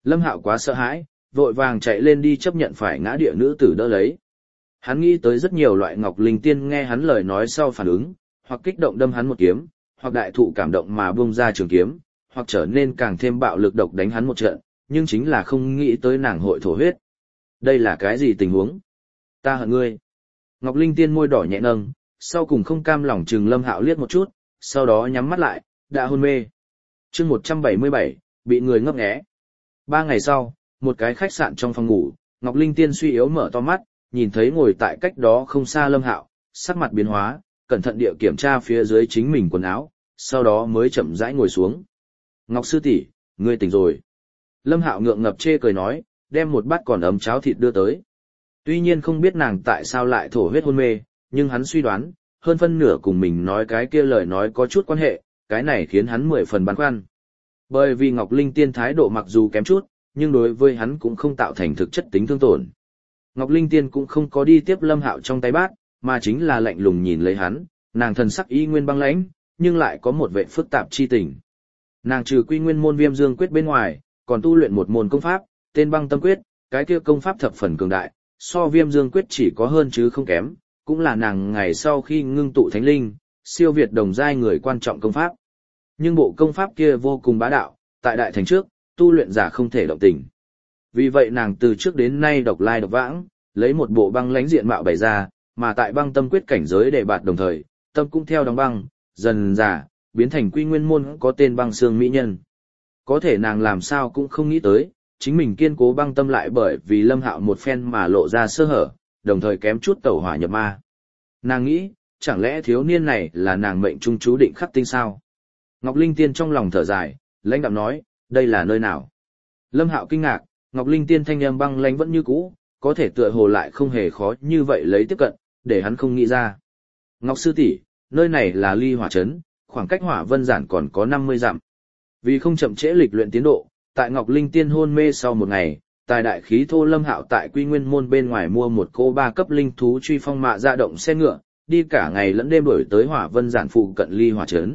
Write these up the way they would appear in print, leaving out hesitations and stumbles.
Lâm Hạo quá sợ hãi, vội vàng chạy lên đi chấp nhận phải ngã địa nữ tử đỡ lấy. Hắn nghĩ tới rất nhiều loại Ngọc Linh Tiên nghe hắn lời nói sau phản ứng, hoặc kích động đâm hắn một kiếm, hoặc đại thụ cảm động mà buông ra trường kiếm, hoặc trở nên càng thêm bạo lực độc đánh hắn một trận, nhưng chính là không nghĩ tới nàng hội thổ huyết. Đây là cái gì tình huống? Ta hận ngươi. Ngọc Linh Tiên môi đỏ nhẹ nâng, sau cùng không cam lòng chừng Lâm Hạo liếc một chút, sau đó nhắm mắt lại, đã hôn mê. Chương 177, bị người ngấp nghé. 3 ngày sau, một cái khách sạn trong phòng ngủ, Ngọc Linh Tiên suy yếu mở to mắt, nhìn thấy ngồi tại cách đó không xa Lâm Hạo, sắc mặt biến hóa, cẩn thận địa kiểm tra phía dưới chính mình quần áo, sau đó mới chậm rãi ngồi xuống. Ngọc sư tỷ, ngươi tỉnh rồi. Lâm Hạo ngượng ngập chê cười nói, đem một bát còn ấm cháo thịt đưa tới. Tuy nhiên không biết nàng tại sao lại thổ huyết hôn mê, nhưng hắn suy đoán, hơn phân nửa cùng mình nói cái kia lời nói có chút quan hệ, cái này khiến hắn 10 phần băn khoăn. Bởi vì Ngọc Linh Tiên thái độ mặc dù kém chút, nhưng đối với hắn cũng không tạo thành thực chất tính thương tổn. Ngọc Linh Tiên cũng không có đi tiếp Lâm Hạo trong tay bát, mà chính là lạnh lùng nhìn lấy hắn, nàng thần sắc y nguyên băng lãnh, nhưng lại có một vẻ phức tạp chi tình. Nàng trừ Quy Nguyên môn Viêm Dương quyết bên ngoài, còn tu luyện một môn công pháp, tên Băng Tâm quyết, cái kia công pháp thập phần cường đại, so Viêm Dương quyết chỉ có hơn chứ không kém, cũng là nàng ngày sau khi ngưng tụ thánh linh, siêu việt đồng giai người quan trọng công pháp. Nhưng bộ công pháp kia vô cùng bá đạo, tại đại thành trước, tu luyện giả không thể động tình. Vì vậy nàng từ trước đến nay độc lai độc vãng, lấy một bộ băng lãnh diện mạo bày ra, mà tại Băng Tâm quyết cảnh giới để bạt đồng thời, tâm cũng theo đóng băng, dần dà biến thành Quy Nguyên môn có tên Băng Xương mỹ nhân. Có thể nàng làm sao cũng không nghĩ tới, chính mình kiên cố băng tâm lại bởi vì Lâm Hạo một phen mà lộ ra sơ hở, đồng thời kém chút tẩu hỏa nhập ma. Nàng nghĩ, chẳng lẽ thiếu niên này là nàng mệnh trung chú định khắc tinh sao? Ngọc Linh Tiên trong lòng thở dài, lãnh đạm nói, đây là nơi nào? Lâm Hạo kinh ngạc, Ngọc Linh Tiên thanh âm băng lãnh vẫn như cũ, có thể tựa hồ lại không hề khó như vậy lấy tiếp cận, để hắn không nghĩ ra. Ngọc sư tỷ, nơi này là Ly Hỏa trấn, khoảng cách Hỏa Vân Giản còn có 50 dặm. Vì không chậm trễ lịch luyện tiến độ, tại Ngọc Linh Tiên hôn mê sau một ngày, tài đại khí thô Lâm Hạo tại Quy Nguyên môn bên ngoài mua một cô 3 cấp linh thú truy phong mạ ra động xe ngựa, đi cả ngày lẫn đêm đuổi tới Hỏa Vân Giản phụ cận Ly Hỏa trấn.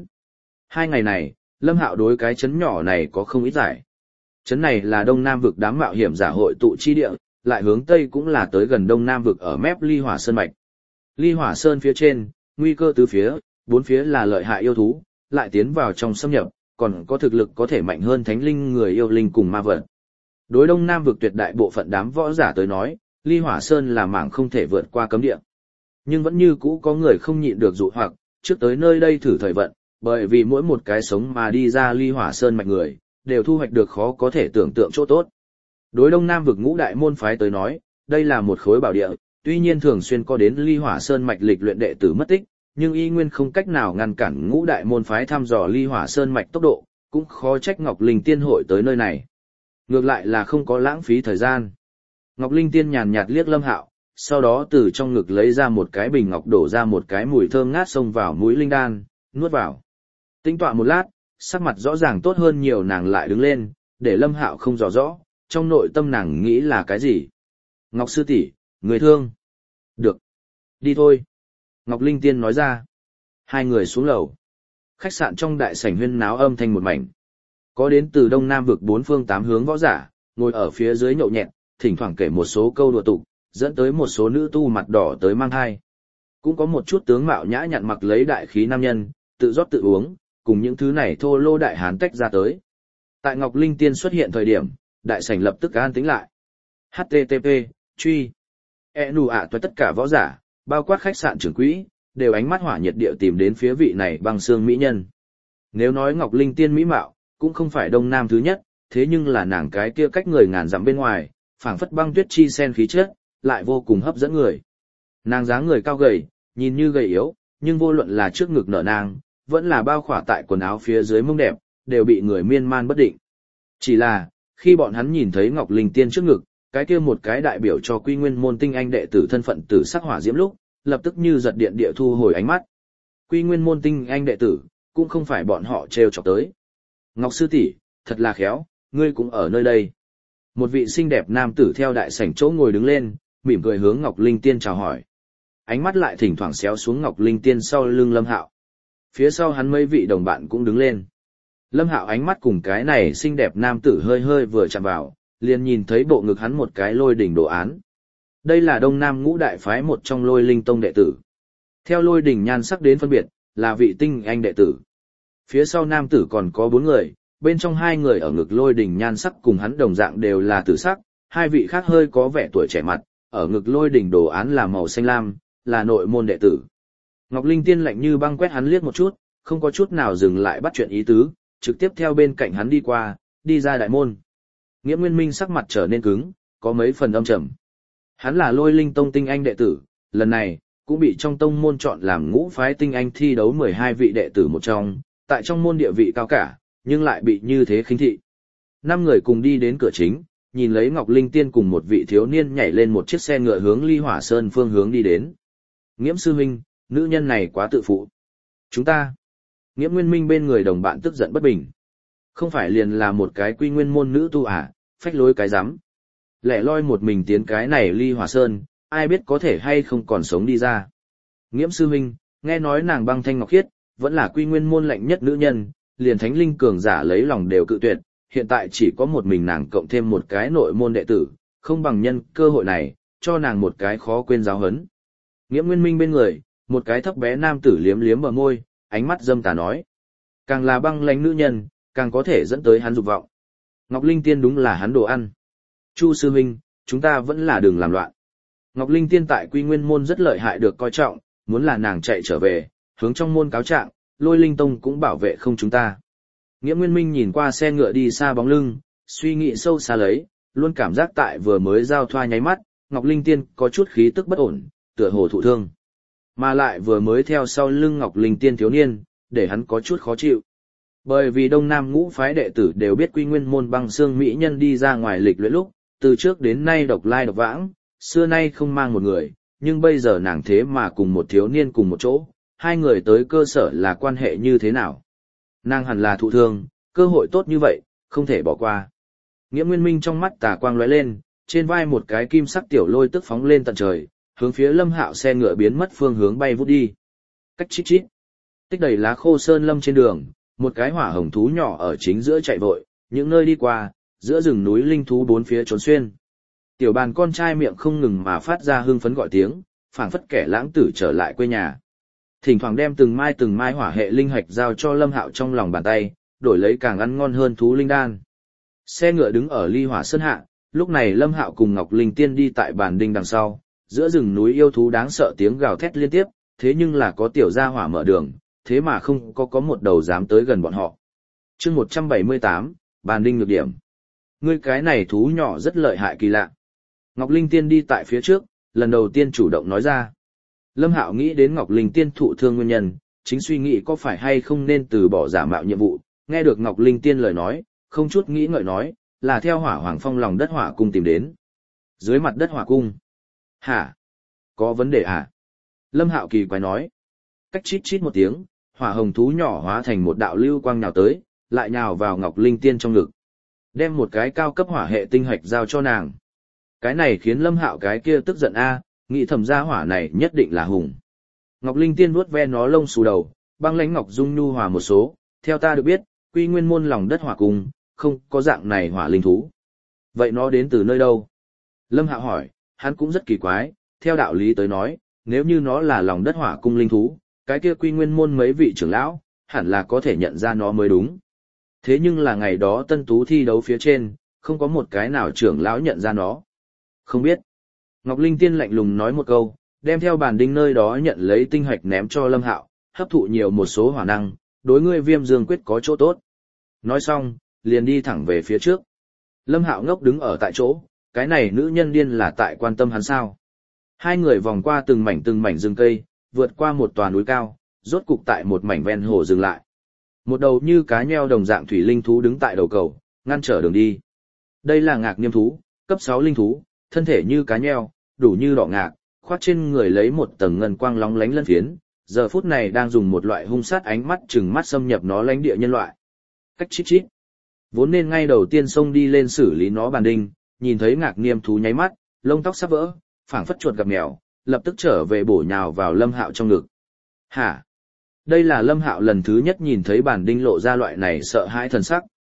2 ngày này, Lâm Hạo đối cái trấn nhỏ này có không ít giải. Trấn này là Đông Nam vực đám mạo hiểm giả hội tụ chi địa, lại hướng tây cũng là tới gần Đông Nam vực ở mép Ly Hỏa sơn mạch. Ly Hỏa sơn phía trên, nguy cơ tứ phía, bốn phía là lợi hại yêu thú, lại tiến vào trong xâm nhập, còn có thực lực có thể mạnh hơn thánh linh người yêu linh cùng ma vật. Đối Đông Nam vực tuyệt đại bộ phận đám võ giả tới nói, Ly Hỏa Sơn là mảng không thể vượt qua cấm địa. Nhưng vẫn như cũ có người không nhịn được dụ hoặc, trước tới nơi đây thử thời vận, bởi vì mỗi một cái sống mà đi ra Ly Hỏa Sơn mạch người, đều thu hoạch được khó có thể tưởng tượng chỗ tốt. Đối Đông Nam vực ngũ đại môn phái tới nói, đây là một khối bảo địa, tuy nhiên thường xuyên có đến Ly Hỏa Sơn mạch lịch luyện đệ tử mất tích, nhưng y nguyên không cách nào ngăn cản ngũ đại môn phái thăm dò Ly Hỏa Sơn mạch tốc độ, cũng khó trách Ngọc Linh Tiên hội tới nơi này. Ngược lại là không có lãng phí thời gian. Ngọc Linh Tiên nhàn nhạt liếc Lâm Hạo, sau đó từ trong ngực lấy ra một cái bình ngọc đổ ra một cái mùi thơm ngát xông vào mũi linh đan, nuốt vào. Tính tọa một lát, sắc mặt rõ ràng tốt hơn nhiều, nàng lại đứng lên, để Lâm Hạo không rõ rõ, trong nội tâm nàng nghĩ là cái gì. Ngọc sư tỷ, người thương. Được. Đi thôi. Ngọc Linh Tiên nói ra. 2 người xuống lầu. Khách sạn trong đại sảnh huyên náo âm thanh một mảnh. Có đến từ Đông Nam vực 4 phương 8 hướng võ giả, ngồi ở phía dưới nhậu nhẹt, thỉnh thoảng kể một số câu đùa tục, dẫn tới một số nữ tu mặt đỏ tới mang thai. Cũng có một chút tướng mạo nhã nhặn mặc lấy đại khí nam nhân, tự rót tự uống, cùng những thứ này thô lô đại hán tách ra tới. Tại Ngọc Linh Tiên xuất hiện thời điểm, đại sảnh lập tức an tĩnh lại. HTTP, truy. Nụ ạ tất cả võ giả, bao quát khách sạn trưởng quỹ, đều ánh mắt hỏa nhiệt địa tìm đến phía vị này Băng Xương mỹ nhân. Nếu nói Ngọc Linh Tiên mỹ mạo, cũng không phải Đông Nam thứ nhất, thế nhưng là nàng cái kia cách người ngàn dặm bên ngoài, phảng phất băng tuyết chi sen khí chất, lại vô cùng hấp dẫn người. Nàng dáng người cao gầy, nhìn như gầy yếu, nhưng vô luận là trước ngực nở nang, vẫn là bao khỏa tại quần áo phía dưới mông đẹp, đều bị người miên man bất định. Chỉ là, khi bọn hắn nhìn thấy Ngọc Linh Tiên trước ngực, cái kia một cái đại biểu cho Quy Nguyên môn tinh anh đệ tử thân phận tử sắc hỏa diễm lúc, lập tức như giật điện địa thu hồi ánh mắt. Quy Nguyên môn tinh anh đệ tử, cũng không phải bọn họ trêu chọc tới. Ngọc sư tỷ, thật là khéo, ngươi cũng ở nơi đây. Một vị xinh đẹp nam tử theo đại sảnh chỗ ngồi đứng lên, mỉm cười hướng Ngọc Linh Tiên chào hỏi. Ánh mắt lại thỉnh thoảng xéo xuống Ngọc Linh Tiên sau lưng Lâm Hạo. Phía sau hắn mấy vị đồng bạn cũng đứng lên. Lâm Hạo ánh mắt cùng cái này xinh đẹp nam tử hơi hơi vừa chạm vào, liền nhìn thấy bộ ngực hắn một cái lôi đỉnh đồ án. Đây là Đông Nam Ngũ Đại phái một trong Lôi Linh Tông đệ tử. Theo lôi đỉnh nhan sắc đến phân biệt, là vị tinh anh đệ tử. Phía sau nam tử còn có 4 người, bên trong 2 người ở ngực lôi đỉnh nhan sắc cùng hắn đồng dạng đều là tử sắc, 2 vị khác hơi có vẻ tuổi trẻ mặt, ở ngực lôi đỉnh đồ án là màu xanh lam, là nội môn đệ tử. Ngọc Linh Tiên lạnh như băng quét hắn liếc một chút, không có chút nào dừng lại bắt chuyện ý tứ, trực tiếp theo bên cạnh hắn đi qua, đi ra đại môn. Nghĩa Nguyên Minh sắc mặt trở nên cứng, có mấy phần âm trầm. Hắn là Lôi Linh Tông tinh anh đệ tử, lần này cũng bị trong tông môn chọn làm ngũ phái tinh anh thi đấu 12 vị đệ tử một trong, tại trong môn địa vị cao cả, nhưng lại bị như thế khinh thị. 5 người cùng đi đến cửa chính, nhìn lấy Ngọc Linh Tiên cùng một vị thiếu niên nhảy lên một chiếc xe ngựa hướng Ly Hỏa Sơn phương hướng đi đến. Nghiễm sư huynh, nữ nhân này quá tự phụ. Chúng ta. Nghiễm Nguyên Minh bên người đồng bạn tức giận bất bình. Không phải liền là một cái quy nguyên môn nữ tu à, phách lối cái rắm. Lẻ loi một mình tiến cái này Ly Hỏa Sơn, ai biết có thể hay không còn sống đi ra. Nghiễm sư huynh, nghe nói nàng băng thanh ngọc khiết, vẫn là quy nguyên môn lạnh nhất nữ nhân, liền thánh linh cường giả lấy lòng đều cự tuyệt, hiện tại chỉ có một mình nàng cộng thêm một cái nội môn đệ tử, không bằng nhân cơ hội này, cho nàng một cái khó quên giáo hấn. Nghiễm Nguyên Minh bên người, một cái thấp bé nam tử liếm liếm bờ môi, ánh mắt dâm tà nói. Càng là băng lãnh nữ nhân, càng có thể dẫn tới hắn dục vọng. Ngọc Linh Tiên đúng là hắn đồ ăn. Chu sư huynh, chúng ta vẫn là đừng làm loạn. Ngọc Linh Tiên tại Quy Nguyên môn rất lợi hại được coi trọng, muốn là nàng chạy trở về, hướng trong môn cáo trạng, Lôi Linh Tông cũng bảo vệ không chúng ta. Nghĩa Nguyên Minh nhìn qua xe ngựa đi xa bóng lưng, suy nghĩ sâu xa lấy, luôn cảm giác tại vừa mới giao thoa nháy mắt, Ngọc Linh Tiên có chút khí tức bất ổn, tựa hồ thụ thương. Mà lại vừa mới theo sau lưng Ngọc Linh Tiên thiếu niên, để hắn có chút khó chịu. Bởi vì Đông Nam ngũ phái đệ tử đều biết Quy Nguyên môn băng xương mỹ nhân đi ra ngoài lịch luyện lúc, từ trước đến nay độc lai độc vãng, xưa nay không mang một người, nhưng bây giờ nàng thế mà cùng một thiếu niên cùng một chỗ, 2 người tới cơ sở là quan hệ như thế nào. Nàng hẳn là thụ thương, cơ hội tốt như vậy, không thể bỏ qua. Nghĩa Nguyên Minh trong mắt tà quang lóe lên, trên vai một cái kim sắc tiểu lôi tức phóng lên tận trời, hướng phía Lâm Hạo xe ngựa biến mất phương hướng bay vút đi. Cách chít chít. Tích đầy lá khô sơn lâm trên đường, một cái hỏa hồng thú nhỏ ở chính giữa chạy vội, những nơi đi qua, giữa rừng núi linh thú bốn phía trốn xuyên. Tiểu bàn con trai miệng không ngừng mà phát ra hưng phấn gọi tiếng, phảng phất kẻ lãng tử trở lại quê nhà. Thỉnh thoảng đem từng mai hỏa hệ linh hạch giao cho Lâm Hạo trong lòng bàn tay, đổi lấy càng ăn ngon hơn thú linh đan. Xe ngựa đứng ở Ly Hỏa Sơn hạ, lúc này Lâm Hạo cùng Ngọc Linh Tiên đi tại bàn đinh đằng sau, giữa rừng núi yêu thú đáng sợ tiếng gào thét liên tiếp, thế nhưng là có tiểu gia hỏa mở đường, thế mà không có một đầu dám tới gần bọn họ. Chương 178, bàn đinh nhược điểm. Ngươi cái này thú nhỏ rất lợi hại kỳ lạ. Ngọc Linh Tiên đi tại phía trước, lần đầu tiên chủ động nói ra. Lâm Hạo nghĩ đến Ngọc Linh Tiên thụ thương nguyên nhân, chính suy nghĩ có phải hay không nên từ bỏ giả mạo nhiệm vụ, nghe được Ngọc Linh Tiên lời nói, không chút nghĩ ngợi nói, là theo Hỏa Hoàng Phong lòng đất hỏa cung tìm đến. Dưới mặt đất hỏa cung. Hả? Có vấn đề hả? Lâm Hạo kỳ quái nói. Cách chít chít một tiếng, hỏa hồng thú nhỏ hóa thành một đạo lưu quang nhào tới, lại nhào vào Ngọc Linh Tiên trong ngực. Đem một cái cao cấp hỏa hệ tinh hạch giao cho nàng. Cái này khiến Lâm Hạo cái kia tức giận nghĩ thầm gia hỏa này nhất định là hùng. Ngọc Linh Tiên vuốt ve nó lông xù đầu, băng lãnh ngọc dung nhu hòa một số, theo ta được biết, Quy Nguyên môn lòng đất hỏa cung, không có dạng này hỏa linh thú. Vậy nó đến từ nơi đâu? Lâm Hạo hỏi, hắn cũng rất kỳ quái, theo đạo lý tới nói, nếu như nó là lòng đất hỏa cung linh thú, cái kia Quy Nguyên môn mấy vị trưởng lão, hẳn là có thể nhận ra nó mới đúng. Thế nhưng là ngày đó tân tú thi đấu phía trên, không có một cái nào trưởng lão nhận ra nó. Không biết. Ngọc Linh Tiên lạnh lùng nói một câu, đem theo bàn đinh nơi đó nhận lấy tinh hạch ném cho Lâm Hạo, hấp thụ nhiều một số hỏa năng, đối ngươi Viêm Dương quyết có chỗ tốt. Nói xong, liền đi thẳng về phía trước. Lâm Hạo ngốc đứng ở tại chỗ, cái này nữ nhân điên là tại quan tâm hắn sao. 2 người vòng qua từng mảnh rừng cây, vượt qua một tòa núi cao, rốt cục tại một mảnh ven hồ dừng lại. Một đầu như cá nheo đồng dạng thủy linh thú đứng tại đầu cầu, ngăn trở đường đi. Đây là ngạc niêm thú, cấp 6 linh thú, thân thể như cá nheo, đủ như đỏ ngạc, khoác trên người lấy một tầng ngân quang lóng lánh lân phiến, giờ phút này đang dùng một loại hung sát ánh mắt trừng mắt xâm nhập nó lãnh địa nhân loại. Cách chít chít. Vốn nên ngay đầu tiên xông đi lên xử lý nó bàn đinh, nhìn thấy ngạc niêm thú nháy mắt, lông tóc sắp vỡ, phảng phất chuột gặp mèo, lập tức trở về bổ nhào vào Lâm Hạo trong ngực. Hả? Đây là Lâm Hạo lần thứ nhất nhìn thấy bàn đinh lộ ra loại này sợ hãi thần sắc.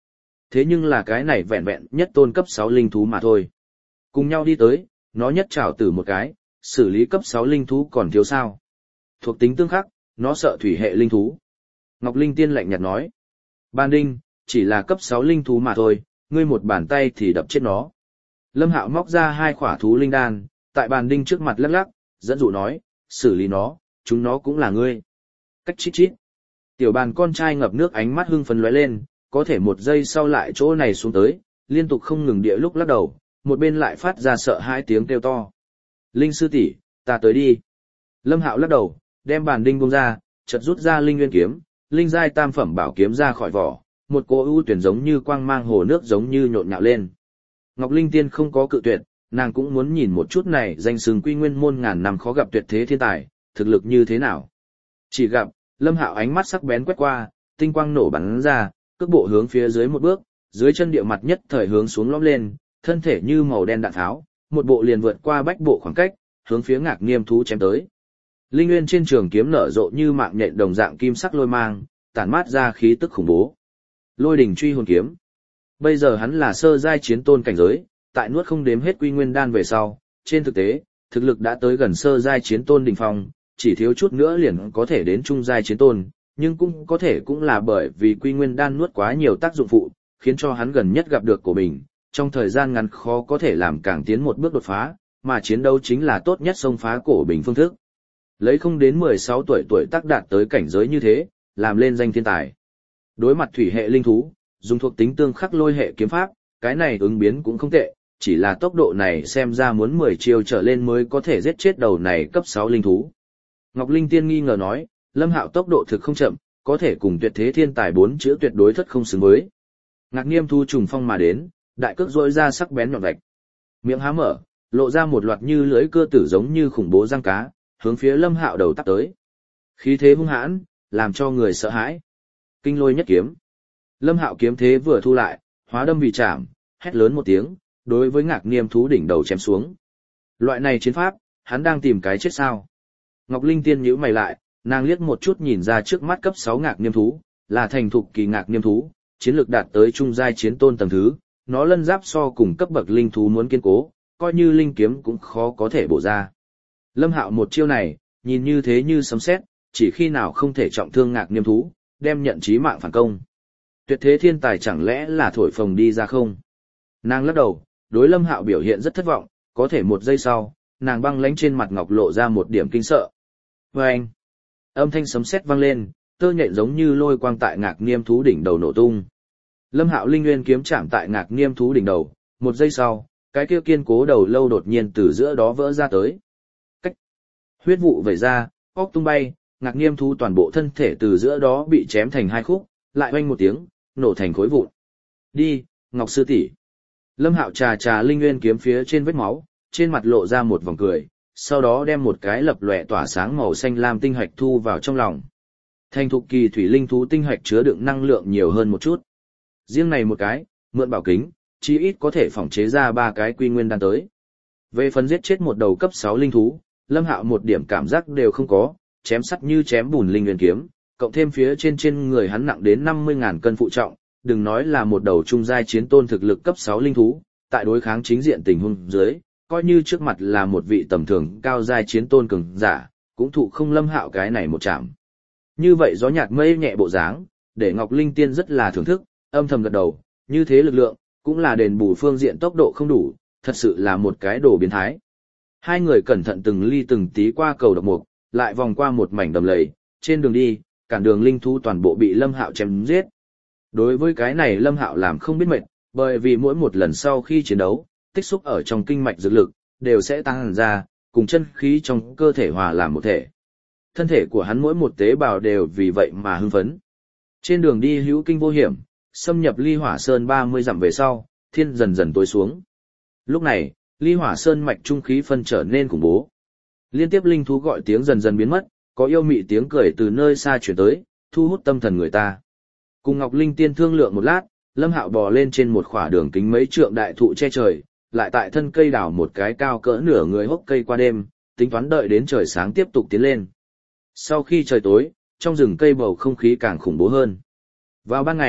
thế nhưng là cái này vẹn vẹn nhất tôn cấp 6 linh thú mà thôi. Cùng nhau đi tới, nó nhất trảo tử một cái, xử lý cấp 6 linh thú còn thiếu sao. Thuộc tính tương khắc, nó sợ thủy hệ linh thú. Ngọc Linh Tiên lạnh nhạt nói. Ban Đinh, chỉ là cấp 6 linh thú mà thôi, ngươi một bàn tay thì đập chết nó. Lâm Hạo móc ra 2 khỏa thú linh đan, tại Bàn Đinh trước mặt lắc lắc, dẫn dụ nói, xử lý nó, chúng nó cũng là ngươi. Cách chít chít. Tiểu bàn con trai ngập nước ánh mắt hưng phấn lóe lên, có thể một giây sau lại chỗ này xuống tới, liên tục không ngừng địa lúc lắc đầu, một bên lại phát ra sợ hãi tiếng kêu to. Linh sư tỷ, ta tới đi. Lâm Hạo lắc đầu, đem Bàn Đinh buông ra, chợt rút ra linh nguyên kiếm, linh giai tam phẩm bảo kiếm ra khỏi vỏ, một cỗ ưu tuyển giống như quang mang hồ nước giống như nhộn nhạo lên. Ngọc Linh Tiên không có cự tuyệt, nàng cũng muốn nhìn một chút này danh xưng quy nguyên môn ngàn năm khó gặp tuyệt thế thiên tài, thực lực như thế nào. Chỉ gặp, Lâm Hạo ánh mắt sắc bén quét qua, tinh quang nổ bắn ra, cước bộ hướng phía dưới một bước, dưới chân địa mặt nhất thời hướng xuống lõm lên, thân thể như màu đen đạn tháo, một bộ liền vượt qua bách bộ khoảng cách, hướng phía Ngạc Niêm thú chém tới. Linh nguyên trên trường kiếm nở rộ như mạng nhện đồng dạng kim sắc lôi mang, tản mát ra khí tức khủng bố. Lôi đỉnh truy hồn kiếm. Bây giờ hắn là sơ giai chiến tôn cảnh giới, tại nuốt không đếm hết quy nguyên đan về sau, trên thực tế, thực lực đã tới gần sơ giai chiến tôn đỉnh phong, chỉ thiếu chút nữa liền có thể đến trung giai chiến tôn, nhưng cũng có thể cũng là bởi vì quy nguyên đan nuốt quá nhiều tác dụng phụ, khiến cho hắn gần nhất gặp được của mình, trong thời gian ngắn khó có thể làm càng tiến một bước đột phá, mà chiến đấu chính là tốt nhất xông phá cổ bình phương thức. Lấy không đến 16 tuổi tác đạt tới cảnh giới như thế, làm lên danh thiên tài. Đối mặt thủy hệ linh thú, dùng thuộc tính tương khắc lôi hệ kiếm pháp, cái này ứng biến cũng không tệ, chỉ là tốc độ này xem ra muốn 10 chiêu trở lên mới có thể giết chết đầu này cấp 6 linh thú. Ngọc Linh Tiên nghi ngờ nói, Lâm Hạo tốc độ thực không chậm, có thể cùng tuyệt thế thiên tài 4 chữ tuyệt đối thất không xứng với. Ngạc Niêm thú trùng phong mà đến, đại cước rỗi ra sắc bén nhọn vạch. Miệng há mở, lộ ra một loạt như lưỡi cưa tử giống như khủng bố răng cá, hướng phía Lâm Hạo đầu tắp tới. Khí thế hung hãn, làm cho người sợ hãi. Kinh lôi nhất kiếm. Lâm Hạo kiếm thế vừa thu lại, hóa đâm vì chạm, hét lớn một tiếng, đối với Ngạc Niêm thú đỉnh đầu chém xuống. Loại này chiến pháp, hắn đang tìm cái chết sao? Ngọc Linh Tiên nhíu mày lại, nàng liếc một chút nhìn ra trước mắt cấp 6 Ngạc Niêm thú, là thành thục kỳ Ngạc Niêm thú, chiến lược đạt tới trung giai chiến tôn tầng thứ, nó lân giáp so cùng cấp bậc linh thú muốn kiên cố, coi như linh kiếm cũng khó có thể bổ ra. Lâm Hạo một chiêu này, nhìn như thế như sấm sét, chỉ khi nào không thể trọng thương Ngạc Niêm thú, đem nhận chí mạng phản công. Tuyệt thế thiên tài chẳng lẽ là thổi phồng đi ra không? Nàng lắc đầu, đối Lâm Hạo biểu hiện rất thất vọng, có thể một giây sau, nàng băng lãnh trên mặt ngọc lộ ra một điểm kinh sợ. Oeng! Âm thanh sấm sét vang lên, tơ nhện giống như lôi quang tại Ngạc Niêm thú đỉnh đầu nổ tung. Lâm Hạo linh nguyên kiếm chạm tại Ngạc Niêm thú đỉnh đầu, một giây sau, cái kia kiên cố đầu lâu đột nhiên từ giữa đó vỡ ra tới. Cách! Huyết vụ vẩy ra, óc tung bay, Ngạc Niêm thú toàn bộ thân thể từ giữa đó bị chém thành hai khúc, lại oanh một tiếng, nổ thành khối vụn. Đi, Ngọc sư tỷ. Lâm Hạo trà linh nguyên kiếm phía trên vết máu, trên mặt lộ ra một vòng cười, sau đó đem một cái lập lòe tỏa sáng màu xanh lam tinh hạch thu vào trong lòng. Thành thục kỳ thủy linh thú tinh hạch chứa đựng năng lượng nhiều hơn một chút. Riêng này một cái, mượn bảo kính, chí ít có thể phỏng chế ra 3 cái quy nguyên đan tới. Về phần giết chết một đầu cấp 6 linh thú, Lâm Hạo một điểm cảm giác đều không có, chém sắt như chém bùn linh nguyên kiếm, cộng thêm phía trên người hắn nặng đến 50.000 cân phụ trọng, đừng nói là một đầu trung giai chiến tôn thực lực cấp 6 linh thú, tại đối kháng chính diện tình huống dưới, coi như trước mặt là một vị tầm thường cao giai chiến tôn cường giả, cũng thụ không Lâm Hạo cái này một chạm. Như vậy gió nhạt mây nhẹ bộ dáng, để Ngọc Linh Tiên rất là thưởng thức, âm thầm gật đầu, như thế lực lượng, cũng là đền bù phương diện tốc độ không đủ, thật sự là một cái đồ biến thái. Hai người cẩn thận từng ly từng tí qua cầu độc mục, lại vòng qua một mảnh đầm lầy, trên đường đi, cản đường linh thú toàn bộ bị Lâm Hạo chém giết. Đối với cái này Lâm Hạo làm không biết mệt, bởi vì mỗi một lần sau khi chiến đấu, tích xúc ở trong kinh mạch dược lực, đều sẽ tăng hẳn ra, cùng chân khí trong cơ thể hòa làm một thể. Thân thể của hắn mỗi một tế bào đều vì vậy mà hưng phấn. Trên đường đi hữu kinh vô hiểm, xâm nhập Ly Hỏa Sơn 30 dặm về sau, thiên dần dần tối xuống. Lúc này, Ly Hỏa Sơn mạch trung khí phân trở nên khủng bố. Liên tiếp linh thú gọi tiếng dần dần biến mất, có yêu mị tiếng cười từ nơi xa chuyển tới, thu hút tâm thần người ta. Cùng Ngọc Linh Tiên thương lượng một lát, Lâm Hạo bò lên trên một khỏa đường kính mấy trượng đại thụ che trời, lại tại thân cây đào một cái cao cỡ nửa người hốc cây qua đêm, tính toán đợi đến trời sáng tiếp tục tiến lên. Sau khi trời tối, trong rừng cây bầu không khí càng khủng bố hơn. Vào ban ngày,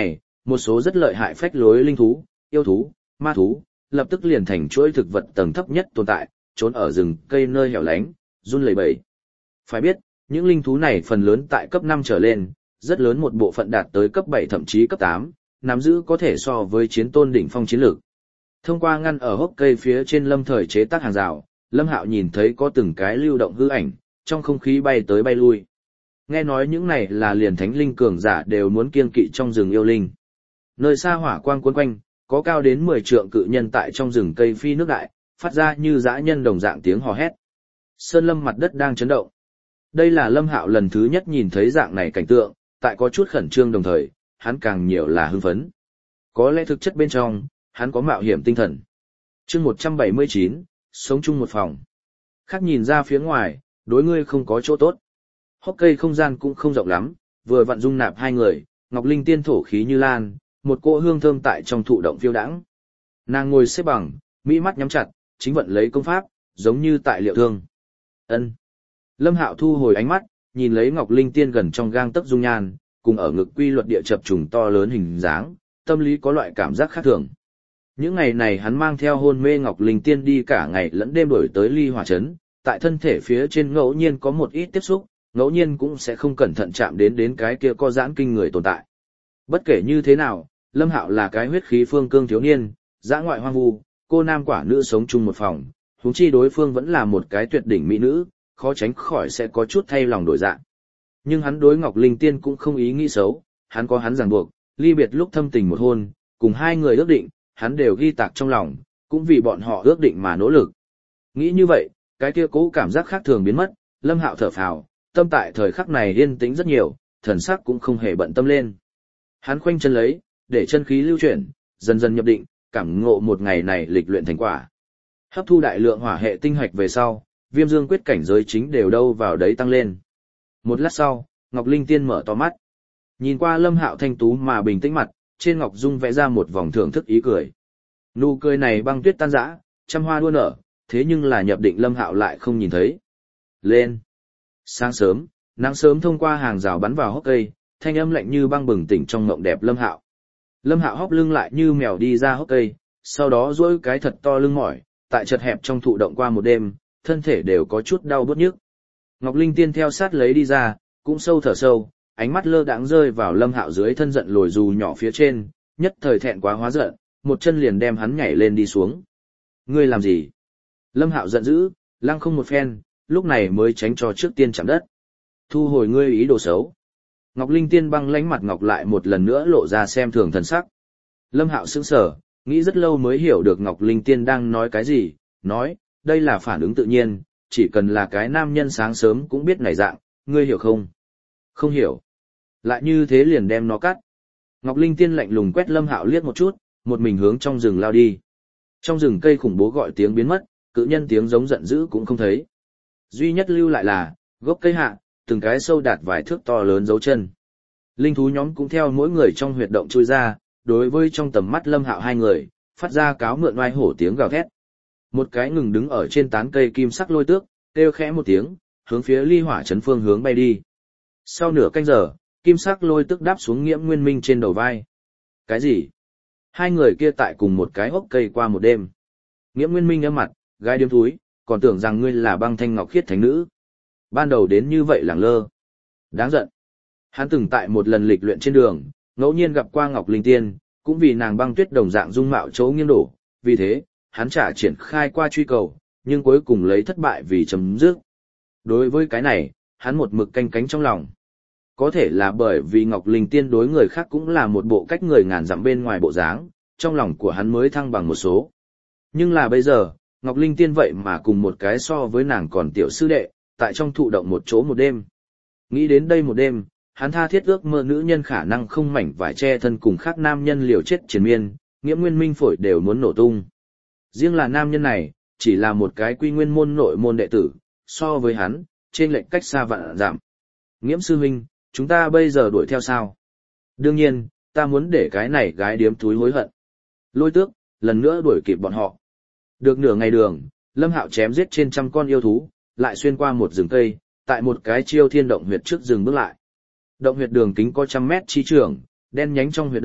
một số rất lợi hại phách lối linh thú, yêu thú, ma thú, lập tức liền thành chuỗi thực vật tầng thấp nhất tồn tại, trốn ở rừng cây nơi hẻo lánh, run lẩy bẩy. Phải biết, những linh thú này phần lớn tại cấp 5 trở lên, rất lớn một bộ phận đạt tới cấp 7 thậm chí cấp 8, nắm giữ có thể so với chiến tôn đỉnh phong chiến lược. Thông qua ngăn ở hốc cây phía trên Lâm Thời chế tác hàng rào, Lâm Hạo nhìn thấy có từng cái lưu động hư ảnh, trong không khí bay tới bay lui. Nghe nói những này là liền thánh linh cường giả đều muốn kiêng kỵ trong rừng yêu linh. Nơi xa hỏa quang cuốn quanh, có cao đến 10 trượng cự nhân tại trong rừng cây phi nước đại, phát ra như dã nhân đồng dạng tiếng hò hét. Sơn lâm mặt đất đang chấn động. Đây là Lâm Hạo lần thứ nhất nhìn thấy dạng này cảnh tượng, tại có chút khẩn trương đồng thời, hắn càng nhiều là hưng phấn. Có lẽ thực chất bên trong, hắn có mạo hiểm tinh thần. Chương 179, sống chung một phòng. Khác nhìn ra phía ngoài, đối ngươi không có chỗ tốt. Hốc cây không gian cũng không rộng lắm, vừa vặn dung nạp hai người, Ngọc Linh tiên thổ khí như lan, một cỗ hương thơm tại trong thụ động phiêu đãng. Nàng ngồi xếp bằng, mỹ mắt nhắm chặt, chính vận lấy công pháp, giống như tại liệu thương. Ân. Lâm Hạo thu hồi ánh mắt, nhìn lấy Ngọc Linh tiên gần trong gang tấc dung nhan, cùng ở ngực quy luật địa chập trùng to lớn hình dáng, tâm lý có loại cảm giác khác thường. Những ngày này hắn mang theo hôn mê Ngọc Linh tiên đi cả ngày lẫn đêm đổi tới Ly Hỏa Trấn, tại thân thể phía trên ngẫu nhiên có một ít tiếp xúc, ngẫu nhiên cũng sẽ không cẩn thận chạm đến cái kia có giãn kinh người tồn tại. Bất kể như thế nào, Lâm Hạo là cái huyết khí phương cương thiếu niên, dã ngoại hoang vu, cô nam quả nữ sống chung một phòng, huống chi đối phương vẫn là một cái tuyệt đỉnh mỹ nữ, khó tránh khỏi sẽ có chút thay lòng đổi dạ. Nhưng hắn đối Ngọc Linh Tiên cũng không ý nghĩ xấu, hắn có hắn ràng buộc, ly biệt lúc thâm tình một hôn, cùng hai người ước định, hắn đều ghi tạc trong lòng, cũng vì bọn họ ước định mà nỗ lực. Nghĩ như vậy, cái kia cố cảm giác khác thường biến mất, Lâm Hạo thở phào, tâm tại thời khắc này yên tĩnh rất nhiều, thần sắc cũng không hề bận tâm lên. Hắn khoanh chân lấy, để chân khí lưu chuyển, dần dần nhập định, cảm ngộ một ngày này lịch luyện thành quả. Hấp thu đại lượng hỏa hệ tinh hạch về sau, Viêm Dương quyết cảnh giới chính đều đâu vào đấy tăng lên. Một lát sau, Ngọc Linh Tiên mở to mắt. Nhìn qua Lâm Hạo thanh tú mà bình tĩnh mặt, trên ngọc dung vẽ ra một vòng thưởng thức ý cười. Nụ cười này băng tuyết tan rã, trăm hoa đua nở, thế nhưng là nhập định Lâm Hạo lại không nhìn thấy. Lên. Sáng sớm, nắng sớm thông qua hàng rào bắn vào hốc cây, thanh âm lạnh như băng bừng tỉnh trong mộng đẹp Lâm Hạo. Lâm Hạo hốc lưng lại như mèo đi ra hốc cây, sau đó duỗi cái thật to lưng mỏi, tại chật hẹp trong thụ động qua một đêm, thân thể đều có chút đau bứt nhức. Ngọc Linh Tiên theo sát lấy đi ra, cũng sâu thở sâu, ánh mắt lơ đãng rơi vào Lâm Hạo dưới thân giận lồi dù nhỏ phía trên, nhất thời thẹn quá hóa giận, một chân liền đem hắn nhảy lên đi xuống. Ngươi làm gì? Lâm Hạo giận dữ, lăng không một phen, lúc này mới tránh cho trước tiên chạm đất. Thu hồi ngươi ý đồ xấu. Ngọc Linh Tiên băng lãnh mặt ngọc lại một lần nữa lộ ra xem thường thần sắc. Lâm Hạo sững sờ, nghĩ rất lâu mới hiểu được Ngọc Linh Tiên đang nói cái gì, nói, đây là phản ứng tự nhiên, chỉ cần là cái nam nhân sáng sớm cũng biết nảy dạng, ngươi hiểu không? Không hiểu. Lại như thế liền đem nó cắt. Ngọc Linh Tiên lạnh lùng quét Lâm Hạo liếc một chút, một mình hướng trong rừng lao đi. Trong rừng cây khủng bố gọi tiếng biến mất, cự nhân tiếng giống giận dữ cũng không thấy. Duy nhất lưu lại là, gốc cây hạ, từng cái sâu đạt vài thước to lớn dấu chân. Linh thú nhóm cũng theo mỗi người trong huyệt động chui ra, đối với trong tầm mắt Lâm Hạo hai người, phát ra cáo mượn oai hổ tiếng gào thét. Một cái ngừng đứng ở trên tán cây kim sắc lôi tước, kêu khẽ một tiếng, hướng phía Ly Hỏa Trấn phương hướng bay đi. Sau nửa canh giờ, kim sắc lôi tước đáp xuống Nghiễm Nguyên Minh trên đầu vai. Cái gì? Hai người kia tại cùng một cái hốc cây qua một đêm. Nghiễm Nguyên Minh ấm mặt, gai điếm thúi, còn tưởng rằng ngươi là Băng Thanh Ngọc Khiết thánh nữ. Ban đầu đến như vậy lẳng lơ. Đáng giận. Hắn từng tại một lần lịch luyện trên đường, ngẫu nhiên gặp qua Ngọc Linh Tiên, cũng vì nàng băng tuyết đồng dạng dung mạo chỗ nghiêng đổ, vì thế, hắn trả triển khai qua truy cầu, nhưng cuối cùng lấy thất bại vì chấm dứt. Đối với cái này, hắn một mực canh cánh trong lòng. Có thể là bởi vì Ngọc Linh Tiên đối người khác cũng là một bộ cách người ngàn dặm bên ngoài bộ dáng, trong lòng của hắn mới thăng bằng một số. Nhưng là bây giờ, Ngọc Linh Tiên vậy mà cùng một cái so với nàng còn tiểu sư đệ, tại trong thụ động một chỗ một đêm. Nghĩ đến đây một đêm, hắn tha thiết ước mơ nữ nhân khả năng không mảnh vải che thân cùng khác nam nhân liều chết triền miên, Nghiễm Nguyên Minh phổi đều muốn nổ tung. Riêng là nam nhân này, chỉ là một cái quy nguyên môn nội môn đệ tử, so với hắn, trên lệnh cách xa vạn giảm. Nghiễm sư huynh, chúng ta bây giờ đuổi theo sao? Đương nhiên, ta muốn để cái này gái điếm túi hối hận. Lôi tước, lần nữa đuổi kịp bọn họ. Được nửa ngày đường, Lâm Hạo chém giết trên trăm con yêu thú, lại xuyên qua một rừng cây, tại một cái chiêu thiên động huyệt trước rừng bước lại. Động huyệt đường kính có 100 mét chi trường, đen nhánh trong huyệt động,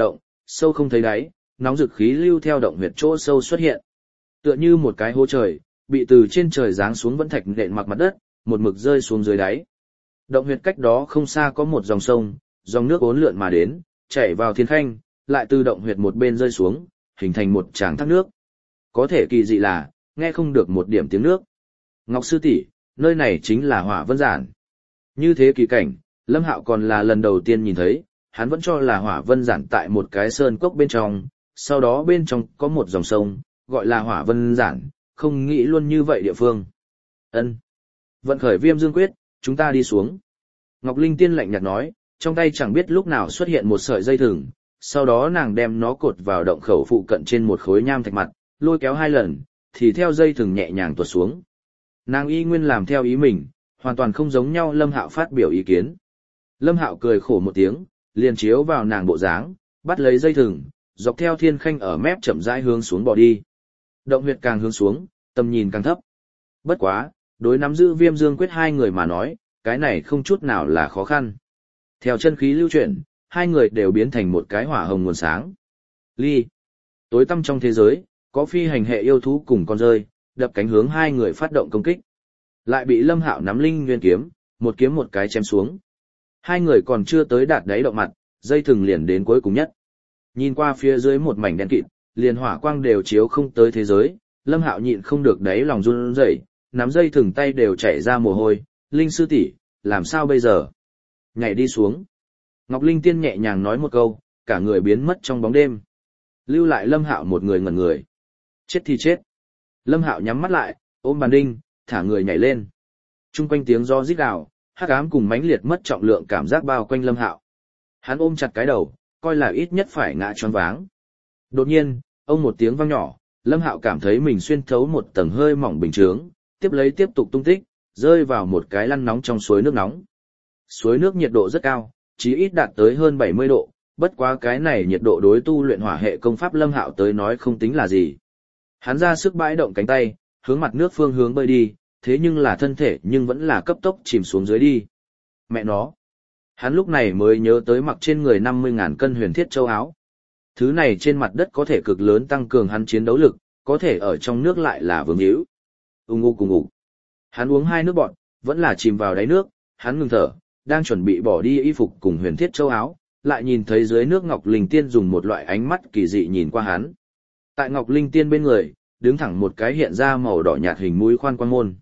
sâu không thấy đáy, nóng dực khí lưu theo động huyệt chỗ sâu xuất hiện. Tựa như một cái hố trời, bị từ trên trời giáng xuống vẫn thạch nện mặc mặt đất, một mực rơi xuống dưới đáy. Động huyệt cách đó không xa có một dòng sông, dòng nước uốn lượn mà đến, chảy vào thiên khanh, lại từ động huyệt một bên rơi xuống, hình thành một tràng thác nước. Có thể kỳ dị là, nghe không được một điểm tiếng nước. Ngọc sư tỷ, nơi này chính là Hỏa Vân Giản. Như thế kỳ cảnh, Lâm Hạo còn là lần đầu tiên nhìn thấy, hắn vẫn cho là Hỏa Vân Giản tại một cái sơn cốc bên trong, sau đó bên trong có một dòng sông, gọi là Hỏa Vân Giản, không nghĩ luôn như vậy địa phương. Ân, vận khởi Viêm Dương Quyết, chúng ta đi xuống. Ngọc Linh Tiên lạnh nhạt nói, trong tay chẳng biết lúc nào xuất hiện một sợi dây thừng, sau đó nàng đem nó cột vào động khẩu phụ cận trên một khối nham thạch mặt, lôi kéo 2 lần, thì theo dây thừng nhẹ nhàng tuột xuống. Nàng y nguyên làm theo ý mình, hoàn toàn không giống nhau. Lâm Hạo phát biểu ý kiến. Lâm Hạo cười khổ một tiếng, liền chiếu vào nàng bộ dáng, bắt lấy dây thừng, dọc theo thiên khanh ở mép chậm rãi hướng xuống bỏ đi. Động huyệt càng hướng xuống, tầm nhìn càng thấp. Bất quá, đối nắm giữ Viêm Dương Quyết 2 người mà nói, cái này không chút nào là khó khăn. Theo chân khí lưu chuyển, 2 người đều biến thành một cái hỏa hồng nguồn sáng. Ly. Tối tăm trong thế giới, có phi hành hệ yêu thú cùng con rơi, đập cánh hướng 2 người phát động công kích. Lại bị Lâm Hạo nắm linh nguyên kiếm, một kiếm một cái chém xuống. 2 người còn chưa tới đạt đáy động mặt, dây thừng liền đến cuối cùng nhất. Nhìn qua phía dưới một mảnh đen kịt, liền hỏa quang đều chiếu không tới thế giới, Lâm Hạo nhịn không được đáy lòng run rẩy, nắm dây thừng tay đều chảy ra mồ hôi. Linh sư tỷ, làm sao bây giờ? Nhảy đi xuống. Ngọc Linh Tiên nhẹ nhàng nói một câu, cả người biến mất trong bóng đêm. Lưu lại Lâm Hạo một người ngẩn người. Chết thì chết. Lâm Hạo nhắm mắt lại, ôm bàn đinh, thả người nhảy lên. Trung quanh tiếng gió rít gào, hắc ám cùng mãnh liệt mất trọng lượng cảm giác bao quanh Lâm Hạo. Hắn ôm chặt cái đầu, coi là ít nhất phải ngã choáng váng. Đột nhiên, ông một tiếng vang nhỏ, Lâm Hạo cảm thấy mình xuyên thấu một tầng hơi mỏng bình chướng, tiếp lấy tiếp tục tung tích, rơi vào một cái lăn nóng trong suối nước nóng. Suối nước nhiệt độ rất cao, chí ít đạt tới hơn 70 độ, bất quá cái này nhiệt độ đối tu luyện hỏa hệ công pháp Lâm Hạo tới nói không tính là gì. Hắn ra sức bãi động cánh tay, hướng mặt nước phương hướng bơi đi, thế nhưng là thân thể nhưng vẫn là cấp tốc chìm xuống dưới đi. Mẹ nó! Hắn lúc này mới nhớ tới mặc trên người 50.000 cân huyền thiết châu áo. Thứ này trên mặt đất có thể cực lớn tăng cường hắn chiến đấu lực, có thể ở trong nước lại là vướng hữu. Ung ung cùng ngủ. Hắn uống 2 nước bọt, vẫn là chìm vào đáy nước, hắn ngừng thở, đang chuẩn bị bỏ đi y phục cùng huyền thiết châu áo, lại nhìn thấy dưới nước Ngọc Linh Tiên dùng một loại ánh mắt kỳ dị nhìn qua hắn. Tại Ngọc Linh Tiên bên người, đứng thẳng một cái hiện ra màu đỏ nhạt hình mũi khoan quang môn.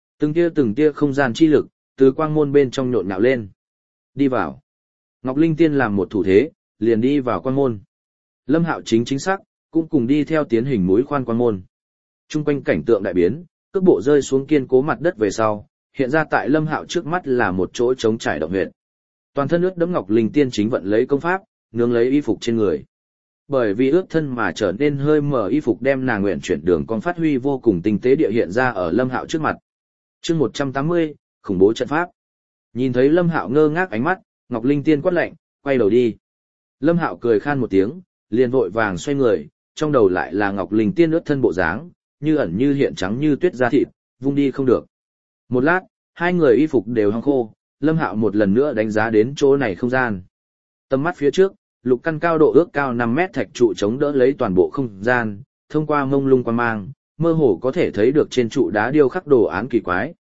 Từng tia không gian chi lực, từ quang môn bên trong nhộn nhạo lên. Đi vào. Ngọc Linh Tiên làm một thủ thế, liền đi vào quang môn. Lâm Hạo chính xác, cũng cùng đi theo tiến hình mũi khoan quang môn. Trung quanh cảnh tượng đại biến, cước bộ rơi xuống kiên cố mặt đất về sau, hiện ra tại Lâm Hạo trước mắt là một chỗ trống trải động huyệt. Toàn thân ướt đẫm Ngọc Linh Tiên chính vận lấy công pháp, nương lấy y phục trên người. Bởi vì ướt thân mà trở nên hơi mờ y phục đem nàng nguyện chuyển đường con phát huy vô cùng tinh tế địa hiện ra ở Lâm Hạo trước mặt. Chương 180, khủng bố trận pháp. Nhìn thấy Lâm Hạo ngơ ngác ánh mắt, Ngọc Linh Tiên quát lạnh, quay đầu đi. Lâm Hạo cười khan một tiếng, liền vội vàng xoay người, trong đầu lại là Ngọc Linh Tiên ướt thân bộ dáng, như ẩn như hiện trắng như tuyết da thịt, vung đi không được. Một lát, 2 người y phục đều hong khô, Lâm Hạo một lần nữa đánh giá đến chỗ này không gian. Tầm mắt phía trước, lục căn cao độ ước cao 5 mét thạch trụ chống đỡ lấy toàn bộ không gian, thông qua mông lung quang mang, mơ hồ có thể thấy được trên trụ đá điêu khắc đồ án kỳ quái.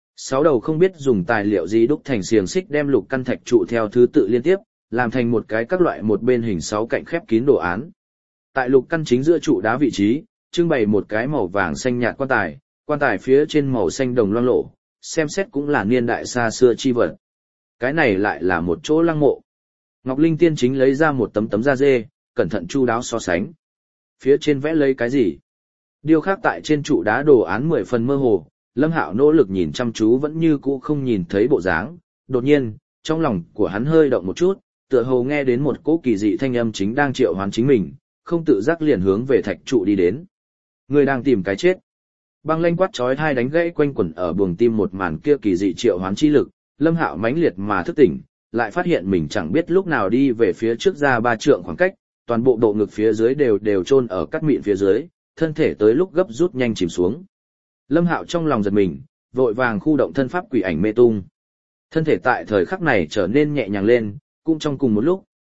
6 đầu không biết dùng tài liệu gì đúc thành xiềng xích đem lục căn thạch trụ theo thứ tự liên tiếp, làm thành một cái các loại một bên hình 6 cạnh khép kín đồ án. Tại lục căn chính giữa trụ đá vị trí, trưng bày một cái màu vàng xanh nhạt quan tài phía trên màu xanh đồng loang lổ, xem xét cũng là niên đại xa xưa chi vật. Cái này lại là một chỗ lăng mộ. Ngọc Linh Tiên chính lấy ra một tấm da dê, cẩn thận chu đáo so sánh. Phía trên vẽ lấy cái gì? Điêu khắc tại trên trụ đá đồ án 10 phần mơ hồ, Lâm Hạo nỗ lực nhìn chăm chú vẫn như cũ không nhìn thấy bộ dáng. Đột nhiên, trong lòng của hắn hơi động một chút, tựa hồ nghe đến một cỗ kỳ dị thanh âm chính đang triệu hoán chính mình, không tự giác liền hướng về thạch trụ đi đến. Người đang tìm cái chết. Băng lanh quát chói tai đánh gãy quanh quẩn ở buồng tim một màn kia kỳ dị triệu hoán chi lực, Lâm Hạo mãnh liệt mà thức tỉnh, lại phát hiện mình chẳng biết lúc nào đi về phía trước ra 3 trượng khoảng cách, toàn bộ độ ngực phía dưới đều chôn ở cắt mịn phía dưới, thân thể tới lúc gấp rút nhanh chìm xuống. Lâm Hạo trong lòng giật mình, vội vàng khu động thân pháp quỷ ảnh mê tung. Thân thể tại thời khắc này trở nên nhẹ nhàng lên, cũng trong cùng một lúc,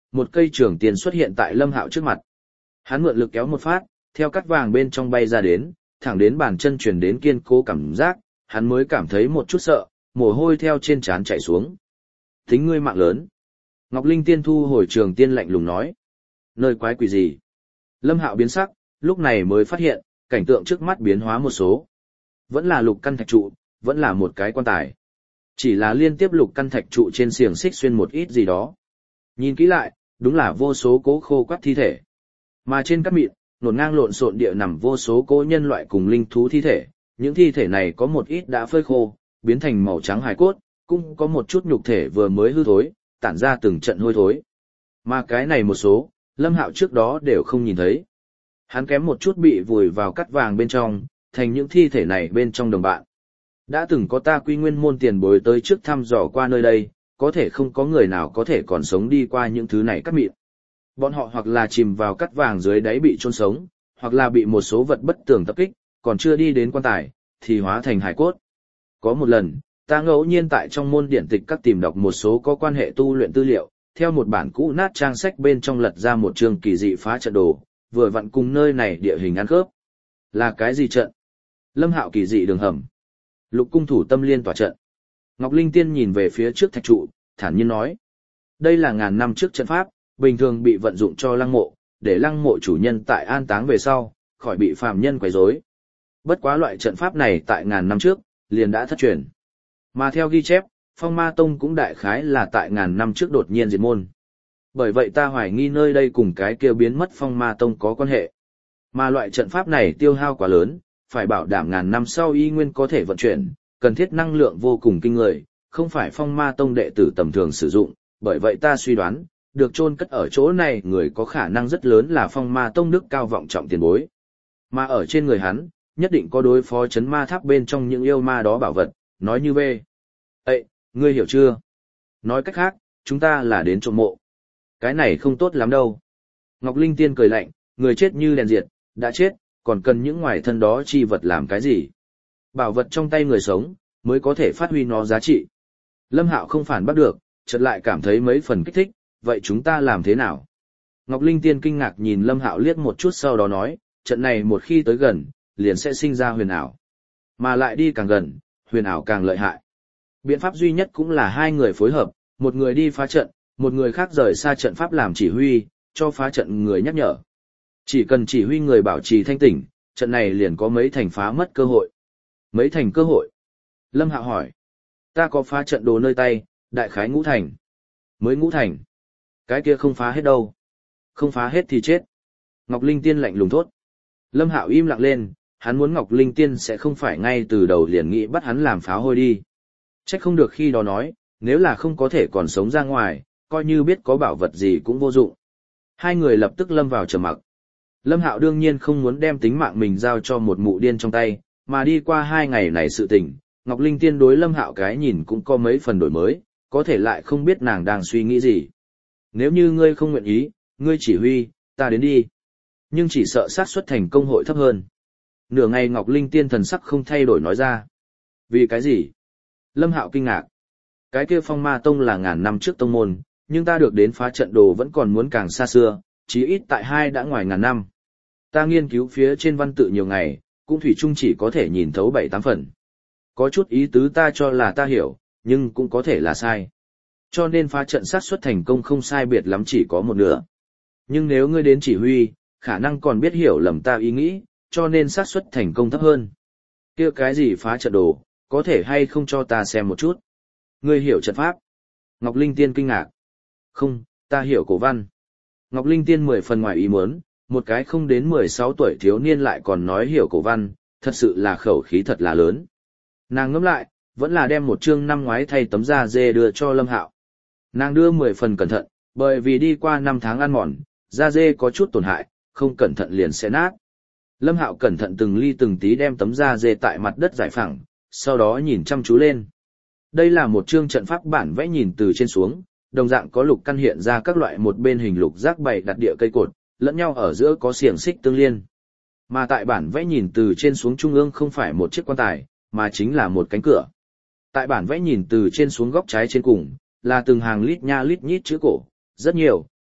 một cây trường tiên xuất hiện tại Lâm Hạo trước mặt. Hắn mượn lực kéo một phát, theo cắt vàng bên trong bay ra đến, thẳng đến bàn chân truyền đến kiên cố cảm giác, hắn mới cảm thấy một chút sợ, mồ hôi theo trên trán chảy xuống. Tính ngươi mạng lớn. Ngọc Linh Tiên thu hồi trường tiên lạnh lùng nói. Nơi quái quỷ gì? Lâm Hạo biến sắc, lúc này mới phát hiện, cảnh tượng trước mắt biến hóa một số. Vẫn là lục căn thạch trụ, vẫn là một cái quan tài. Chỉ là liên tiếp lục căn thạch trụ trên xiềng xích xuyên một ít gì đó. Nhìn kỹ lại, đúng là vô số cố khô quắt thi thể. Mà trên cát mịn, nổn ngang lộn xộn địa nằm vô số cố nhân loại cùng linh thú thi thể. Những thi thể này có một ít đã phơi khô, biến thành màu trắng hài cốt, cũng có một chút nhục thể vừa mới hư thối, tản ra từng trận hôi thối. Mà cái này một số, Lâm Hạo trước đó đều không nhìn thấy. Hắn kém một chút bị vùi vào cắt vàng bên trong, thành những thi thể này bên trong đồng bạn. Đã từng có ta Quy Nguyên môn tiền bối tới trước thăm dò qua nơi đây, có thể không có người nào có thể còn sống đi qua những thứ này cắt mịn. Bọn họ hoặc là chìm vào cắt vàng dưới đáy bị chôn sống, hoặc là bị một số vật bất tường tập kích, còn chưa đi đến quan tài, thì hóa thành hải cốt. Có một lần, ta ngẫu nhiên tại trong môn điển tịch các tìm đọc một số có quan hệ tu luyện tư liệu, theo một bản cũ nát trang sách bên trong lật ra một chương kỳ dị phá trận đồ, vừa vặn cùng nơi này địa hình ăn khớp. Là cái gì trận? Lâm Hạo kỳ dị đường hầm. Lục cung thủ tâm liên tỏa trận. Ngọc Linh Tiên nhìn về phía trước thạch trụ, thản nhiên nói. Đây là ngàn năm trước trận pháp, bình thường bị vận dụng cho lăng mộ, để lăng mộ chủ nhân tại an táng về sau, khỏi bị phàm nhân quấy rối. Bất quá loại trận pháp này tại ngàn năm trước, liền đã thất truyền. Mà theo ghi chép, Phong Ma Tông cũng đại khái là tại ngàn năm trước đột nhiên diệt môn. Bởi vậy ta hoài nghi nơi đây cùng cái kia biến mất Phong Ma Tông có quan hệ. Mà loại trận pháp này tiêu hao quá lớn, phải bảo đảm ngàn năm sau y nguyên có thể vận chuyển, cần thiết năng lượng vô cùng kinh người, không phải Phong Ma Tông đệ tử tầm thường sử dụng, bởi vậy ta suy đoán, được chôn cất ở chỗ này người có khả năng rất lớn là Phong Ma Tông đức cao vọng trọng tiền bối. Mà ở trên người hắn, nhất định có đối phó chấn ma tháp bên trong những yêu ma đó bảo vật, nói như bê. Ê, ngươi hiểu chưa? Nói cách khác, chúng ta là đến trộm mộ. Cái này không tốt lắm đâu. Ngọc Linh Tiên cười lạnh, người chết như đèn diệt, đã chết, còn cần những ngoài thân đó chi vật làm cái gì? Bảo vật trong tay người sống, mới có thể phát huy nó giá trị. Lâm Hạo không phản bắt được, chợt lại cảm thấy mấy phần kích thích, vậy chúng ta làm thế nào? Ngọc Linh Tiên kinh ngạc nhìn Lâm Hạo liếc một chút sau đó nói, trận này một khi tới gần, liền sẽ sinh ra huyền ảo. Mà lại đi càng gần, huyền ảo càng lợi hại. Biện pháp duy nhất cũng là hai người phối hợp, một người đi phá trận, một người khác rời xa trận pháp làm chỉ huy, cho phá trận người nhắc nhở. Chỉ cần chỉ huy người bảo trì thanh tỉnh, trận này liền có mấy thành phá mất cơ hội. Mấy thành cơ hội? Lâm Hạo hỏi. Ta có phá trận đồ nơi tay, đại khái ngũ thành. Mới ngũ thành. Cái kia không phá hết đâu. Không phá hết thì chết. Ngọc Linh Tiên lạnh lùng thốt. Lâm Hạo im lặng lên, hắn muốn Ngọc Linh Tiên sẽ không phải ngay từ đầu liền nghĩ bắt hắn làm pháo hôi đi. Trách không được khi đó nói, nếu là không có thể còn sống ra ngoài, coi như biết có bảo vật gì cũng vô dụng. Hai người lập tức lâm vào trầm mặc. Lâm Hạo đương nhiên không muốn đem tính mạng mình giao cho một mụ điên trong tay, mà đi qua 2 ngày này sự tình, Ngọc Linh Tiên đối Lâm Hạo cái nhìn cũng có mấy phần đổi mới, có thể lại không biết nàng đang suy nghĩ gì. Nếu như ngươi không nguyện ý, ngươi chỉ huy, ta đến đi. Nhưng chỉ sợ xác suất thành công hội thấp hơn. Nửa ngày Ngọc Linh Tiên thần sắc không thay đổi nói ra. Vì cái gì? Lâm Hạo kinh ngạc. Cái kia Phong Ma Tông là ngàn năm trước tông môn, nhưng ta được đến phá trận đồ vẫn còn muốn càng xa xưa, chí ít tại hai đã ngoài ngàn năm. Ta nghiên cứu phía trên văn tự nhiều ngày, cũng thủy chung chỉ có thể nhìn thấu 7-8 phần. Có chút ý tứ ta cho là ta hiểu, nhưng cũng có thể là sai. Cho nên phá trận xác suất thành công không sai biệt lắm chỉ có một nửa. Nhưng nếu ngươi đến chỉ huy, khả năng còn biết hiểu lầm ta ý nghĩ, cho nên xác suất thành công thấp hơn. Kia cái gì phá trận đồ, có thể hay không cho ta xem một chút? Ngươi hiểu trận pháp? Ngọc Linh Tiên kinh ngạc. Không, ta hiểu cổ văn. Ngọc Linh Tiên 10 phần ngoài ý muốn, một cái không đến 16 tuổi thiếu niên lại còn nói hiểu cổ văn, thật sự là khẩu khí thật là lớn. Nàng ngẫm lại, vẫn là đem một chương năm ngoái thay tấm da dê đưa cho Lâm Hạo. Nàng đưa 10 phần cẩn thận, bởi vì đi qua 5 tháng ăn mòn, da dê có chút tổn hại, không cẩn thận liền sẽ nát. Lâm Hạo cẩn thận từng ly từng tí đem tấm da dê tại mặt đất giải phẳng, sau đó nhìn chăm chú lên. Đây là một chương trận pháp bản vẽ nhìn từ trên xuống, đồng dạng có lục căn hiện ra các loại một bên hình lục giác bày đặt địa cây cột, lẫn nhau ở giữa có xiềng xích tương liên. Mà tại bản vẽ nhìn từ trên xuống trung ương không phải một chiếc quan tài, mà chính là một cánh cửa. Tại bản vẽ nhìn từ trên xuống góc trái trên cùng, là từng hàng lít nha lít nhít chữ cổ, rất nhiều,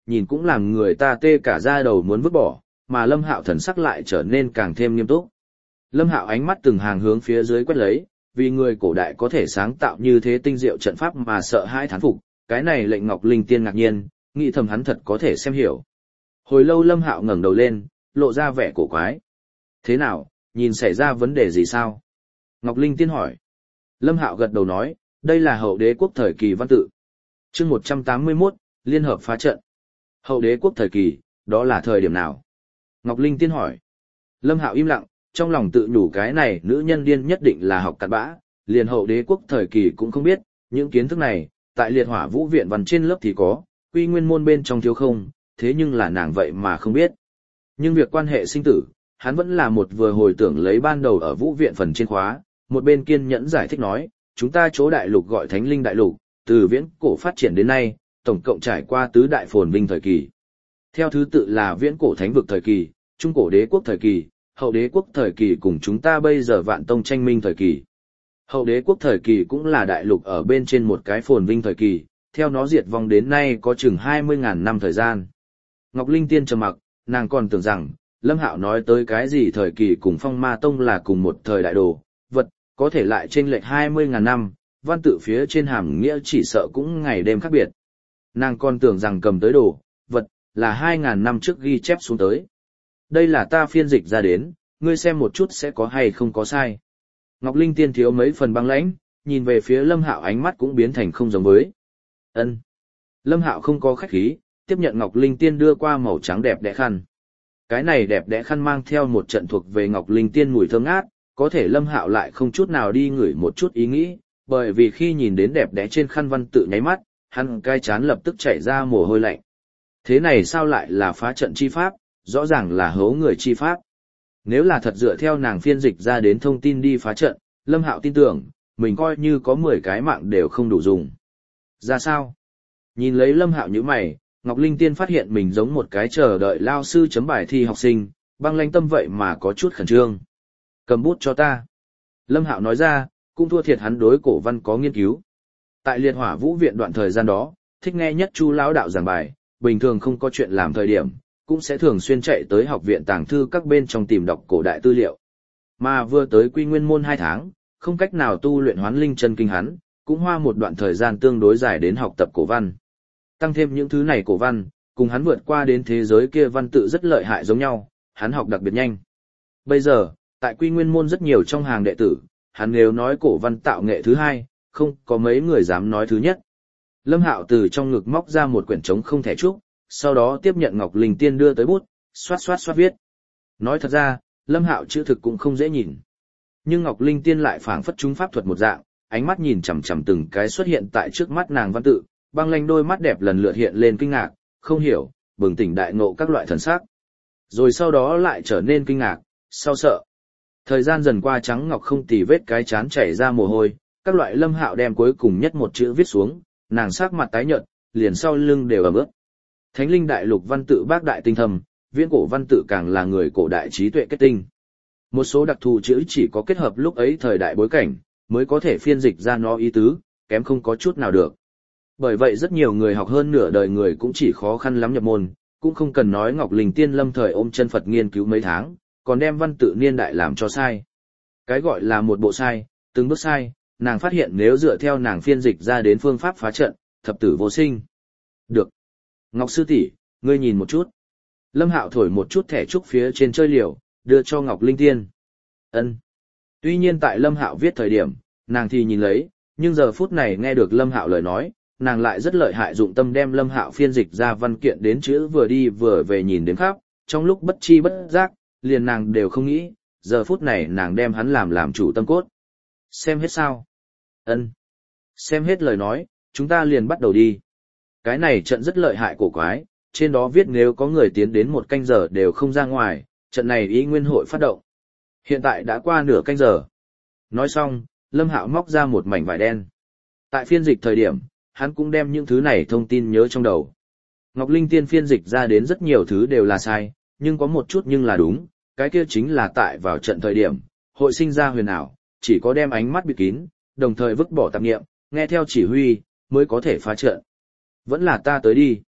nhìn cũng làm người ta tê cả da đầu muốn vứt bỏ, mà Lâm Hạo thần sắc lại trở nên càng thêm nghiêm túc. Lâm Hạo ánh mắt từng hàng hướng phía dưới quét lấy, vì người cổ đại có thể sáng tạo như thế tinh diệu trận pháp mà sợ hãi thán phục, cái này lệnh Ngọc Linh Tiên ngạc nhiên, nghĩ thầm hắn thật có thể xem hiểu. Hồi lâu Lâm Hạo ngẩng đầu lên, lộ ra vẻ cổ quái. Thế nào, nhìn xảy ra vấn đề gì sao? Ngọc Linh Tiên hỏi. Lâm Hạo gật đầu nói, đây là hậu đế quốc thời kỳ văn tự. Chương 181, Liên hợp phá trận. Hậu đế quốc thời kỳ, đó là thời điểm nào? Ngọc Linh Tiên hỏi. Lâm Hạo im lặng, trong lòng tự nhủ cái này nữ nhân điên nhất định là học cặn bã, liền hậu đế quốc thời kỳ cũng không biết, những kiến thức này, tại liệt hỏa vũ viện văn trên lớp thì có, quy nguyên môn bên trong thiếu không, thế nhưng là nàng vậy mà không biết. Nhưng việc quan hệ sinh tử, hắn vẫn là một vừa hồi tưởng lấy ban đầu ở vũ viện phần trên khóa, một bên kiên nhẫn giải thích nói, chúng ta chỗ đại lục gọi Thánh Linh đại lục, từ viễn cổ phát triển đến nay, tổng cộng trải qua tứ đại phồn vinh thời kỳ. Theo thứ tự là viễn cổ thánh vực thời kỳ, trung cổ đế quốc thời kỳ, hậu đế quốc thời kỳ cùng chúng ta bây giờ vạn tông tranh minh thời kỳ. Hậu đế quốc thời kỳ cũng là đại lục ở bên trên một cái phồn vinh thời kỳ, theo nó diệt vong đến nay có chừng 20.000 năm thời gian. Ngọc Linh Tiên trầm mặc, nàng còn tưởng rằng, Lâm Hạo nói tới cái gì thời kỳ cùng Phong Ma Tông là cùng một thời đại đồ, vật, có thể lại chênh lệch 20.000 năm, văn tự phía trên hàm nghĩa chỉ sợ cũng ngày đêm khác biệt. Nàng còn tưởng rằng cầm tới đồ, vật, là 2.000 năm trước ghi chép xuống tới. Đây là ta phiên dịch ra đến, ngươi xem một chút sẽ có hay không có sai. Ngọc Linh Tiên thiếu mấy phần băng lãnh, nhìn về phía Lâm Hạo ánh mắt cũng biến thành không giống với. Ân. Lâm Hạo không có khách khí, tiếp nhận Ngọc Linh Tiên đưa qua màu trắng đẹp đẽ khăn. Cái này đẹp đẽ khăn mang theo một trận thuộc về Ngọc Linh Tiên mùi thơm ngát, có thể Lâm Hạo lại không chút nào đi ngửi một chút ý nghĩ, bởi vì khi nhìn đến đẹp đẽ trên khăn văn tự nháy mắt, hắn cai chán lập tức chảy ra mồ hôi lạnh. Thế này sao lại là phá trận chi pháp, rõ ràng là hố người chi pháp. Nếu là thật dựa theo nàng phiên dịch ra đến thông tin đi phá trận, Lâm Hạo tin tưởng, mình coi như có 10 cái mạng đều không đủ dùng. Ra sao? Nhìn lấy Lâm Hạo như mày, Ngọc Linh Tiên phát hiện mình giống một cái chờ đợi lao sư chấm bài thi học sinh, băng lãnh tâm vậy mà có chút khẩn trương. Cầm bút cho ta. Lâm Hạo nói ra, cũng thua thiệt hắn đối cổ văn có nghiên cứu. Tại liệt hỏa vũ viện đoạn thời gian đó, thích nghe nhất Chu lão đạo giảng bài, bình thường không có chuyện làm thời điểm, cũng sẽ thường xuyên chạy tới học viện tàng thư các bên trong tìm đọc cổ đại tư liệu. Mà vừa tới quy nguyên môn 2 tháng, không cách nào tu luyện hoán linh chân kinh hắn, cũng hoa một đoạn thời gian tương đối dài đến học tập cổ văn. Tăng thêm những thứ này cổ văn, cùng hắn vượt qua đến thế giới kia văn tự rất lợi hại giống nhau, hắn học đặc biệt nhanh. Bây giờ, tại quy nguyên môn rất nhiều trong hàng đệ tử, hắn nếu nói cổ văn tạo nghệ thứ hai, không có mấy người dám nói thứ nhất. Lâm Hạo từ trong ngực móc ra một quyển trống không thẻ trúc, sau đó tiếp nhận Ngọc Linh Tiên đưa tới bút, xoát xoát xoát viết. Nói thật ra, Lâm Hạo chữ thực cũng không dễ nhìn. Nhưng Ngọc Linh Tiên lại phảng phất chúng pháp thuật một dạng, ánh mắt nhìn chằm chằm từng cái xuất hiện tại trước mắt nàng văn tự, băng lanh đôi mắt đẹp lần lượt hiện lên kinh ngạc, không hiểu, bừng tỉnh đại ngộ các loại thần sắc. Rồi sau đó lại trở nên kinh ngạc, sau sợ. Thời gian dần qua trắng ngọc không tì vết cái chán chảy ra mồ hôi, các loại Lâm Hạo đem cuối cùng nhất một chữ viết xuống, nàng sắc mặt tái nhợt, liền sau lưng đều ẩm ướt. Thánh Linh đại lục văn tự bác đại tinh thầm, viễn cổ văn tự càng là người cổ đại trí tuệ kết tinh. Một số đặc thù chữ chỉ có kết hợp lúc ấy thời đại bối cảnh, mới có thể phiên dịch ra nó ý tứ, kém không có chút nào được. Bởi vậy rất nhiều người học hơn nửa đời người cũng chỉ khó khăn lắm nhập môn, cũng không cần nói Ngọc Linh Tiên lâm thời ôm chân Phật nghiên cứu mấy tháng, còn đem văn tự niên đại làm cho sai. Cái gọi là một bộ sai, từng bước sai, nàng phát hiện nếu dựa theo nàng phiên dịch ra đến phương pháp phá trận, thập tử vô sinh. Được. Ngọc sư tỷ, ngươi nhìn một chút. Lâm Hạo thổi một chút thẻ trúc phía trên chơi liều, đưa cho Ngọc Linh Tiên. Ân. Tuy nhiên tại Lâm Hạo viết thời điểm, nàng thì nhìn lấy, nhưng giờ phút này nghe được Lâm Hạo lời nói, nàng lại rất lợi hại dụng tâm đem Lâm Hạo phiên dịch ra văn kiện đến chữ vừa đi vừa về nhìn đến khắp, trong lúc bất chi bất giác, liền nàng đều không nghĩ, giờ phút này nàng đem hắn làm chủ tâm cốt. Xem hết sao? Ân. Xem hết lời nói, chúng ta liền bắt đầu đi. Cái này trận rất lợi hại cổ quái, trên đó viết nếu có người tiến đến 1 canh giờ đều không ra ngoài, trận này ý nguyên hội phát động. Hiện tại đã qua nửa canh giờ. Nói xong, Lâm Hạo móc ra một mảnh vải đen. Tại phiên dịch thời điểm, hắn cũng đem những thứ này thông tin nhớ trong đầu. Ngọc Linh Tiên phiên dịch ra đến rất nhiều thứ đều là sai, nhưng có một chút nhưng là đúng, cái kia chính là tại vào trận thời điểm, hội sinh ra huyền ảo, chỉ có đem ánh mắt bịt kín, đồng thời vứt bỏ tạp niệm, nghe theo chỉ huy, mới có thể phá trận. Vẫn là ta tới đi.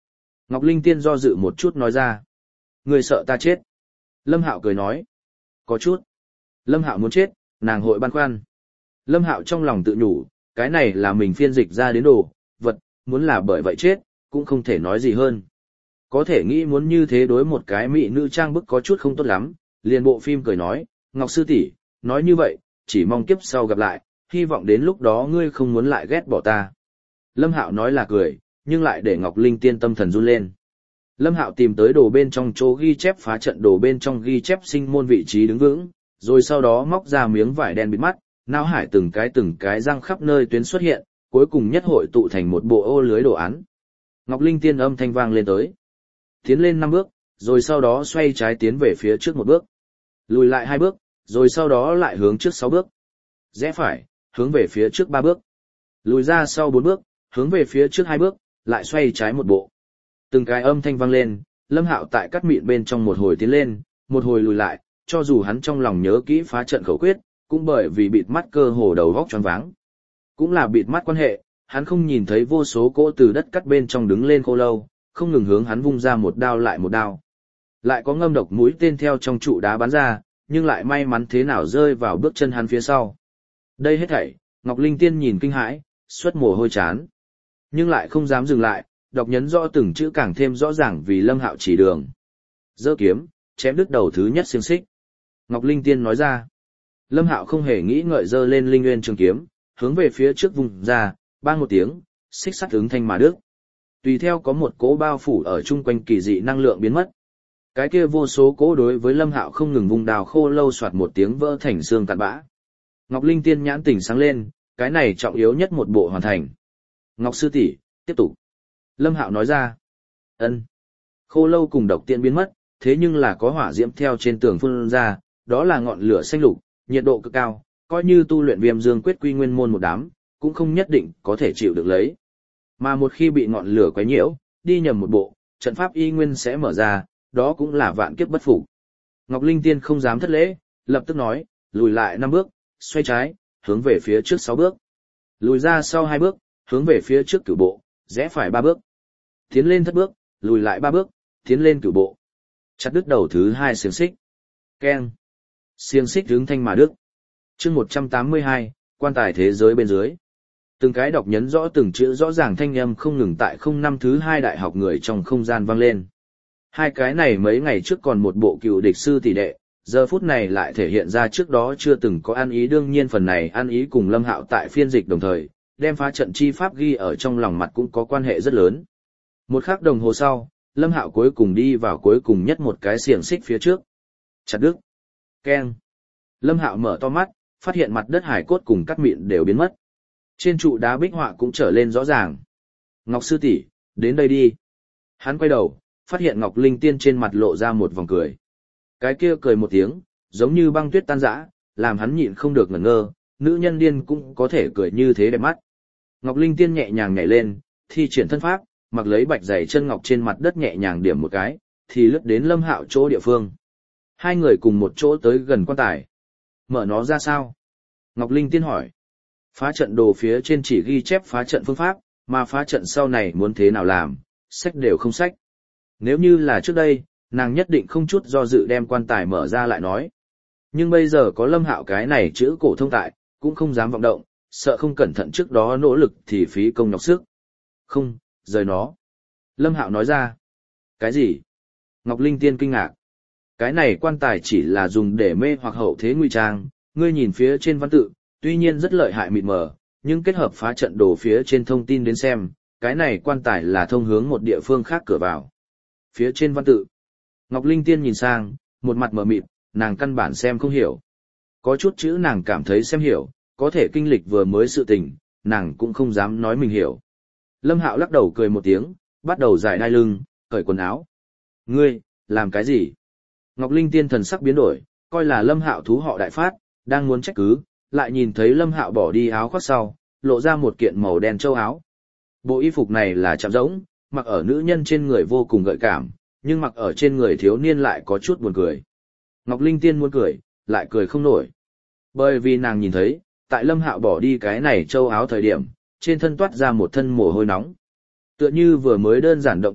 Ngọc Linh Tiên do dự một chút nói ra. Người sợ ta chết. Lâm Hạo cười nói. Có chút. Lâm Hạo muốn chết, nàng hội băn khoăn. Lâm Hạo trong lòng tự nhủ, cái này là mình phiên dịch ra đến đồ, vật, muốn là bởi vậy chết, cũng không thể nói gì hơn. Có thể nghĩ muốn như thế đối một cái mỹ nữ trang bức có chút không tốt lắm, liền bộ phim cười nói, Ngọc sư tỷ, nói như vậy, chỉ mong kiếp sau gặp lại, hy vọng đến lúc đó ngươi không muốn lại ghét bỏ ta. Lâm Hạo nói là cười, nhưng lại để Ngọc Linh Tiên tâm thần run lên. Lâm Hạo tìm tới đồ bên trong chỗ ghi chép phá trận đồ bên trong ghi chép sinh môn vị trí đứng vững, rồi sau đó móc ra miếng vải đen bịt mắt, não hải từng cái răng khắp nơi tuyến xuất hiện, cuối cùng nhất hội tụ thành một bộ ô lưới đồ án. Ngọc Linh Tiên âm thanh vang lên tới. Tiến lên 5 bước, rồi sau đó xoay trái tiến về phía trước 1 bước. Lùi lại 2 bước, rồi sau đó lại hướng trước 6 bước. Rẽ phải, hướng về phía trước 3 bước. Lùi ra sau 4 bước, hướng về phía trước 2 bước, lại xoay trái 1 bộ. Từng cái âm thanh vang lên, Lâm Hạo tại cắt mịn bên trong một hồi tiến lên, một hồi lùi lại, cho dù hắn trong lòng nhớ kỹ phá trận khẩu quyết, cũng bởi vì bịt mắt cơ hồ đầu óc choáng váng. Cũng là bịt mắt quan hệ, hắn không nhìn thấy vô số cỗ từ đất cắt bên trong đứng lên khô lâu, không ngừng hướng hắn vung ra một đao lại một đao. Lại có ngâm độc mũi tên theo trong trụ đá bắn ra, nhưng lại may mắn thế nào rơi vào bước chân hắn phía sau. Đây hết thảy, Ngọc Linh Tiên nhìn kinh hãi, xuất mồ hôi chán. Nhưng lại không dám dừng lại, đọc nhấn rõ từng chữ càng thêm rõ ràng vì Lâm Hạo chỉ đường. Giơ kiếm, chém đứt đầu thứ nhất xiềng xích. Ngọc Linh Tiên nói ra. Lâm Hạo không hề nghĩ ngợi giơ lên linh nguyên trường kiếm, hướng về phía trước vùng ra, bang một tiếng, xích sắt ứng thanh mà đứt. Tùy theo có một cỗ bao phủ ở chung quanh kỳ dị năng lượng biến mất. Cái kia vô số cỗ đối với Lâm Hạo không ngừng vùng đào khô lâu soạt một tiếng vỡ thành xương cặn bã. Ngọc Linh Tiên nhãn tỉnh sáng lên, cái này trọng yếu nhất một bộ hoàn thành. Ngọc sư tỷ, tiếp tục. Lâm Hạo nói ra. Ân. Khô lâu cùng độc tiễn biến mất, thế nhưng là có hỏa diễm theo trên tường phun ra, đó là ngọn lửa xanh lục, nhiệt độ cực cao, coi như tu luyện Viêm Dương quyết quy nguyên môn một đám, cũng không nhất định có thể chịu được lấy. Mà một khi bị ngọn lửa quấy nhiễu, đi nhầm một bộ, trận pháp y nguyên sẽ mở ra, đó cũng là vạn kiếp bất phục. Ngọc Linh Tiên không dám thất lễ, lập tức nói, lùi lại 5 bước, xoay trái, hướng về phía trước 6 bước. Lùi ra sau 2 bước, hướng về phía trước cửu bộ, rẽ phải 3 bước. Tiến lên thất bước, lùi lại 3 bước, tiến lên cửu bộ. Chặt đứt đầu thứ 2 xiềng xích. Keng. Xiềng xích hướng thanh mà đứt. Chương 182, quan tài thế giới bên dưới. Từng cái đọc nhấn rõ từng chữ rõ ràng thanh âm không ngừng tại 05 thứ 2 đại học người trong không gian vang lên. Hai cái này mấy ngày trước còn một bộ cựu địch sư tỷ đệ, giờ phút này lại thể hiện ra trước đó chưa từng có ăn ý, đương nhiên phần này ăn ý cùng Lâm Hạo tại phiên dịch đồng thời, đem phá trận chi pháp ghi ở trong lòng mặt cũng có quan hệ rất lớn. Một khắc đồng hồ sau, Lâm Hạo cuối cùng đi vào cuối cùng nhất một cái xiềng xích phía trước. Chặt đứt. Keng. Lâm Hạo mở to mắt, phát hiện mặt đất hải cốt cùng cắt mịn đều biến mất. Trên trụ đá bích họa cũng trở lên rõ ràng. Ngọc sư tỷ, đến đây đi. Hắn quay đầu, phát hiện Ngọc Linh Tiên trên mặt lộ ra một vòng cười. Cái kia cười một tiếng, giống như băng tuyết tan rã, làm hắn nhịn không được ngẩn ngơ, nữ nhân điên cũng có thể cười như thế đẹp mắt. Ngọc Linh Tiên nhẹ nhàng nhảy lên, thi triển thân pháp, mặc lấy bạch giày chân ngọc trên mặt đất nhẹ nhàng điểm một cái, thì lướt đến Lâm Hạo chỗ địa phương. Hai người cùng một chỗ tới gần quan tài. Mở nó ra sao? Ngọc Linh Tiên hỏi. Phá trận đồ phía trên chỉ ghi chép phá trận phương pháp, mà phá trận sau này muốn thế nào làm, sách đều không sách. Nếu như là trước đây, nàng nhất định không chút do dự đem quan tài mở ra lại nói. Nhưng bây giờ có Lâm Hạo cái này chữ cổ thông tại, cũng không dám vọng động, sợ không cẩn thận trước đó nỗ lực thì phí công nhọc sức. Không, rời nó. Lâm Hạo nói ra. Cái gì? Ngọc Linh Tiên kinh ngạc. Cái này quan tài chỉ là dùng để mê hoặc hậu thế nguy trang, ngươi nhìn phía trên văn tự, tuy nhiên rất lợi hại mịt mờ, nhưng kết hợp phá trận đồ phía trên thông tin đến xem, cái này quan tài là thông hướng một địa phương khác cửa vào. Phía trên văn tự. Ngọc Linh Tiên nhìn sang, một mặt mờ mịt, nàng căn bản xem không hiểu. Có chút chữ nàng cảm thấy xem hiểu, có thể kinh lịch vừa mới sự tình, nàng cũng không dám nói mình hiểu. Lâm Hạo lắc đầu cười một tiếng, bắt đầu giải đai lưng, cởi quần áo. Ngươi, làm cái gì? Ngọc Linh Tiên thần sắc biến đổi, coi là Lâm Hạo thú họ đại phát, đang muốn trách cứ, lại nhìn thấy Lâm Hạo bỏ đi áo khoác sau, lộ ra một kiện màu đen châu áo. Bộ y phục này là chạm rỗng, mặc ở nữ nhân trên người vô cùng gợi cảm, nhưng mặc ở trên người thiếu niên lại có chút buồn cười. Ngọc Linh Tiên muốn cười, lại cười không nổi. Bởi vì nàng nhìn thấy, tại Lâm Hạo bỏ đi cái này châu áo thời điểm, trên thân toát ra một thân mồ hôi nóng. Tựa như vừa mới đơn giản động tác,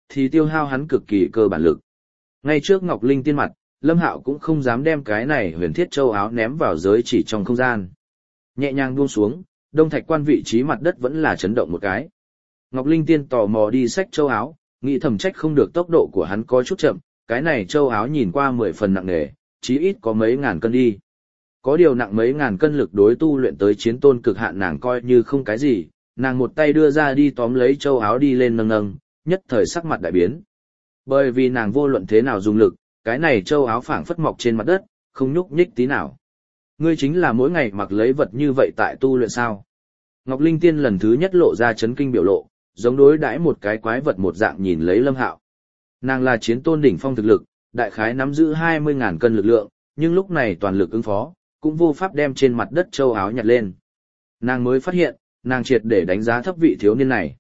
thì tiêu hao hắn cực kỳ cơ bản lực. Ngay trước Ngọc Linh Tiên mặt, Lâm Hạo cũng không dám đem cái này huyền thiết châu áo ném vào giới chỉ trong không gian. Nhẹ nhàng buông xuống, Đông Thạch Quan vị trí mặt đất vẫn là chấn động một cái. Ngọc Linh Tiên tò mò đi xách châu áo, nghĩ thầm trách không được tốc độ của hắn có chút chậm, cái này châu áo nhìn qua 10 phần nặng nề, chí ít có mấy ngàn cân đi. Có điều nặng mấy ngàn cân lực đối tu luyện tới chiến tôn cực hạn nàng coi như không cái gì, nàng một tay đưa ra đi tóm lấy châu áo đi lên nâng nâng, nhất thời sắc mặt đại biến. Bởi vì nàng vô luận thế nào dùng lực, cái này châu áo phảng phất mọc trên mặt đất, không nhúc nhích tí nào. Ngươi chính là mỗi ngày mặc lấy vật như vậy tại tu luyện sao? Ngọc Linh Tiên lần thứ nhất lộ ra chấn kinh biểu lộ, giống đối đãi một cái quái vật một dạng nhìn lấy Lâm Hạo. Nàng là chiến tôn đỉnh phong thực lực, đại khái nắm giữ 20.000 cân lực lượng, nhưng lúc này toàn lực ứng phó, cũng vô pháp đem trên mặt đất châu áo nhặt lên. Nàng mới phát hiện, nàng triệt để đánh giá thấp vị thiếu niên này.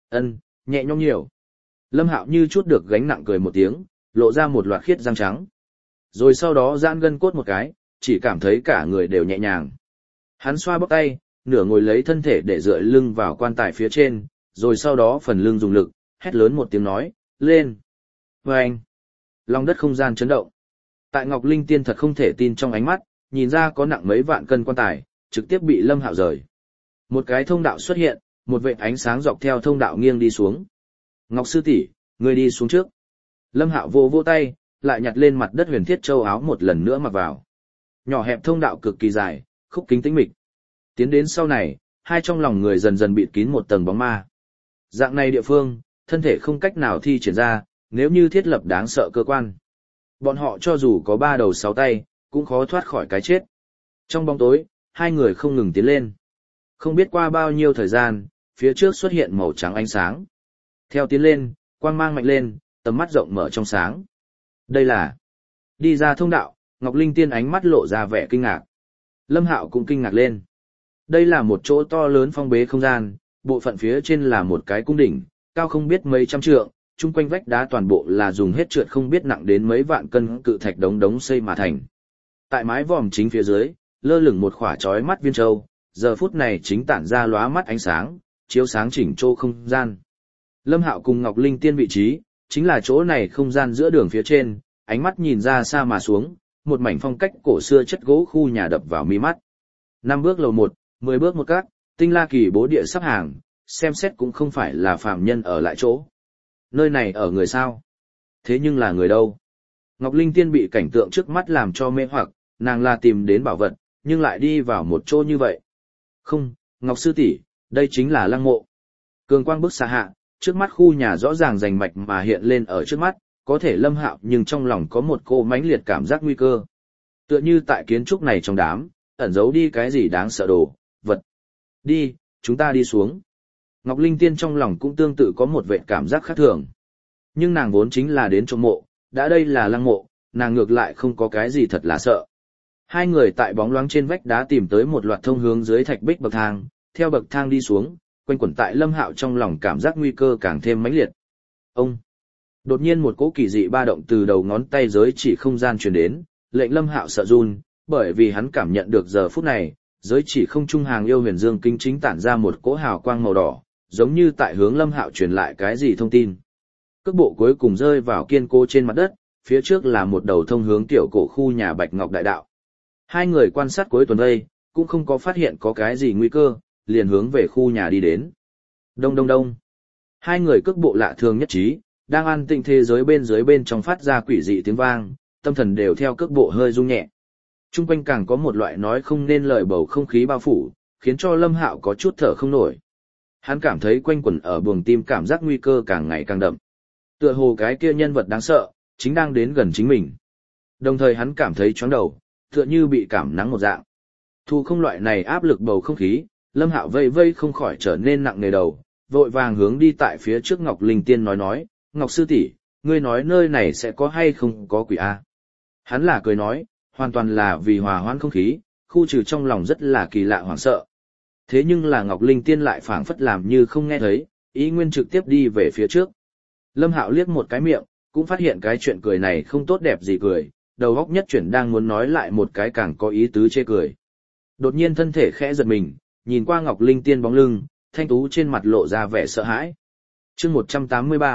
Nhẹ nhõm nhiều. Lâm Hạo như chút được gánh nặng cười một tiếng, lộ ra một loạt khiết răng trắng. Rồi sau đó giãn gân cốt một cái, chỉ cảm thấy cả người đều nhẹ nhàng. Hắn xoa bóp tay, nửa ngồi lấy thân thể để dựa lưng vào quan tài phía trên, rồi sau đó phần lưng dùng lực, hét lớn một tiếng nói, lên. Vâng! Lòng đất không gian chấn động. Tại Ngọc Linh Tiên thật không thể tin trong ánh mắt, nhìn ra có nặng mấy vạn cân quan tài, trực tiếp bị Lâm Hạo rời. Một cái thông đạo xuất hiện, một vệt ánh sáng dọc theo thông đạo nghiêng đi xuống. Ngọc sư tỷ, ngươi đi xuống trước. Lâm Hạo vỗ tay, lại nhặt lên mặt đất huyền thiết châu áo một lần nữa mặc vào. Nhỏ hẹp thông đạo cực kỳ dài, khúc kính tĩnh mịch. Tiến đến sau này, hai trong lòng người dần dần bịt kín một tầng bóng ma. Dạng này địa phương, thân thể không cách nào thi triển ra, nếu như thiết lập đáng sợ cơ quan. Bọn họ cho dù có 3 đầu 6 tay, cũng khó thoát khỏi cái chết. Trong bóng tối, hai người không ngừng tiến lên. Không biết qua bao nhiêu thời gian, phía trước xuất hiện màu trắng ánh sáng. Theo tiến lên, quang mang mạnh lên, tầm mắt rộng mở trong sáng. Đây là... Đi ra thông đạo, Ngọc Linh Tiên ánh mắt lộ ra vẻ kinh ngạc. Lâm Hạo cũng kinh ngạc lên. Đây là một chỗ to lớn phong bế không gian, bộ phận phía trên là một cái cung đỉnh, cao không biết mấy trăm trượng, chung quanh vách đá toàn bộ là dùng hết trượt không biết nặng đến mấy vạn cân cự thạch đống xây mà thành. Tại mái vòm chính phía dưới, lơ lửng một khỏa chói mắt viên châu, giờ phút này chính tản ra lóa mắt ánh sáng, chiếu sáng chỉnh chỗ không gian. Lâm Hạo cùng Ngọc Linh Tiên vị trí, chính là chỗ này không gian giữa đường phía trên, ánh mắt nhìn ra xa mà xuống, một mảnh phong cách cổ xưa chất gỗ khu nhà đập vào mi mắt. 5 bước lầu 1, 10 bước một các, tinh la kỳ bố địa sắp hàng, xem xét cũng không phải là phàm nhân ở lại chỗ. Nơi này ở người sao? Thế nhưng là người đâu? Ngọc Linh Tiên bị cảnh tượng trước mắt làm cho mê hoặc, nàng là tìm đến bảo vật, nhưng lại đi vào một chỗ như vậy. Không, Ngọc sư tỷ, đây chính là lăng mộ. Cường quang bức xa hạ, trước mắt khu nhà rõ ràng rành mạch mà hiện lên ở trước mắt, có thể Lâm Hạo nhưng trong lòng có một cô mãnh liệt cảm giác nguy cơ. Tựa như tại kiến trúc này trong đám, ẩn giấu đi cái gì đáng sợ đồ, vật. Đi, chúng ta đi xuống. Ngọc Linh Tiên trong lòng cũng tương tự có một vẻ cảm giác khác thường. Nhưng nàng vốn chính là đến trộm mộ, đã đây là lăng mộ, nàng ngược lại không có cái gì thật là sợ. Hai người tại bóng loáng trên vách đá tìm tới một loạt thông hướng dưới thạch bích bậc thang, theo bậc thang đi xuống, quanh quẩn tại Lâm Hạo trong lòng cảm giác nguy cơ càng thêm mãnh liệt. Ông! Đột nhiên một cỗ kỳ dị ba động từ đầu ngón tay giới chỉ không gian truyền đến, lệnh Lâm Hạo sợ run, bởi vì hắn cảm nhận được giờ phút này, giới chỉ không trung hàng yêu huyền dương kinh chính tản ra một cỗ hào quang màu đỏ, giống như tại hướng Lâm Hạo truyền lại cái gì thông tin. Cước bộ cuối cùng rơi vào kiên cố trên mặt đất, phía trước là một đầu thông hướng tiểu cổ khu nhà Bạch Ngọc Đại Đạo. Hai người quan sát cuối tuần đây, cũng không có phát hiện có cái gì nguy cơ, liền hướng về khu nhà đi đến. Đông đông đông. Hai người cước bộ lạ thường nhất trí, đang an tĩnh thế giới bên dưới bên trong phát ra quỷ dị tiếng vang, tâm thần đều theo cước bộ hơi rung nhẹ. Trung quanh càng có một loại nói không nên lời bầu không khí bao phủ, khiến cho Lâm Hạo có chút thở không nổi. Hắn cảm thấy quanh quẩn ở buồng tim cảm giác nguy cơ càng ngày càng đậm. Tựa hồ cái kia nhân vật đáng sợ, chính đang đến gần chính mình. Đồng thời hắn cảm thấy chóng đầu, tựa như bị cảm nắng một dạng. Thu không loại này áp lực bầu không khí, Lâm Hạo vây không khỏi trở nên nặng nề đầu, vội vàng hướng đi tại phía trước Ngọc Linh Tiên nói, Ngọc sư tỷ, ngươi nói nơi này sẽ có hay không có quỷ a? Hắn là cười nói, hoàn toàn là vì hòa hoãn không khí, khu trừ trong lòng rất là kỳ lạ hoảng sợ. Thế nhưng là Ngọc Linh Tiên lại phảng phất làm như không nghe thấy, ý nguyên trực tiếp đi về phía trước. Lâm Hạo liếc một cái miệng, cũng phát hiện cái chuyện cười này không tốt đẹp gì cười, đầu óc nhất chuyển đang muốn nói lại một cái càng có ý tứ chê cười. Đột nhiên thân thể khẽ giật mình, nhìn qua Ngọc Linh Tiên bóng lưng, thanh tú trên mặt lộ ra vẻ sợ hãi. Chương 183,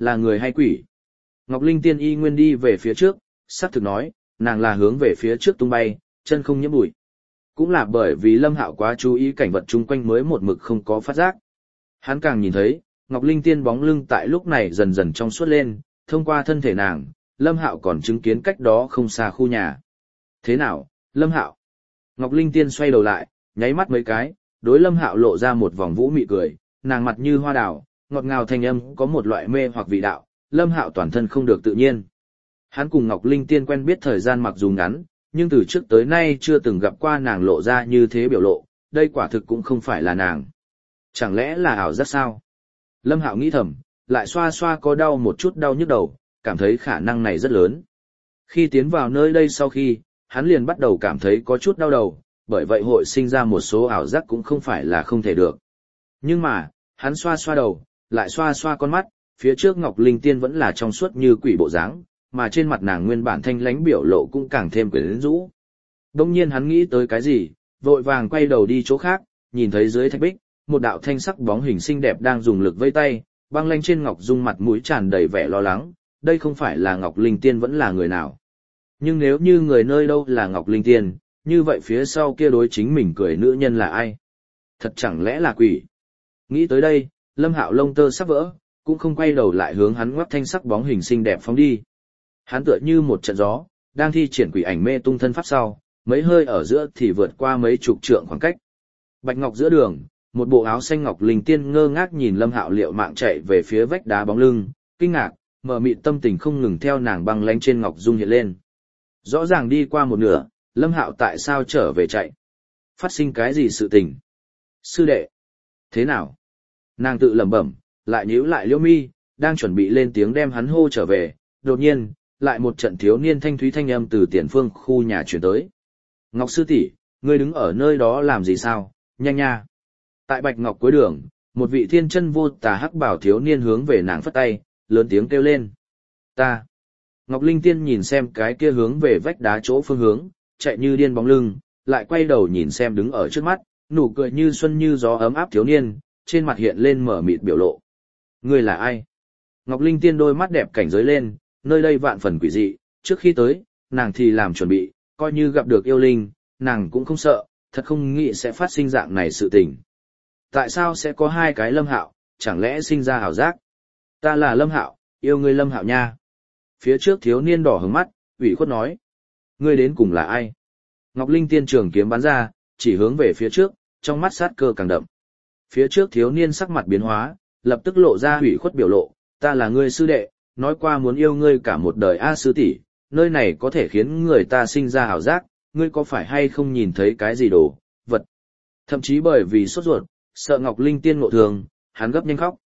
là người hay quỷ? Ngọc Linh Tiên y nguyên đi về phía trước, xác thực nói, nàng là hướng về phía trước tung bay, chân không nhiễm bụi. Cũng là bởi vì Lâm Hạo quá chú ý cảnh vật chung quanh mới một mực không có phát giác. Hắn càng nhìn thấy, Ngọc Linh Tiên bóng lưng tại lúc này dần dần trong suốt lên, thông qua thân thể nàng, Lâm Hạo còn chứng kiến cách đó không xa khu nhà. Thế nào, Lâm Hạo? Ngọc Linh Tiên xoay đầu lại, nháy mắt mấy cái, đối Lâm Hạo lộ ra một vòng vũ mị cười, nàng mặt như hoa đào, ngọt ngào thanh âm có một loại mê hoặc vị đạo, Lâm Hạo toàn thân không được tự nhiên. Hắn cùng Ngọc Linh Tiên quen biết thời gian mặc dù ngắn, nhưng từ trước tới nay chưa từng gặp qua nàng lộ ra như thế biểu lộ, đây quả thực cũng không phải là nàng. Chẳng lẽ là ảo giác sao? Lâm Hạo nghĩ thầm, lại xoa xoa có đau một chút đau nhức đầu, cảm thấy khả năng này rất lớn. Khi tiến vào nơi đây sau khi, hắn liền bắt đầu cảm thấy có chút đau đầu, bởi vậy hội sinh ra một số ảo giác cũng không phải là không thể được. Nhưng mà, hắn xoa xoa đầu, lại xoa xoa con mắt, phía trước Ngọc Linh Tiên vẫn là trong suốt như quỷ bộ dáng, mà trên mặt nàng nguyên bản thanh lãnh biểu lộ cũng càng thêm quyến rũ. Đông nhiên hắn nghĩ tới cái gì, vội vàng quay đầu đi chỗ khác, nhìn thấy dưới thạch bích, một đạo thanh sắc bóng hình xinh đẹp đang dùng lực vây tay, băng lanh trên Ngọc Dung mặt mũi tràn đầy vẻ lo lắng, đây không phải là Ngọc Linh Tiên vẫn là người nào. Nhưng nếu như người nơi đâu là Ngọc Linh Tiên, như vậy phía sau kia đối chính mình cười nữ nhân là ai? Thật chẳng lẽ là quỷ? Nghĩ tới đây, Lâm Hạo lông tơ sắp vỡ, cũng không quay đầu lại hướng hắn ngoắc thanh sắc bóng hình xinh đẹp phóng đi. Hắn tựa như một trận gió, đang thi triển quỷ ảnh mê tung thân pháp sau, mấy hơi ở giữa thì vượt qua mấy chục trượng khoảng cách. Bạch ngọc giữa đường, một bộ áo xanh Ngọc Linh Tiên ngơ ngác nhìn Lâm Hạo liệu mạng chạy về phía vách đá bóng lưng, kinh ngạc, mờ mịt tâm tình không ngừng theo nàng băng lanh trên Ngọc Dung hiện lên. Rõ ràng đi qua một nửa, Lâm Hạo tại sao trở về chạy? Phát sinh cái gì sự tình? Sư đệ! Thế nào? Nàng tự lẩm bẩm, lại nhíu lại liễu mi, đang chuẩn bị lên tiếng đem hắn hô trở về, đột nhiên, lại một trận thiếu niên thanh thúy thanh âm từ tiền phương khu nhà chuyển tới. Ngọc sư tỷ, ngươi đứng ở nơi đó làm gì sao? Nhanh nha! Tại Bạch Ngọc cuối đường, một vị thiên chân vô tà hắc bảo thiếu niên hướng về nàng phất tay, lớn tiếng kêu lên. Ta! Ngọc Linh Tiên nhìn xem cái kia hướng về vách đá chỗ phương hướng, chạy như điên bóng lưng, lại quay đầu nhìn xem đứng ở trước mắt, nụ cười như xuân như gió ấm áp thiếu niên, trên mặt hiện lên mở mịt biểu lộ. Ngươi là ai? Ngọc Linh Tiên đôi mắt đẹp cảnh giới lên, nơi đây vạn phần quỷ dị, trước khi tới, nàng thì làm chuẩn bị, coi như gặp được yêu linh, nàng cũng không sợ, thật không nghĩ sẽ phát sinh dạng này sự tình. Tại sao sẽ có hai cái Lâm Hạo, chẳng lẽ sinh ra ảo giác? Ta là Lâm Hạo, yêu ngươi Lâm Hạo nha. Phía trước thiếu niên đỏ hứng mắt, ủy khuất nói. Ngươi đến cùng là ai? Ngọc Linh Tiên trường kiếm bắn ra, chỉ hướng về phía trước, trong mắt sát cơ càng đậm. Phía trước thiếu niên sắc mặt biến hóa, lập tức lộ ra ủy khuất biểu lộ, ta là ngươi sư đệ, nói qua muốn yêu ngươi cả một đời a sư tỷ, nơi này có thể khiến người ta sinh ra ảo giác, ngươi có phải hay không nhìn thấy cái gì đồ, vật. Thậm chí bởi vì sốt ruột, sợ Ngọc Linh Tiên ngộ thường, hắn gấp nhanh khóc.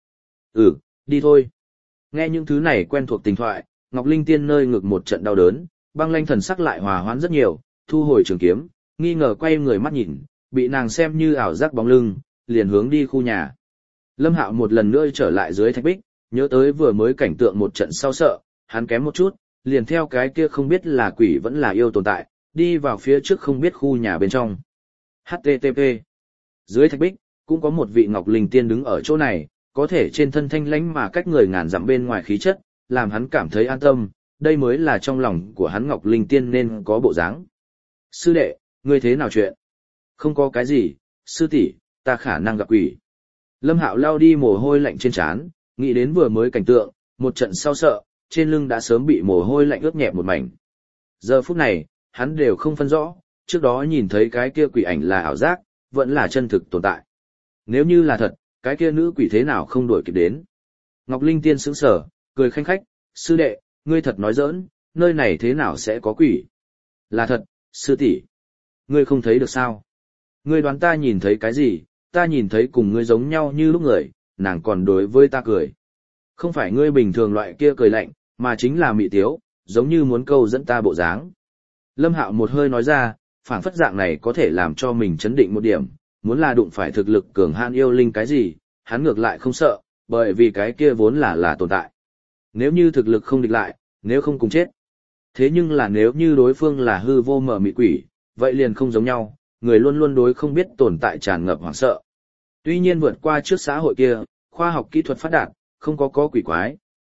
Đi thôi. Nghe những thứ này quen thuộc tình thoại, Ngọc Linh Tiên nơi ngực một trận đau đớn, băng lanh thần sắc lại hòa hoãn rất nhiều, thu hồi trường kiếm, nghi ngờ quay người mắt nhìn, bị nàng xem như ảo giác bóng lưng, liền hướng đi khu nhà. Lâm Hạo một lần nữa trở lại dưới thạch bích, nhớ tới vừa mới cảnh tượng một trận sau sợ, hắn kém một chút, liền theo cái kia không biết là quỷ vẫn là yêu tồn tại, đi vào phía trước không biết khu nhà bên trong. HTTP. Dưới thạch bích, cũng có một vị Ngọc Linh Tiên đứng ở chỗ này, có thể trên thân thanh lãnh mà cách người ngàn dặm bên ngoài khí chất, làm hắn cảm thấy an tâm, đây mới là trong lòng của hắn Ngọc Linh Tiên nên có bộ dáng. Sư đệ, ngươi thế nào chuyện? Không có cái gì, sư tỷ, ta khả năng gặp quỷ. Lâm Hạo lao đi mồ hôi lạnh trên trán, nghĩ đến vừa mới cảnh tượng, một trận sau sợ, trên lưng đã sớm bị mồ hôi lạnh ướt nhẹp một mảnh. Giờ phút này, hắn đều không phân rõ, trước đó nhìn thấy cái kia quỷ ảnh là ảo giác, vẫn là chân thực tồn tại. Nếu như là thật, cái kia nữ quỷ thế nào không đuổi kịp đến? Ngọc Linh Tiên sững sờ, cười khanh khách, sư đệ, ngươi thật nói giỡn, nơi này thế nào sẽ có quỷ? Là thật, sư tỷ. Ngươi không thấy được sao? Ngươi đoán ta nhìn thấy cái gì? Ta nhìn thấy cùng ngươi giống nhau như lúc người, nàng còn đối với ta cười. Không phải ngươi bình thường loại kia cười lạnh, mà chính là mị tiếu, giống như muốn câu dẫn ta bộ dáng. Lâm Hạo một hơi nói ra, phảng phất dạng này có thể làm cho mình chấn định một điểm, muốn là đụng phải thực lực cường hãn yêu linh cái gì, hắn ngược lại không sợ, bởi vì cái kia vốn là tồn tại. Nếu như thực lực không địch lại, nếu không cùng chết. Thế nhưng là nếu như đối phương là hư vô mờ mị quỷ, vậy liền không giống nhau, người luôn luôn đối không biết tồn tại tràn ngập hoảng sợ. Tuy nhiên vượt qua trước xã hội kia, khoa học kỹ thuật phát đạt, không có quỷ quái,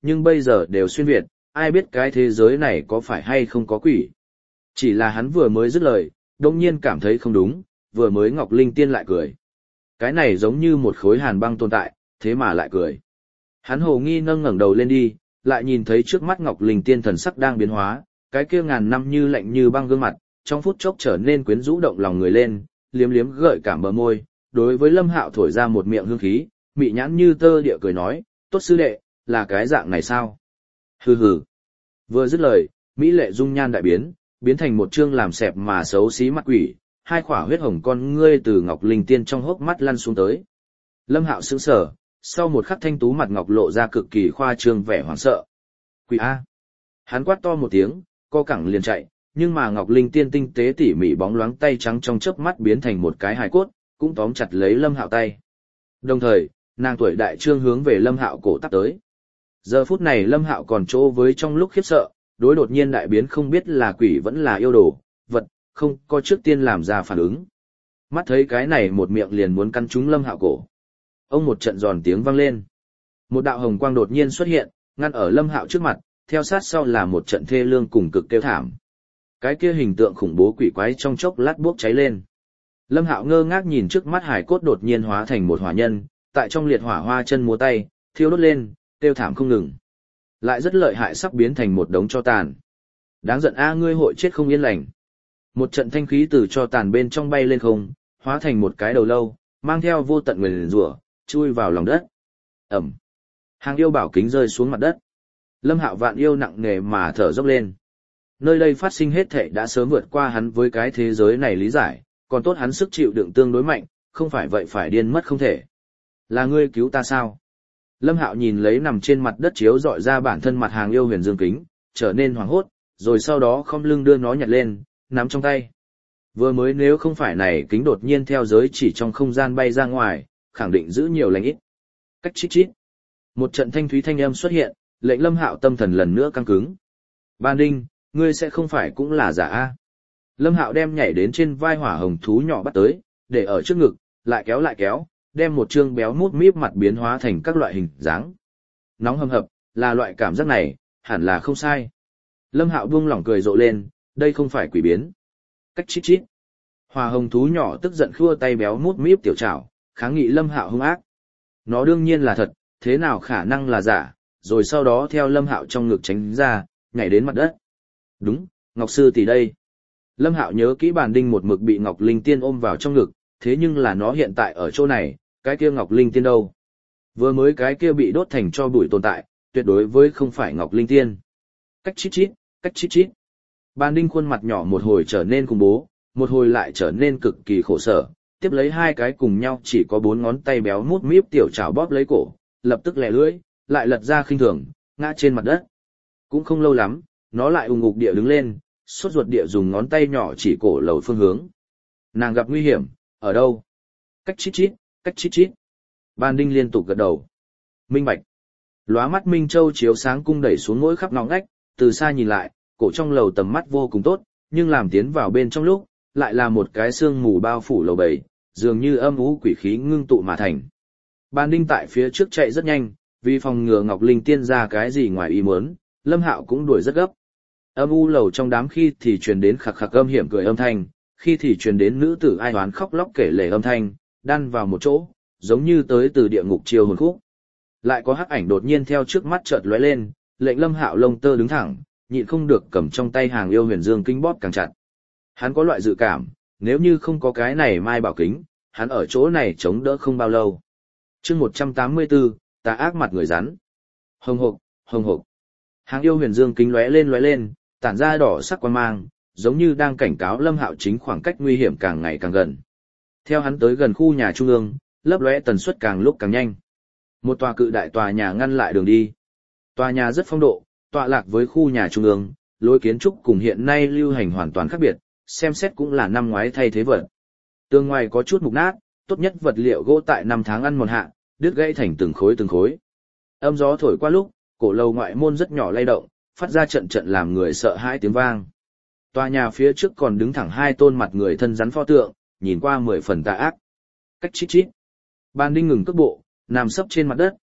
nhưng bây giờ đều xuyên Việt, ai biết cái thế giới này có phải hay không có quỷ. Chỉ là hắn vừa mới dứt lời, đông nhiên cảm thấy không đúng, vừa mới Ngọc Linh Tiên lại cười. Cái này giống như một khối hàn băng tồn tại, thế mà lại cười. Hắn hồ nghi nâng ngẩng đầu lên đi, lại nhìn thấy trước mắt Ngọc Linh Tiên thần sắc đang biến hóa, cái kia ngàn năm như lạnh như băng gương mặt, trong phút chốc trở nên quyến rũ động lòng người lên, liếm liếm gợi cảm bờ môi, đối với Lâm Hạo thổi ra một miệng hương khí, mị nhãn như tơ địa cười nói, tốt sư đệ, là cái dạng này sao? Hừ hừ. Vừa dứt lời, mỹ lệ dung nhan đại biến, biến thành một trương làm xẹp mà xấu xí mặt quỷ, hai khỏa huyết hồng con ngươi từ Ngọc Linh Tiên trong hốc mắt lăn xuống tới. Lâm Hạo sững sờ, sau một khắc thanh tú mặt ngọc lộ ra cực kỳ khoa trương vẻ hoảng sợ. Quỷ a! Hắn quát to một tiếng, co cẳng liền chạy, nhưng mà Ngọc Linh Tiên tinh tế tỉ mỉ bóng loáng tay trắng trong chớp mắt biến thành một cái hài cốt, cũng tóm chặt lấy Lâm Hạo tay. Đồng thời, nàng tuổi đại trương hướng về Lâm Hạo cổ tắp tới. Giờ phút này Lâm Hạo còn chỗ với trong lúc khiếp sợ, đối đột nhiên đại biến không biết là quỷ vẫn là yêu đồ, vật, không có trước tiên làm ra phản ứng. Mắt thấy cái này một miệng liền muốn cắn trúng Lâm Hạo cổ. Ông một trận giòn tiếng vang lên. Một đạo hồng quang đột nhiên xuất hiện, ngăn ở Lâm Hạo trước mặt, theo sát sau là một trận thê lương cùng cực kêu thảm. Cái kia hình tượng khủng bố quỷ quái trong chốc lát bốc cháy lên. Lâm Hạo ngơ ngác nhìn trước mắt hải cốt đột nhiên hóa thành một hỏa nhân, tại trong liệt hỏa hoa chân múa tay, thiêu đốt lên, kêu thảm không ngừng. Lại rất lợi hại sắp biến thành một đống tro tàn. Đáng giận a, ngươi hội chết không yên lành. Một trận thanh khí từ tro tàn bên trong bay lên không, hóa thành một cái đầu lâu, mang theo vô tận nguyền rủa, chui vào lòng đất. Ẩm. Hàng yêu bảo kính rơi xuống mặt đất. Lâm Hạo vạn yêu nặng nề mà thở dốc lên. Nơi đây phát sinh hết thảy đã sớm vượt qua hắn với cái thế giới này lý giải, còn tốt hắn sức chịu đựng tương đối mạnh, không phải vậy phải điên mất không thể. Là ngươi cứu ta sao? Lâm Hạo nhìn lấy nằm trên mặt đất chiếu dọi ra bản thân mặt hàng yêu huyền dương kính, trở nên hoảng hốt, rồi sau đó khom lưng đưa nó nhặt lên, nắm trong tay. Vừa mới nếu không phải này kính đột nhiên theo giới chỉ trong không gian bay ra ngoài, khẳng định giữ nhiều lành ít. Cách chít chít. Một trận thanh thúy thanh âm xuất hiện, lệnh Lâm Hạo tâm thần lần nữa căng cứng. Ban Đinh, ngươi sẽ không phải cũng là giả a? Lâm Hạo đem nhảy đến trên vai hỏa hồng thú nhỏ bắt tới, để ở trước ngực, lại kéo, đem một trương béo mút míp mặt biến hóa thành các loại hình dáng. Nóng hầm hập, là loại cảm giác này, hẳn là không sai. Lâm Hạo buông lỏng cười rộ lên, đây không phải quỷ biến. Cách chít chít. Hỏa hồng thú nhỏ tức giận khua tay béo mút míp tiểu trảo, kháng nghị Lâm Hạo hung ác. Nó đương nhiên là thật, thế nào khả năng là giả, rồi sau đó theo Lâm Hạo trong ngực tránh ra, nhảy đến mặt đất. Đúng, Ngọc Sư tỷ đây. Lâm Hạo nhớ kỹ Bàn Đinh một mực bị Ngọc Linh Tiên ôm vào trong ngực, thế nhưng là nó hiện tại ở chỗ này, cái kia Ngọc Linh Tiên đâu? Vừa mới cái kia bị đốt thành tro bụi tồn tại, tuyệt đối với không phải Ngọc Linh Tiên. Cách chít chít, cách chít chít. Bàn Đinh khuôn mặt nhỏ một hồi trở nên khủng bố, một hồi lại trở nên cực kỳ khổ sở, tiếp lấy hai cái cùng nhau chỉ có 4 ngón tay béo mút míp tiểu chảo bóp lấy cổ, lập tức lẻ lưỡi, lại lật ra khinh thường, ngã trên mặt đất. Cũng không lâu lắm, nó lại ùng ục địa đứng lên, sốt ruột địa dùng ngón tay nhỏ chỉ cổ lầu phương hướng. Nàng gặp nguy hiểm, ở đâu? Cách chít chít, cách chít chít. Ban Đinh liên tục gật đầu. Minh bạch. Lóa mắt Minh Châu chiếu sáng cung đẩy xuống mỗi khắp ngõ ngách, từ xa nhìn lại, cổ trong lầu tầm mắt vô cùng tốt, nhưng làm tiến vào bên trong lúc, lại là một cái sương mù bao phủ lầu bầy, dường như âm u quỷ khí ngưng tụ mà thành. Ban Đinh tại phía trước chạy rất nhanh, vì phòng ngừa Ngọc Linh Tiên ra cái gì ngoài ý muốn, Lâm Hạo cũng đuổi rất gấp. Âm u lầu trong đám khi thì truyền đến khặc khặc âm hiểm cười âm thanh, khi thì truyền đến nữ tử ai oán khóc lóc kể lể âm thanh, đan vào một chỗ, giống như tới từ địa ngục chiêu hồn khúc. Lại có hắc ảnh đột nhiên theo trước mắt chợt lóe lên, lệnh Lâm Hạo lông tơ đứng thẳng, nhịn không được cầm trong tay hàng yêu huyền dương kính bóp càng chặt. Hắn có loại dự cảm, nếu như không có cái này mai bảo kính, hắn ở chỗ này chống đỡ không bao lâu. Chương 184, tà ác mặt người rắn. Hồng hộc, hồng hộc. Hàng yêu huyền dương kính lóe lên, tản ra đỏ sắc quang mang, giống như đang cảnh cáo Lâm Hạo chính khoảng cách nguy hiểm càng ngày càng gần. Theo hắn tới gần khu nhà trung ương, lấp lóe tần suất càng lúc càng nhanh. Một tòa cự đại tòa nhà ngăn lại đường đi. Tòa nhà rất phong độ, tọa lạc với khu nhà trung ương, lối kiến trúc cùng hiện nay lưu hành hoàn toàn khác biệt, xem xét cũng là năm ngoái thay thế vật. Tường ngoài có chút mục nát, tốt nhất vật liệu gỗ tại năm tháng ăn mòn hạ, đứt gãy thành từng khối. Âm gió thổi qua lúc, cổ lầu ngoại môn rất nhỏ lay động, phát ra trận trận làm người sợ hãi tiếng vang. Tòa nhà phía trước còn đứng thẳng hai tôn mặt người thân rắn pho tượng, nhìn qua 10 phần tà ác. Cách chít chít. Ban Đinh ngừng cước bộ, nằm sấp trên mặt đất,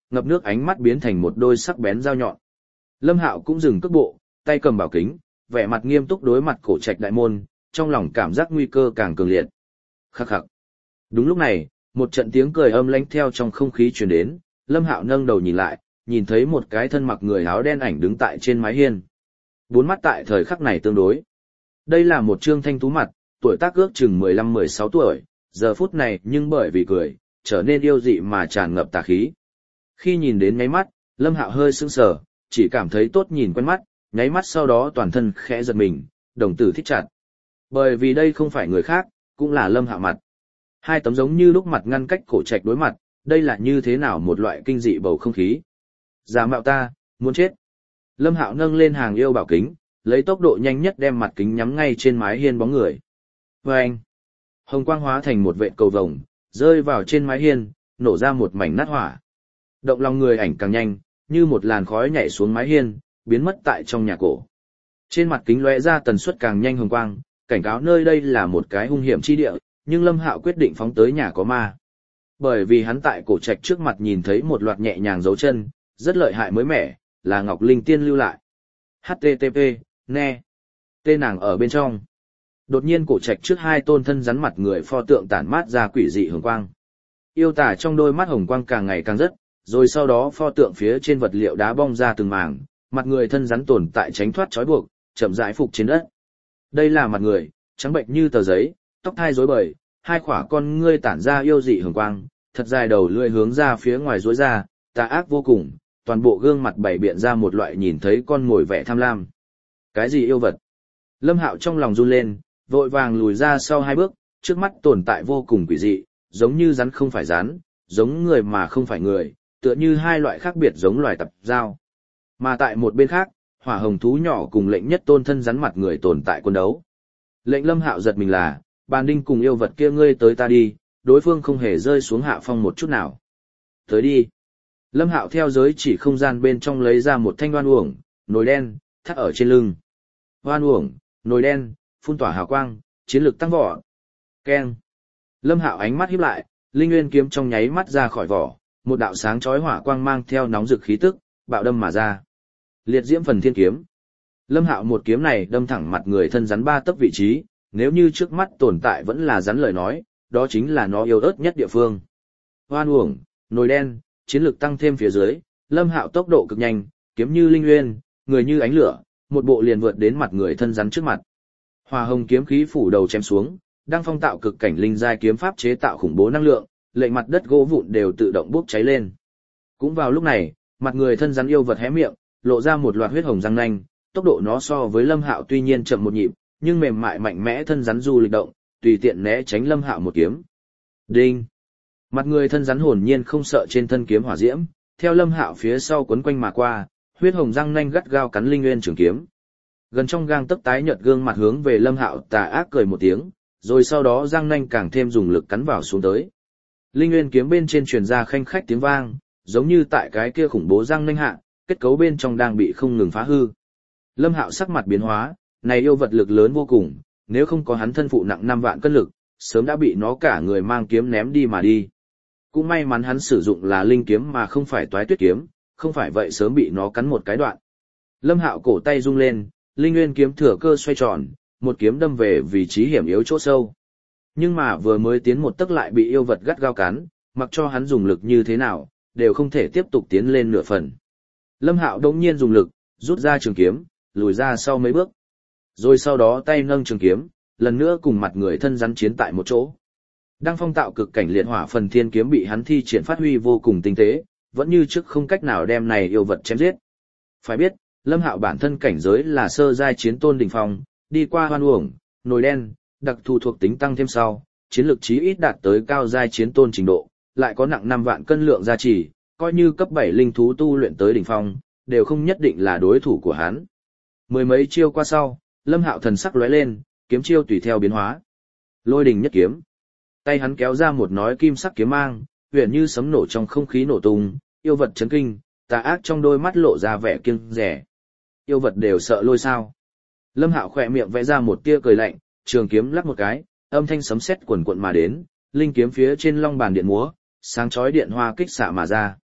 ngập nước ánh mắt biến thành một đôi sắc bén dao nhọn. Lâm Hạo cũng dừng cước bộ, tay cầm bảo kính, vẻ mặt nghiêm túc đối mặt cổ trạch đại môn, trong lòng cảm giác nguy cơ càng cường liệt. Khắc khắc. Đúng lúc này, một trận tiếng cười âm lãnh theo trong không khí truyền đến, Lâm Hạo nâng đầu nhìn lại, nhìn thấy một cái thân mặc người áo đen ảnh đứng tại trên mái hiên. Bốn mắt tại thời khắc này tương đối. Đây là một trương thanh tú mặt, tuổi tác ước chừng 15-16 tuổi, giờ phút này nhưng bởi vì cười, trở nên yêu dị mà tràn ngập tà khí. Khi nhìn đến nháy mắt, Lâm Hạo hơi sững sờ, chỉ cảm thấy tốt nhìn quen mắt, nháy mắt sau đó toàn thân khẽ giật mình, đồng tử thích chặt. Bởi vì đây không phải người khác, cũng là Lâm Hạo mặt. Hai tấm giống như lúc mặt ngăn cách cổ trạch đối mặt, đây là như thế nào một loại kinh dị bầu không khí. Giả mạo ta, muốn chết. Lâm Hạo nâng lên hàng yêu bảo kính, lấy tốc độ nhanh nhất đem mặt kính nhắm ngay trên mái hiên bóng người. Và anh, hồng quang hóa thành một vệt cầu vồng, rơi vào trên mái hiên, nổ ra một mảnh nát hỏa. Động lòng người ảnh càng nhanh, như một làn khói nhảy xuống mái hiên, biến mất tại trong nhà cổ. Trên mặt kính lóe ra tần suất càng nhanh hồng quang, cảnh cáo nơi đây là một cái hung hiểm chi địa, nhưng Lâm Hạo quyết định phóng tới nhà có ma. Bởi vì hắn tại cổ trạch trước mặt nhìn thấy một loạt nhẹ nhàng dấu chân, rất lợi hại mới mẻ, là Ngọc Linh Tiên lưu lại. HTTP, ne. Tên nàng ở bên trong. Đột nhiên cổ trạch trước hai tôn thân rắn mặt người pho tượng tản mát ra quỷ dị hồng quang. Yêu tả trong đôi mắt hồng quang càng ngày càng rất, rồi sau đó pho tượng phía trên vật liệu đá bong ra từng mảng, mặt người thân rắn tồn tại tránh thoát trói buộc, chậm rãi phục trên đất. Đây là mặt người, trắng bệnh như tờ giấy, tóc thai rối bời, hai khỏa con ngươi tản ra yêu dị hồng quang, thật dài đầu lưỡi hướng ra phía ngoài rối ra, tà ác vô cùng, toàn bộ gương mặt bày biện ra một loại nhìn thấy con mồi vẻ tham lam. Cái gì yêu vật? Lâm Hạo trong lòng run lên, vội vàng lùi ra sau hai bước, trước mắt tồn tại vô cùng quỷ dị, giống như rắn không phải rắn, giống người mà không phải người, tựa như hai loại khác biệt giống loài tập giao. Mà tại một bên khác, hỏa hồng thú nhỏ cùng lệnh nhất tôn thân rắn mặt người tồn tại quân đấu. Lệnh Lâm Hạo giật mình là, Bàn Đinh cùng yêu vật kia ngươi tới ta đi, đối phương không hề rơi xuống hạ phong một chút nào. Tới đi. Lâm Hạo theo giới chỉ không gian bên trong lấy ra một thanh oan uổng, nồi đen, thắt ở trên lưng. Oan uổng, nồi đen, phun tỏa hào quang, chiến lực tăng vỏ. Keng. Lâm Hạo ánh mắt híp lại, linh nguyên kiếm trong nháy mắt ra khỏi vỏ, một đạo sáng chói hỏa quang mang theo nóng rực khí tức, bạo đâm mà ra. Liệt diễm phần thiên kiếm. Lâm Hạo một kiếm này đâm thẳng mặt người thân rắn 3 tấc vị trí, nếu như trước mắt tồn tại vẫn là rắn lời nói, đó chính là nó yếu ớt nhất địa phương. Hoan uổng, nồi đen, chiến lực tăng thêm phía dưới, Lâm Hạo tốc độ cực nhanh, kiếm như linh nguyên, người như ánh lửa, một bộ liền vượt đến mặt người thân rắn trước mặt. Hỏa hồng kiếm khí phủ đầu chém xuống, đang phong tạo cực cảnh linh giai kiếm pháp chế tạo khủng bố năng lượng, lệnh mặt đất gỗ vụn đều tự động bốc cháy lên. Cũng vào lúc này, mặt người thân rắn yêu vật hé miệng, lộ ra một loạt huyết hồng răng nanh, tốc độ nó so với Lâm Hạo tuy nhiên chậm một nhịp, nhưng mềm mại mạnh mẽ thân rắn du lịch động, tùy tiện né tránh Lâm Hạo một kiếm. Đinh! Mặt người thân rắn hồn nhiên không sợ trên thân kiếm hỏa diễm, theo Lâm Hạo phía sau quấn quanh mà qua, huyết hồng răng nanh gắt gao cắn linh nguyên trường kiếm. Gần trong gang tấc tái nhợt gương mặt hướng về Lâm Hạo tà ác cười một tiếng, rồi sau đó răng nanh càng thêm dùng lực cắn vào xuống tới. Linh nguyên kiếm bên trên truyền ra khanh khách tiếng vang, giống như tại cái kia khủng bố răng nanh hạ, kết cấu bên trong đang bị không ngừng phá hư. Lâm Hạo sắc mặt biến hóa, này yêu vật lực lớn vô cùng, nếu không có hắn thân phụ nặng 5 vạn cân lực, sớm đã bị nó cả người mang kiếm ném đi mà đi. Cũng may mắn hắn sử dụng là linh kiếm mà không phải toái tuyết kiếm, không phải vậy sớm bị nó cắn một cái đoạn. Lâm Hạo cổ tay rung lên, linh nguyên kiếm thừa cơ xoay tròn, một kiếm đâm về vị trí hiểm yếu chỗ sâu. Nhưng mà vừa mới tiến một tấc lại bị yêu vật gắt gao cắn, mặc cho hắn dùng lực như thế nào, đều không thể tiếp tục tiến lên nửa phần. Lâm Hạo đống nhiên dùng lực, rút ra trường kiếm, lùi ra sau mấy bước. Rồi sau đó tay nâng trường kiếm, lần nữa cùng mặt người thân rắn chiến tại một chỗ. Đang phong tạo cực cảnh liệt hỏa phần thiên kiếm bị hắn thi triển phát huy vô cùng tinh tế, vẫn như trước không cách nào đem này yêu vật chém giết. Phải biết, Lâm Hạo bản thân cảnh giới là sơ giai chiến tôn đỉnh phong, đi qua hoan uổng, nồi đen, đặc thù thuộc tính tăng thêm sau, chiến lực chí ít đạt tới cao giai chiến tôn trình độ, lại có nặng 5 vạn cân lượng gia trì, coi như cấp 7 linh thú tu luyện tới đỉnh phong, đều không nhất định là đối thủ của hắn. Mười mấy chiêu qua sau, Lâm Hạo thần sắc lóe lên, kiếm chiêu tùy theo biến hóa. Lôi đình nhất kiếm. Tay hắn kéo ra một nói kim sắc kiếm mang, huyền như sấm nổ trong không khí nổ tung, yêu vật chấn kinh, tà ác trong đôi mắt lộ ra vẻ kiêng dè. Yêu vật đều sợ lôi sao? Lâm Hạo khẽ miệng vẽ ra một tia cười lạnh, trường kiếm lắc một cái, âm thanh sấm sét quần quận mà đến, linh kiếm phía trên long bàn điện múa, sáng chói điện hoa kích xạ mà ra.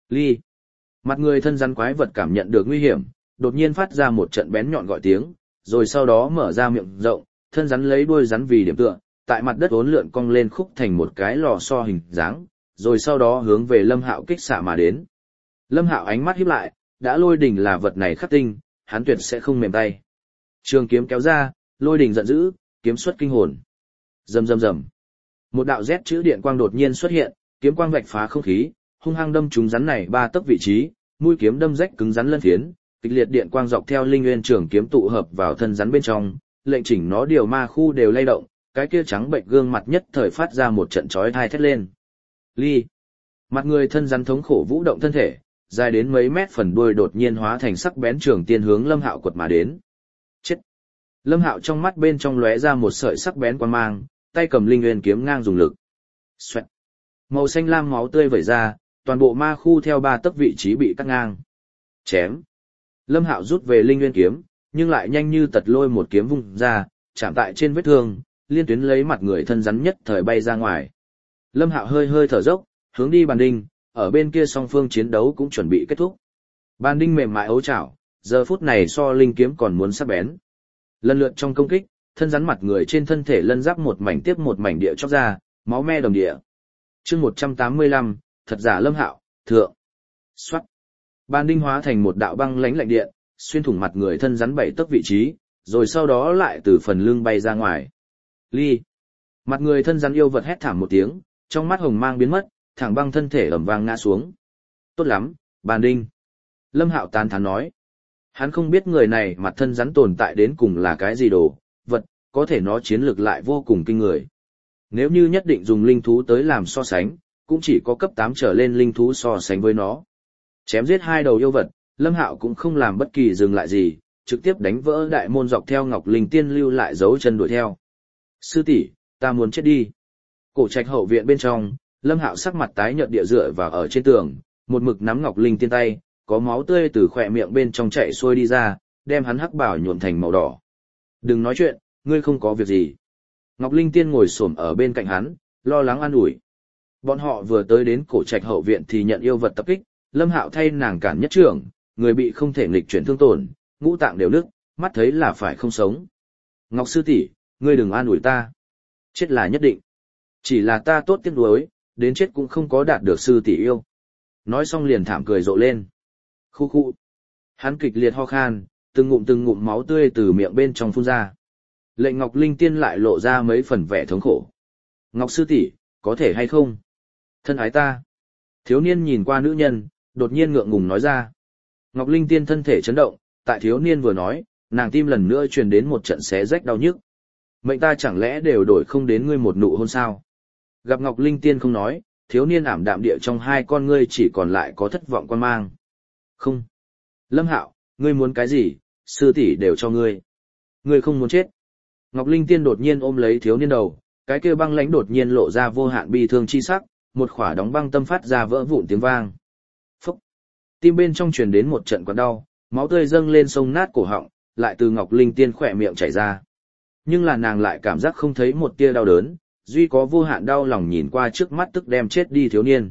Ly. Mặt người thân rắn quái vật cảm nhận được nguy hiểm, đột nhiên phát ra một trận bén nhọn gọi tiếng, rồi sau đó mở ra miệng rộng, thân rắn lấy đuôi rắn vì điểm tựa, tại mặt đất uốn lượn cong lên khúc thành một cái lò xo hình dáng, rồi sau đó hướng về Lâm Hạo kích xạ mà đến. Lâm Hạo ánh mắt híp lại, đã lôi đỉnh là vật này khắc tinh, hắn tuyệt sẽ không mềm tay. Trường kiếm kéo ra, lôi đỉnh giận dữ, kiếm xuất kinh hồn. Rầm rầm rầm. Một đạo Z chữ điện quang đột nhiên xuất hiện, kiếm quang vạch phá không khí, hung hăng đâm trúng rắn này 3 tấc vị trí, mũi kiếm đâm rách cứng rắn lân phiến, kịch liệt điện quang dọc theo linh nguyên trường kiếm tụ hợp vào thân rắn bên trong, lệnh chỉnh nó điều ma khu đều lay động, cái kia trắng bệnh gương mặt nhất thời phát ra một trận chói tai thét lên. Ly. Mặt người thân rắn thống khổ vũ động thân thể, dài đến mấy mét phần đuôi đột nhiên hóa thành sắc bén trường tiên hướng Lâm Hạo quật mà đến. Chết. Lâm Hạo trong mắt bên trong lóe ra một sợi sắc bén quang mang, tay cầm linh nguyên kiếm ngang dùng lực. Xoẹt. Màu xanh lam máu tươi vẩy ra, toàn bộ ma khu theo 3 tấc vị trí bị cắt ngang. Chém. Lâm Hạo rút về linh nguyên kiếm, nhưng lại nhanh như tật lôi một kiếm vung ra, chạm tại trên vết thương, liên tuyến lấy mặt người thân rắn nhất thời bay ra ngoài. Lâm Hạo hơi hơi thở dốc, hướng đi bàn đinh, ở bên kia song phương chiến đấu cũng chuẩn bị kết thúc. Bàn đinh mềm mại ấu chảo, giờ phút này so linh kiếm còn muốn sắc bén. Lần lượt trong công kích, thân rắn mặt người trên thân thể lân giáp một mảnh tiếp một mảnh địa chóc ra, máu me đồng địa. Chương 185, thật giả Lâm Hạo, thượng. Soát. Bàn đinh hóa thành một đạo băng lãnh lạnh điện, xuyên thủng mặt người thân rắn 7 tấc vị trí, rồi sau đó lại từ phần lưng bay ra ngoài. Ly. Mặt người thân rắn yêu vật hét thảm một tiếng, trong mắt hồng mang biến mất, thẳng băng thân thể ầm vang ngã xuống. Tốt lắm, bàn đinh. Lâm Hạo tán thán nói. Hắn không biết người này mặt thân rắn tồn tại đến cùng là cái gì đồ, vật, có thể nó chiến lược lại vô cùng kinh người. Nếu như nhất định dùng linh thú tới làm so sánh, cũng chỉ có cấp 8 trở lên linh thú so sánh với nó. Chém giết 2 đầu yêu vật, Lâm Hạo cũng không làm bất kỳ dừng lại gì, trực tiếp đánh vỡ đại môn dọc theo Ngọc Linh Tiên lưu lại dấu chân đuổi theo. Sư tỷ, ta muốn chết đi. Cổ trạch hậu viện bên trong, Lâm Hạo sắc mặt tái nhợt địa dựa vào ở trên tường, một mực nắm Ngọc Linh Tiên tay, có máu tươi từ khóe miệng bên trong chảy xuôi đi ra, đem hắn hắc bảo nhuộm thành màu đỏ. Đừng nói chuyện, ngươi không có việc gì. Ngọc Linh Tiên ngồi xổm ở bên cạnh hắn, lo lắng an ủi. Bọn họ vừa tới đến cổ trạch hậu viện thì nhận yêu vật tập kích, Lâm Hạo thay nàng cản nhất trưởng, người bị không thể nghịch chuyển thương tổn, ngũ tạng đều nứt, mắt thấy là phải không sống. Ngọc sư tỷ, ngươi đừng an ủi ta. Chết là nhất định. Chỉ là ta tốt tiếc nuối, đến chết cũng không có đạt được sư tỷ yêu. Nói xong liền thảm cười rộ lên. Khu khu. Hắn kịch liệt ho khan, từng ngụm máu tươi từ miệng bên trong phun ra. Lệnh Ngọc Linh Tiên lại lộ ra mấy phần vẻ thống khổ. Ngọc sư tỷ, có thể hay không? Thân ái ta. Thiếu niên nhìn qua nữ nhân, đột nhiên ngượng ngùng nói ra. Ngọc Linh Tiên thân thể chấn động, tại thiếu niên vừa nói, nàng tim lần nữa truyền đến một trận xé rách đau nhức. Mệnh ta chẳng lẽ đều đổi không đến ngươi một nụ hôn sao? Gặp Ngọc Linh Tiên không nói, thiếu niên ảm đạm địa trong hai con ngươi chỉ còn lại có thất vọng quan mang. Không. Lâm Hạo, ngươi muốn cái gì, sư tỷ đều cho ngươi. Ngươi không muốn chết. Ngọc Linh Tiên đột nhiên ôm lấy thiếu niên đầu, cái kia băng lãnh đột nhiên lộ ra vô hạn bi thương chi sắc, một khỏa đóng băng tâm phát ra vỡ vụn tiếng vang. Phúc. Tim bên trong truyền đến một trận quặn đau, máu tươi dâng lên sông nát cổ họng, lại từ Ngọc Linh Tiên khỏe miệng chảy ra. Nhưng là nàng lại cảm giác không thấy một tia đau đớn, duy có vô hạn đau lòng nhìn qua trước mắt tức đem chết đi thiếu niên.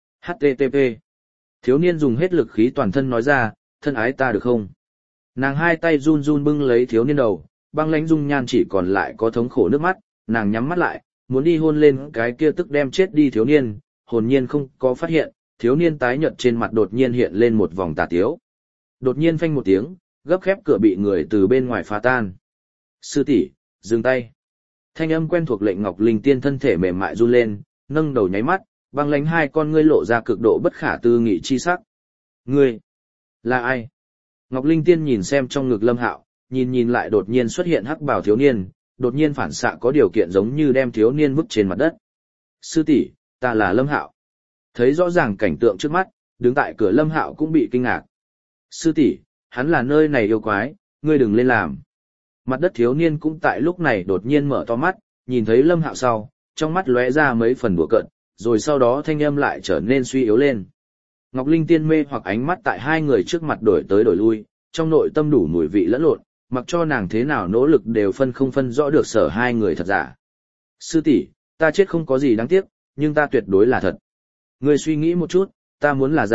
HTTP. Thiếu niên dùng hết lực khí toàn thân nói ra, thân ái ta được không? Nàng hai tay run run bưng lấy thiếu niên đầu, băng lãnh dung nhan chỉ còn lại có thống khổ nước mắt, nàng nhắm mắt lại, muốn đi hôn lên cái kia tức đem chết đi thiếu niên, hồn nhiên không có phát hiện, thiếu niên tái nhợt trên mặt đột nhiên hiện lên một vòng tà tiếu. Đột nhiên phanh một tiếng, gấp khép cửa bị người từ bên ngoài phá tan. Sư tỷ, dừng tay. Thanh âm quen thuộc lệnh Ngọc Linh Tiên thân thể mềm mại run lên, nâng đầu nháy mắt, băng lãnh hai con ngươi lộ ra cực độ bất khả tư nghị chi sắc. Ngươi, là ai? Ngọc Linh Tiên nhìn xem trong ngực Lâm Hạo, nhìn lại đột nhiên xuất hiện hắc bào thiếu niên, đột nhiên phản xạ có điều kiện giống như đem thiếu niên vứt trên mặt đất. Sư tỷ, ta là Lâm Hạo. Thấy rõ ràng cảnh tượng trước mắt, đứng tại cửa Lâm Hạo cũng bị kinh ngạc. Sư tỷ, hắn là nơi này yêu quái, ngươi đừng lên làm. Mặt đất thiếu niên cũng tại lúc này đột nhiên mở to mắt, nhìn thấy Lâm Hạo sau, trong mắt lóe ra mấy phần đùa cợt, rồi sau đó thanh âm lại trở nên suy yếu lên. Ngọc Linh Tiên mê hoặc ánh mắt tại hai người trước mặt đổi tới đổi lui, trong nội tâm đủ mùi vị lẫn lộn, mặc cho nàng thế nào nỗ lực đều không phân rõ được sở hai người thật giả. Sư tỷ, ta chết không có gì đáng tiếc, nhưng ta tuyệt đối là thật. Ngươi suy nghĩ một chút, ta muốn là giả,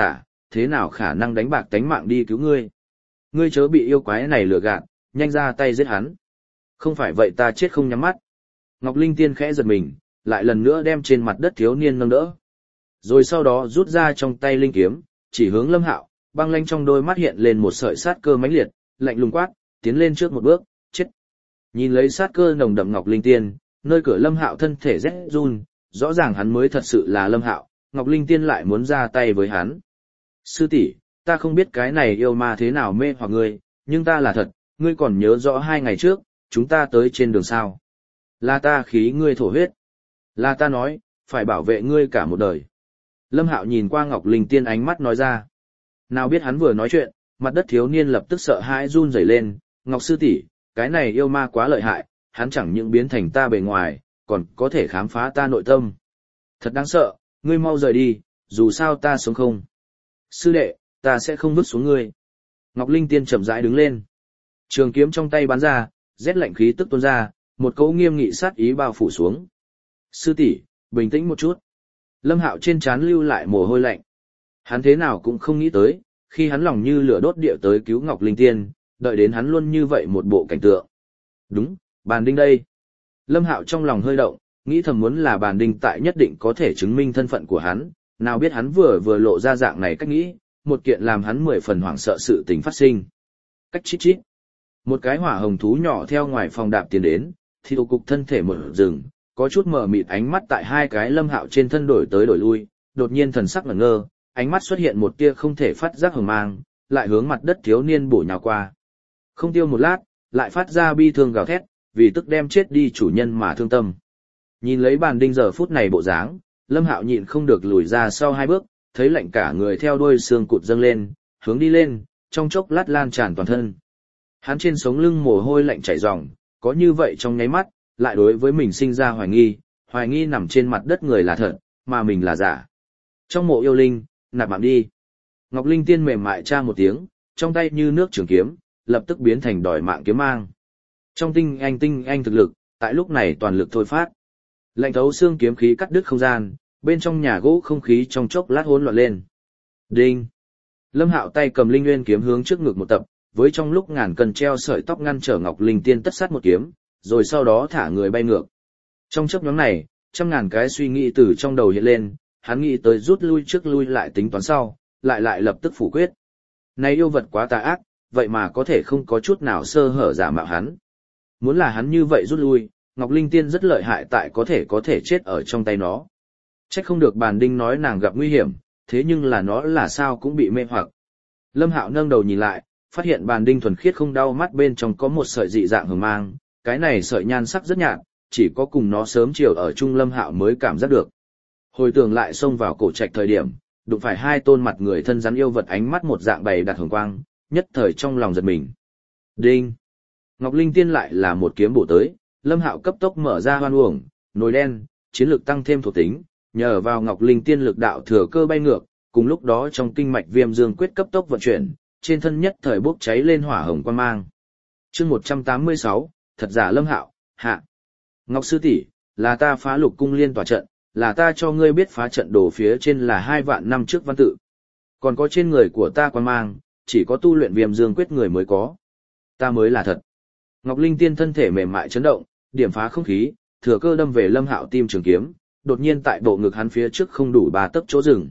thế nào khả năng đánh bạc tánh mạng đi cứu ngươi. Ngươi chớ bị yêu quái này lừa gạt, nhanh ra tay giết hắn. Không phải vậy ta chết không nhắm mắt. Ngọc Linh Tiên khẽ giật mình, lại lần nữa đem trên mặt đất thiếu niên nâng đỡ. Rồi sau đó rút ra trong tay linh kiếm, chỉ hướng Lâm Hạo, băng lanh trong đôi mắt hiện lên một sợi sát cơ mãnh liệt, lạnh lùng quát, tiến lên trước một bước, chết. Nhìn lấy sát cơ nồng đậm Ngọc Linh Tiên, nơi cửa Lâm Hạo thân thể rét run, rõ ràng hắn mới thật sự là Lâm Hạo, Ngọc Linh Tiên lại muốn ra tay với hắn. Sư tỷ, ta không biết cái này yêu ma thế nào mê hoặc ngươi, nhưng ta là thật, ngươi còn nhớ rõ 2 ngày trước, chúng ta tới trên đường sao. Là ta khí ngươi thổ huyết. Là ta nói, phải bảo vệ ngươi cả một đời. Lâm Hạo nhìn qua Ngọc Linh Tiên ánh mắt nói ra. Nào biết hắn vừa nói chuyện, mặt đất thiếu niên lập tức sợ hãi run rẩy lên, Ngọc sư tỷ, cái này yêu ma quá lợi hại, hắn chẳng những biến thành ta bề ngoài, còn có thể khám phá ta nội tâm. Thật đáng sợ, ngươi mau rời đi, dù sao ta sống không. Sư đệ, ta sẽ không vứt xuống ngươi. Ngọc Linh Tiên chậm rãi đứng lên. Trường kiếm trong tay bắn ra, rét lạnh khí tức tuôn ra, một cỗ nghiêm nghị sát ý bao phủ xuống. Sư tỷ, bình tĩnh một chút. Lâm Hạo trên trán lưu lại mồ hôi lạnh. Hắn thế nào cũng không nghĩ tới, khi hắn lòng như lửa đốt địa tới cứu Ngọc Linh Tiên, đợi đến hắn luôn như vậy một bộ cảnh tượng. Đúng, bàn đinh đây. Lâm Hạo trong lòng hơi động, nghĩ thầm muốn là bàn đinh tại nhất định có thể chứng minh thân phận của hắn, nào biết hắn vừa lộ ra dạng này cách nghĩ, một kiện làm hắn 10 phần hoảng sợ sự tình phát sinh. Cách chít chít. Một cái hỏa hồng thú nhỏ theo ngoài phòng đạp tiến đến, thì cục thân thể một rừng, có chút mờ mịt ánh mắt tại 2 cái Lâm Hạo trên thân đổi tới đổi lui, đột nhiên thần sắc ngẩn ngơ, ánh mắt xuất hiện một tia không thể phát giác hừng mang, lại hướng mặt đất thiếu niên bổ nhào qua. Không tiêu một lát, lại phát ra bi thương gào thét, vì tức đem chết đi chủ nhân mà thương tâm. Nhìn lấy bàn đinh giờ phút này bộ dáng, Lâm Hạo nhịn không được lùi ra sau 2 bước, thấy lạnh cả người theo đuôi xương cụt dâng lên, hướng đi lên, trong chốc lát lan tràn toàn thân. Hắn trên sống lưng mồ hôi lạnh chảy ròng, có như vậy trong nháy mắt, lại đối với mình sinh ra hoài nghi nằm trên mặt đất người là thật, mà mình là giả. Trong mộ yêu linh, nạp mạng đi. Ngọc Linh Tiên mềm mại tra một tiếng, trong tay như nước trường kiếm, lập tức biến thành đòi mạng kiếm mang. Trong tinh anh thực lực, tại lúc này toàn lực thôi phát. Lạnh thấu xương kiếm khí cắt đứt không gian, bên trong nhà gỗ không khí trong chốc lát hỗn loạn lên. Đinh! Lâm Hạo tay cầm linh nguyên kiếm hướng trước ngực một tập, với trong lúc ngàn cân treo sợi tóc ngăn trở Ngọc Linh Tiên tất sát một kiếm, rồi sau đó thả người bay ngược. Trong chốc ngắn này, trăm ngàn cái suy nghĩ từ trong đầu hiện lên, hắn nghĩ tới rút lui trước lui lại tính toán sau, lại lập tức phủ quyết. Này yêu vật quá tà ác, vậy mà có thể không có chút nào sơ hở giả mạo hắn. Muốn là hắn như vậy rút lui, Ngọc Linh Tiên rất lợi hại tại có thể chết ở trong tay nó. Trách không được bàn đinh nói nàng gặp nguy hiểm, thế nhưng là nó là sao cũng bị mê hoặc. Lâm Hạo nâng đầu nhìn lại, phát hiện bàn đinh thuần khiết không đau mắt bên trong có một sợi dị dạng hừng mang, cái này sợi nhan sắc rất nhạt, chỉ có cùng nó sớm chiều ở chung Lâm Hạo mới cảm giác được. Hồi tưởng lại xông vào cổ trạch thời điểm, đụng phải 2 tôn mặt người thân rắn yêu vật ánh mắt một dạng bày đặt hồng quang, nhất thời trong lòng giật mình. Đinh! Ngọc Linh Tiên lại là một kiếm bổ tới, Lâm Hạo cấp tốc mở ra hoan uổng, nồi đen, chiến lực tăng thêm thuộc tính, nhờ vào Ngọc Linh Tiên lực đạo thừa cơ bay ngược, cùng lúc đó trong kinh mạch Viêm Dương quyết cấp tốc vận chuyển, trên thân nhất thời bốc cháy lên hỏa hồng quang mang. Chương 186, thật giả Lâm Hạo, hạ. Ngọc sư tỷ, là ta phá Lục cung liên tỏa trận, là ta cho ngươi biết phá trận đồ phía trên là 2 vạn năm trước văn tự. Còn có trên người của ta quang mang, chỉ có tu luyện Viêm Dương quyết người mới có. Ta mới là thật. Ngọc Linh Tiên thân thể mềm mại chấn động, điểm phá không khí, thừa cơ đâm về Lâm Hạo tim trường kiếm, đột nhiên tại bộ ngực hắn phía trước không đủ 3 tấc chỗ dừng.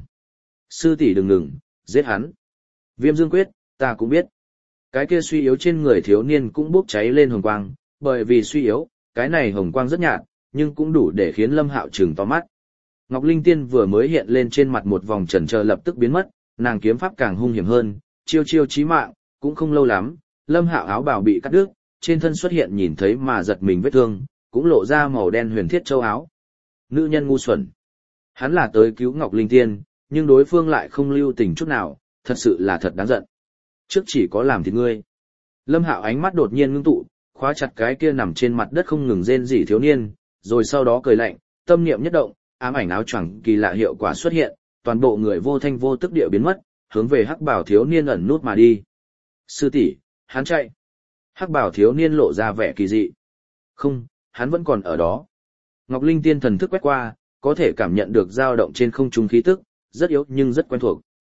Sư tỷ đừng ngừng, giết hắn. Viêm Dương quyết, ta cũng biết. Cái kia suy yếu trên người thiếu niên cũng bốc cháy lên hồng quang, bởi vì suy yếu, cái này hồng quang rất nhạt, nhưng cũng đủ để khiến Lâm Hạo trừng to mắt. Ngọc Linh Tiên vừa mới hiện lên trên mặt một vòng chần chờ lập tức biến mất, nàng kiếm pháp càng hung hiểm hơn, chiêu chí mạng, cũng không lâu lắm, Lâm Hạo áo bào bị cắt đứt, trên thân xuất hiện nhìn thấy mà giật mình vết thương, cũng lộ ra màu đen huyền thiết châu áo. Nữ nhân ngu xuẩn. Hắn là tới cứu Ngọc Linh Tiên, nhưng đối phương lại không lưu tình chút nào, thật sự là thật đáng giận. Trước chỉ có làm thịt ngươi. Lâm Hạo ánh mắt đột nhiên ngưng tụ, khóa chặt cái kia nằm trên mặt đất không ngừng rên rỉ thiếu niên, rồi sau đó cười lạnh, tâm niệm nhất động, ám ảnh áo choàng kỳ lạ hiệu quả xuất hiện, toàn bộ người vô thanh vô tức địa biến mất, hướng về hắc bảo thiếu niên ẩn nút mà đi. Sư tỷ, hắn chạy. Hắc bảo thiếu niên lộ ra vẻ kỳ dị. Không, hắn vẫn còn ở đó. Ngọc Linh Tiên thần thức quét qua, có thể cảm nhận được dao động trên không trung khí tức, rất yếu nhưng rất quen thuộc.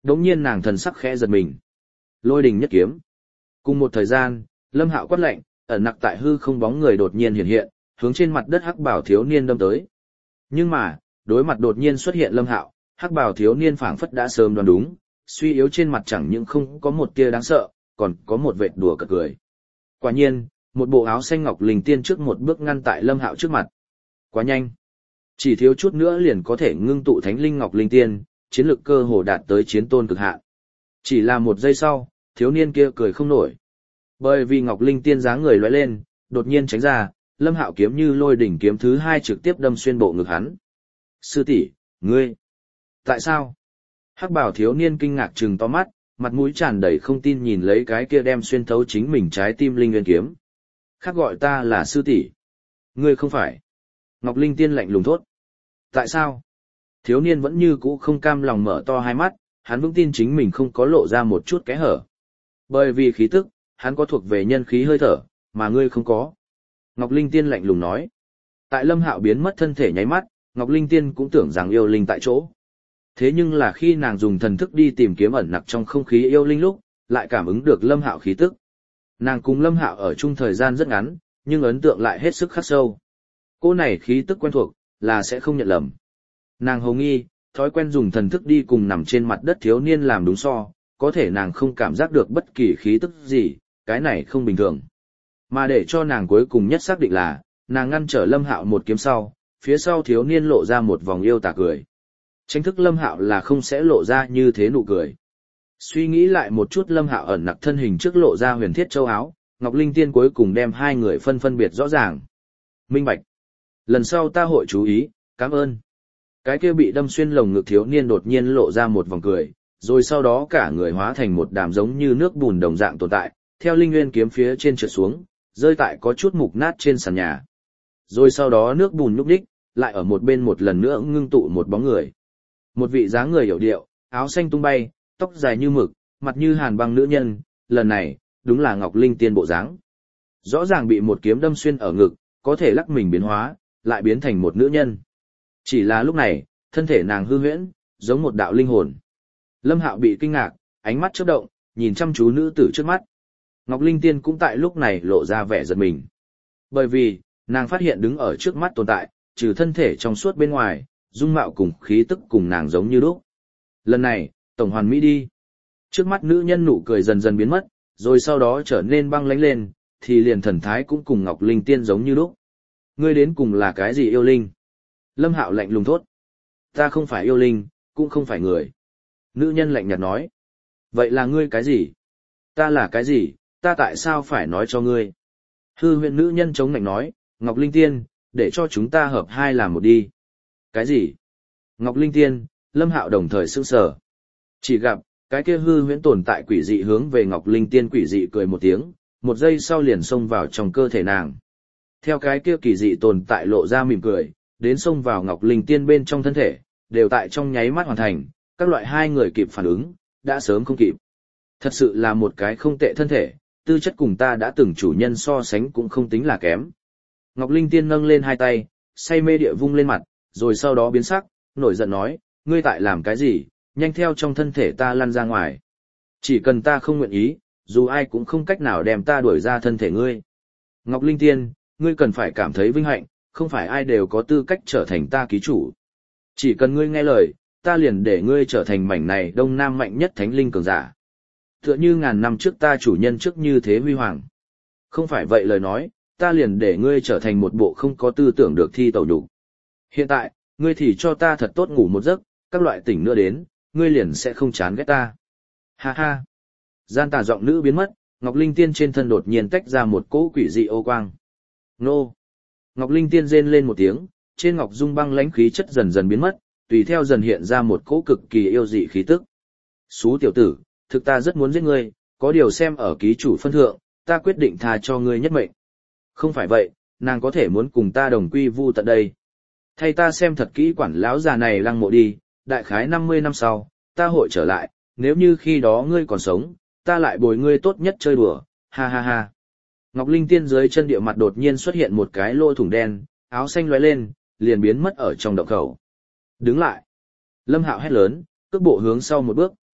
Đống nhiên nàng thần sắc khẽ giật mình. Lôi đình nhất kiếm. Cùng một thời gian, Lâm Hạo quát lạnh, ẩn nặc tại hư không bóng người đột nhiên hiện hiện, hướng trên mặt đất hắc bào thiếu niên đâm tới. Nhưng mà, đối mặt đột nhiên xuất hiện Lâm Hạo, hắc bào thiếu niên phảng phất đã sớm đoán đúng, suy yếu trên mặt chẳng những không có một tia đáng sợ, còn có một vệt đùa cợt cười. Quả nhiên, một bộ áo xanh ngọc linh tiên trước một bước ngăn tại Lâm Hạo trước mặt. Quá nhanh, chỉ thiếu chút nữa liền có thể ngưng tụ thánh linh ngọc linh tiên, chiến lực cơ hồ đạt tới chiến tôn cực hạn. Chỉ là một giây sau, thiếu niên kia cười không nổi. Bởi vì ngọc linh tiên dáng người lóe lên, đột nhiên tránh ra, Lâm Hạo kiếm như lôi đỉnh kiếm thứ hai trực tiếp đâm xuyên bộ ngực hắn. Sư tỷ, ngươi, tại sao? Hắc bào thiếu niên kinh ngạc trừng to mắt, mặt mũi tràn đầy không tin nhìn lấy cái kia đem xuyên thấu chính mình trái tim linh nguyên kiếm. Khác gọi ta là sư tỷ. Ngươi không phải. Ngọc Linh Tiên lạnh lùng thốt. Tại sao? Thiếu niên vẫn như cũ không cam lòng mở to hai mắt, hắn vững tin chính mình không có lộ ra một chút kẽ hở. Bởi vì khí tức, hắn có thuộc về nhân khí hơi thở, mà ngươi không có. Ngọc Linh Tiên lạnh lùng nói. Tại Lâm Hạo biến mất thân thể nháy mắt, Ngọc Linh Tiên cũng tưởng rằng yêu linh tại chỗ. Thế nhưng là khi nàng dùng thần thức đi tìm kiếm ẩn nặc trong không khí yêu linh lúc, lại cảm ứng được Lâm Hạo khí tức. Nàng cùng Lâm Hạo ở chung thời gian rất ngắn, nhưng ấn tượng lại hết sức khắc sâu. Cô này khí tức quen thuộc, là sẽ không nhận lầm. Nàng hồ nghi, thói quen dùng thần thức đi cùng nằm trên mặt đất thiếu niên làm đúng so, có thể nàng không cảm giác được bất kỳ khí tức gì, cái này không bình thường. Mà để cho nàng cuối cùng nhất xác định là, nàng ngăn trở Lâm Hạo một kiếm sau, phía sau thiếu niên lộ ra một vòng yêu tà cười. Tranh thức Lâm Hạo là không sẽ lộ ra như thế nụ cười. Suy nghĩ lại một chút Lâm Hạo ẩn nặc thân hình trước lộ ra huyền thiết châu áo, Ngọc Linh Tiên cuối cùng đem hai người phân biệt rõ ràng. Minh bạch. Lần sau ta hội chú ý, cảm ơn. Cái kia bị đâm xuyên lồng ngực thiếu niên đột nhiên lộ ra một vòng cười, rồi sau đó cả người hóa thành một đàm giống như nước bùn đồng dạng tồn tại, theo linh nguyên kiếm phía trên trượt xuống, rơi tại có chút mục nát trên sàn nhà. Rồi sau đó nước bùn nhúc nhích, lại ở một bên một lần nữa ngưng tụ một bóng người. Một vị dáng người hiểu điệu, áo xanh tung bay, tóc dài như mực, mặt như hàn băng nữ nhân, lần này, đúng là Ngọc Linh Tiên bộ dáng. Rõ ràng bị một kiếm đâm xuyên ở ngực, có thể lắc mình biến hóa, lại biến thành một nữ nhân. Chỉ là lúc này, thân thể nàng hư huyễn, giống một đạo linh hồn. Lâm Hạo bị kinh ngạc, ánh mắt chớp động, nhìn chăm chú nữ tử trước mắt. Ngọc Linh Tiên cũng tại lúc này lộ ra vẻ giật mình. Bởi vì, nàng phát hiện đứng ở trước mắt tồn tại, trừ thân thể trong suốt bên ngoài, dung mạo cùng khí tức cùng nàng giống như lúc. Lần này, tổng hoàn mỹ đi. Trước mắt nữ nhân nụ cười dần dần biến mất, rồi sau đó trở nên băng lãnh lên, thì liền thần thái cũng cùng Ngọc Linh Tiên giống như lúc. Ngươi đến cùng là cái gì yêu linh? Lâm Hạo lạnh lùng thốt. Ta không phải yêu linh, cũng không phải người. Nữ nhân lạnh nhạt nói. Vậy là ngươi cái gì? Ta là cái gì, ta tại sao phải nói cho ngươi? Hư huyễn nữ nhân chống lạnh nói, Ngọc Linh Tiên, để cho chúng ta hợp hai làm một đi. Cái gì? Ngọc Linh Tiên, Lâm Hạo đồng thời sững sờ. Chỉ gặp, cái kia hư huyễn tồn tại quỷ dị hướng về Ngọc Linh Tiên quỷ dị cười một tiếng, một giây sau liền xông vào trong cơ thể nàng. Theo cái kia kỳ dị tồn tại lộ ra mỉm cười, đến xông vào Ngọc Linh Tiên bên trong thân thể, đều tại trong nháy mắt hoàn thành, các loại hai người kịp phản ứng, đã sớm không kịp. Thật sự là một cái không tệ thân thể, tư chất cùng ta đã từng chủ nhân so sánh cũng không tính là kém. Ngọc Linh Tiên nâng lên hai tay, say mê địa vung lên mặt, rồi sau đó biến sắc, nổi giận nói, ngươi tại làm cái gì, nhanh theo trong thân thể ta lăn ra ngoài. Chỉ cần ta không nguyện ý, dù ai cũng không cách nào đem ta đuổi ra thân thể ngươi. Ngọc Linh Tiên, ngươi cần phải cảm thấy vinh hạnh, không phải ai đều có tư cách trở thành ta ký chủ. Chỉ cần ngươi nghe lời, ta liền để ngươi trở thành mảnh này đông nam mạnh nhất thánh linh cường giả. Tựa như ngàn năm trước ta chủ nhân trước như thế huy hoàng. Không phải vậy lời nói, ta liền để ngươi trở thành một bộ không có tư tưởng được thi tẩu đủ. Hiện tại, ngươi thì cho ta thật tốt ngủ một giấc, các loại tỉnh nữa đến, ngươi liền sẽ không chán ghét ta. Ha ha. Gian tà giọng nữ biến mất, Ngọc Linh Tiên trên thân đột nhiên tách ra một cỗ quỷ dị ô quang. Nô. Ngọc Linh Tiên rên lên một tiếng, trên ngọc dung băng lãnh khí chất dần dần biến mất, tùy theo dần hiện ra một cỗ cực kỳ yêu dị khí tức. Xú tiểu tử, thực ta rất muốn giết ngươi, có điều xem ở ký chủ phân thượng, ta quyết định tha cho ngươi nhất mệnh. Không phải vậy, nàng có thể muốn cùng ta đồng quy vu tận đây. Thay ta xem thật kỹ quản lão già này lăng mộ đi, đại khái 50 năm sau, ta hội trở lại, nếu như khi đó ngươi còn sống, ta lại bồi ngươi tốt nhất chơi đùa, ha ha ha. Ngọc Linh Tiên dưới chân địa mặt đột nhiên xuất hiện một cái lỗ thủng đen, áo xanh lóe lên, liền biến mất ở trong động khẩu. Đứng lại. Lâm Hạo hét lớn, cước bộ hướng sau một bước,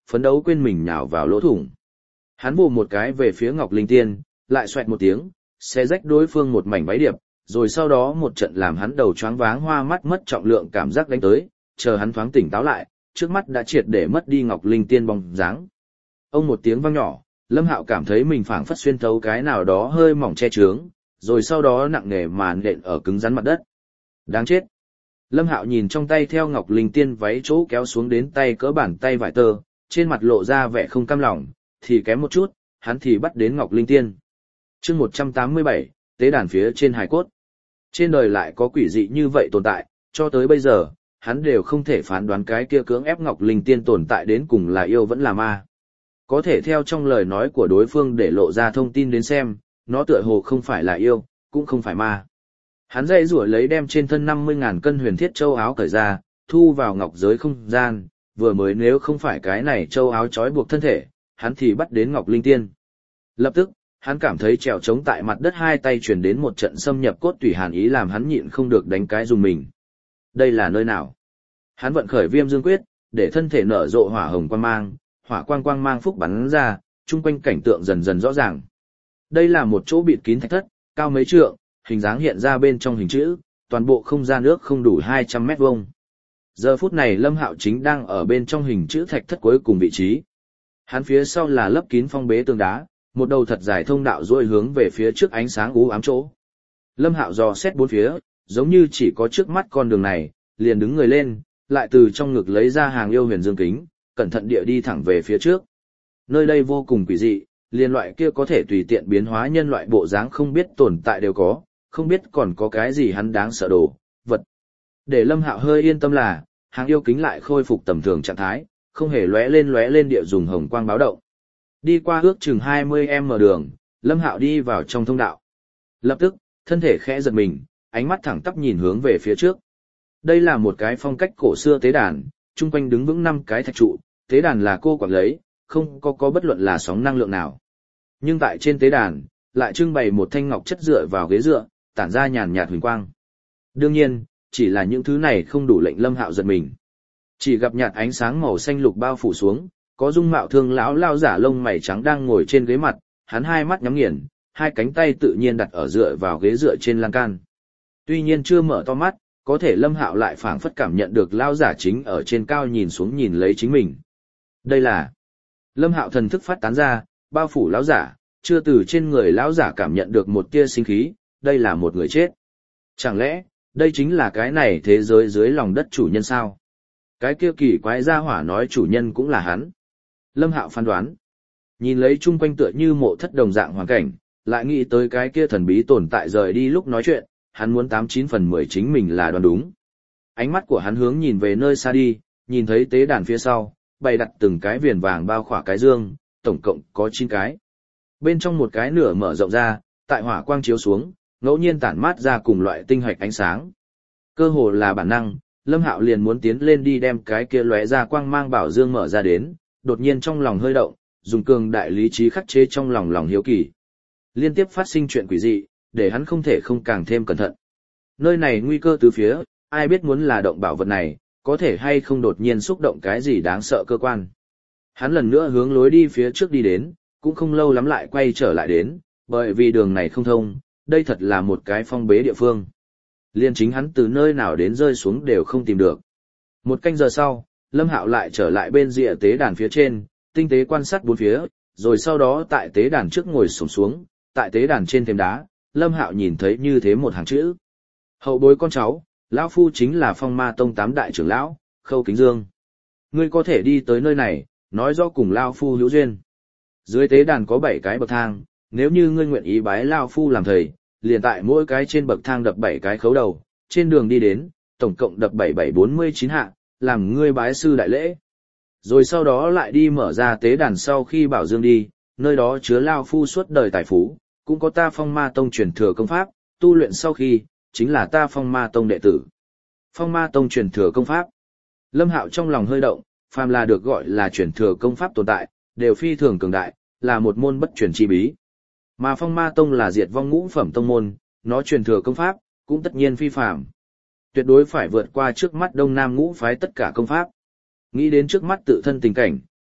phấn đấu quên mình nhào vào lỗ thủng. Hắn vồ một cái về phía Ngọc Linh Tiên, lại xoẹt một tiếng, xé rách đối phương một mảnh váy điệp, rồi sau đó một trận làm hắn đầu choáng váng hoa mắt mất trọng lượng cảm giác đánh tới, chờ hắn thoáng tỉnh táo lại, trước mắt đã triệt để mất đi Ngọc Linh Tiên bóng dáng. Ông một tiếng vang nhỏ, Lâm Hạo cảm thấy mình phảng phất xuyên thấu cái nào đó hơi mỏng che chướng, rồi sau đó nặng nề mà nện ở cứng rắn mặt đất. Đáng chết. Lâm Hạo nhìn trong tay theo Ngọc Linh Tiên váy chỗ kéo xuống đến tay cỡ bàn tay vải tơ, trên mặt lộ ra vẻ không cam lòng, thì kém một chút, hắn thì bắt đến Ngọc Linh Tiên. Chương 187, tế đàn phía trên hài cốt. Trên đời lại có quỷ dị như vậy tồn tại, cho tới bây giờ, hắn đều không thể phán đoán cái kia cưỡng ép Ngọc Linh Tiên tồn tại đến cùng là yêu vẫn là ma. Có thể theo trong lời nói của đối phương để lộ ra thông tin đến xem, nó tựa hồ không phải là yêu, cũng không phải ma. Hắn dây rủa lấy đem trên thân 50.000 cân huyền thiết châu áo cởi ra, thu vào ngọc giới không gian, vừa mới nếu không phải cái này châu áo trói buộc thân thể, hắn thì bắt đến Ngọc Linh Tiên. Lập tức, hắn cảm thấy trèo trống tại mặt đất hai tay truyền đến một trận xâm nhập cốt tủy hàn ý làm hắn nhịn không được đánh cái dùng mình. Đây là nơi nào? Hắn vận khởi Viêm Dương Quyết, để thân thể nở rộ hỏa hồng quang mang, hỏa quang mang phúc bắn ra, chung quanh cảnh tượng dần dần rõ ràng. Đây là một chỗ bịt kín thạch thất, cao mấy trượng, hình dáng hiện ra bên trong hình chữ, toàn bộ không gian nước không đủ 200 mét vuông. Giờ phút này Lâm Hạo chính đang ở bên trong hình chữ thạch thất cuối cùng vị trí. Hắn phía sau là lấp kín phong bế tường đá, một đầu thật dài thông đạo duỗi hướng về phía trước ánh sáng u ám chỗ. Lâm Hạo dò xét bốn phía, giống như chỉ có trước mắt con đường này, liền đứng người lên, lại từ trong ngực lấy ra hàng yêu huyền dương kính, cẩn thận địa đi thẳng về phía trước. Nơi đây vô cùng quỷ dị, liên loại kia có thể tùy tiện biến hóa nhân loại bộ dáng không biết tồn tại đều có, không biết còn có cái gì hắn đáng sợ đồ, vật. Để Lâm Hạo hơi yên tâm là, hàng yêu kính lại khôi phục tầm thường trạng thái, không hề lóe lên địa dùng hồng quang báo động. Đi qua ước chừng 20m đường, Lâm Hạo đi vào trong thông đạo. Lập tức, thân thể khẽ giật mình, ánh mắt thẳng tắp nhìn hướng về phía trước. Đây là một cái phong cách cổ xưa tế đàn, chung quanh đứng vững 5 cái thạch trụ, tế đàn là cô quản lấy, không có bất luận là sóng năng lượng nào. Nhưng tại trên tế đàn, lại trưng bày một thanh ngọc chất dựa vào ghế dựa, tản ra nhàn nhạt huỳnh quang. Đương nhiên, chỉ là những thứ này không đủ lệnh Lâm Hạo giật mình. Chỉ gặp nhạt ánh sáng màu xanh lục bao phủ xuống, có dung mạo thương lão lao giả lông mày trắng đang ngồi trên ghế mặt, hắn hai mắt nhắm nghiền, hai cánh tay tự nhiên đặt ở dựa vào ghế dựa trên lan can. Tuy nhiên chưa mở to mắt, có thể Lâm Hạo lại phảng phất cảm nhận được lao giả chính ở trên cao nhìn xuống nhìn lấy chính mình. Đây là Lâm Hạo thần thức phát tán ra, bao phủ lão giả, chưa từ trên người lão giả cảm nhận được một tia sinh khí, đây là một người chết. Chẳng lẽ, đây chính là cái này thế giới dưới lòng đất chủ nhân sao? Cái kia kỳ quái gia hỏa nói chủ nhân cũng là hắn. Lâm Hạo phán đoán. Nhìn lấy chung quanh tựa như mộ thất đồng dạng hoàn cảnh, lại nghĩ tới cái kia thần bí tồn tại rời đi lúc nói chuyện, hắn muốn 89/10 chính mình là đoán đúng. Ánh mắt của hắn hướng nhìn về nơi xa đi, nhìn thấy tế đàn phía sau, bày đặt từng cái viền vàng bao khỏa cái dương, tổng cộng có 9 cái. Bên trong một cái nửa mở rộng ra, tại hỏa quang chiếu xuống, ngẫu nhiên tản mát ra cùng loại tinh hạch ánh sáng. Cơ hồ là bản năng, Lâm Hạo liền muốn tiến lên đi đem cái kia lóe ra quang mang bảo dương mở ra đến, đột nhiên trong lòng hơi động, dùng cường đại lý trí khắc chế trong lòng hiếu kỳ. Liên tiếp phát sinh chuyện quỷ dị, để hắn không thể không càng thêm cẩn thận. Nơi này nguy cơ tứ phía, ai biết muốn là động bảo vật này, có thể hay không đột nhiên xúc động cái gì đáng sợ cơ quan. Hắn lần nữa hướng lối đi phía trước đi đến, cũng không lâu lắm lại quay trở lại đến, bởi vì đường này không thông, đây thật là một cái phong bế địa phương. Liên chính hắn từ nơi nào đến rơi xuống đều không tìm được. Một canh giờ sau, Lâm Hạo lại trở lại bên rìa tế đàn phía trên, tinh tế quan sát bốn phía, rồi sau đó tại tế đàn trước ngồi xổm xuống, tại tế đàn trên thềm đá, Lâm Hạo nhìn thấy như thế một hàng chữ. Hậu bối con cháu, lão phu chính là Phong Ma Tông 8 đại trưởng lão, Khâu Kính Dương. Ngươi có thể đi tới nơi này, nói rõ cùng lão phu hữu duyên. Dưới tế đàn có 7 cái bậc thang, nếu như ngươi nguyện ý bái lão phu làm thầy, liền tại mỗi cái trên bậc thang đập 7 cái khấu đầu, trên đường đi đến, tổng cộng đập 7749 hạ, làm ngươi bái sư đại lễ. Rồi sau đó lại đi mở ra tế đàn sau khi bảo dương đi, nơi đó chứa lão phu suốt đời tài phú, cũng có ta Phong Ma Tông truyền thừa công pháp, tu luyện sau khi, chính là ta Phong Ma Tông đệ tử. Phong Ma Tông truyền thừa công pháp. Lâm Hạo trong lòng hơi động, phàm là được gọi là truyền thừa công pháp tồn tại, đều phi thường cường đại, là một môn bất truyền chi bí. Mà Phong Ma Tông là diệt vong ngũ phẩm tông môn, nó truyền thừa công pháp, cũng tất nhiên phi phàm. Tuyệt đối phải vượt qua trước mắt Đông Nam ngũ phái tất cả công pháp. Nghĩ đến trước mắt tự thân tình cảnh,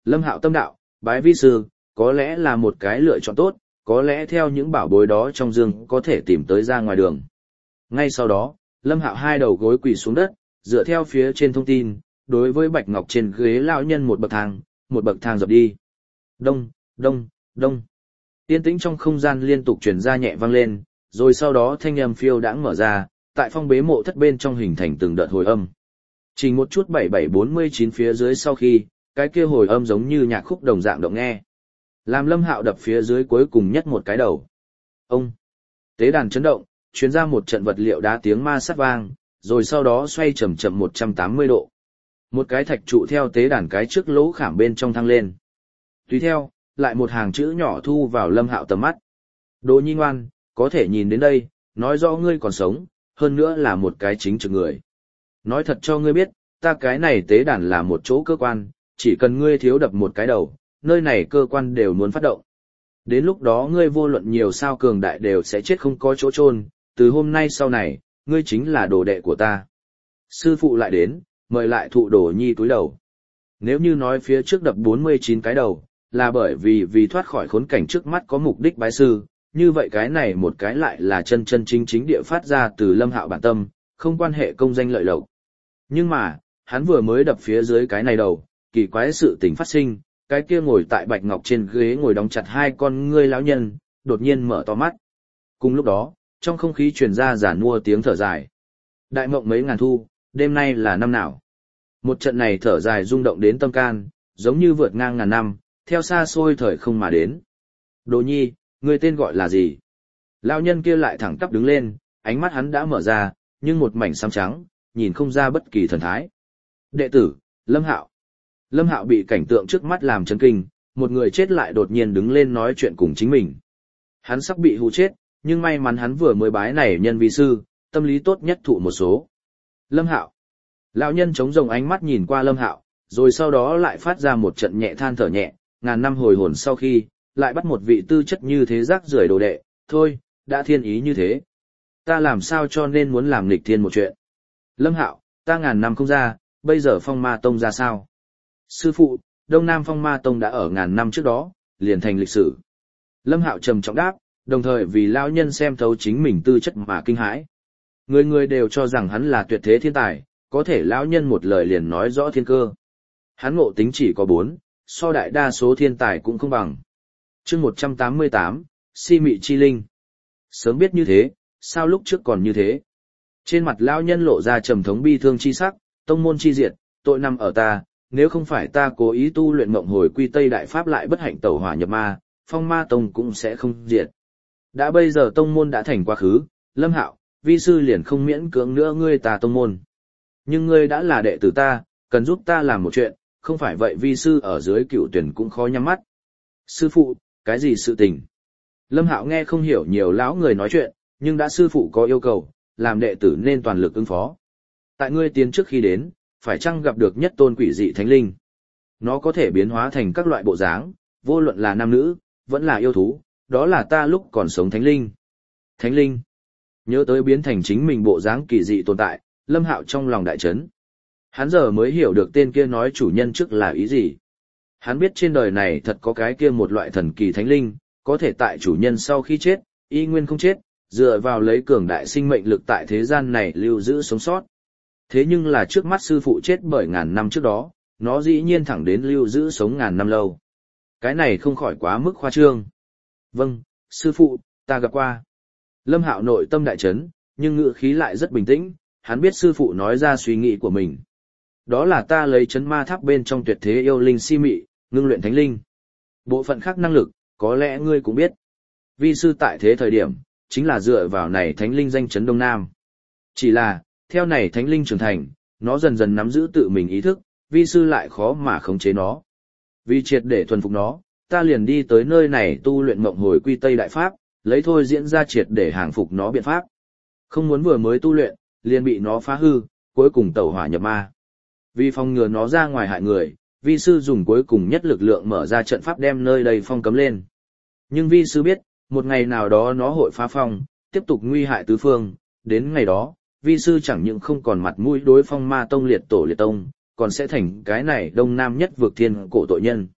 Lâm Hạo tâm đạo, bái vi sư, có lẽ là một cái lựa chọn tốt, có lẽ theo những bảo bối đó trong dương có thể tìm tới ra ngoài đường. Ngay sau đó, Lâm Hạo hai đầu gối quỳ xuống đất, dựa theo phía trên thông tin, đối với bạch ngọc trên ghế lão nhân một bậc thang dập đi. Đông, đông, đông. Yên tĩnh trong không gian liên tục truyền ra nhẹ vang lên, rồi sau đó thanh âm phiêu đãng mở ra, tại phong bế mộ thất bên trong hình thành từng đợt hồi âm. Chỉ một chút 7749 phía dưới sau khi, cái kia hồi âm giống như nhạc khúc đồng dạng động nghe. Làm Lâm Hạo đập phía dưới cuối cùng nhất một cái đầu. Ông. Tế đàn chấn động, truyền ra một trận vật liệu đá tiếng ma sát vang, rồi sau đó xoay chậm chậm 180 độ. Một cái thạch trụ theo tế đàn cái trước lỗ khảm bên trong thăng lên. Tùy theo, lại một hàng chữ nhỏ thu vào Lâm Hạo tầm mắt. Đồ Nhi ngoan, có thể nhìn đến đây, nói rõ ngươi còn sống, hơn nữa là một cái chính trực người. Nói thật cho ngươi biết, ta cái này tế đàn là một chỗ cơ quan, chỉ cần ngươi thiếu đập một cái đầu, nơi này cơ quan đều muốn phát động. Đến lúc đó ngươi vô luận nhiều sao cường đại đều sẽ chết không có chỗ chôn, từ hôm nay sau này, ngươi chính là đồ đệ của ta. Sư phụ lại đến, mời lại thụ Đồ Nhi túi đầu. Nếu như nói phía trước đập 49 cái đầu, là bởi vì thoát khỏi khốn cảnh trước mắt có mục đích bái sư, như vậy cái này một cái lại là chân chân chính chính địa phát ra từ Lâm Hạo bản tâm, không quan hệ công danh lợi lộc. Nhưng mà, hắn vừa mới đập phía dưới cái này đầu, kỳ quái sự tình phát sinh, cái kia ngồi tại bạch ngọc trên ghế ngồi đóng chặt hai con ngươi lão nhân, đột nhiên mở to mắt. Cùng lúc đó, trong không khí truyền ra giản mua tiếng thở dài. Đại mộng mấy ngàn thu, đêm nay là năm nào? Một trận này thở dài rung động đến tâm can, giống như vượt ngang ngàn năm, theo xa xôi thời không mà đến. Đồ Nhi, người tên gọi là gì? Lão nhân kia lại thẳng tắp đứng lên, ánh mắt hắn đã mở ra, nhưng một mảnh xám trắng, nhìn không ra bất kỳ thần thái. Đệ tử, Lâm Hạo. Lâm Hạo bị cảnh tượng trước mắt làm chấn kinh, một người chết lại đột nhiên đứng lên nói chuyện cùng chính mình. Hắn sắp bị hù chết, nhưng may mắn hắn vừa mới bái này nhân vi sư, tâm lý tốt nhất thụ một số. Lâm Hạo. Lão nhân chống rồng ánh mắt nhìn qua Lâm Hạo, rồi sau đó lại phát ra một trận nhẹ than thở nhẹ, ngàn năm hồi hồn sau khi, lại bắt một vị tư chất như thế rác rưởi đồ đệ, thôi, đã thiên ý như thế. Ta làm sao cho nên muốn làm nghịch thiên một chuyện. Lâm Hạo, ta ngàn năm không ra, bây giờ Phong Ma Tông ra sao? Sư phụ, Đông Nam Phong Ma Tông đã ở ngàn năm trước đó, liền thành lịch sử. Lâm Hạo trầm trọng đáp, đồng thời vì lão nhân xem thấu chính mình tư chất mà kinh hãi. Người người đều cho rằng hắn là tuyệt thế thiên tài, có thể lão nhân một lời liền nói rõ thiên cơ. Hắn ngộ tính chỉ có 4, so đại đa số thiên tài cũng không bằng. Chương 188, Si Mị Chi Linh. Sớm biết như thế, sao lúc trước còn như thế? Trên mặt lão nhân lộ ra trầm thống bi thương chi sắc, tông môn chi diệt, tội nằm ở ta, nếu không phải ta cố ý tu luyện mộng hồi quy Tây Đại Pháp lại bất hạnh tẩu hỏa nhập ma, Phong Ma Tông cũng sẽ không diệt. Đã bây giờ tông môn đã thành quá khứ, Lâm Hạo, vi sư liền không miễn cưỡng nữa ngươi ta tông môn. Nhưng ngươi đã là đệ tử ta, cần giúp ta làm một chuyện, không phải vậy vi sư ở dưới cựu tuyển cũng khó nhắm mắt. Sư phụ, cái gì sự tình? Lâm Hạo nghe không hiểu nhiều lão người nói chuyện, nhưng đã sư phụ có yêu cầu, làm đệ tử nên toàn lực ứng phó. Tại ngươi tiến trước khi đến, phải chăng gặp được nhất tôn quỷ dị thánh linh? Nó có thể biến hóa thành các loại bộ dáng, vô luận là nam nữ, vẫn là yêu thú, đó là ta lúc còn sống thánh linh. Thánh linh. Nhớ tới biến thành chính mình bộ dáng kỳ dị tồn tại, Lâm Hạo trong lòng đại chấn. Hắn giờ mới hiểu được tên kia nói chủ nhân trước là ý gì. Hắn biết trên đời này thật có cái kia một loại thần kỳ thánh linh, có thể tại chủ nhân sau khi chết, y nguyên không chết, dựa vào lấy cường đại sinh mệnh lực tại thế gian này lưu giữ sống sót. Thế nhưng là trước mắt sư phụ chết bởi ngàn năm trước đó, nó dĩ nhiên thẳng đến lưu giữ sống ngàn năm lâu. Cái này không khỏi quá mức khoa trương. Vâng, sư phụ, ta gặp qua. Lâm Hạo nội tâm đại chấn, nhưng ngữ khí lại rất bình tĩnh, hắn biết sư phụ nói ra suy nghĩ của mình. Đó là ta lấy chấn ma tháp bên trong tuyệt thế yêu linh si mị, ngưng luyện thánh linh. Bộ phận khác năng lực, có lẽ ngươi cũng biết. Vi sư tại thế thời điểm, chính là dựa vào này thánh linh danh chấn Đông Nam. Chỉ là, theo này thánh linh trưởng thành, nó dần dần nắm giữ tự mình ý thức, vi sư lại khó mà khống chế nó. Vì triệt để thuần phục nó, ta liền đi tới nơi này tu luyện mộng hồi quy Tây Đại Pháp, lấy thôi diễn ra triệt để hàng phục nó biện pháp. Không muốn vừa mới tu luyện, liền bị nó phá hư, cuối cùng tẩu hỏa nhập ma. Vì phòng ngừa nó ra ngoài hại người, vi sư dùng cuối cùng nhất lực lượng mở ra trận pháp đem nơi đây phong cấm lên. Nhưng vi sư biết, một ngày nào đó nó hội phá phong, tiếp tục nguy hại tứ phương, đến ngày đó, vi sư chẳng những không còn mặt mũi đối Phong Ma Tông liệt tổ liệt tông, còn sẽ thành cái này Đông Nam nhất vực thiên cổ tội nhân.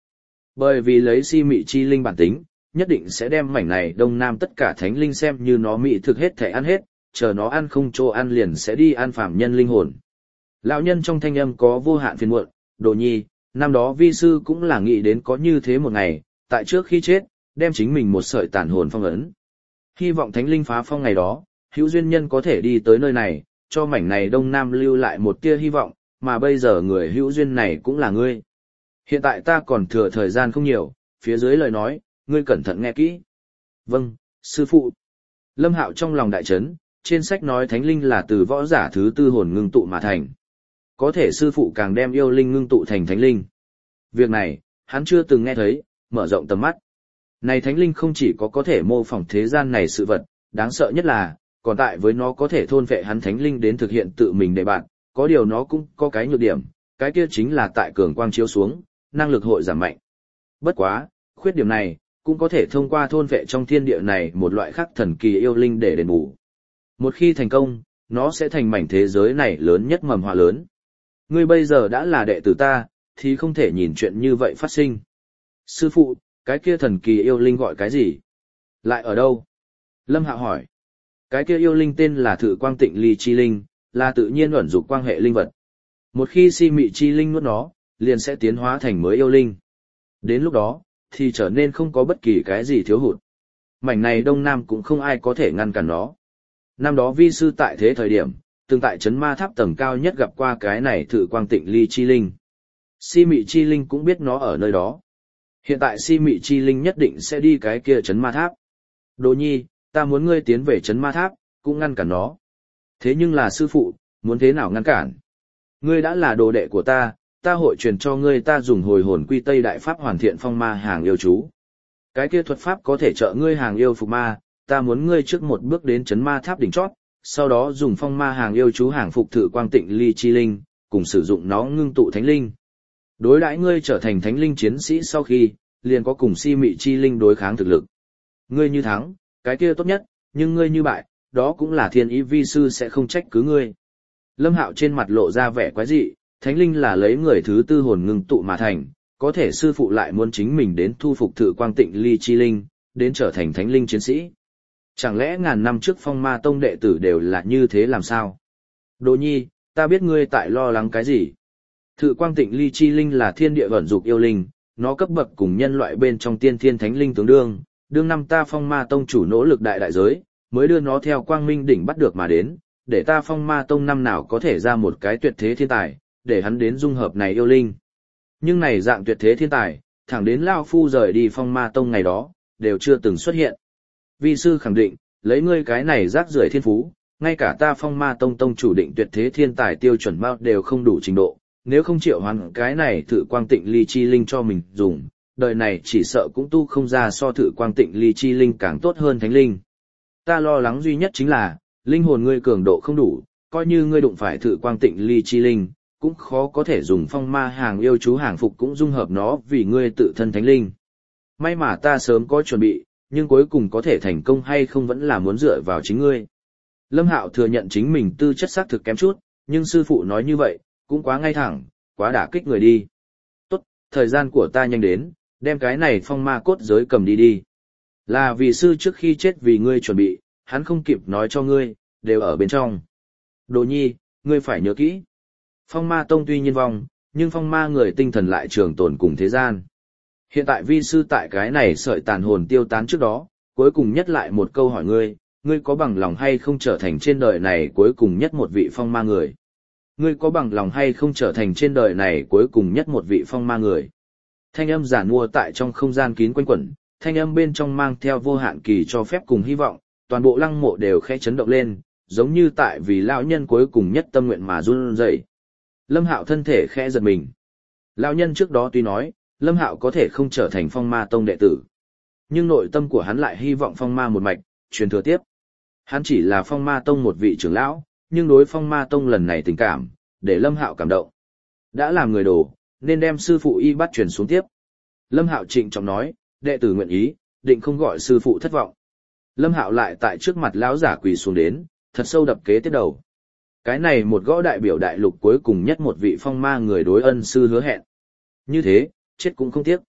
Bởi vì lấy si mị chi linh bản tính, nhất định sẽ đem mảnh này đông nam tất cả thánh linh xem như nó mị thực hết thể ăn hết, chờ nó ăn không chỗ ăn liền sẽ đi ăn phàm nhân linh hồn. Lão nhân trong thanh âm có vô hạn phiền muộn, Đồ Nhi, năm đó vi sư cũng là nghĩ đến có như thế một ngày, tại trước khi chết, đem chính mình một sợi tàn hồn phong ấn. Hy vọng thánh linh phá phong ngày đó, hữu duyên nhân có thể đi tới nơi này, cho mảnh này đông nam lưu lại một tia hy vọng, mà bây giờ người hữu duyên này cũng là ngươi. Hiện tại ta còn thừa thời gian không nhiều, phía dưới lời nói, ngươi cẩn thận nghe kỹ. Vâng, sư phụ. Lâm Hạo trong lòng đại chấn, trên sách nói thánh linh là từ võ giả thứ tư hồn ngưng tụ mà thành. Có thể sư phụ càng đem yêu linh ngưng tụ thành thánh linh. Việc này, hắn chưa từng nghe thấy, mở rộng tầm mắt. Này thánh linh không chỉ có thể mô phỏng thế gian này sự vật, đáng sợ nhất là, còn tại với nó có thể thôn vệ hắn thánh linh đến thực hiện tự mình để bạn, có điều nó cũng có cái nhược điểm, cái kia chính là tại cường quang chiếu xuống, năng lực hội giảm mạnh. Bất quá, khuyết điểm này, cũng có thể thông qua thôn vệ trong thiên địa này một loại khác thần kỳ yêu linh để đền bù. Một khi thành công, nó sẽ thành mảnh thế giới này lớn nhất mầm họa lớn. Ngươi bây giờ đã là đệ tử ta, thì không thể nhìn chuyện như vậy phát sinh. Sư phụ, cái kia thần kỳ yêu linh gọi cái gì? Lại ở đâu? Lâm Hạo hỏi. Cái kia yêu linh tên là Thử Quang Tịnh Ly Chi Linh, là tự nhiên ẩn dục quang hệ linh vật. Một khi si mị chi linh nuốt nó, liền sẽ tiến hóa thành mới yêu linh. Đến lúc đó, thì trở nên không có bất kỳ cái gì thiếu hụt. Mảnh này đông nam cũng không ai có thể ngăn cản nó. Năm đó vi sư tại thế thời điểm, từng tại trấn ma tháp tầng cao nhất gặp qua cái này Thử Quang Tịnh Ly Chi Linh. Si mị chi linh cũng biết nó ở nơi đó. Hiện tại si mị chi linh nhất định sẽ đi cái kia trấn ma tháp. Đồ Nhi, ta muốn ngươi tiến về trấn ma tháp, cũng ngăn cản nó. Thế nhưng là sư phụ, muốn thế nào ngăn cản? Ngươi đã là đồ đệ của ta, ta hội truyền cho ngươi ta dùng hồi hồn quy tây đại pháp hoàn thiện phong ma hàng yêu chú. Cái kia thuật pháp có thể trợ ngươi hàng yêu phục ma, ta muốn ngươi trước một bước đến trấn ma tháp đỉnh chót, sau đó dùng phong ma hàng yêu chú hàng phục Thử Quang Tịnh Ly Chi Linh, cùng sử dụng nó ngưng tụ thánh linh. Đối đãi ngươi trở thành thánh linh chiến sĩ sau khi, liền có cùng si mị chi linh đối kháng thực lực. Ngươi như thắng, cái kia tốt nhất, nhưng ngươi như bại, đó cũng là thiên ý vi sư sẽ không trách cứ ngươi. Lâm Hạo trên mặt lộ ra vẻ quái dị, thánh linh là lấy người thứ tư hồn ngưng tụ mà thành, có thể sư phụ lại muốn chính mình đến thu phục Thử Quang Tịnh Ly Chi Linh, đến trở thành thánh linh chiến sĩ. Chẳng lẽ ngàn năm trước Phong Ma Tông đệ tử đều là như thế làm sao? Đỗ Nhi, ta biết ngươi tại lo lắng cái gì. Thử Quang Tịnh Ly Chi Linh là thiên địa vận dục yêu linh, nó cấp bậc cùng nhân loại bên trong tiên thiên thánh linh tương đương, đương năm ta Phong Ma Tông chủ nỗ lực đại đại giới, mới đưa nó theo Quang Minh đỉnh bắt được mà đến, để ta Phong Ma Tông năm nào có thể ra một cái tuyệt thế thiên tài, để hắn đến dung hợp này yêu linh. Nhưng này dạng tuyệt thế thiên tài, thẳng đến Lao Phu rời đi Phong Ma Tông ngày đó, đều chưa từng xuất hiện. Vi sư khẳng định, lấy ngươi cái này rác rưởi thiên phú, ngay cả ta Phong Ma Tông tông chủ định tuyệt thế thiên tài tiêu chuẩn bao đều không đủ trình độ, nếu không triệu hoán cái này Thử Quang Tịnh Ly Chi Linh cho mình dùng, đời này chỉ sợ cũng tu không ra so Thử Quang Tịnh Ly Chi Linh càng tốt hơn thánh linh. Ta lo lắng duy nhất chính là, linh hồn ngươi cường độ không đủ, coi như ngươi đụng phải Thử Quang Tịnh Ly Chi Linh, cũng khó có thể dùng phong ma hàng yêu chú hàng phục cũng dung hợp nó vì ngươi tự thân thánh linh. May mà ta sớm có chuẩn bị, nhưng cuối cùng có thể thành công hay không vẫn là muốn dựa vào chính ngươi. Lâm Hạo thừa nhận chính mình tư chất xác thực kém chút, nhưng sư phụ nói như vậy, cũng quá ngay thẳng, quá đả kích người đi. Tốt, thời gian của ta nhanh đến, đem cái này phong ma cốt giới cầm đi đi. Là vì sư trước khi chết vì ngươi chuẩn bị, hắn không kịp nói cho ngươi, đều ở bên trong. Đồ Nhi, ngươi phải nhớ kỹ. Phong ma tông tuy nhiên vong, nhưng phong ma người tinh thần lại trường tồn cùng thế gian. Hiện tại vi sư tại cái này sợi tàn hồn tiêu tán trước đó, cuối cùng nhất lại một câu hỏi ngươi, ngươi có bằng lòng hay không trở thành trên đời này cuối cùng nhất một vị phong ma người? Ngươi có bằng lòng hay không trở thành trên đời này cuối cùng nhất một vị phong ma người? Thanh âm giản mua tại trong không gian kín quanh quẩn, thanh âm bên trong mang theo vô hạn kỳ cho phép cùng hy vọng, toàn bộ lăng mộ đều khẽ chấn động lên, giống như tại vì lão nhân cuối cùng nhất tâm nguyện mà run rẩy. Lâm Hạo thân thể khẽ giật mình. Lão nhân trước đó tuy nói, Lâm Hạo có thể không trở thành phong ma tông đệ tử, nhưng nội tâm của hắn lại hy vọng phong ma một mạch, truyền thừa tiếp. Hắn chỉ là phong ma tông một vị trưởng lão, nhưng đối phong ma tông lần này tình cảm, để Lâm Hạo cảm động. Đã làm người đồ, nên đem sư phụ y bắt truyền xuống tiếp. Lâm Hạo trịnh trọng nói, đệ tử nguyện ý, định không gọi sư phụ thất vọng. Lâm Hạo lại tại trước mặt lão giả quỳ xuống đến, thật sâu đập kế tiếp đầu. Cái này một gõ đại biểu đại lục cuối cùng nhất một vị phong ma người đối ân sư hứa hẹn. Như thế, chết cũng không tiếc.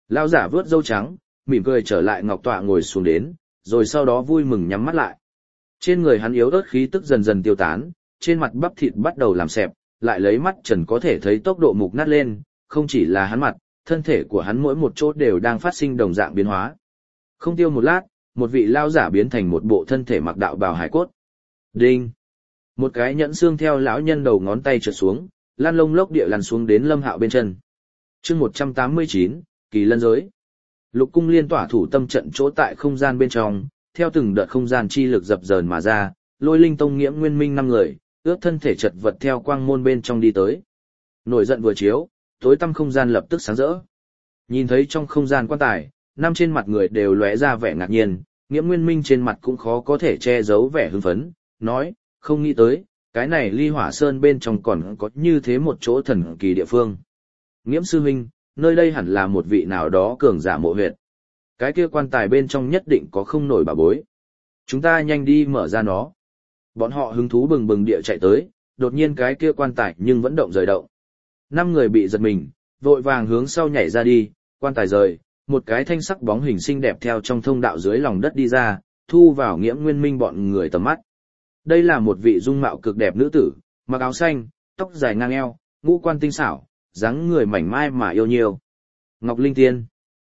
Lão giả vướt râu trắng, mỉm cười trở lại ngọc tọa ngồi xuống đến, rồi sau đó vui mừng nhắm mắt lại. Trên người hắn yếu ớt khí tức dần dần tiêu tán, trên mặt bắp thịt bắt đầu làm xẹp, lại lấy mắt trần có thể thấy tốc độ mục nát lên, không chỉ là hắn mặt, thân thể của hắn mỗi một chỗ đều đang phát sinh đồng dạng biến hóa. Không tiêu một lát, một vị lao giả biến thành một bộ thân thể mặc đạo bào hải cốt. Đinh! Một cái nhẫn xương theo lão nhân đầu ngón tay trượt xuống, lan lông lốc địa lăn xuống đến Lâm Hạo bên chân. Chương 189, Kỳ Lân giới. Lục cung liên tỏa thủ tâm trận chỗ tại không gian bên trong, theo từng đợt không gian chi lực dập dờn mà ra, Lôi Linh Tông Nghiễm Nguyên Minh 5 người, ướp thân thể chật vật theo quang môn bên trong đi tới. Nổi giận vừa chiếu, tối tăm không gian lập tức sáng rỡ. Nhìn thấy trong không gian quan tài, năm trên mặt người đều lóe ra vẻ ngạc nhiên, Nghiễm Nguyên Minh trên mặt cũng khó có thể che giấu vẻ hưng phấn, nói, không nghĩ tới, cái này Ly Hỏa Sơn bên trong còn có như thế một chỗ thần kỳ địa phương. Nghiễm sư huynh, nơi đây hẳn là một vị nào đó cường giả mộ huyệt. Cái kia quan tài bên trong nhất định có không nổi bảo bối. Chúng ta nhanh đi mở ra nó. Bọn họ hứng thú bừng bừng địa chạy tới, đột nhiên cái kia quan tài nhưng vẫn động rời động. 5 người bị giật mình, vội vàng hướng sau nhảy ra đi, quan tài rời, một cái thanh sắc bóng hình xinh đẹp theo trong thông đạo dưới lòng đất đi ra, thu vào Nghiễm Nguyên Minh bọn người tầm mắt. Đây là một vị dung mạo cực đẹp nữ tử, mặc áo xanh, tóc dài ngang eo, ngũ quan tinh xảo, dáng người mảnh mai mà yêu nhiều. Ngọc Linh Tiên.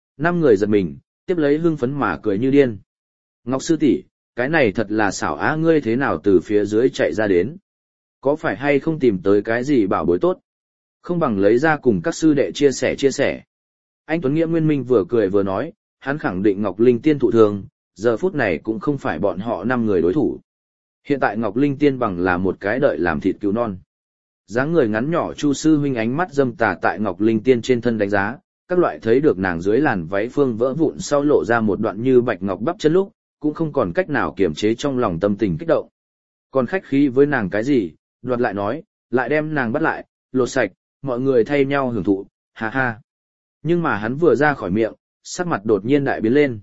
5 người giật mình, tiếp lấy hưng phấn mà cười như điên. Ngọc sư tỷ, cái này thật là xảo á, ngươi thế nào từ phía dưới chạy ra đến? Có phải hay không tìm tới cái gì bảo bối tốt? Không bằng lấy ra cùng các sư đệ chia sẻ. Anh Tuấn Nghĩa Nguyên Minh vừa cười vừa nói, hắn khẳng định Ngọc Linh Tiên thụ thường, giờ phút này cũng không phải bọn họ 5 người đối thủ. Hiện tại Ngọc Linh Tiên bằng là một cái đợi làm thịt cứu non. Dáng người ngắn nhỏ Chu sư huynh ánh mắt dâm tà tại Ngọc Linh Tiên trên thân đánh giá, các loại thấy được nàng dưới làn váy phương vỡ vụn sau lộ ra một đoạn như bạch ngọc bắp chân lúc, cũng không còn cách nào kiềm chế trong lòng tâm tình kích động. Còn khách khí với nàng cái gì, đoạt lại nói, lại đem nàng bắt lại, lột sạch, mọi người thay nhau hưởng thụ, ha ha. Nhưng mà hắn vừa ra khỏi miệng, sắc mặt đột nhiên đại biến lên.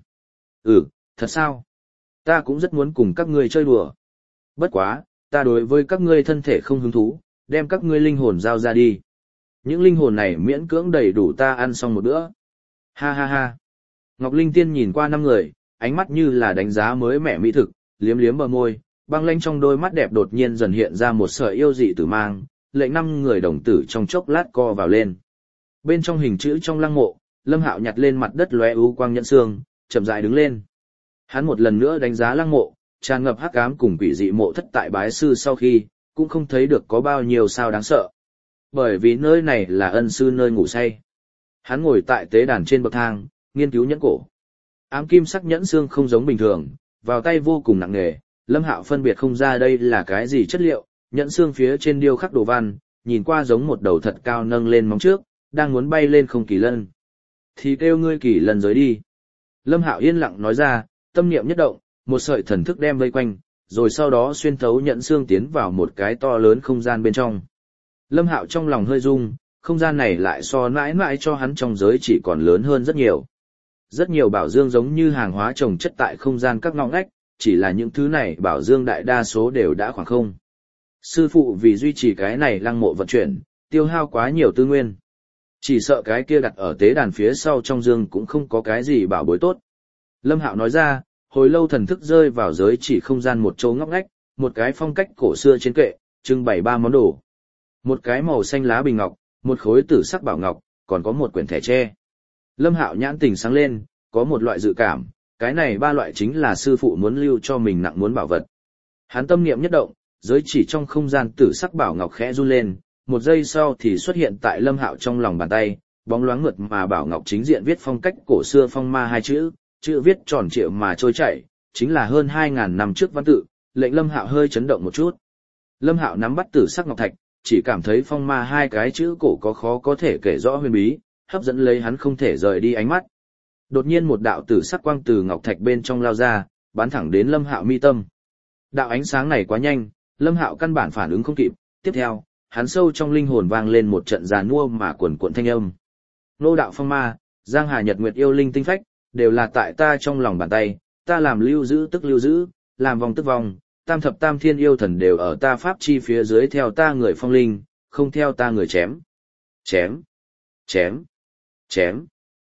Thật sao? Ta cũng rất muốn cùng các ngươi chơi đùa. Bất quá, ta đối với các ngươi thân thể không hứng thú, đem các ngươi linh hồn giao ra đi. Những linh hồn này miễn cưỡng đầy đủ ta ăn xong một bữa. Ha ha ha. Ngọc Linh Tiên nhìn qua 5 người, ánh mắt như là đánh giá mới mẻ mỹ thực, liếm liếm bờ môi, băng lanh trong đôi mắt đẹp đột nhiên dần hiện ra một sợi yêu dị tử mang, lệnh 5 người đồng tử trong chốc lát co vào lên. Bên trong hình chữ trong lăng mộ, Lâm Hạo nhặt lên mặt đất lóe u quang nhẫn xương, chậm rãi đứng lên. Hắn một lần nữa đánh giá lăng mộ, tràn ngập hắc ám cùng quỷ dị mộ thất tại bái sư sau khi, cũng không thấy được có bao nhiêu sao đáng sợ. Bởi vì nơi này là ân sư nơi ngủ say. Hắn ngồi tại tế đàn trên bậc thang, nghiên cứu nhẫn cổ. Ám kim sắc nhẫn xương không giống bình thường, vào tay vô cùng nặng nề, Lâm Hạo phân biệt không ra đây là cái gì chất liệu, nhẫn xương phía trên điêu khắc đồ văn, nhìn qua giống một đầu thật cao nâng lên móng trước, đang muốn bay lên không kỳ lân. Thì kêu ngươi kỳ lân giới đi. Lâm Hạo yên lặng nói ra, tâm niệm nhất động, một sợi thần thức đem vây quanh, rồi sau đó xuyên thấu nhẫn xương tiến vào một cái to lớn không gian bên trong. Lâm Hạo trong lòng hơi rung, không gian này lại so mãi mãi cho hắn trong giới chỉ còn lớn hơn rất nhiều. Rất nhiều bảo dương giống như hàng hóa trồng chất tại không gian các ngõ ngách, chỉ là những thứ này bảo dương đại đa số đều đã khoảng không. Sư phụ vì duy trì cái này lăng mộ vận chuyển, tiêu hao quá nhiều tư nguyên. Chỉ sợ cái kia đặt ở tế đàn phía sau trong dương cũng không có cái gì bảo bối tốt. Lâm Hạo nói ra, hồi lâu thần thức rơi vào giới chỉ không gian một chỗ ngóc ngách, một cái phong cách cổ xưa trên kệ, trưng bày 3 món đồ. Một cái màu xanh lá bình ngọc, một khối tử sắc bảo ngọc, còn có một quyển thẻ tre. Lâm Hạo nhãn tình sáng lên, có một loại dự cảm, cái này 3 loại chính là sư phụ muốn lưu cho mình nặng muốn bảo vật. Hắn tâm niệm nhất động, giới chỉ trong không gian tử sắc bảo ngọc khẽ run lên, một giây sau thì xuất hiện tại Lâm Hạo trong lòng bàn tay, bóng loáng mượt mà bảo ngọc chính diện viết phong cách cổ xưa phong ma 2 chữ, chữ viết tròn trịa mà trôi chảy, chính là hơn 2000 năm trước văn tự, lệnh Lâm Hạo hơi chấn động một chút. Lâm Hạo nắm bắt tử sắc ngọc thạch, chỉ cảm thấy phong ma 2 cái chữ cổ có khó có thể kể rõ huyền bí, hấp dẫn lấy hắn không thể rời đi ánh mắt. Đột nhiên một đạo tử sắc quang từ ngọc thạch bên trong lao ra, bắn thẳng đến Lâm Hạo mi tâm. Đạo ánh sáng này quá nhanh, Lâm Hạo căn bản phản ứng không kịp, tiếp theo, hắn sâu trong linh hồn vang lên một trận giàn mua mà cuồn cuộn thanh âm. Nô đạo phong ma, Giang Hà Nhật Nguyệt yêu linh tinh phách, đều là tại ta trong lòng bàn tay, ta làm lưu giữ tức lưu giữ, làm vong tức vong, tam thập tam thiên yêu thần đều ở ta pháp chi phía dưới theo ta người phong linh, không theo ta người chém. Chém. Chém. Chém.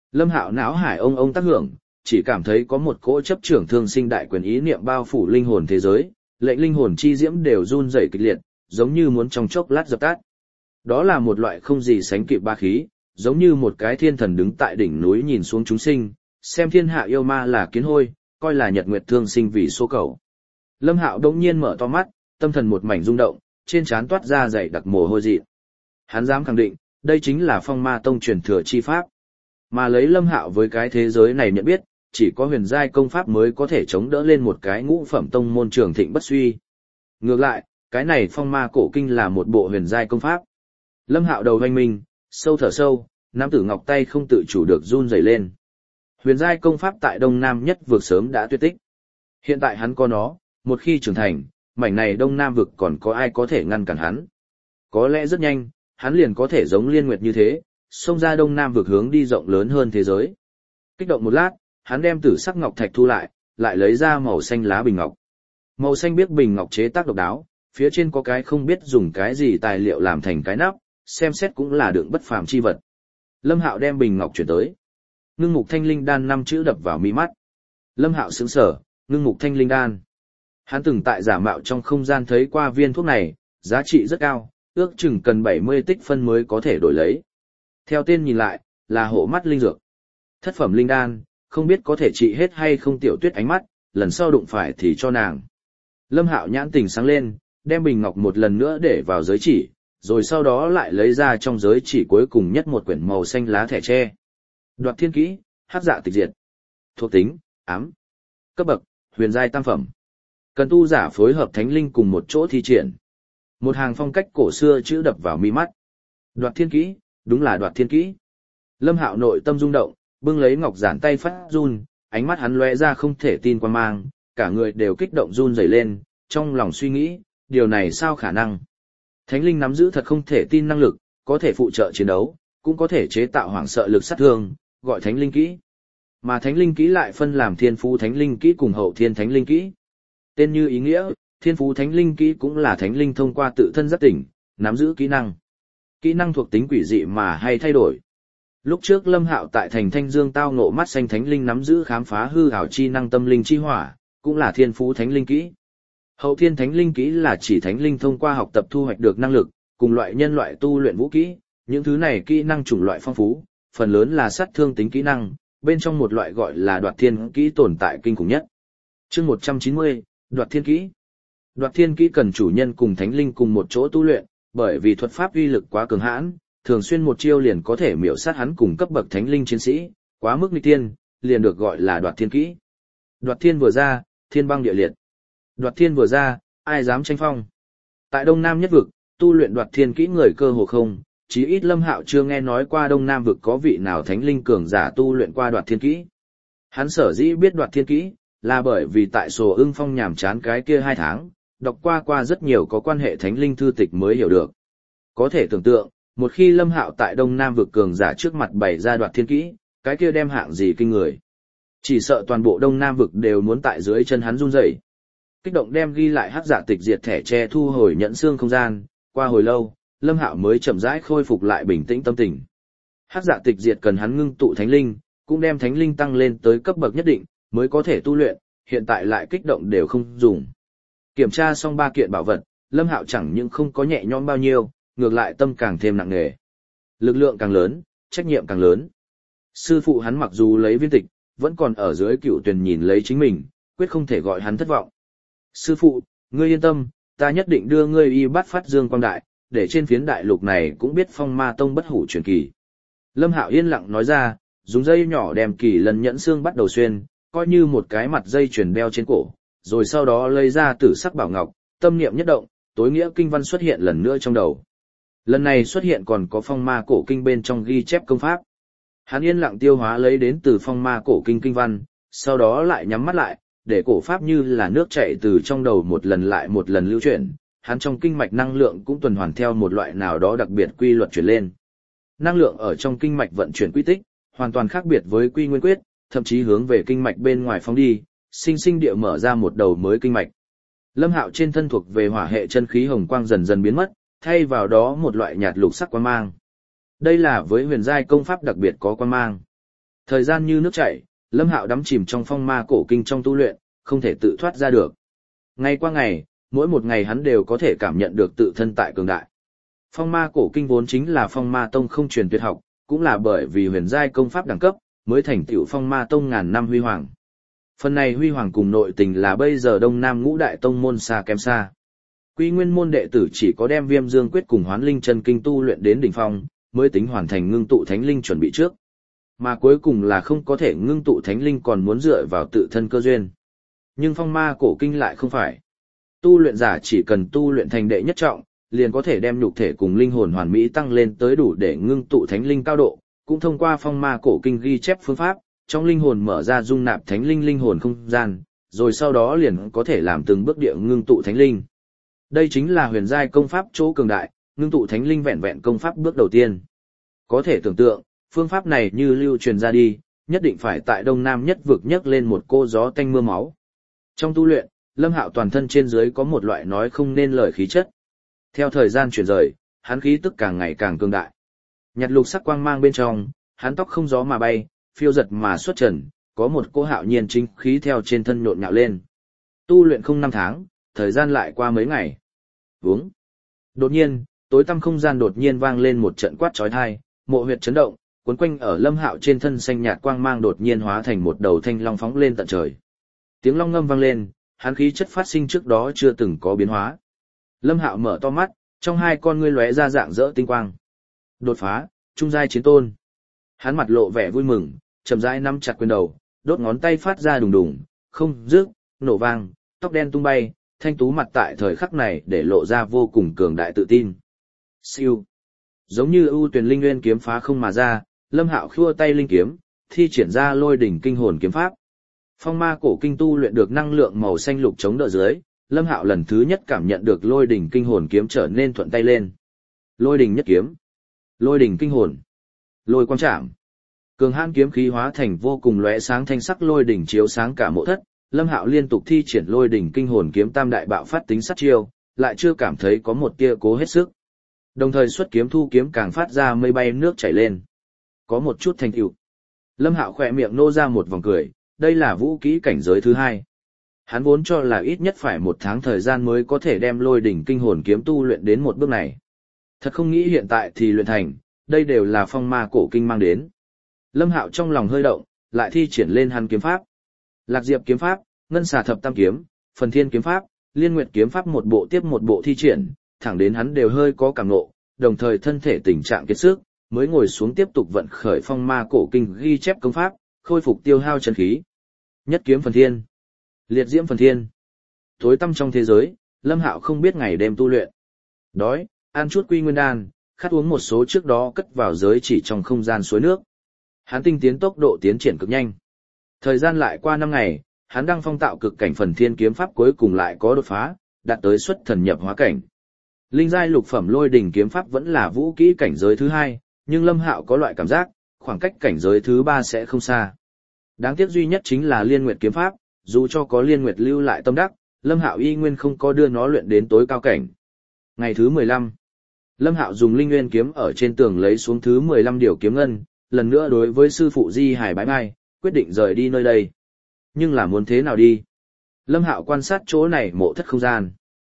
Lâm Hạo não hải ông tác hưởng, chỉ cảm thấy có một cỗ chấp trưởng thương sinh đại quyền ý niệm bao phủ linh hồn thế giới, lệnh linh hồn chi diễm đều run rẩy kịch liệt, giống như muốn trong chốc lát dập tắt. Đó là một loại không gì sánh kịp ba khí, giống như một cái thiên thần đứng tại đỉnh núi nhìn xuống chúng sinh, xem thiên hạ yêu ma là kiến hôi, coi là nhật nguyệt thương sinh vì số cầu. Lâm Hạo đống nhiên mở to mắt, tâm thần một mảnh rung động, trên trán toát ra dày đặc mồ hôi dị. Hắn dám khẳng định, đây chính là Phong Ma Tông truyền thừa chi pháp. Mà lấy Lâm Hạo với cái thế giới này nhận biết, chỉ có huyền giai công pháp mới có thể chống đỡ lên một cái ngũ phẩm tông môn trường thịnh bất suy. Ngược lại, cái này Phong Ma cổ kinh là một bộ huyền giai công pháp. Lâm Hạo đầu hoành minh, sâu thở sâu, nắm tử ngọc tay không tự chủ được run rẩy lên. Huyền giai công pháp tại Đông Nam nhất vực sớm đã tuyệt tích. Hiện tại hắn có nó, một khi trưởng thành, mảnh này Đông Nam vực còn có ai có thể ngăn cản hắn. Có lẽ rất nhanh, hắn liền có thể giống Liên Nguyệt như thế, xông ra Đông Nam vực hướng đi rộng lớn hơn thế giới. Kích động một lát, hắn đem tử sắc ngọc thạch thu lại, lại lấy ra màu xanh lá bình ngọc. Màu xanh biếc bình ngọc chế tác độc đáo, phía trên có cái không biết dùng cái gì tài liệu làm thành cái nắp, xem xét cũng là đựng bất phàm chi vật. Lâm Hạo đem bình ngọc chuyển tới. Ngưng mục thanh linh đan 5 chữ đập vào mi mắt. Lâm Hạo sững sờ, ngưng mục thanh linh đan. Hắn từng tại giả mạo trong không gian thấy qua viên thuốc này, giá trị rất cao, ước chừng cần 70 tích phân mới có thể đổi lấy. Theo tên nhìn lại, là hộ mắt linh dược. Thất phẩm linh đan, không biết có thể trị hết hay không. Tiểu Tuyết ánh mắt, lần sau đụng phải thì cho nàng. Lâm Hạo nhãn tình sáng lên, đem bình ngọc một lần nữa để vào giới chỉ, rồi sau đó lại lấy ra trong giới chỉ cuối cùng nhất một quyển màu xanh lá thẻ tre. Đoạt thiên kỹ, hắc dạ tịch diệt. Thuộc tính, ám. Cấp bậc, huyền giai tam phẩm. Cần tu giả phối hợp thánh linh cùng một chỗ thi triển. Một hàng phong cách cổ xưa chữ đập vào mi mắt. Đoạt thiên kỹ, đúng là đoạt thiên kỹ. Lâm Hạo nội tâm rung động, bưng lấy ngọc giản tay phát run, ánh mắt hắn lóe ra không thể tin quan mang, cả người đều kích động run rẩy lên, trong lòng suy nghĩ, điều này sao khả năng? Thánh linh nắm giữ thật không thể tin năng lực, có thể phụ trợ chiến đấu, cũng có thể chế tạo hoảng sợ lực sát thương, gọi thánh linh kỹ. Mà thánh linh kỹ lại phân làm thiên phú thánh linh kỹ cùng hậu thiên thánh linh kỹ. Tên như ý nghĩa, thiên phú thánh linh kỹ cũng là thánh linh thông qua tự thân giác tỉnh, nắm giữ kỹ năng. Kỹ năng thuộc tính quỷ dị mà hay thay đổi. Lúc trước Lâm Hạo tại thành Thanh Dương tao ngộ mắt xanh thánh linh nắm giữ khám phá hư ảo chi năng tâm linh chi hỏa, cũng là thiên phú thánh linh kỹ. Hậu thiên thánh linh kỹ là chỉ thánh linh thông qua học tập thu hoạch được năng lực, cùng loại nhân loại tu luyện vũ kỹ, những thứ này kỹ năng chủng loại phong phú, phần lớn là sát thương tính kỹ năng, bên trong một loại gọi là đoạt thiên kỹ tồn tại kinh khủng nhất. Chương 190, đoạt thiên kỹ. Đoạt thiên kỹ cần chủ nhân cùng thánh linh cùng một chỗ tu luyện, bởi vì thuật pháp uy lực quá cường hãn, thường xuyên một chiêu liền có thể miểu sát hắn cùng cấp bậc thánh linh chiến sĩ, quá mức nghịch tiên, liền được gọi là đoạt thiên kỹ. Đoạt thiên vừa ra, thiên băng địa liệt. Đoạt thiên vừa ra, ai dám tranh phong. Tại Đông Nam nhất vực, tu luyện đoạt thiên kỹ người cơ hồ không, chí ít Lâm Hạo chưa nghe nói qua Đông Nam vực có vị nào thánh linh cường giả tu luyện qua đoạt thiên kỹ. Hắn sở dĩ biết đoạt thiên kỹ, là bởi vì tại Sổ Ưng Phong nhàm chán cái kia 2 tháng, đọc qua rất nhiều có quan hệ thánh linh thư tịch mới hiểu được. Có thể tưởng tượng, một khi Lâm Hạo tại Đông Nam vực cường giả trước mặt bày ra đoạt thiên kỹ, cái kia đem hạng gì kinh người. Chỉ sợ toàn bộ Đông Nam vực đều muốn tại dưới chân hắn run rẩy. Kích động đem ghi lại hắc dạ tịch diệt thẻ tre thu hồi nhẫn xương không gian, qua hồi lâu, Lâm Hạo mới chậm rãi khôi phục lại bình tĩnh tâm tình. Hắc dạ tịch diệt cần hắn ngưng tụ thánh linh, cũng đem thánh linh tăng lên tới cấp bậc nhất định, mới có thể tu luyện, hiện tại lại kích động đều không dùng. Kiểm tra xong 3 kiện bảo vật, Lâm Hạo chẳng những không có nhẹ nhõm bao nhiêu, ngược lại tâm càng thêm nặng nề. Lực lượng càng lớn, trách nhiệm càng lớn. Sư phụ hắn mặc dù lấy viên tịch, vẫn còn ở dưới cựu tuyển nhìn lấy chính mình, quyết không thể gọi hắn thất vọng. Sư phụ, ngươi yên tâm, ta nhất định đưa ngươi y bát phát dương quang đại, để trên phiến đại lục này cũng biết Phong Ma Tông bất hủ truyền kỳ. Lâm Hạo yên lặng nói ra, dùng dây nhỏ đem kỳ lần nhẫn xương bắt đầu xuyên, coi như một cái mặt dây chuyền đeo trên cổ, rồi sau đó lấy ra tử sắc bảo ngọc, tâm niệm nhất động, tối nghĩa kinh văn xuất hiện lần nữa trong đầu. Lần này xuất hiện còn có Phong Ma cổ kinh bên trong ghi chép công pháp. Hắn yên lặng tiêu hóa lấy đến từ Phong Ma cổ kinh kinh văn, sau đó lại nhắm mắt lại, để cổ pháp như là nước chảy từ trong đầu một lần lại một lần lưu chuyển, hắn trong kinh mạch năng lượng cũng tuần hoàn theo một loại nào đó đặc biệt quy luật chuyển lên. Năng lượng ở trong kinh mạch vận chuyển quy tích, hoàn toàn khác biệt với quy nguyên quyết, thậm chí hướng về kinh mạch bên ngoài phóng đi, sinh sinh địa mở ra một đầu mới kinh mạch. Lâm Hạo trên thân thuộc về hỏa hệ chân khí hồng quang dần dần biến mất, thay vào đó một loại nhạt lục sắc quang mang. Đây là với huyền giai công pháp đặc biệt có quang mang. Thời gian như nước chảy, Lâm Hạo đắm chìm trong phong ma cổ kinh trong tu luyện, không thể tự thoát ra được. Ngày qua ngày, mỗi một ngày hắn đều có thể cảm nhận được tự thân tại cường đại. Phong ma cổ kinh vốn chính là phong ma tông không truyền tuyệt học, cũng là bởi vì huyền giai công pháp đẳng cấp, mới thành tựu phong ma tông ngàn năm huy hoàng. Phần này huy hoàng cùng nội tình là bây giờ Đông Nam ngũ đại tông môn xa kém xa. Quy Nguyên môn đệ tử chỉ có đem Viêm Dương quyết cùng Hoán Linh chân kinh tu luyện đến đỉnh phong, mới tính hoàn thành ngưng tụ thánh linh chuẩn bị trước. Mà cuối cùng là không có thể ngưng tụ thánh linh còn muốn dựa vào tự thân cơ duyên. Nhưng phong ma cổ kinh lại không phải. Tu luyện giả chỉ cần tu luyện thành đệ nhất trọng, liền có thể đem nhục thể cùng linh hồn hoàn mỹ tăng lên tới đủ để ngưng tụ thánh linh cao độ, cũng thông qua phong ma cổ kinh ghi chép phương pháp, trong linh hồn mở ra dung nạp thánh linh linh hồn không gian, rồi sau đó liền có thể làm từng bước địa ngưng tụ thánh linh. Đây chính là huyền giai công pháp chỗ cường đại, ngưng tụ thánh linh vẹn vẹn công pháp bước đầu tiên. Có thể tưởng tượng, phương pháp này như lưu truyền ra đi, nhất định phải tại Đông Nam nhất vực nhấc lên một cô gió tanh mưa máu. Trong tu luyện, Lâm Hạo toàn thân trên dưới có một loại nói không nên lời khí chất. Theo thời gian chuyển rời, hắn khí tức càng ngày càng cường đại. Nhạt lục sắc quang mang bên trong, hắn tóc không gió mà bay, phiêu giật mà xuất trần, có một cô hạo nhiên chính khí theo trên thân nhộn nhạo lên. Tu luyện không 5 tháng, thời gian lại qua mấy ngày. Vướng. Đột nhiên, tối tăm không gian đột nhiên vang lên một trận quát chói tai, mộ huyệt chấn động, cuốn quanh ở Lâm Hạo trên thân xanh nhạt quang mang đột nhiên hóa thành một đầu thanh long phóng lên tận trời. Tiếng long ngâm vang lên, hắn khí chất phát sinh trước đó chưa từng có biến hóa. Lâm Hạo mở to mắt, trong hai con ngươi lóe ra dạng rỡ tinh quang. Đột phá, trung giai chiến tôn. Hắn mặt lộ vẻ vui mừng, chậm rãi nắm chặt quyền đầu, đốt ngón tay phát ra đùng đùng, không rước, nổ vang, tóc đen tung bay, thanh tú mặt tại thời khắc này để lộ ra vô cùng cường đại tự tin. Siêu. Giống như ưu tuyển linh nguyên kiếm phá không mà ra, Lâm Hạo khua tay linh kiếm, thi triển ra lôi đỉnh kinh hồn kiếm pháp. Phong ma cổ kinh tu luyện được năng lượng màu xanh lục chống đỡ dưới, Lâm Hạo lần thứ nhất cảm nhận được lôi đỉnh kinh hồn kiếm trở nên thuận tay lên. Lôi đỉnh nhất kiếm, lôi đỉnh kinh hồn, lôi quang trảm. Cường hãn kiếm khí hóa thành vô cùng lóe sáng thanh sắc lôi đỉnh chiếu sáng cả mộ thất, Lâm Hạo liên tục thi triển lôi đỉnh kinh hồn kiếm tam đại bạo phát tính sát chiêu, lại chưa cảm thấy có một tia cố hết sức. Đồng thời xuất kiếm thu kiếm càng phát ra mây bay nước chảy lên. Có một chút thành tựu. Lâm Hạo khẽ miệng nô ra một vòng cười, đây là vũ kỹ cảnh giới thứ 2. Hắn vốn cho là ít nhất phải 1 tháng thời gian mới có thể đem lôi đỉnh kinh hồn kiếm tu luyện đến một bước này. Thật không nghĩ hiện tại thì luyện thành, đây đều là phong ma cổ kinh mang đến. Lâm Hạo trong lòng hơi động, lại thi triển lên hắn kiếm pháp. Lạc Diệp kiếm pháp, Ngân Xà thập tam kiếm, Phần Thiên kiếm pháp, Liên Nguyệt kiếm pháp một bộ tiếp một bộ thi triển, thẳng đến hắn đều hơi có cảm ngộ, đồng thời thân thể tình trạng kiệt sức, mới ngồi xuống tiếp tục vận khởi phong ma cổ kinh ghi chép công pháp, khôi phục tiêu hao chân khí. Nhất kiếm Phần Thiên, Liệt diễm Phần Thiên. Tối tăm trong thế giới, Lâm Hạo không biết ngày đêm tu luyện. Đói, ăn chút quy nguyên đan, khát uống một số trước đó cất vào giới chỉ trong không gian suối nước. Hắn tinh tiến tốc độ tiến triển cực nhanh. Thời gian lại qua 5 ngày, hắn đăng phong tạo cực cảnh Phần Thiên kiếm pháp cuối cùng lại có đột phá, đạt tới xuất thần nhập hóa cảnh. Linh giai lục phẩm lôi đỉnh kiếm pháp vẫn là vũ kỹ cảnh giới thứ 2, nhưng Lâm Hạo có loại cảm giác, khoảng cách cảnh giới thứ 3 sẽ không xa. Đáng tiếc duy nhất chính là Liên Nguyệt kiếm pháp, dù cho có Liên Nguyệt lưu lại tâm đắc, Lâm Hạo y nguyên không có đưa nó luyện đến tối cao cảnh. Ngày thứ 15, Lâm Hạo dùng linh nguyên kiếm ở trên tường lấy xuống thứ 15 điều kiếm ngân, lần nữa đối với sư phụ Di Hải bái bai, quyết định rời đi nơi đây. Nhưng là muốn thế nào đi? Lâm Hạo quan sát chỗ này mộ thất không gian.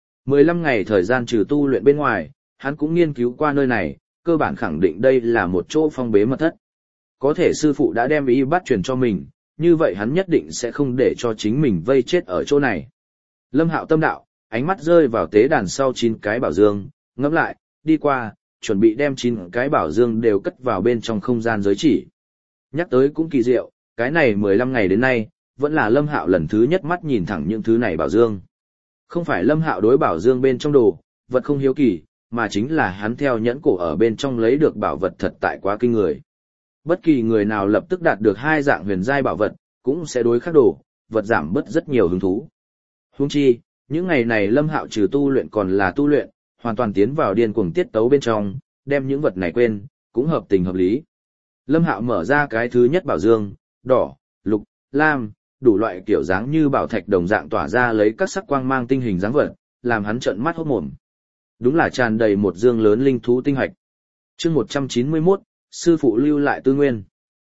15 ngày thời gian trừ tu luyện bên ngoài, hắn cũng nghiên cứu qua nơi này, cơ bản khẳng định đây là một chỗ phong bế mật thất. Có thể sư phụ đã đem y bắt truyền cho mình, như vậy hắn nhất định sẽ không để cho chính mình vây chết ở chỗ này. Lâm Hạo tâm đạo, ánh mắt rơi vào tế đàn sau 9 cái bảo dương, ngẫm lại, đi qua, chuẩn bị đem 9 cái bảo dương đều cất vào bên trong không gian giới chỉ. Nhắc tới cũng kỳ diệu, cái này 15 ngày đến nay, vẫn là Lâm Hạo lần thứ nhất mắt nhìn thẳng những thứ này bảo dương. Không phải Lâm Hạo đối bảo dương bên trong đồ, vật không hiếu kỳ, mà chính là hắn theo nhẫn cổ ở bên trong lấy được bảo vật thật tại quá kinh người. Bất kỳ người nào lập tức đạt được 2 dạng huyền giai bảo vật, cũng sẽ đối khắc đồ, vật giảm bớt rất nhiều hứng thú. Huống chi, những ngày này Lâm Hạo trừ tu luyện còn là tu luyện, hoàn toàn tiến vào điên cuồng tiết tấu bên trong, đem những vật này quên, cũng hợp tình hợp lý. Lâm Hạo mở ra cái thứ nhất bảo dương, đỏ, lục, lam, đủ loại kiểu dáng như bảo thạch đồng dạng tỏa ra lấy các sắc quang mang tinh hình dáng vật, làm hắn trợn mắt hốt mồm. Đúng là tràn đầy một dương lớn linh thú tinh hạch. Chương 191, sư phụ lưu lại tư nguyên.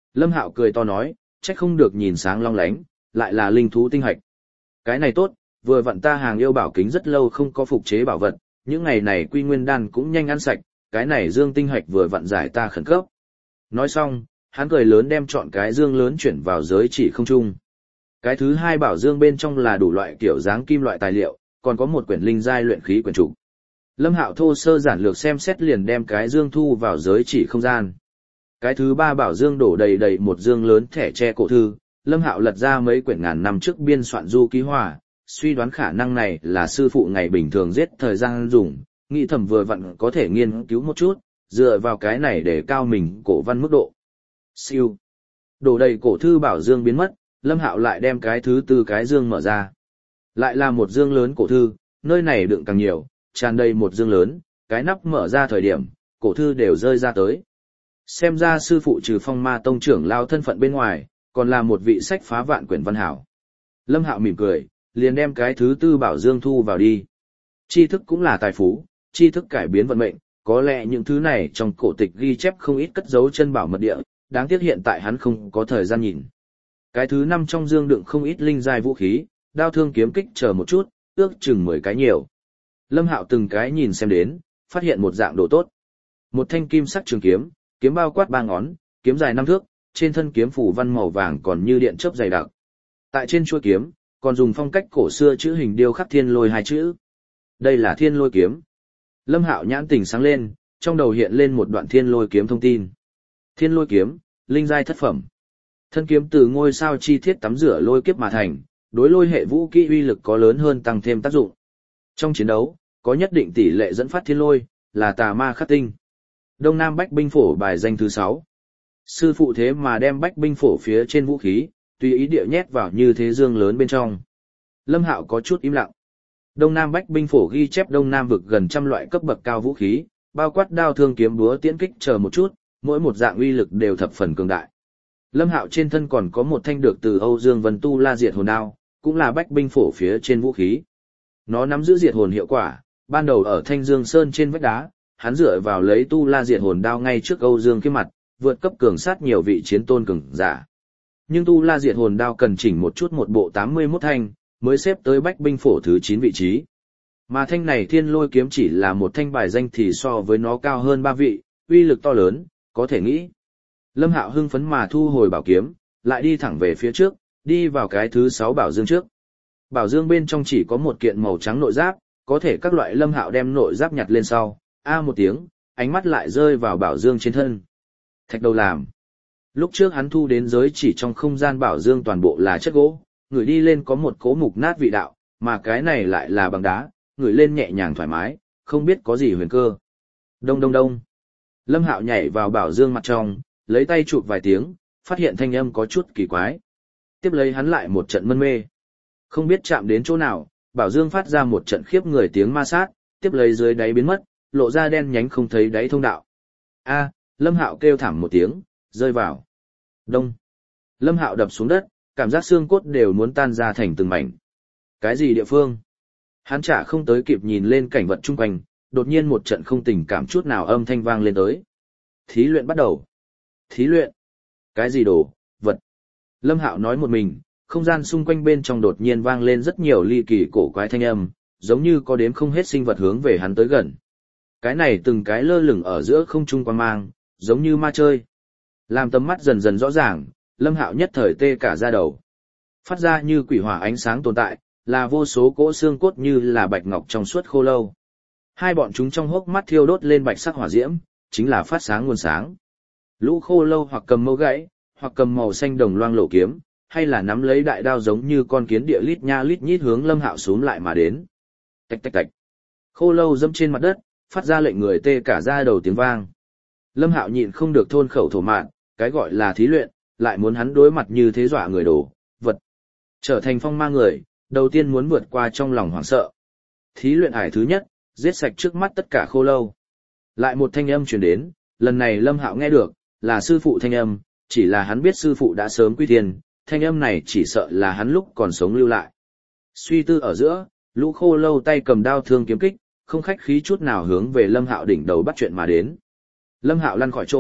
Lâm Hạo cười to nói, trách không được nhìn sáng long lánh, lại là linh thú tinh hạch. Cái này tốt, vừa vặn ta hàng yêu bảo kính rất lâu không có phục chế bảo vật, những ngày này quy nguyên đan cũng nhanh ăn sạch, cái này dương tinh hạch vừa vặn giải ta khẩn cấp. Nói xong, hắn cười lớn đem chọn cái dương lớn chuyển vào giới chỉ không trung. Cái thứ hai bảo dương bên trong là đủ loại kiểu dáng kim loại tài liệu, còn có một quyển linh giai luyện khí quyển trục. Lâm Hạo thô sơ giản lược xem xét liền đem cái dương thu vào giới chỉ không gian. Cái thứ ba bảo dương đổ đầy đầy một dương lớn thẻ tre cổ thư, Lâm Hạo lật ra mấy quyển ngàn năm trước biên soạn du ký hòa, suy đoán khả năng này là sư phụ ngày bình thường giết thời gian dùng, nghĩ thầm vừa vặn có thể nghiên cứu một chút, dựa vào cái này để cao mình cổ văn mức độ. Siêu. Đổ đầy cổ thư bảo dương biến mất, Lâm Hạo lại đem cái thứ tư cái dương mở ra. Lại là một dương lớn cổ thư, nơi này đựng càng nhiều, tràn đầy một dương lớn, cái nắp mở ra thời điểm, cổ thư đều rơi ra tới. Xem ra sư phụ trừ Phong Ma tông trưởng lao thân phận bên ngoài, còn là một vị sách phá vạn quyển văn hảo. Lâm Hạo mỉm cười, liền đem cái thứ tư bảo dương thu vào đi. Tri thức cũng là tài phú, tri thức cải biến vận mệnh, có lẽ những thứ này trong cổ tịch ghi chép không ít cất giấu chân bảo mật địa, đáng tiếc hiện tại hắn không có thời gian nhìn. Cái thứ năm trong dương đựng không ít linh giai vũ khí, đao thương kiếm kích chờ một chút, ước chừng 10 cái nhiều. Lâm Hạo từng cái nhìn xem đến, phát hiện một dạng đồ tốt. Một thanh kim sắc trường kiếm, kiếm bao quát 3 ngón, kiếm dài 5 thước, trên thân kiếm phủ văn màu vàng còn như điện chớp dày đặc. Tại trên chuôi kiếm, còn dùng phong cách cổ xưa chữ hình điêu khắc thiên lôi 2 chữ. Đây là thiên lôi kiếm. Lâm Hạo nhãn tỉnh sáng lên, trong đầu hiện lên một đoạn thiên lôi kiếm thông tin. Thiên lôi kiếm, linh giai thất phẩm. Thân kiếm từ ngôi sao chi thiết tắm rửa lôi kiếp mà thành, đối lôi hệ vũ kỹ uy lực có lớn hơn tăng thêm tác dụng. Trong chiến đấu, có nhất định tỷ lệ dẫn phát thiên lôi, là tà ma khắc tinh. Đông Nam Bách binh phổ bài danh thứ 6. Sư phụ thế mà đem Bách binh phổ phía trên vũ khí, tùy ý địa nhét vào như thế dương lớn bên trong. Lâm Hạo có chút im lặng. Đông Nam Bách binh phổ ghi chép Đông Nam vực gần trăm loại cấp bậc cao vũ khí, bao quát đao thương kiếm búa tiễn kích chờ một chút, mỗi một dạng uy lực đều thập phần cường đại. Lâm Hạo trên thân còn có một thanh được từ Âu Dương Vân Tu La Diệt Hồn Đao, cũng là Bách binh phổ phía trên vũ khí. Nó nắm giữ diệt hồn hiệu quả, ban đầu ở Thanh Dương Sơn trên vách đá, hắn dựa vào lấy Tu La Diệt Hồn Đao ngay trước Âu Dương Kiếm mặt, vượt cấp cường sát nhiều vị chiến tôn cường giả. Nhưng Tu La Diệt Hồn Đao cần chỉnh một chút một bộ 81 thanh, mới xếp tới Bách binh phổ thứ 9 vị trí. Mà thanh này Thiên Lôi kiếm chỉ là một thanh bài danh thì so với nó cao hơn 3 vị, uy lực to lớn, có thể nghĩ. Lâm Hạo hưng phấn mà thu hồi bảo kiếm, lại đi thẳng về phía trước, đi vào cái thứ 6 bảo dương trước. Bảo dương bên trong chỉ có một kiện màu trắng nội giáp, có thể các loại Lâm Hạo đem nội giáp nhặt lên sau, một tiếng, ánh mắt lại rơi vào bảo dương trên thân. Thạch đầu làm. Lúc trước hắn thu đến giới chỉ trong không gian bảo dương toàn bộ là chất gỗ, người đi lên có một cỗ mục nát vị đạo, mà cái này lại là bằng đá, người lên nhẹ nhàng thoải mái, không biết có gì huyền cơ. Đông đông đông. Lâm Hạo nhảy vào bảo dương mặt trong, lấy tay chụp vài tiếng, phát hiện thanh âm có chút kỳ quái. Tiếp lấy hắn lại một trận mân mê. Không biết chạm đến chỗ nào, bảo dương phát ra một trận khiếp người tiếng ma sát, tiếp lấy dưới đáy biến mất, lộ ra đen nhánh không thấy đáy thông đạo. Lâm Hạo kêu thảm một tiếng, rơi vào. Đông. Lâm Hạo đập xuống đất, cảm giác xương cốt đều muốn tan ra thành từng mảnh. Cái gì địa phương? Hắn chả không tới kịp nhìn lên cảnh vật chung quanh, đột nhiên một trận không tình cảm chút nào âm thanh vang lên tới. Thí luyện bắt đầu. Thí luyện? Cái gì đồ, vật? Lâm Hạo nói một mình, không gian xung quanh bên trong đột nhiên vang lên rất nhiều ly kỳ cổ quái thanh âm, giống như có đếm không hết sinh vật hướng về hắn tới gần. Cái này từng cái lơ lửng ở giữa không trung quang mang, giống như ma chơi. Làm tầm mắt dần dần rõ ràng, Lâm Hạo nhất thời tê cả da đầu. Phát ra như quỷ hỏa ánh sáng tồn tại, là vô số cỗ xương cốt như là bạch ngọc trong suốt khô lâu. Hai bọn chúng trong hốc mắt thiêu đốt lên bạch sắc hỏa diễm, chính là phát sáng nguồn sáng. Lũ khô lâu hoặc cầm mâu gãy, hoặc cầm màu xanh đồng loang lộ kiếm, hay là nắm lấy đại đao giống như con kiến địa lít nha lít nhít hướng Lâm Hạo xuống lại mà đến. Tạch tạch tạch. Khô lâu dẫm trên mặt đất, phát ra lệnh người tê cả da đầu tiếng vang. Lâm Hạo nhịn không được thôn khẩu thổ mạn, cái gọi là thí luyện, lại muốn hắn đối mặt như thế dọa người đồ, vật. Trở thành phong ma người, đầu tiên muốn vượt qua trong lòng hoảng sợ. Thí luyện ải thứ nhất, giết sạch trước mắt tất cả khô lâu. Lại một thanh âm truyền đến, lần này Lâm Hạo nghe được, là sư phụ thanh âm, chỉ là hắn biết sư phụ đã sớm quy thiên, thanh âm này chỉ sợ là hắn lúc còn sống lưu lại. Suy tư ở giữa, lũ khô lâu tay cầm đao thương kiếm kích, không khách khí chút nào hướng về Lâm Hạo đỉnh đầu bắt chuyện mà đến. Lâm Hạo lăn khỏi chỗ,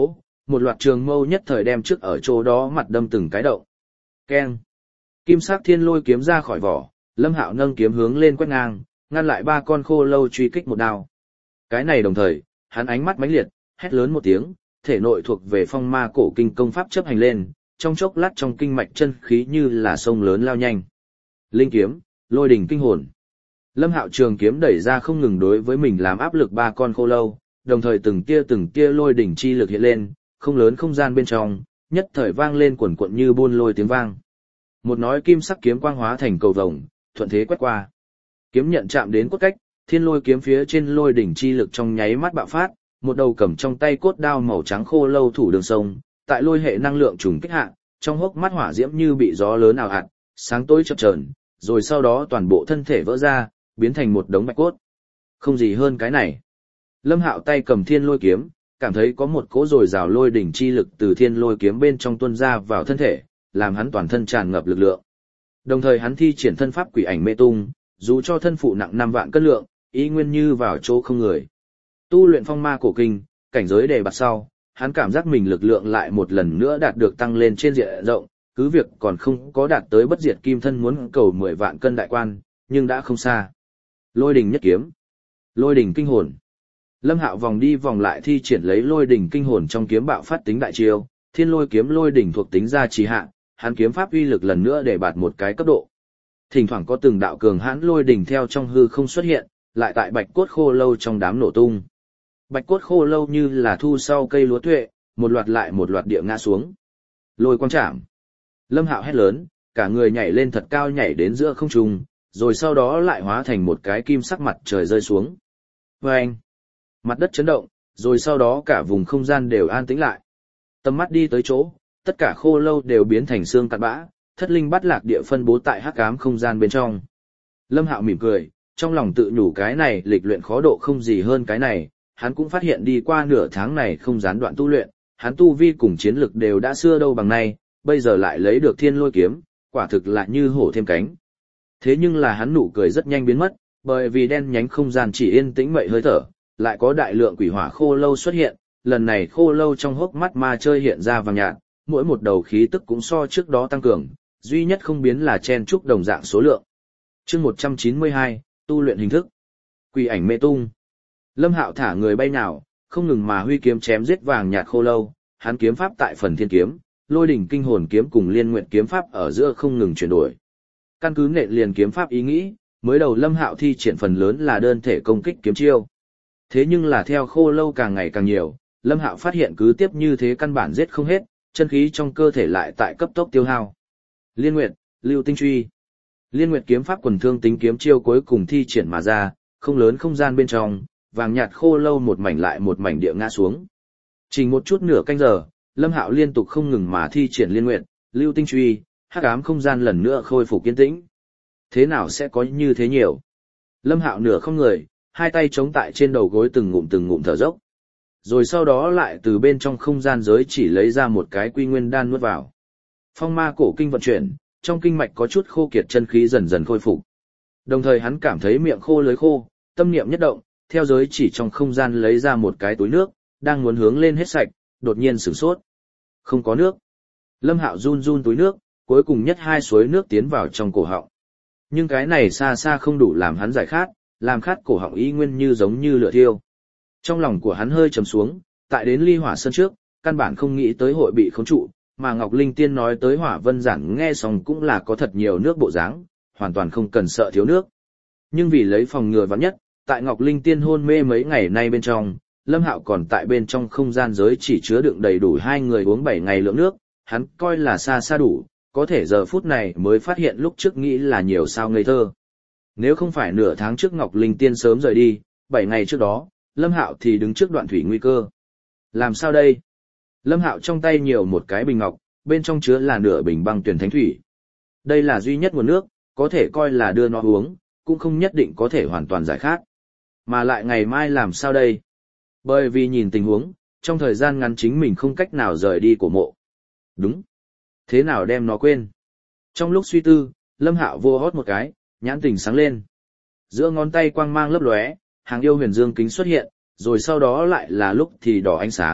một loạt trường mâu nhất thời đem trước ở chỗ đó mặt đâm từng cái động. Keng. Kim sắc thiên lôi kiếm ra khỏi vỏ, Lâm Hạo nâng kiếm hướng lên quét ngang, ngăn lại ba con khô lâu truy kích một đao. Cái này đồng thời, hắn ánh mắt mãnh liệt, hét lớn một tiếng, thể nội thuộc về phong ma cổ kinh công pháp chấp hành lên, trong chốc lát trong kinh mạch chân khí như là sông lớn lao nhanh. Linh kiếm, lôi đỉnh kinh hồn. Lâm Hạo trường kiếm đẩy ra không ngừng đối với mình làm áp lực ba con khô lâu, đồng thời từng tia lôi đỉnh chi lực hiện lên, không lớn không gian bên trong, nhất thời vang lên quần quận như buôn lôi tiếng vang. Một nói kim sắc kiếm quang hóa thành cầu vồng, thuận thế quét qua. Kiếm nhận chạm đến cốt cách, thiên lôi kiếm phía trên lôi đỉnh chi lực trong nháy mắt bạo phát, một đầu cầm trong tay cốt đao màu trắng khô lâu thủ đường sông, tại lôi hệ năng lượng trùng kích hạ, trong hốc mắt hỏa diễm như bị gió lớn ảo ạt, sáng tối chập chờn, rồi sau đó toàn bộ thân thể vỡ ra, biến thành một đống bạch cốt. Không gì hơn cái này. Lâm Hạo tay cầm thiên lôi kiếm, cảm thấy có một cỗ dồi dào lôi đỉnh chi lực từ thiên lôi kiếm bên trong tuôn ra vào thân thể, làm hắn toàn thân tràn ngập lực lượng. Đồng thời hắn thi triển thân pháp quỷ ảnh mê tung, dù cho thân phụ nặng 5 vạn cân lượng, ý nguyên như vào chỗ không người. Tu luyện phong ma cổ kinh, cảnh giới đề bạt sau, hắn cảm giác mình lực lượng lại một lần nữa đạt được tăng lên trên diện rộng, cứ việc còn không có đạt tới bất diệt kim thân muốn cầu 10 vạn cân đại quan, nhưng đã không xa. Lôi đỉnh nhất kiếm, lôi đỉnh kinh hồn. Lâm Hạo vòng đi vòng lại thi triển lấy lôi đỉnh kinh hồn trong kiếm bạo phát tính đại chiêu, thiên lôi kiếm lôi đỉnh thuộc tính ra trì hạ, hắn kiếm pháp uy lực lần nữa để bạt một cái cấp độ. Thỉnh thoảng có từng đạo cường hãn lôi đỉnh theo trong hư không xuất hiện, lại tại bạch cốt khô lâu trong đám nổ tung. Bạch cốt khô lâu như là thu sau cây lúa tuệ, một loạt lại một loạt địa ngã xuống. Lôi quang chạm. Lâm Hạo hét lớn, cả người nhảy lên thật cao nhảy đến giữa không trung, rồi sau đó lại hóa thành một cái kim sắc mặt trời rơi xuống. Vâng! Mặt đất chấn động, rồi sau đó cả vùng không gian đều an tĩnh lại. Tầm mắt đi tới chỗ, tất cả khô lâu đều biến thành xương cặn bã, thất linh bát lạc địa phân bố tại hắc ám không gian bên trong. Lâm Hạo mỉm cười, trong lòng tự nhủ cái này lịch luyện khó độ không gì hơn cái này, hắn cũng phát hiện đi qua nửa tháng này không gián đoạn tu luyện, hắn tu vi cùng chiến lực đều đã xưa đâu bằng nay, bây giờ lại lấy được thiên lôi kiếm, quả thực là như hổ thêm cánh. Thế nhưng là hắn nụ cười rất nhanh biến mất, bởi vì đen nhánh không gian chỉ yên tĩnh mậy hơi thở, lại có đại lượng quỷ hỏa khô lâu xuất hiện, lần này khô lâu trong hốc mắt ma chơi hiện ra vàng nhạt, mỗi một đầu khí tức cũng so trước đó tăng cường, duy nhất không biến là chen trúc đồng dạng số lượng. Chương 192, tu luyện hình thức. Quỷ ảnh mê tung. Lâm Hạo thả người bay nào, không ngừng mà huy kiếm chém giết vàng nhạt khô lâu, hắn kiếm pháp tại phần thiên kiếm, lôi đỉnh kinh hồn kiếm cùng liên nguyện kiếm pháp ở giữa không ngừng chuyển đổi. Căn cứ nện liền kiếm pháp ý nghĩ, mới đầu Lâm Hạo thi triển phần lớn là đơn thể công kích kiếm chiêu. Thế nhưng là theo khô lâu càng ngày càng nhiều, Lâm Hạo phát hiện cứ tiếp như thế căn bản giết không hết, chân khí trong cơ thể lại tại cấp tốc tiêu hao. Liên Nguyệt, Lưu Tinh Truy. Liên Nguyệt kiếm pháp quần thương tính kiếm chiêu cuối cùng thi triển mà ra, không lớn không gian bên trong, vàng nhạt khô lâu một mảnh lại một mảnh địa ngã xuống. Chỉ một chút nửa canh giờ, Lâm Hạo liên tục không ngừng mà thi triển Liên Nguyệt, Lưu Tinh Truy, hắc ám không gian lần nữa khôi phục yên tĩnh. Thế nào sẽ có như thế nhiều? Lâm Hạo nửa không người, hai tay chống tại trên đầu gối từng ngụm thở dốc. Rồi sau đó lại từ bên trong không gian giới chỉ lấy ra một cái quy nguyên đan nuốt vào. Phong ma cổ kinh vận chuyển, trong kinh mạch có chút khô kiệt chân khí dần dần khôi phục. Đồng thời hắn cảm thấy miệng khô lưỡi khô, tâm niệm nhất động, theo giới chỉ trong không gian lấy ra một cái túi nước, đang muốn hướng lên hết sạch, đột nhiên sửng sốt. Không có nước. Lâm Hạo run run túi nước, cuối cùng nhất hai suối nước tiến vào trong cổ họng. Nhưng cái này xa xa không đủ làm hắn giải khát, làm khát cổ họng y nguyên như giống như lửa thiêu. Trong lòng của hắn hơi trầm xuống, tại đến Ly Hỏa Sơn trước, căn bản không nghĩ tới hội bị khống trụ, mà Ngọc Linh Tiên nói tới Hỏa Vân Giản nghe xong cũng là có thật nhiều nước bộ dáng, hoàn toàn không cần sợ thiếu nước. Nhưng vì lấy phòng ngừa vạn nhất, tại Ngọc Linh Tiên hôn mê mấy ngày nay bên trong, Lâm Hạo còn tại bên trong không gian giới chỉ chứa đựng đầy đủ 2 người uống 7 ngày lượng nước, hắn coi là xa xa đủ, có thể giờ phút này mới phát hiện lúc trước nghĩ là nhiều sao ngây thơ. Nếu không phải nửa tháng trước Ngọc Linh Tiên sớm rời đi, 7 ngày trước đó, Lâm Hạo thì đứng trước đoạn thủy nguy cơ. Làm sao đây? Lâm Hạo trong tay nhiều một cái bình ngọc, bên trong chứa là nửa bình băng tuyển thánh thủy. Đây là duy nhất nguồn nước, có thể coi là đưa nó uống, cũng không nhất định có thể hoàn toàn giải khát. Mà lại ngày mai làm sao đây? Bởi vì nhìn tình huống, trong thời gian ngắn chính mình không cách nào rời đi của mộ. Đúng. Thế nào đem nó quên? Trong lúc suy tư, Lâm Hạo vô hót một cái, nhãn tình sáng lên. Giữa ngón tay quang mang lấp lóe, hàng yêu huyền dương kính xuất hiện, rồi sau đó lại là lúc thì đỏ ánh sáng,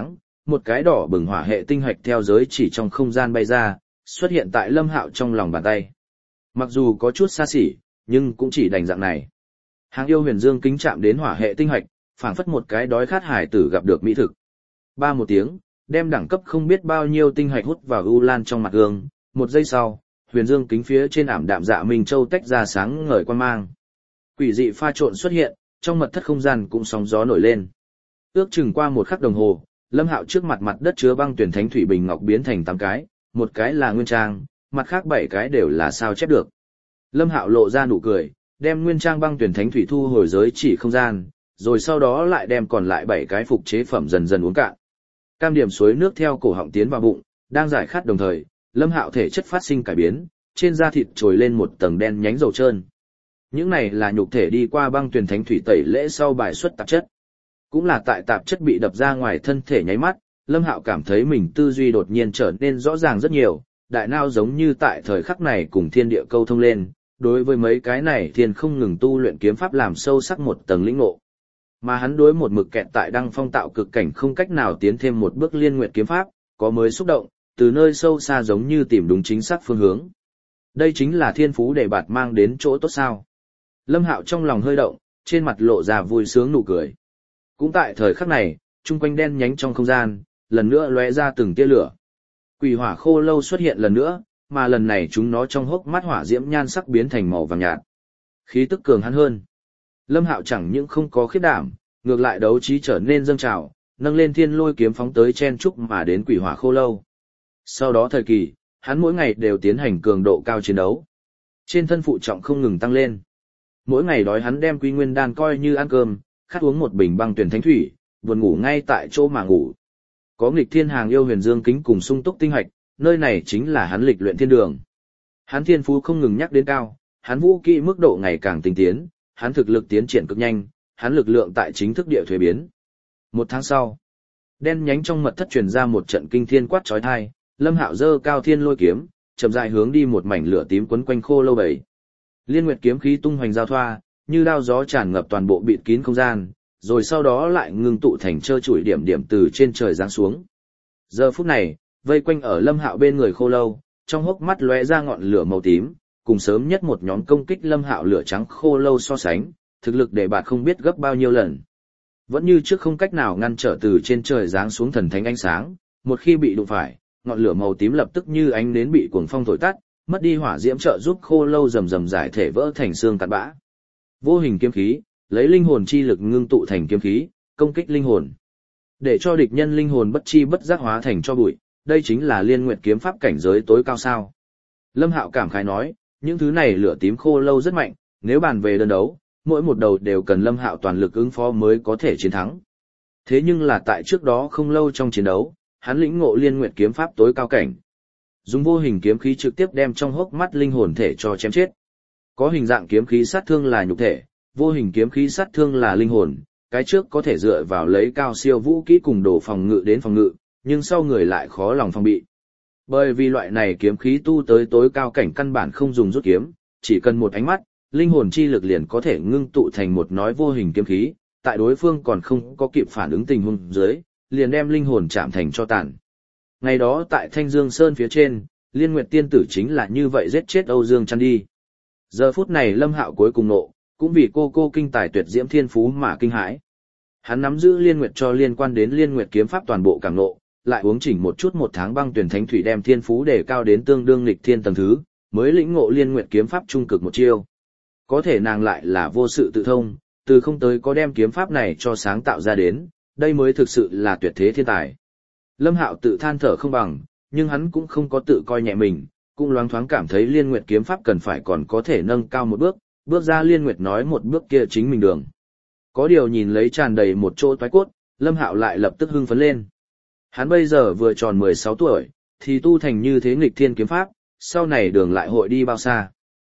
một cái đỏ bừng hỏa hệ tinh hạch theo giới chỉ trong không gian bay ra, xuất hiện tại Lâm Hạo trong lòng bàn tay. Mặc dù có chút xa xỉ, nhưng cũng chỉ đành dạng này. Hàng yêu huyền dương kính chạm đến hỏa hệ tinh hạch, phảng phất một cái đói khát hải tử gặp được mỹ thực. Ba một tiếng, đem đẳng cấp không biết bao nhiêu tinh hạch hút vào u lan trong mặt gương, một giây sau, huyền dương kính phía trên ảm đạm dạ minh châu tách ra sáng ngời quan mang. Quỷ dị pha trộn xuất hiện, trong mật thất không gian cũng sóng gió nổi lên. Ước chừng qua một khắc đồng hồ, Lâm Hạo trước mặt mặt đất chứa băng tuyển thánh thủy bình ngọc biến thành 8 cái, một cái là nguyên trang, mặt khác 7 cái đều là sao chép được. Lâm Hạo lộ ra nụ cười, đem nguyên trang băng tuyển thánh thủy thu hồi giới chỉ không gian, rồi sau đó lại đem còn lại 7 cái phục chế phẩm dần dần uống cạn. Cam điểm suối nước theo cổ họng tiến vào bụng, đang giải khát đồng thời, Lâm Hạo thể chất phát sinh cải biến, trên da thịt trồi lên một tầng đen nhánh dầu trơn. Những này là nhục thể đi qua băng tuyển thánh thủy tẩy lễ sau bài xuất tạp chất. Cũng là tại tạp chất bị đập ra ngoài thân thể nháy mắt, Lâm Hạo cảm thấy mình tư duy đột nhiên trở nên rõ ràng rất nhiều, đại não giống như tại thời khắc này cùng thiên địa câu thông lên, đối với mấy cái này thiên không ngừng tu luyện kiếm pháp làm sâu sắc một tầng lĩnh ngộ. Mà hắn đối một mực kẹt tại đăng phong tạo cực cảnh không cách nào tiến thêm một bước liên nguyện kiếm pháp, có mới xúc động, từ nơi sâu xa giống như tìm đúng chính xác phương hướng. Đây chính là thiên phú để bạt mang đến chỗ tốt sao. Lâm Hạo trong lòng hơi động, trên mặt lộ ra vui sướng nụ cười. Cũng tại thời khắc này, chung quanh đen nhánh trong không gian, lần nữa lóe ra từng tia lửa. Quỷ hỏa khô lâu xuất hiện lần nữa, mà lần này chúng nó trong hốc mắt hỏa diễm nhan sắc biến thành màu vàng nhạt. Khí tức cường hắn hơn. Lâm Hạo chẳng những không có khiếp đảm, ngược lại đấu trí trở nên dâng trào, nâng lên thiên lôi kiếm phóng tới chen trúc mà đến quỷ hỏa khô lâu. Sau đó thời kỳ, hắn mỗi ngày đều tiến hành cường độ cao chiến đấu. Trên thân phụ trọng không ngừng tăng lên. Mỗi ngày đói hắn đem quy nguyên đan coi như ăn cơm, khát uống một bình băng tuyển thánh thủy, buồn ngủ ngay tại chỗ mà ngủ. Có nghịch thiên hàng yêu huyền dương kính cùng sung túc tinh hạch, nơi này chính là hắn lịch luyện thiên đường. Hắn thiên phú không ngừng nhắc đến cao, hắn vũ kỹ mức độ ngày càng tinh tiến, hắn thực lực tiến triển cực nhanh, hắn lực lượng tại chính thức địa thuế biến. Một tháng sau, đen nhánh trong mật thất truyền ra một trận kinh thiên quát chói tai, Lâm Hạo giơ cao thiên lôi kiếm, chậm rãi hướng đi một mảnh lửa tím quấn quanh khô lâu bầy. Liên nguyệt kiếm khí tung hoành giao thoa, như đao gió tràn ngập toàn bộ bịt kín không gian, rồi sau đó lại ngưng tụ thành trơ trụi điểm điểm từ trên trời giáng xuống. Giờ phút này, vây quanh ở Lâm Hạo bên người khô lâu, trong hốc mắt lóe ra ngọn lửa màu tím, cùng sớm nhất một nhóm công kích Lâm Hạo lửa trắng khô lâu so sánh, thực lực để bạt không biết gấp bao nhiêu lần. Vẫn như trước không cách nào ngăn trở từ trên trời giáng xuống thần thánh ánh sáng, một khi bị đụng phải, ngọn lửa màu tím lập tức như ánh nến bị cuồng phong thổi tắt, mất đi hỏa diễm trợ giúp khô lâu rầm rầm giải thể vỡ thành xương cặn bã. Vô hình kiếm khí, lấy linh hồn chi lực ngưng tụ thành kiếm khí, công kích linh hồn. Để cho địch nhân linh hồn bất chi bất giác hóa thành cho bụi, đây chính là liên nguyệt kiếm pháp cảnh giới tối cao sao. Lâm Hạo cảm khái nói, những thứ này lửa tím khô lâu rất mạnh, nếu bàn về đơn đấu, mỗi một đầu đều cần Lâm Hạo toàn lực ứng phó mới có thể chiến thắng. Thế nhưng là tại trước đó không lâu trong chiến đấu, hắn lĩnh ngộ liên nguyệt kiếm pháp tối cao cảnh. Dùng vô hình kiếm khí trực tiếp đem trong hốc mắt linh hồn thể cho chém chết. Có hình dạng kiếm khí sát thương là nhục thể, vô hình kiếm khí sát thương là linh hồn, cái trước có thể dựa vào lấy cao siêu vũ kỹ cùng đồ phòng ngự đến phòng ngự, nhưng sau người lại khó lòng phòng bị. Bởi vì loại này kiếm khí tu tới tối cao cảnh căn bản không dùng rút kiếm, chỉ cần một ánh mắt, linh hồn chi lực liền có thể ngưng tụ thành một nói vô hình kiếm khí, tại đối phương còn không có kịp phản ứng tình huống dưới, liền đem linh hồn chạm thành cho tàn. Ngày đó tại Thanh Dương Sơn phía trên, Liên Nguyệt tiên tử chính là như vậy giết chết Âu Dương Chăn đi. Giờ phút này Lâm Hạo cuối cùng nộ, cũng vì cô kinh tài tuyệt diễm thiên phú mà kinh hãi. Hắn nắm giữ Liên Nguyệt cho liên quan đến Liên Nguyệt kiếm pháp toàn bộ cảm nộ, lại uống chỉnh một chút một tháng băng tuyển thánh thủy đem thiên phú đề cao đến tương đương nghịch thiên tầng thứ, mới lĩnh ngộ Liên Nguyệt kiếm pháp trung cực một chiêu. Có thể nàng lại là vô sự tự thông, từ không tới có đem kiếm pháp này cho sáng tạo ra đến, đây mới thực sự là tuyệt thế thiên tài. Lâm Hạo tự than thở không bằng, nhưng hắn cũng không có tự coi nhẹ mình, cũng loáng thoáng cảm thấy Liên Nguyệt kiếm pháp cần phải còn có thể nâng cao một bước, bước ra Liên Nguyệt nói một bước kia chính mình đường. Có điều nhìn lấy tràn đầy một chỗ toái cốt, Lâm Hạo lại lập tức hưng phấn lên. Hắn bây giờ vừa tròn 16 tuổi, thì tu thành như thế nghịch thiên kiếm pháp, sau này đường lại hội đi bao xa.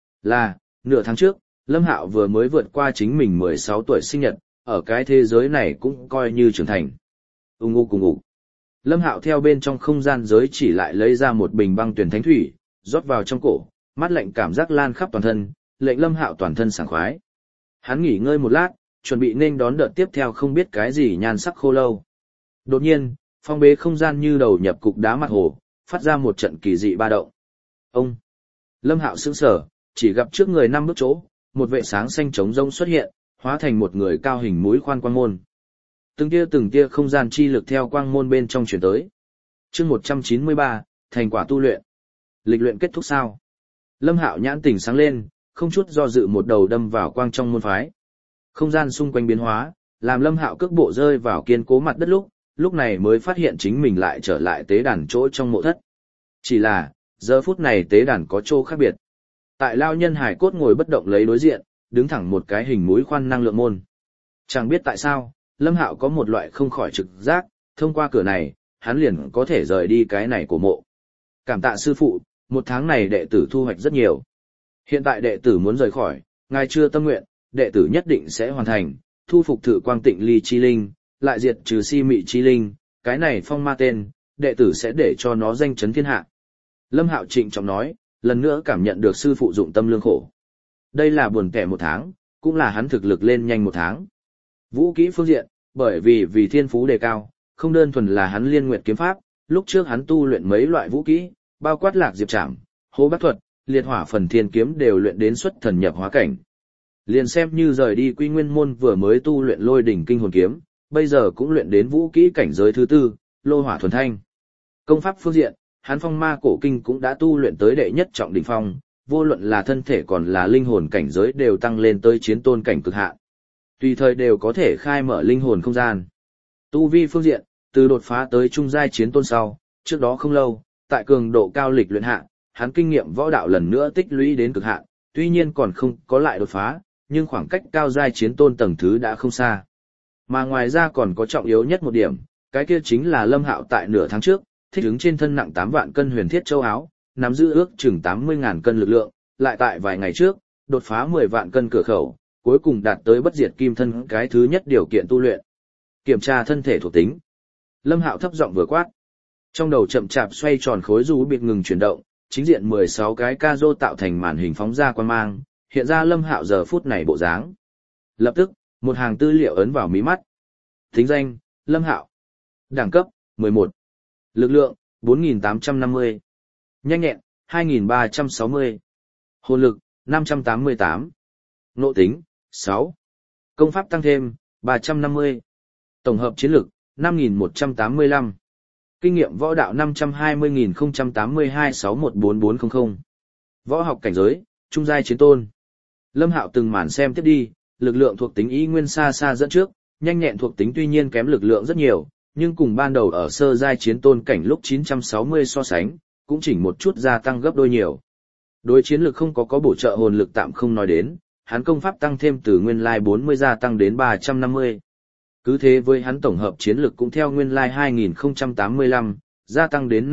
Nửa tháng trước, Lâm Hạo vừa mới vượt qua chính mình 16 tuổi sinh nhật, ở cái thế giới này cũng coi như trưởng thành. Cùng ngủ. Lâm Hạo theo bên trong không gian giới chỉ lại lấy ra một bình băng tuyển thánh thủy, rót vào trong cổ, mát lạnh cảm giác lan khắp toàn thân, lệnh Lâm Hạo toàn thân sảng khoái. Hắn nghỉ ngơi một lát, chuẩn bị nên đón đợt tiếp theo không biết cái gì nhan sắc khô lâu. Đột nhiên, Phong bế không gian như đầu nhập cục đá mặt hồ, phát ra một trận kỳ dị ba động. Ông! Lâm Hạo sững sờ, chỉ gặp trước người 5 bước chỗ, một vệ sáng xanh trống rông xuất hiện, hóa thành một người cao hình mũi khoan quang môn. Từng tia không gian chi lực theo quang môn bên trong chuyển tới. Chương 193, thành quả tu luyện. Lịch luyện kết thúc sao? Lâm Hạo nhãn tỉnh sáng lên, không chút do dự một đầu đâm vào quang trong môn phái. Không gian xung quanh biến hóa, làm Lâm Hạo cước bộ rơi vào kiên cố mặt đất lúc này mới phát hiện chính mình lại trở lại tế đàn chỗ trong mộ thất. Chỉ là, giờ phút này tế đàn có chỗ khác biệt. Tại lao nhân hải cốt ngồi bất động lấy đối diện, đứng thẳng một cái hình mũi khoan năng lượng môn. Chẳng biết tại sao, Lâm Hạo có một loại không khỏi trực giác, thông qua cửa này, hắn liền có thể rời đi cái này của mộ. Cảm tạ sư phụ, 1 tháng này đệ tử thu hoạch rất nhiều. Hiện tại đệ tử muốn rời khỏi, ngài chưa tâm nguyện, đệ tử nhất định sẽ hoàn thành, thu phục thử quang tịnh ly chi linh, lại diệt trừ si mị chi linh, cái này phong ma tên, đệ tử sẽ để cho nó danh chấn thiên hạ. Lâm Hạo trịnh trọng nói, lần nữa cảm nhận được sư phụ dụng tâm lương khổ. Đây là buồn kẻ 1 tháng, cũng là hắn thực lực lên nhanh 1 tháng. Vũ kỹ phương diện, bởi vì thiên phú đề cao, không đơn thuần là hắn liên nguyệt kiếm pháp, lúc trước hắn tu luyện mấy loại vũ kỹ, bao quát lạc diệp trảm, hô bát thuật, liệt hỏa phần thiên kiếm đều luyện đến xuất thần nhập hóa cảnh. Liền xem như rời đi quy nguyên môn vừa mới tu luyện lôi đỉnh kinh hồn kiếm, bây giờ cũng luyện đến vũ kỹ cảnh giới thứ 4, lô hỏa thuần thanh. Công pháp phương diện, hắn phong ma cổ kinh cũng đã tu luyện tới đệ nhất trọng đỉnh phong, vô luận là thân thể còn là linh hồn cảnh giới đều tăng lên tới chiến tôn cảnh cực hạn. Tùy thời đều có thể khai mở linh hồn không gian. Tu vi phương diện, từ đột phá tới trung giai chiến tôn sau, trước đó không lâu, tại cường độ cao lịch luyện hạ, hắn kinh nghiệm võ đạo lần nữa tích lũy đến cực hạn, tuy nhiên còn không có lại đột phá, nhưng khoảng cách cao giai chiến tôn tầng thứ đã không xa. Mà ngoài ra còn có trọng yếu nhất một điểm, cái kia chính là Lâm Hạo tại nửa tháng trước, thích ứng trên thân nặng 8 vạn cân huyền thiết châu áo, nắm giữ ước chừng 80.000 cân lực lượng, lại tại vài ngày trước, đột phá 10 vạn cân cửa khẩu, cuối cùng đạt tới bất diệt kim thân cái thứ nhất điều kiện tu luyện. Kiểm tra thân thể thuộc tính. Lâm Hạo thấp giọng vừa quát. Trong đầu chậm chạp xoay tròn khối du biệt ngừng chuyển động, chính diện 16 cái ca rô tạo thành màn hình phóng ra quang mang, hiện ra Lâm Hạo giờ phút này bộ dáng. Lập tức, một hàng tư liệu ấn vào mí mắt. Thính danh, Lâm Hạo. Đẳng cấp, 11. Lực lượng, 4.850. Nhanh nhẹn, 2.360. Hồn lực, 588. Nộ tính, 6. Công pháp tăng thêm, 350. Tổng hợp chiến lực, 5.185. Kinh nghiệm võ đạo 520.082-614400. Võ học cảnh giới, trung giai chiến tôn. Lâm Hạo từng màn xem tiếp đi, lực lượng thuộc tính y nguyên xa xa dẫn trước, nhanh nhẹn thuộc tính tuy nhiên kém lực lượng rất nhiều, nhưng cùng ban đầu ở sơ giai chiến tôn cảnh lúc 960 so sánh, cũng chỉnh một chút gia tăng gấp đôi nhiều. Đối chiến lực không có bổ trợ hồn lực tạm không nói đến, hắn công pháp tăng thêm từ nguyên lai 40 gia tăng đến 350. Cứ thế với hắn tổng hợp chiến lực cũng theo nguyên lai 2085, gia tăng đến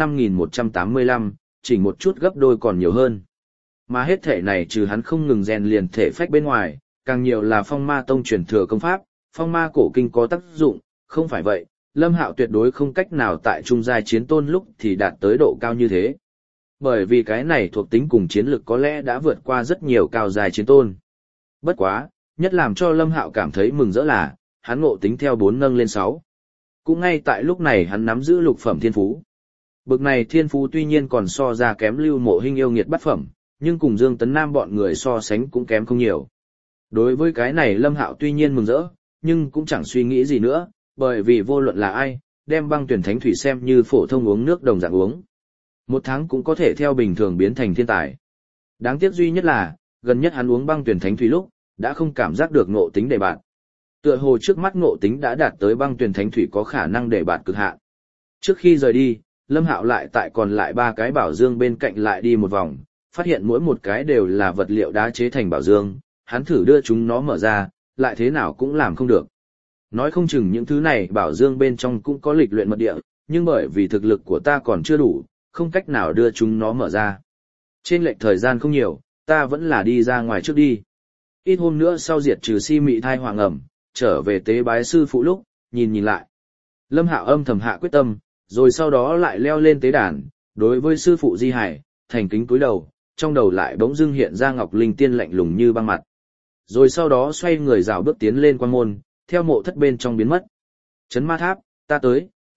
5185, chỉnh một chút gấp đôi còn nhiều hơn. Mà hết thể này trừ hắn không ngừng rèn liền thể phách bên ngoài, càng nhiều là phong ma tông truyền thừa công pháp, phong ma cổ kinh có tác dụng, không phải vậy, Lâm Hạo tuyệt đối không cách nào tại trung giai chiến tôn lúc thì đạt tới độ cao như thế. Bởi vì cái này thuộc tính cùng chiến lực có lẽ đã vượt qua rất nhiều cao giai chiến tôn. Bất quá, nhất làm cho Lâm Hạo cảm thấy mừng rỡ là, hắn ngộ tính theo 4 nâng lên 6. Cũng ngay tại lúc này hắn nắm giữ lục phẩm thiên phú. Bực này thiên phú tuy nhiên còn so ra kém Lưu Mộ Hinh yêu nghiệt bát phẩm, nhưng cùng Dương Tấn Nam bọn người so sánh cũng kém không nhiều. Đối với cái này Lâm Hạo tuy nhiên mừng rỡ, nhưng cũng chẳng suy nghĩ gì nữa, bởi vì vô luận là ai, đem băng tuyển thánh thủy xem như phổ thông uống nước đồng dạng uống. 1 tháng cũng có thể theo bình thường biến thành thiên tài. Đáng tiếc duy nhất là, gần nhất hắn uống băng tuyển thánh thủy lúc, đã không cảm giác được ngộ tính đề bạt. Tựa hồ trước mắt ngộ tính đã đạt tới băng tuyển thánh thủy có khả năng đề bạt cực hạn. Trước khi rời đi, Lâm Hạo lại tại còn lại 3 cái bảo dương bên cạnh lại đi một vòng, phát hiện mỗi một cái đều là vật liệu đá chế thành bảo dương, hắn thử đưa chúng nó mở ra, lại thế nào cũng làm không được. Nói không chừng những thứ này bảo dương bên trong cũng có lịch luyện mật địa, nhưng bởi vì thực lực của ta còn chưa đủ, không cách nào đưa chúng nó mở ra. Trên lệch thời gian không nhiều, ta vẫn là đi ra ngoài trước đi. Ít hôm nữa sau diệt trừ si mị thai hoàng ẩm, trở về tế bái sư phụ lúc, nhìn lại. Lâm Hạo âm thầm hạ quyết tâm, rồi sau đó lại leo lên tế đàn, đối với sư phụ Di Hải, thành kính cúi đầu, trong đầu lại bỗng dưng hiện ra Ngọc Linh Tiên lạnh lùng như băng mặt. Rồi sau đó xoay người rảo bước tiến lên quan môn, theo mộ thất bên trong biến mất. Chấn ma tháp, ta tới,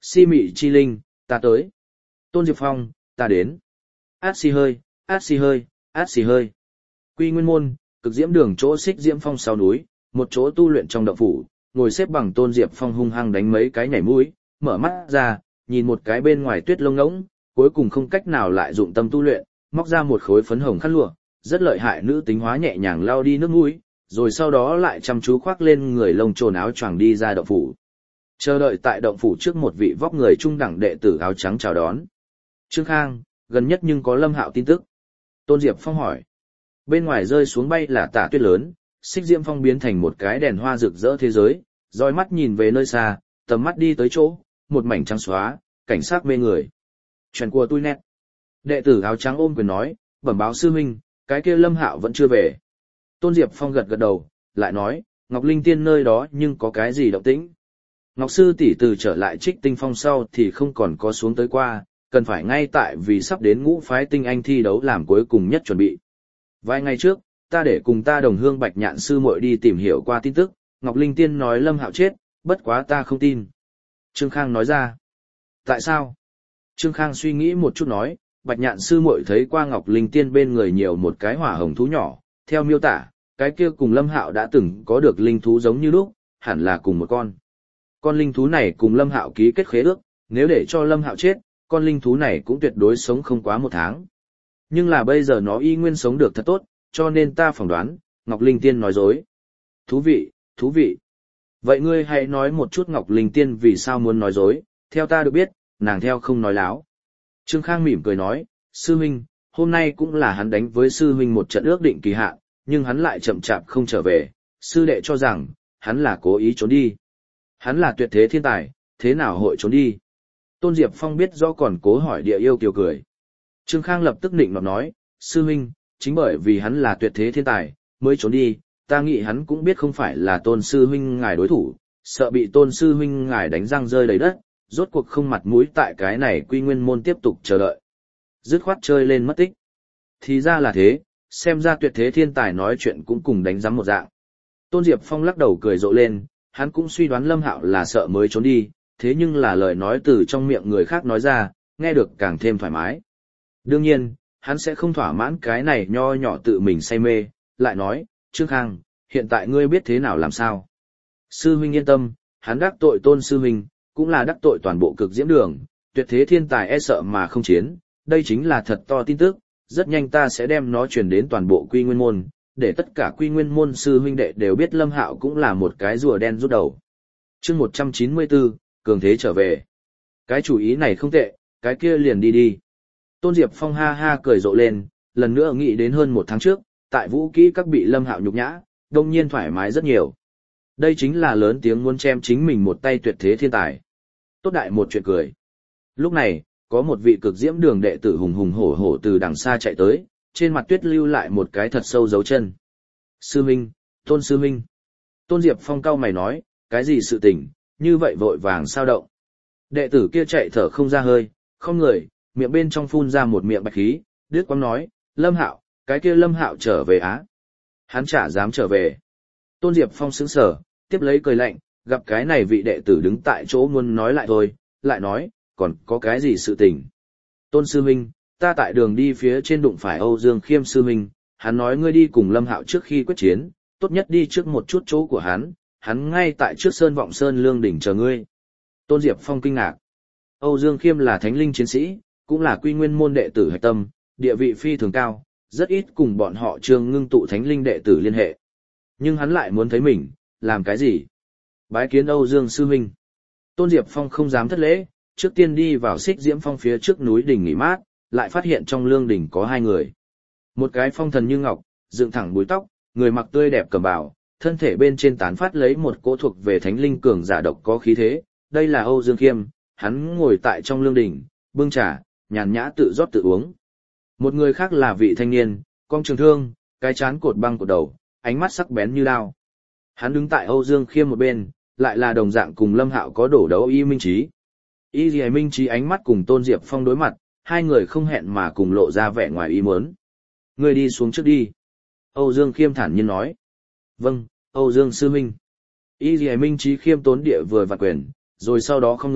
Si mị chi linh, ta tới. Tôn Diệp Phong, ta đến. Át xì hơi, át xì hơi, át xì hơi. Quy Nguyên môn, cực diễm đường chỗ Xích Diễm Phong sau núi, một chỗ tu luyện trong động phủ, ngồi xếp bằng Tôn Diệp Phong hung hăng đánh mấy cái nhảy mũi, mở mắt ra, nhìn một cái bên ngoài tuyết lông ngỗng, cuối cùng không cách nào lại dụng tâm tu luyện, móc ra một khối phấn hồng khăn lụa, rất lợi hại nữ tính hóa nhẹ nhàng lau đi nước mũi, rồi sau đó lại chăm chú khoác lên người lông trồn áo choàng đi ra động phủ. Chờ đợi tại động phủ trước một vị vóc người trung đẳng đệ tử áo trắng chào đón. Trương Khang, gần nhất nhưng có Lâm Hạo tin tức. Tôn Diệp Phong hỏi. Bên ngoài rơi xuống bay là tả tuyết lớn, Xích Diễm Phong biến thành một cái đèn hoa rực rỡ thế giới, dõi mắt nhìn về nơi xa, tầm mắt đi tới chỗ, một mảnh trắng xóa, cảnh sắc mê người. Chuyện của tôi nét. Đệ tử áo trắng ôm quyền nói, bẩm báo sư huynh, cái kia Lâm Hạo vẫn chưa về. Tôn Diệp Phong gật gật đầu, lại nói, Ngọc Linh Tiên nơi đó nhưng có cái gì động tĩnh. Ngọc sư tỷ từ trở lại Trích Tinh Phong sau thì không còn có xuống tới qua, cần phải ngay tại vì sắp đến ngũ phái tinh anh thi đấu làm cuối cùng nhất chuẩn bị. Vài ngày trước, ta để cùng ta đồng hương Bạch Nhạn sư muội đi tìm hiểu qua tin tức, Ngọc Linh Tiên nói Lâm Hạo chết, bất quá ta không tin. Trương Khang nói ra. Tại sao? Trương Khang suy nghĩ một chút nói, Bạch Nhạn sư muội thấy qua Ngọc Linh Tiên bên người nhiều một cái hỏa hồng thú nhỏ, theo miêu tả, cái kia cùng Lâm Hạo đã từng có được linh thú giống như lúc, hẳn là cùng một con. Con linh thú này cùng Lâm Hạo ký kết khế ước, nếu để cho Lâm Hạo chết, con linh thú này cũng tuyệt đối sống không quá 1 tháng. Nhưng là bây giờ nó y nguyên sống được thật tốt, cho nên ta phỏng đoán, Ngọc Linh Tiên nói dối. Thú vị, thú vị. Vậy ngươi hãy nói một chút Ngọc Linh Tiên vì sao muốn nói dối, theo ta được biết, nàng theo không nói láo. Trương Khang mỉm cười nói, sư huynh, hôm nay cũng là hắn đánh với sư huynh một trận ước định kỳ hạn, nhưng hắn lại chậm chạp không trở về, sư đệ cho rằng, hắn là cố ý trốn đi. Hắn là tuyệt thế thiên tài, thế nào hội trốn đi? Tôn Diệp Phong biết rõ còn cố hỏi địa yêu kiều cười. Trương Khang lập tức nịnh nọt nói, sư huynh, chính bởi vì hắn là tuyệt thế thiên tài, mới trốn đi, ta nghĩ hắn cũng biết không phải là Tôn sư huynh ngài đối thủ, sợ bị Tôn sư huynh ngài đánh răng rơi đầy đất, rốt cuộc không mặt mũi tại cái này Quy Nguyên môn tiếp tục chờ đợi. Dứt khoát chơi lên mất tích. Thì ra là thế, xem ra tuyệt thế thiên tài nói chuyện cũng cùng đánh giám một dạng. Tôn Diệp Phong lắc đầu cười rộ lên, hắn cũng suy đoán Lâm Hạo là sợ mới trốn đi, thế nhưng là lời nói từ trong miệng người khác nói ra, nghe được càng thêm thoải mái. Đương nhiên, hắn sẽ không thỏa mãn cái này nho nhỏ tự mình say mê, lại nói, Trương Khang, hiện tại ngươi biết thế nào làm sao. Sư huynh yên tâm, hắn đắc tội Tôn sư huynh, cũng là đắc tội toàn bộ cực diễm đường, tuyệt thế thiên tài e sợ mà không chiến, đây chính là thật to tin tức, rất nhanh ta sẽ đem nó truyền đến toàn bộ Quy Nguyên môn, để tất cả Quy Nguyên môn sư huynh đệ đều biết Lâm Hạo cũng là một cái rùa đen rút đầu. Chương 194, cường thế trở về. Cái chủ ý này không tệ, cái kia liền đi đi. Tôn Diệp Phong ha ha cười rộ lên, lần nữa nghĩ đến hơn 1 tháng trước, tại vũ kỹ các bị Lâm Hạo nhục nhã, đông nhiên thoải mái rất nhiều. Đây chính là lớn tiếng muốn chém chính mình một tay tuyệt thế thiên tài. Tốt đại một chuyện cười. Lúc này, có một vị cực diễm đường đệ tử hùng hùng hổ hổ từ đằng xa chạy tới, trên mặt tuyết lưu lại một cái thật sâu dấu chân. Sư Minh, Tôn sư Minh. Tôn Diệp Phong cau mày nói, cái gì sự tình, như vậy vội vàng sao động. Đệ tử kia chạy thở không ra hơi, không người, miệng bên trong phun ra một miệng bạch khí, đứt quãng nói, Lâm Hạo, cái kia Lâm Hạo trở về á. Hắn chả dám trở về. Tôn Diệp Phong sững sờ, tiếp lấy cười lạnh, gặp cái này vị đệ tử đứng tại chỗ muốn nói lại thôi, lại nói, còn có cái gì sự tình. Tôn sư huynh, ta tại đường đi phía trên đụng phải Âu Dương Khiêm sư huynh, hắn nói ngươi đi cùng Lâm Hạo trước khi quyết chiến, tốt nhất đi trước một chút chỗ của hắn ngay tại trước Sơn Vọng Sơn Lương Đỉnh chờ ngươi. Tôn Diệp Phong kinh ngạc. Âu Dương Khiêm là thánh linh chiến sĩ, cũng là Quy Nguyên môn đệ tử hạch tâm, địa vị phi thường cao, rất ít cùng bọn họ Trương Ngưng tụ thánh linh đệ tử liên hệ. Nhưng hắn lại muốn thấy mình, làm cái gì? Bái kiến Âu Dương sư huynh. Tôn Diệp Phong không dám thất lễ, trước tiên đi vào Xích Diễm Phong phía trước núi đỉnh nghỉ mát, lại phát hiện trong lương đỉnh có 2 người. Một cái phong thần như ngọc, dựng thẳng búi tóc, người mặc tươi đẹp cẩm bào, thân thể bên trên tán phát lấy một cỗ thuộc về thánh linh cường giả độc có khí thế, đây là Âu Dương Khiêm, hắn ngồi tại trong lương đỉnh, bưng trà, nhàn nhã tự rót tự uống. Một người khác là vị thanh niên, cong trường thương, cái trán cột băng cột đầu, ánh mắt sắc bén như đao. Hắn đứng tại Âu Dương Khiêm một bên, lại là đồng dạng cùng Lâm Hạo có đổ đấu Y Minh Chí. Y Lì Minh Chí ánh mắt cùng Tôn Diệp Phong đối mặt, 2 người không hẹn mà cùng lộ ra vẻ ngoài ý muốn. Ngươi đi xuống trước đi. Âu Dương Khiêm thản nhiên nói. Vâng, Âu Dương sư huynh. Y Lì Minh Chí khiêm tốn địa vừa vặn quyền, rồi sau đó không người,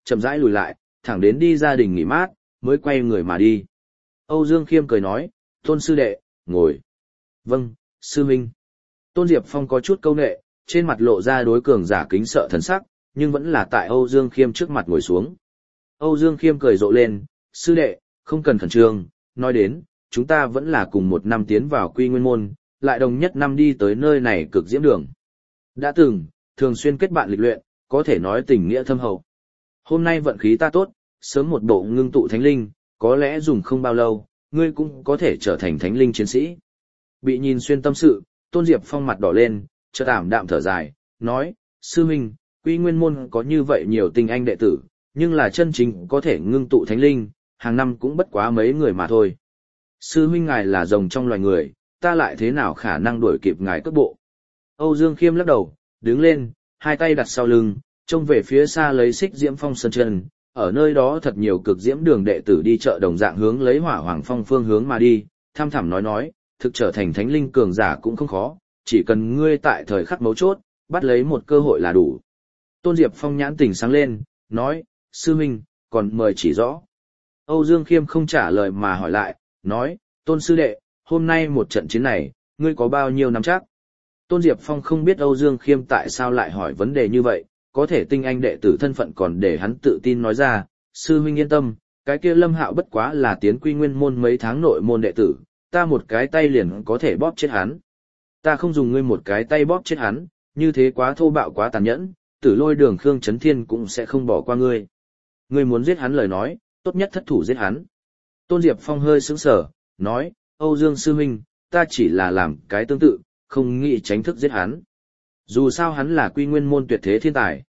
chậm rãi lùi lại, thẳng đến đi gia đình nghỉ mát, mới quay người mà đi. Âu Dương Khiêm cười nói, Tôn sư đệ, ngồi. Vâng, sư huynh. Tôn Diệp Phong có chút câu nệ, trên mặt lộ ra đối cường giả kính sợ thần sắc, nhưng vẫn là tại Âu Dương Khiêm trước mặt ngồi xuống. Âu Dương Khiêm cười rộ lên, sư đệ, không cần khẩn trương, nói đến, chúng ta vẫn là cùng một năm tiến vào Quy Nguyên Môn, lại đồng nhất năm đi tới nơi này cực diễm đường. Đã từng, thường xuyên kết bạn lịch luyện, có thể nói tình nghĩa thâm hậu. Hôm nay vận khí ta tốt, sớm một bộ ngưng tụ thánh linh, có lẽ dùng không bao lâu, ngươi cũng có thể trở thành thánh linh chiến sĩ. Bị nhìn xuyên tâm sự, Tôn Diệp Phong mặt đỏ lên, chợt ảm đạm thở dài, nói, sư huynh, Quy Nguyên Môn có như vậy nhiều tinh anh đệ tử, nhưng là chân chính có thể ngưng tụ thánh linh, hàng năm cũng bất quá mấy người mà thôi. Sư huynh ngài là rồng trong loài người, ta lại thế nào khả năng đuổi kịp ngài cước bộ. Âu Dương Khiêm lắc đầu, đứng lên, hai tay đặt sau lưng, trông về phía xa lấy xích diễm phong sơn chân, ở nơi đó thật nhiều cực diễm đường đệ tử đi chợ đồng dạng hướng lấy hỏa hoàng phong phương hướng mà đi, tham thẳm nói, thực trở thành thánh linh cường giả cũng không khó, chỉ cần ngươi tại thời khắc mấu chốt, bắt lấy một cơ hội là đủ. Tôn Diệp Phong nhãn tỉnh sáng lên, nói, sư huynh, còn mời chỉ rõ. Âu Dương Khiêm không trả lời mà hỏi lại, nói, Tôn sư đệ, hôm nay một trận chiến này, ngươi có bao nhiêu nắm chắc? Tôn Diệp Phong không biết Âu Dương Khiêm tại sao lại hỏi vấn đề như vậy, có thể tinh anh đệ tử thân phận còn để hắn tự tin nói ra, sư huynh yên tâm, cái kia Lâm Hạo bất quá là tiến Quy Nguyên Môn mấy tháng nội môn đệ tử, ta một cái tay liền có thể bóp chết hắn. Ta không dùng ngươi một cái tay bóp chết hắn, như thế quá thô bạo quá tàn nhẫn, Tử Lôi Đường Khương Chấn Thiên cũng sẽ không bỏ qua ngươi. Ngươi muốn giết hắn lời nói, tốt nhất thất thủ giết hắn. Tôn Diệp Phong hơi sững sờ, nói, Âu Dương sư huynh, ta chỉ là làm cái tương tự, không nghĩ tránh thức giết hắn. Dù sao hắn là Quy Nguyên Môn tuyệt thế thiên tài.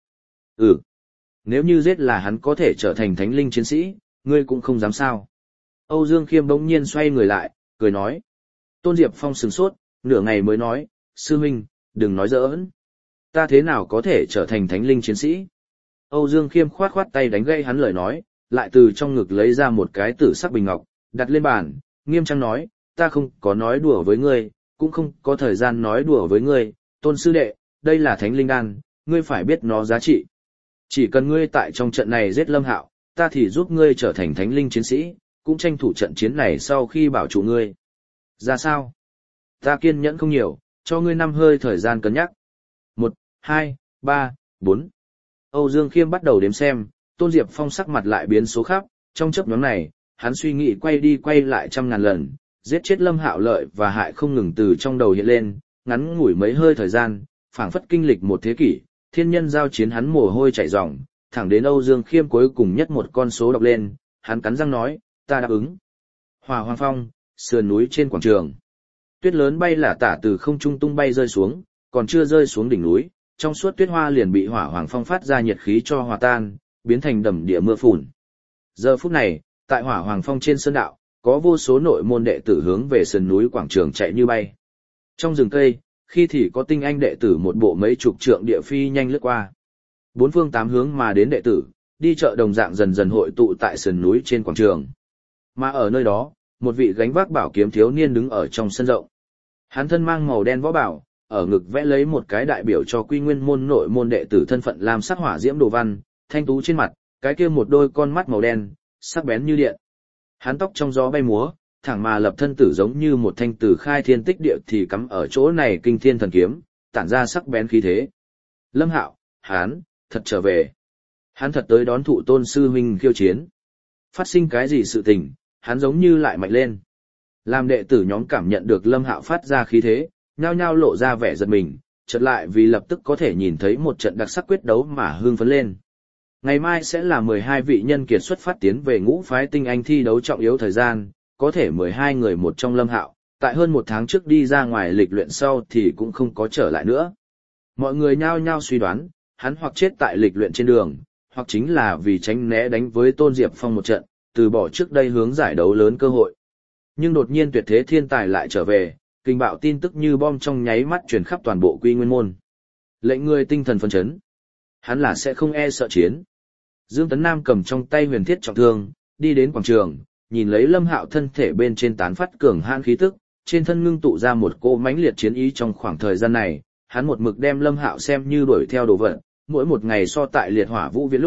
Nếu như giết là hắn có thể trở thành thánh linh chiến sĩ, ngươi cũng không dám sao. Âu Dương Khiêm bỗng nhiên xoay người lại, cười nói. Tôn Diệp Phong sửng sốt, nửa ngày mới nói, sư huynh, đừng nói giỡn. Ta thế nào có thể trở thành thánh linh chiến sĩ? Âu Dương Khiêm khoát khoát tay đánh gây hắn lời nói, lại từ trong ngực lấy ra một cái tử sắc bình ngọc, đặt lên bàn, nghiêm trang nói, ta không có nói đùa với ngươi, cũng không có thời gian nói đùa với ngươi, Tôn sư đệ, đây là thánh linh đan, ngươi phải biết nó giá trị. Chỉ cần ngươi tại trong trận này giết Lâm Hạo, ta thì giúp ngươi trở thành thánh linh chiến sĩ, cũng tranh thủ trận chiến này sau khi bảo trụ ngươi. Ra sao? Ta kiên nhẫn không nhiều, cho ngươi 5 hơi thời gian cân nhắc. 1, 2, 3, 4. Âu Dương Khiêm bắt đầu đếm xem, Tôn Diệp Phong sắc mặt lại biến số khác, trong chớp nhoáng này, hắn suy nghĩ quay đi quay lại trăm ngàn lần, giết chết Lâm Hạo lợi và hại không ngừng từ trong đầu hiện lên, ngắn ngủi mấy hơi thời gian, phảng phất kinh lịch một thế kỷ, thiên nhân giao chiến hắn mồ hôi chảy ròng, thẳng đến Âu Dương Khiêm cuối cùng nhất một con số đọc lên, hắn cắn răng nói, ta đáp ứng. Hỏa Hoàng Phong, sườn núi trên quảng trường. Tuyết lớn bay lả tả từ không trung tung bay rơi xuống, còn chưa rơi xuống đỉnh núi, trong suốt tuyết hoa liền bị Hỏa Hoàng Phong phát ra nhiệt khí cho hòa tan, biến thành đầm địa mưa phùn. Giờ phút này, tại Hỏa Hoàng Phong trên sơn đạo, có vô số nội môn đệ tử hướng về sườn núi quảng trường chạy như bay. Trong rừng cây, khi thì có tinh anh đệ tử một bộ mấy chục trượng địa phi nhanh lướt qua. Bốn phương tám hướng mà đến đệ tử, đi chợ đồng dạng dần dần hội tụ tại sườn núi trên quảng trường. Mà ở nơi đó, một vị gánh vác bảo kiếm thiếu niên đứng ở trong sân rộng. Hắn thân mang màu đen võ bảo, ở ngực vẽ lấy một cái đại biểu cho Quy Nguyên Môn nội môn đệ tử thân phận làm sắc hỏa diễm đồ văn, thanh tú trên mặt, cái kia một đôi con mắt màu đen, sắc bén như điện. Hắn tóc trong gió bay múa, thẳng mà lập thân tử giống như một thanh tử khai thiên tích địa thì cắm ở chỗ này kinh thiên thần kiếm, tản ra sắc bén khí thế. Lâm Hạo, hắn, thật trở về. Hắn thật tới đón thụ Tôn sư huynh khiêu chiến. Phát sinh cái gì sự tình, hắn giống như lại mạnh lên. Làm đệ tử nhóm cảm nhận được Lâm Hạo phát ra khí thế, nhao nhao lộ ra vẻ giật mình, chợt lại vì lập tức có thể nhìn thấy một trận đặc sắc quyết đấu mà hưng phấn lên. Ngày mai sẽ là 12 vị nhân kiệt xuất phát tiến về ngũ phái tinh anh thi đấu trọng yếu thời gian, có thể 12 người một trong Lâm Hạo, tại hơn 1 tháng trước đi ra ngoài lịch luyện sau thì cũng không có trở lại nữa. Mọi người nhao nhao suy đoán, hắn hoặc chết tại lịch luyện trên đường, hoặc chính là vì tránh né đánh với Tôn Diệp Phong một trận, từ bỏ trước đây hướng giải đấu lớn cơ hội. Nhưng đột nhiên tuyệt thế thiên tài lại trở về, kinh bạo tin tức như bom trong nháy mắt truyền khắp toàn bộ Quy Nguyên Môn. Lệnh người tinh thần phấn chấn. Hắn là sẽ không e sợ chiến. Dương Tấn Nam cầm trong tay huyền thiết trọng thương, đi đến quảng trường, nhìn lấy Lâm Hạo thân thể bên trên tán phát cường hãn khí tức, trên thân ngưng tụ ra một cỗ mãnh liệt chiến ý trong khoảng thời gian này, hắn một mực đem Lâm Hạo xem như đuổi theo đồ vật, mỗi một ngày so tại liệt hỏa vũ viện lúc,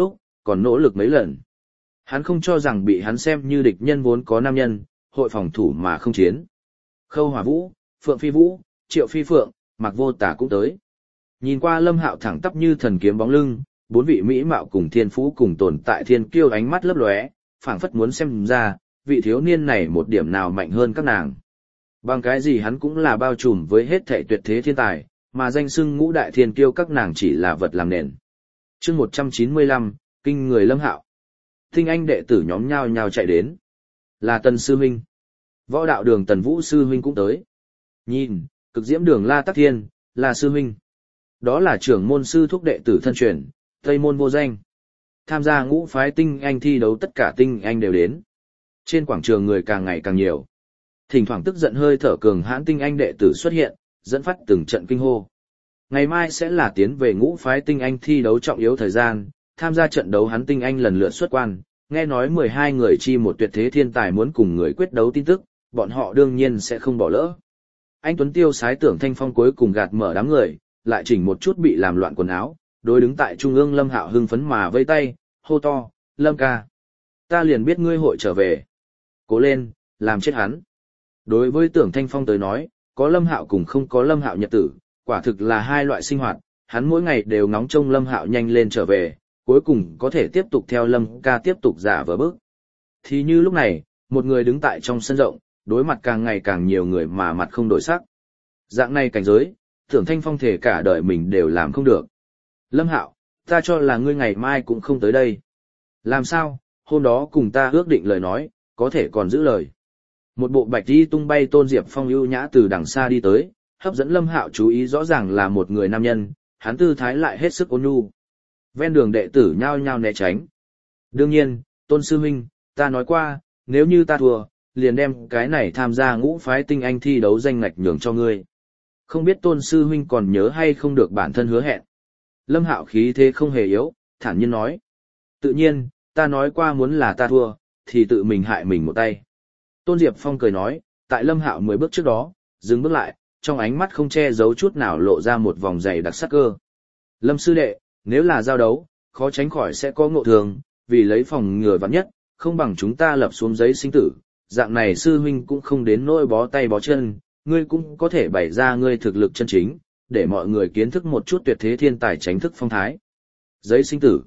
còn nỗ lực mấy lần. Hắn không cho rằng bị hắn xem như địch nhân vốn có nam nhân, hội phòng thủ mà không chiến. Khâu Hỏa Vũ, Phượng Phi Vũ, Triệu Phi Phượng, Mạc Vô Tà cũng tới. Nhìn qua Lâm Hạo thẳng tắp như thần kiếm bóng lưng, bốn vị mỹ mạo cùng thiên phú cùng tồn tại thiên kiêu ánh mắt lấp lóe, phảng phất muốn xem ra, vị thiếu niên này một điểm nào mạnh hơn các nàng. Bằng cái gì hắn cũng là bao trùm với hết thảy tuyệt thế thiên tài, mà danh xưng ngũ đại thiên kiêu các nàng chỉ là vật làm nền. Chương 195, kinh người Lâm Hạo. Tinh anh đệ tử nhóm nhao nhao chạy đến. Là Tần sư huynh. Võ đạo đường Tần Vũ sư huynh cũng tới. Nhìn, cực diễm đường La Tắc Thiên, là sư huynh. Đó là trưởng môn sư thúc đệ tử thân truyền, Tây môn vô danh. Tham gia ngũ phái tinh anh thi đấu tất cả tinh anh đều đến. Trên quảng trường người càng ngày càng nhiều. Thỉnh thoảng tức giận hơi thở cường hãn tinh anh đệ tử xuất hiện, dẫn phát từng trận kinh hô. Ngày mai sẽ là tiến về ngũ phái tinh anh thi đấu trọng yếu thời gian, tham gia trận đấu hắn tinh anh lần lượt xuất quan, nghe nói 12 người chi một tuyệt thế thiên tài muốn cùng người quyết đấu tin tức, bọn họ đương nhiên sẽ không bỏ lỡ. Anh Tuấn Tiêu sái Tưởng Thanh Phong cuối cùng gạt mở đám người, lại chỉnh một chút bị làm loạn quần áo, đối đứng tại trung ương Lâm Hạo hưng phấn mà vây tay, hô to, Lâm ca. Ta liền biết ngươi hội trở về. Cố lên, làm chết hắn. Đối với Tưởng Thanh Phong tới nói, có Lâm Hạo cùng không có Lâm Hạo nhật tử, quả thực là hai loại sinh hoạt, hắn mỗi ngày đều ngóng trông Lâm Hạo nhanh lên trở về, cuối cùng có thể tiếp tục theo Lâm ca tiếp tục giả vờ bước. Thì như lúc này, một người đứng tại trong sân rộng, đối mặt càng ngày càng nhiều người mà mặt không đổi sắc. Dạng này cảnh giới, Tưởng Thanh Phong thể cả đời mình đều làm không được. Lâm Hạo, ta cho là ngươi ngày mai cũng không tới đây. Làm sao, hôm đó cùng ta ước định lời nói, có thể còn giữ lời. Một bộ bạch y tung bay Tôn Diệp Phong ưu nhã từ đằng xa đi tới, hấp dẫn Lâm Hạo chú ý rõ ràng là một người nam nhân, hắn tư thái lại hết sức ôn nhu. Ven đường đệ tử nhao nhao né tránh. Đương nhiên, Tôn sư huynh, ta nói qua, nếu như ta thua, liền đem cái này tham gia ngũ phái tinh anh thi đấu danh ngạch nhường cho ngươi. Không biết Tôn sư huynh còn nhớ hay không được bản thân hứa hẹn. Lâm Hạo khí thế không hề yếu, thản nhiên nói. Tự nhiên, ta nói qua muốn là ta thua, thì tự mình hại mình một tay. Tôn Diệp Phong cười nói, tại Lâm Hạo 10 bước trước đó, dừng bước lại, trong ánh mắt không che giấu chút nào lộ ra một vòng dày đặc sắc cơ. Lâm sư đệ, nếu là giao đấu, khó tránh khỏi sẽ có ngộ thường, vì lấy phòng ngừa vạn nhất, không bằng chúng ta lập xuống giấy sinh tử, dạng này sư huynh cũng không đến nỗi bó tay bó chân, ngươi cũng có thể bày ra ngươi thực lực chân chính, để mọi người kiến thức một chút tuyệt thế thiên tài tránh thức phong thái. Giấy sinh tử.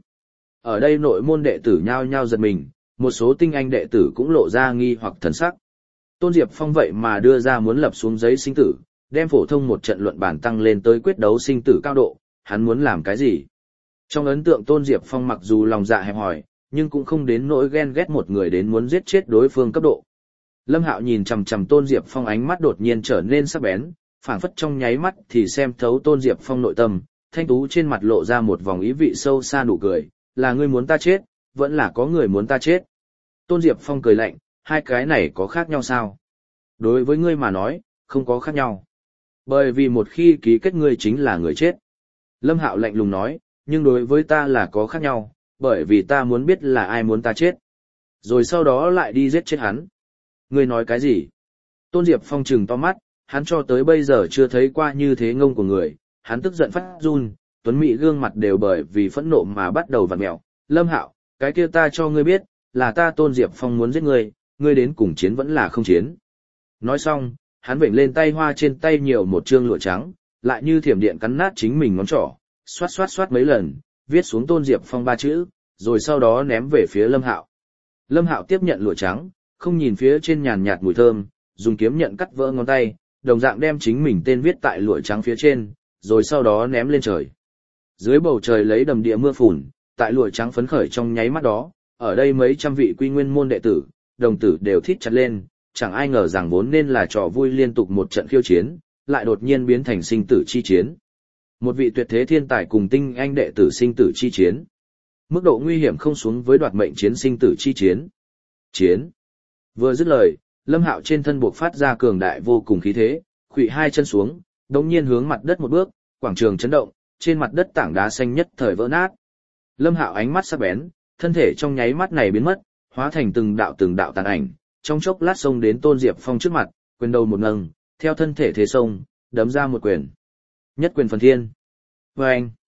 Ở đây nội môn đệ tử nhao nhao giật mình, một số tinh anh đệ tử cũng lộ ra nghi hoặc thần sắc. Tôn Diệp Phong vậy mà đưa ra muốn lập xuống giấy sinh tử, đem phổ thông một trận luận bản tăng lên tới quyết đấu sinh tử cao độ, hắn muốn làm cái gì? Trong ấn tượng Tôn Diệp Phong mặc dù lòng dạ hẹp hòi, nhưng cũng không đến nỗi ghen ghét một người đến muốn giết chết đối phương cấp độ. Lâm Hạo nhìn chằm chằm Tôn Diệp Phong ánh mắt đột nhiên trở nên sắc bén, phảng phất trong nháy mắt thì xem thấu Tôn Diệp Phong nội tâm, thanh tú trên mặt lộ ra một vòng ý vị sâu xa nụ cười, là ngươi muốn ta chết, vẫn là có người muốn ta chết. Tôn Diệp Phong cười lạnh, hai cái này có khác nhau sao? Đối với ngươi mà nói, không có khác nhau. Bởi vì một khi ký kết ngươi chính là người chết. Lâm Hạo lạnh lùng nói, nhưng đối với ta là có khác nhau, bởi vì ta muốn biết là ai muốn ta chết. Rồi sau đó lại đi giết chết hắn. Ngươi nói cái gì? Tôn Diệp Phong trừng to mắt, hắn cho tới bây giờ chưa thấy qua như thế ngông của người, hắn tức giận phát run, tuấn mỹ gương mặt đều bởi vì phẫn nộ mà bắt đầu vặn mẹo. Lâm Hạo, cái kia ta cho ngươi biết, là ta Tôn Diệp Phong muốn giết ngươi, ngươi đến cùng chiến vẫn là không chiến. Nói xong, hắn vểnh lên tay hoa trên tay nhiều một trương lụa trắng, lại như thiểm điện cắn nát chính mình ngón trỏ, xoát xoát xoát mấy lần, viết xuống Tôn Diệp Phong 3 chữ, rồi sau đó ném về phía Lâm Hạo. Lâm Hạo tiếp nhận lụa trắng, không nhìn phía trên nhàn nhạt mùi thơm, dùng kiếm nhận cắt vỡ ngón tay, đồng dạng đem chính mình tên viết tại lụa trắng phía trên, rồi sau đó ném lên trời. Dưới bầu trời lấy đầm địa mưa phùn, tại lụa trắng phấn khởi trong nháy mắt đó, ở đây mấy trăm vị quy nguyên môn đệ tử, đồng tử đều thít chặt lên, chẳng ai ngờ rằng vốn nên là trò vui liên tục một trận khiêu chiến, lại đột nhiên biến thành sinh tử chi chiến. Một vị tuyệt thế thiên tài cùng tinh anh đệ tử sinh tử chi chiến. Mức độ nguy hiểm không xuống với đoạt mệnh chiến sinh tử chi chiến. Chiến. Vừa dứt lời, Lâm Hạo trên thân buộc phát ra cường đại vô cùng khí thế, khuỵu hai chân xuống, đống nhiên hướng mặt đất một bước, quảng trường chấn động, trên mặt đất tảng đá xanh nhất thời vỡ nát. Lâm Hạo ánh mắt sắc bén, thân thể trong nháy mắt này biến mất, hóa thành từng đạo tàn ảnh, trong chốc lát xông đến Tôn Diệp Phong trước mặt, quyền đầu một nâng, theo thân thể thế xông, đấm ra một quyền. Nhất quyền phần thiên. Vâng!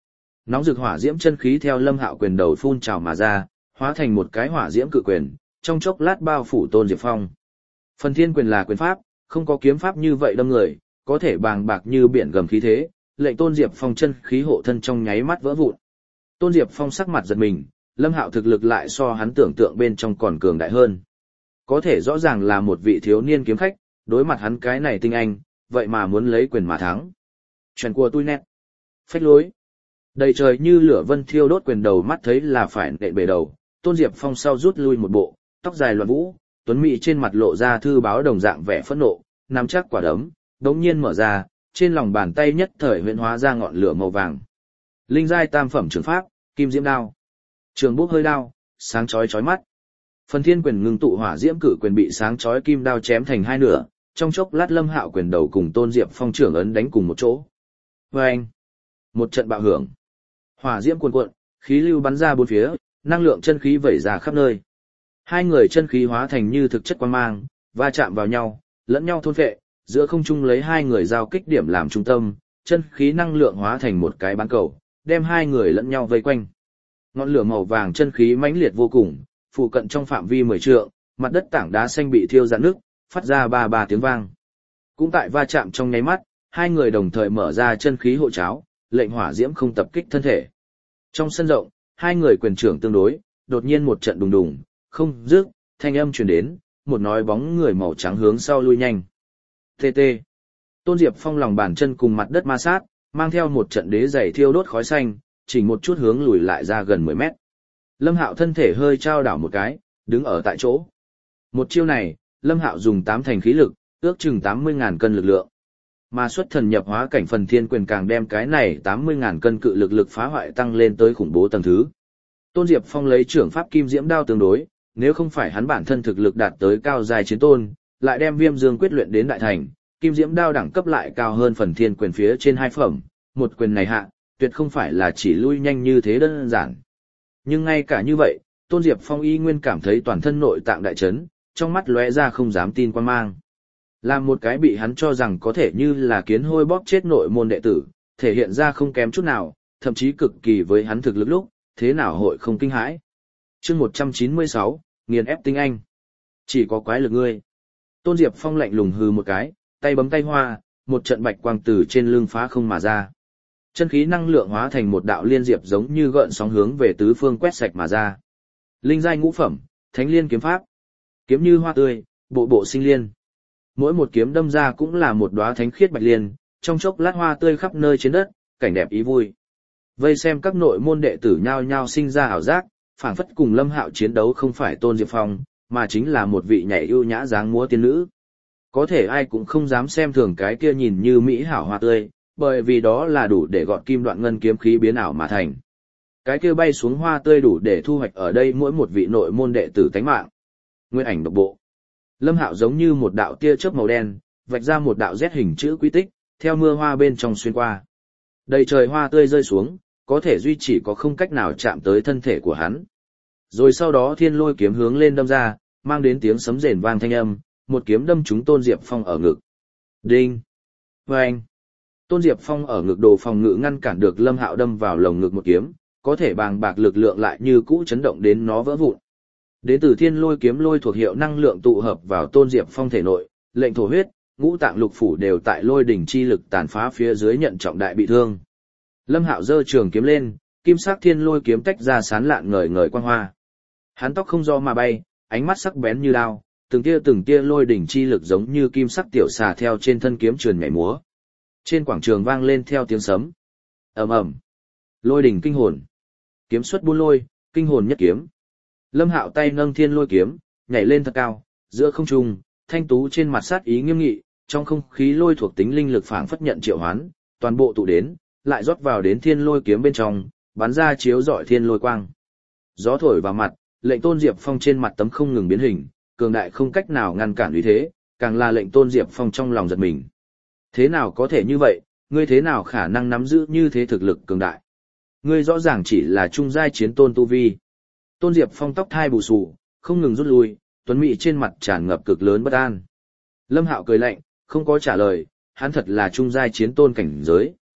Nóng rực hỏa diễm chân khí theo Lâm Hạo quyền đầu phun trào mà ra, hóa thành một cái hỏa diễm cự quyền, trong chốc lát bao phủ Tôn Diệp Phong. Phần thiên quyền là quyền pháp, không có kiếm pháp như vậy đâm người, có thể bàng bạc như biển gầm khí thế, lệnh Tôn Diệp Phong chân khí hộ thân trong nháy mắt vỡ vụn. Tôn Diệp Phong sắc mặt giật mình, Lâm Hạo thực lực lại so hắn tưởng tượng bên trong còn cường đại hơn. Có thể rõ ràng là một vị thiếu niên kiếm khách, đối mặt hắn cái này tinh anh, vậy mà muốn lấy quyền mà thắng. Chuyện của tôi nét. Phách lối. Đầy trời như lửa vân thiêu đốt quyền đầu mắt thấy là phải nện bể đầu, Tôn Diệp Phong sau rút lui một bộ, tóc dài loạn vũ, tuấn mỹ trên mặt lộ ra thư báo đồng dạng vẻ phẫn nộ, nắm chắc quả đấm, đống nhiên mở ra, trên lòng bàn tay nhất thời huyễn hóa ra ngọn lửa màu vàng. Linh giai tam phẩm trường pháp, kim diễm đao. Trường bốc hơi đao, sáng chói chói mắt. Phần thiên quyền ngưng tụ hỏa diễm cử quyền bị sáng chói kim đao chém thành hai nửa, trong chốc lát Lâm Hạo quyền đầu cùng Tôn Diệp Phong trưởng ấn đánh cùng một chỗ. Vâng! Một trận bạo hưởng. Hỏa diễm cuồn cuộn, khí lưu bắn ra bốn phía, năng lượng chân khí vẩy ra khắp nơi. Hai người chân khí hóa thành như thực chất quang mang, va chạm vào nhau, lẫn nhau thôn phệ, giữa không trung lấy hai người giao kích điểm làm trung tâm, chân khí năng lượng hóa thành một cái bán cầu, đem hai người lẫn nhau vây quanh. Ngọn lửa màu vàng chân khí mãnh liệt vô cùng, phụ cận trong phạm vi 10 trượng, mặt đất tảng đá xanh bị thiêu rạn nước, phát ra ba ba tiếng vang. Cũng tại va chạm trong nháy mắt, hai người đồng thời mở ra chân khí hộ cháo, lệnh hỏa diễm không tập kích thân thể. Trong sân rộng, hai người quyền trưởng tương đối, đột nhiên một trận đùng đùng, không dứt, thanh âm truyền đến, một nói bóng người màu trắng hướng sau lui nhanh. TT. Tôn Diệp Phong lòng bàn chân cùng mặt đất ma sát, mang theo một trận đế giày thiêu đốt khói xanh, chỉ một chút hướng lùi lại ra gần 10 mét. Lâm Hạo thân thể hơi trao đảo một cái, đứng ở tại chỗ. Một chiêu này, Lâm Hạo dùng 8 thành khí lực, ước chừng 80.000 cân lực lượng. Mà xuất thần nhập hóa cảnh phần thiên quyền càng đem cái này 80.000 cân cự lực phá hoại tăng lên tới khủng bố tầng thứ. Tôn Diệp Phong lấy trưởng pháp kim diễm đao tương đối, nếu không phải hắn bản thân thực lực đạt tới cao giai chiến tôn, lại đem Viêm Dương quyết luyện đến đại thành, kim diễm đao đẳng cấp lại cao hơn phần thiên quyền phía trên 2 phẩm, một quyền này hạ, tuyệt không phải là chỉ lui nhanh như thế đơn giản. Nhưng ngay cả như vậy, Tôn Diệp Phong y nguyên cảm thấy toàn thân nội tạng đại chấn, trong mắt lóe ra không dám tin quan mang. Làm một cái bị hắn cho rằng có thể như là kiến hôi bóp chết nội môn đệ tử, thể hiện ra không kém chút nào, thậm chí cực kỳ với hắn thực lực lúc, thế nào hội không kinh hãi. Chương 196, nghiền ép tinh anh. Chỉ có quái lực ngươi. Tôn Diệp Phong lạnh lùng hừ một cái, tay bấm tay hoa, một trận bạch quang từ trên lưng phá không mà ra. Chân khí năng lượng hóa thành một đạo liên diệp giống như gợn sóng hướng về tứ phương quét sạch mà ra. Linh giai ngũ phẩm, Thánh Liên kiếm pháp. Kiếm như hoa tươi, bộ bộ sinh liên. Mỗi một kiếm đâm ra cũng là một đóa thánh khiết bạch liên, trong chốc lát hoa tươi khắp nơi trên đất, cảnh đẹp ý vui. Vây xem các nội môn đệ tử nhao nhao sinh ra ảo giác, phảng phất cùng Lâm Hạo chiến đấu không phải Tôn Diệp Phong, mà chính là một vị nhảy ưu nhã dáng múa tiên nữ. Có thể ai cũng không dám xem thường cái kia nhìn như mỹ hảo hoa tươi, bởi vì đó là đủ để gọt kim đoạn ngân kiếm khí biến ảo mà thành. Cái kia bay xuống hoa tươi đủ để thu hoạch ở đây mỗi một vị nội môn đệ tử tánh mạng. Nguyên ảnh độc bộ. Lâm Hạo giống như một đạo tia chớp màu đen, vạch ra một đạo Z hình chữ quy tích, theo mưa hoa bên trong xuyên qua. Đầy trời hoa tươi rơi xuống, có thể duy chỉ có không cách nào chạm tới thân thể của hắn. Rồi sau đó thiên lôi kiếm hướng lên đâm ra, mang đến tiếng sấm rền vang thanh âm, một kiếm đâm trúng Tôn Diệp Phong ở ngực. Đinh! Vâng! Tôn Diệp Phong ở ngực đồ phòng ngự ngăn cản được Lâm Hạo đâm vào lồng ngực một kiếm, có thể bàng bạc lực lượng lại như cũ chấn động đến nó vỡ vụn. Đến từ thiên lôi kiếm lôi thuộc hiệu năng lượng tụ hợp vào Tôn Diệp Phong thể nội, lệnh thổ huyết, ngũ tạng lục phủ đều tại lôi đỉnh chi lực tàn phá phía dưới nhận trọng đại bị thương. Lâm Hạo giơ trường kiếm lên, kim sắc thiên lôi kiếm tách ra sán lạn ngời ngời quang hoa. Hắn tóc không do mà bay, ánh mắt sắc bén như đao, từng tia lôi đỉnh chi lực giống như kim sắc tiểu xà theo trên thân kiếm trườn nhảy múa. Trên quảng trường vang lên theo tiếng sấm. Ầm ầm. Lôi đỉnh kinh hồn. Kiếm xuất buôn lôi, kinh hồn nhất kiếm. Lâm Hạo tay nâng thiên lôi kiếm, nhảy lên thật cao, giữa không trung, thanh tú trên mặt sát ý nghiêm nghị, trong không khí lôi thuộc tính linh lực phảng phất nhận triệu hoán, toàn bộ tụ đến, lại rót vào đến thiên lôi kiếm bên trong, bắn ra chiếu rọi thiên lôi quang. Gió thổi vào mặt, lệnh Tôn Diệp Phong trên mặt tấm không ngừng biến hình, cường đại không cách nào ngăn cản uy thế, càng là lệnh Tôn Diệp Phong trong lòng giật mình. Thế nào có thể như vậy, ngươi thế nào khả năng nắm giữ như thế thực lực cường đại? Ngươi rõ ràng chỉ là trung giai chiến tôn tu vi. Tôn Diệp Phong tóc thai bù xù, không ngừng rút lui, tuấn mỹ trên mặt tràn ngập cực lớn bất an. Lâm Hạo cười lạnh, không có trả lời, hắn thật là trung giai chiến tôn cảnh giới,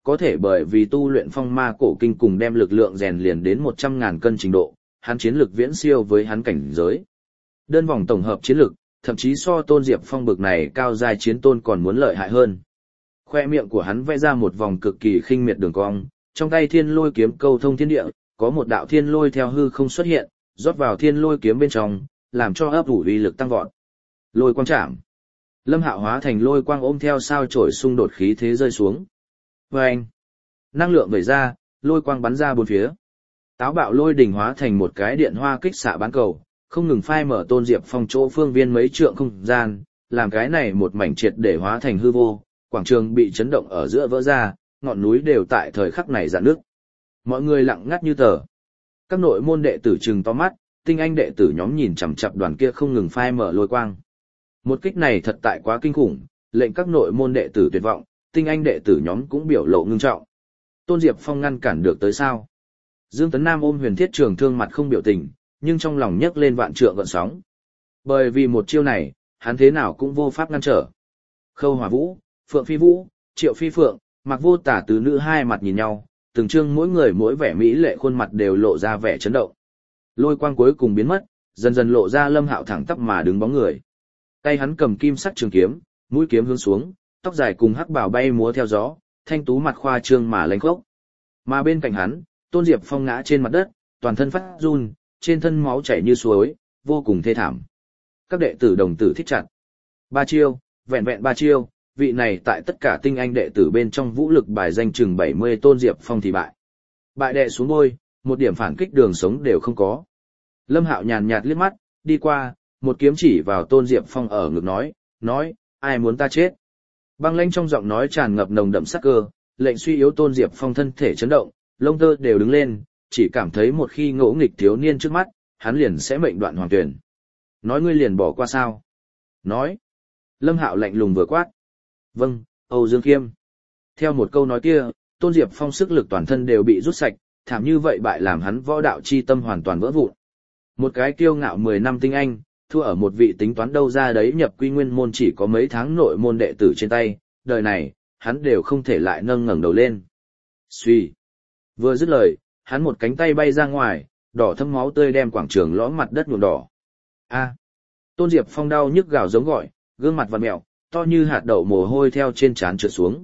có thể bởi vì tu luyện phong ma cổ kinh cùng đem lực lượng rèn liền đến 100.000 cân trình độ, hắn chiến lực viễn siêu với hắn cảnh giới. Đơn vòng tổng hợp chiến lực, thậm chí so Tôn Diệp Phong bực này cao giai chiến tôn còn muốn lợi hại hơn. Khoe miệng của hắn vẽ ra một vòng cực kỳ khinh miệt đường cong, trong tay thiên lôi kiếm câu thông thiên địa, có một đạo thiên lôi theo hư không xuất hiện, rót vào thiên lôi kiếm bên trong, làm cho ấp ủ uy lực tăng vọt. Lôi quang chạm. Lâm Hạo hóa thành lôi quang ôm theo sao chổi xung đột khí thế rơi xuống. Vâng! Năng lượng vẩy ra, lôi quang bắn ra bốn phía. Táo bạo lôi đỉnh hóa thành một cái điện hoa kích xạ bán cầu, không ngừng phai mở Tôn Diệp Phong chỗ phương viên mấy trượng không gian, làm cái này một mảnh triệt để hóa thành hư vô, quảng trường bị chấn động ở giữa vỡ ra, ngọn núi đều tại thời khắc này rạn nước. Mọi người lặng ngắt như tờ. Các nội môn đệ tử trừng to mắt, tinh anh đệ tử nhóm nhìn chằm chằm đoàn kia không ngừng phai mở lôi quang. Một kích này thật tại quá kinh khủng, lệnh các nội môn đệ tử tuyệt vọng, tinh anh đệ tử nhóm cũng biểu lộ ngưng trọng. Tôn Diệp Phong ngăn cản được tới sao? Dương Tấn Nam ôm Huyền Thiết Trường Thương mặt không biểu tình, nhưng trong lòng nhấc lên vạn trượng gợn sóng. Bởi vì một chiêu này, hắn thế nào cũng vô pháp ngăn trở. Khâu Hỏa Vũ, Phượng Phi Vũ, Triệu Phi Phượng, Mạc Vô Tả tứ nữ hai mặt nhìn nhau, từng trương mỗi người mỗi vẻ mỹ lệ khuôn mặt đều lộ ra vẻ chấn động. Lôi quang cuối cùng biến mất, dần dần lộ ra Lâm Hạo thẳng tắp mà đứng bóng người. Tay hắn cầm kim sắc trường kiếm, mũi kiếm hướng xuống, tóc dài cùng hắc bào bay múa theo gió, thanh tú mặt khoa trương mà lênh khốc. Mà bên cạnh hắn, Tôn Diệp Phong ngã trên mặt đất, toàn thân phát run, trên thân máu chảy như suối, vô cùng thê thảm. Các đệ tử đồng tử thích chặt. Ba chiêu, vẹn vẹn ba chiêu, vị này tại tất cả tinh anh đệ tử bên trong vũ lực bài danh chừng 70 Tôn Diệp Phong thì bại. Bại đệ xuống môi, một điểm phản kích đường sống đều không có. Lâm Hạo nhàn nhạt liếc mắt, đi qua, một kiếm chỉ vào Tôn Diệp Phong ở ngực nói, ai muốn ta chết. Băng lãnh trong giọng nói tràn ngập nồng đậm sát cơ, lệnh suy yếu Tôn Diệp Phong thân thể chấn động, lông tơ đều đứng lên, chỉ cảm thấy một khi ngỗ nghịch thiếu niên trước mắt, hắn liền sẽ mệnh đoạn hoàng tuyển. Nói ngươi liền bỏ qua sao? Nói. Lâm Hạo lạnh lùng vừa quát. Vâng, Âu Dương Khiêm. Theo một câu nói kia, Tôn Diệp Phong sức lực toàn thân đều bị rút sạch, thảm như vậy bại làm hắn võ đạo chi tâm hoàn toàn vỡ vụn. Một cái kiêu ngạo 10 năm tinh anh, thua ở một vị tính toán đâu ra đấy nhập quy nguyên môn chỉ có mấy tháng nội môn đệ tử trên tay, đời này, hắn đều không thể lại nâng ngẩng đầu lên. Xuy. Vừa dứt lời, hắn một cánh tay bay ra ngoài, đỏ thâm máu tươi đem quảng trường lõm mặt đất nhuộm đỏ. A. Tôn Diệp Phong đau nhức gào giống gọi, gương mặt vặn mẹo, to như hạt đậu mồ hôi theo trên trán trượt xuống.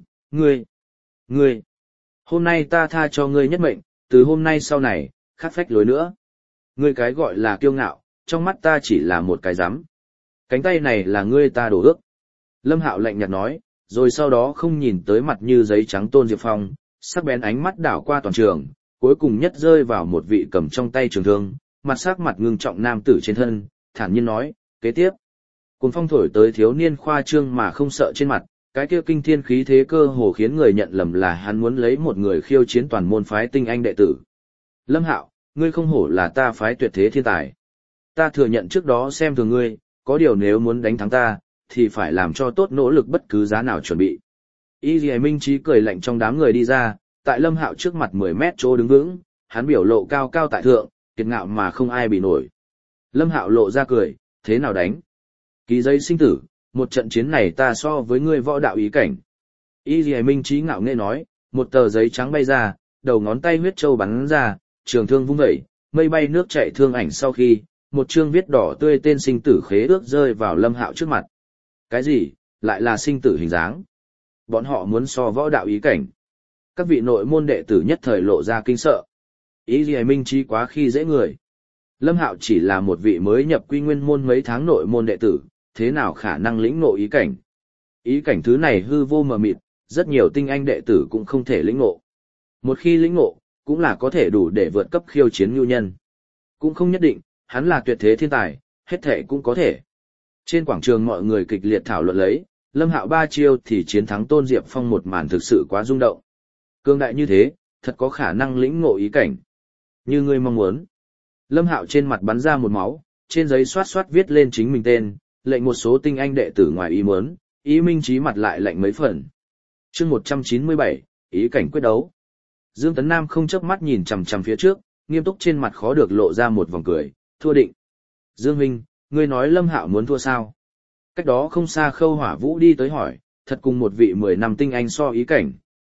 Ngươi, hôm nay ta tha cho ngươi nhất mệnh, từ hôm nay sau này, khắc phách lối nữa. Ngươi cái gọi là kiêu ngạo, trong mắt ta chỉ là một cái rắm. Cánh tay này là ngươi ta đổ ước. Lâm Hạo lạnh nhạt nói, rồi sau đó không nhìn tới mặt như giấy trắng Tôn Diệp Phong, sắc bén ánh mắt đảo qua toàn trường, cuối cùng nhất rơi vào một vị cầm trong tay trường thương, mặt sắc mặt ngưng trọng nam tử trên thân, thản nhiên nói, kế tiếp. Cuồng phong thổi tới thiếu niên khoa trương mà không sợ trên mặt, cái kia kinh thiên khí thế cơ hồ khiến người nhận lầm là hắn muốn lấy một người khiêu chiến toàn môn phái tinh anh đệ tử. Lâm Hạo, ngươi không hổ là ta phái tuyệt thế thiên tài. Ta thừa nhận trước đó xem thường ngươi, có điều nếu muốn đánh thắng ta, thì phải làm cho tốt nỗ lực bất cứ giá nào chuẩn bị. Y Lì Minh Trí cười lạnh trong đám người đi ra, tại Lâm Hạo trước mặt 10 mét chỗ đứng vững, hắn biểu lộ cao cao tại thượng, kiệt ngạo mà không ai bị nổi. Lâm Hạo lộ ra cười, thế nào đánh? Ký giấy sinh tử, một trận chiến này ta so với ngươi võ đạo ý cảnh. Y Lì Minh Trí ngạo nghễ nói, một tờ giấy trắng bay ra, đầu ngón tay huyết châu bắn ra, trường thương vung vẩy, mây bay nước chảy thương ảnh sau khi, một chương viết đỏ tươi tên sinh tử khế ước rơi vào Lâm Hạo trước mặt. Cái gì, lại là sinh tử hình dáng? Bọn họ muốn so võ đạo ý cảnh. Các vị nội môn đệ tử nhất thời lộ ra kinh sợ. Ý gì Minh Trí quá khi dễ người. Lâm Hạo chỉ là một vị mới nhập quy nguyên môn mấy tháng nội môn đệ tử, thế nào khả năng lĩnh ngộ ý cảnh? Ý cảnh thứ này hư vô mờ mịt, rất nhiều tinh anh đệ tử cũng không thể lĩnh ngộ. Một khi lĩnh ngộ, cũng là có thể đủ để vượt cấp khiêu chiến nhu nhân. Cũng không nhất định, hắn là tuyệt thế thiên tài, hết thể cũng có thể. Trên quảng trường mọi người kịch liệt thảo luận lấy, Lâm Hạo 3 chiêu thì chiến thắng Tôn Diệp Phong một màn thực sự quá rung động. Cương đại như thế, thật có khả năng lĩnh ngộ ý cảnh. Như ngươi mong muốn. Lâm Hạo trên mặt bắn ra một máu, trên giấy xoát xoát viết lên chính mình tên, lệnh một số tinh anh đệ tử ngoài ý muốn, ý Minh Trí mặt lại lạnh mấy phần. Chương 197, ý cảnh quyết đấu. Dương Tấn Nam không chớp mắt nhìn chằm chằm phía trước, nghiêm túc trên mặt khó được lộ ra một vòng cười, thua định. Dương huynh, ngươi nói Lâm Hạo muốn thua sao? Cách đó không xa Khâu Hỏa Vũ đi tới hỏi, thật cùng một vị 10 năm tinh anh so ý cảnh,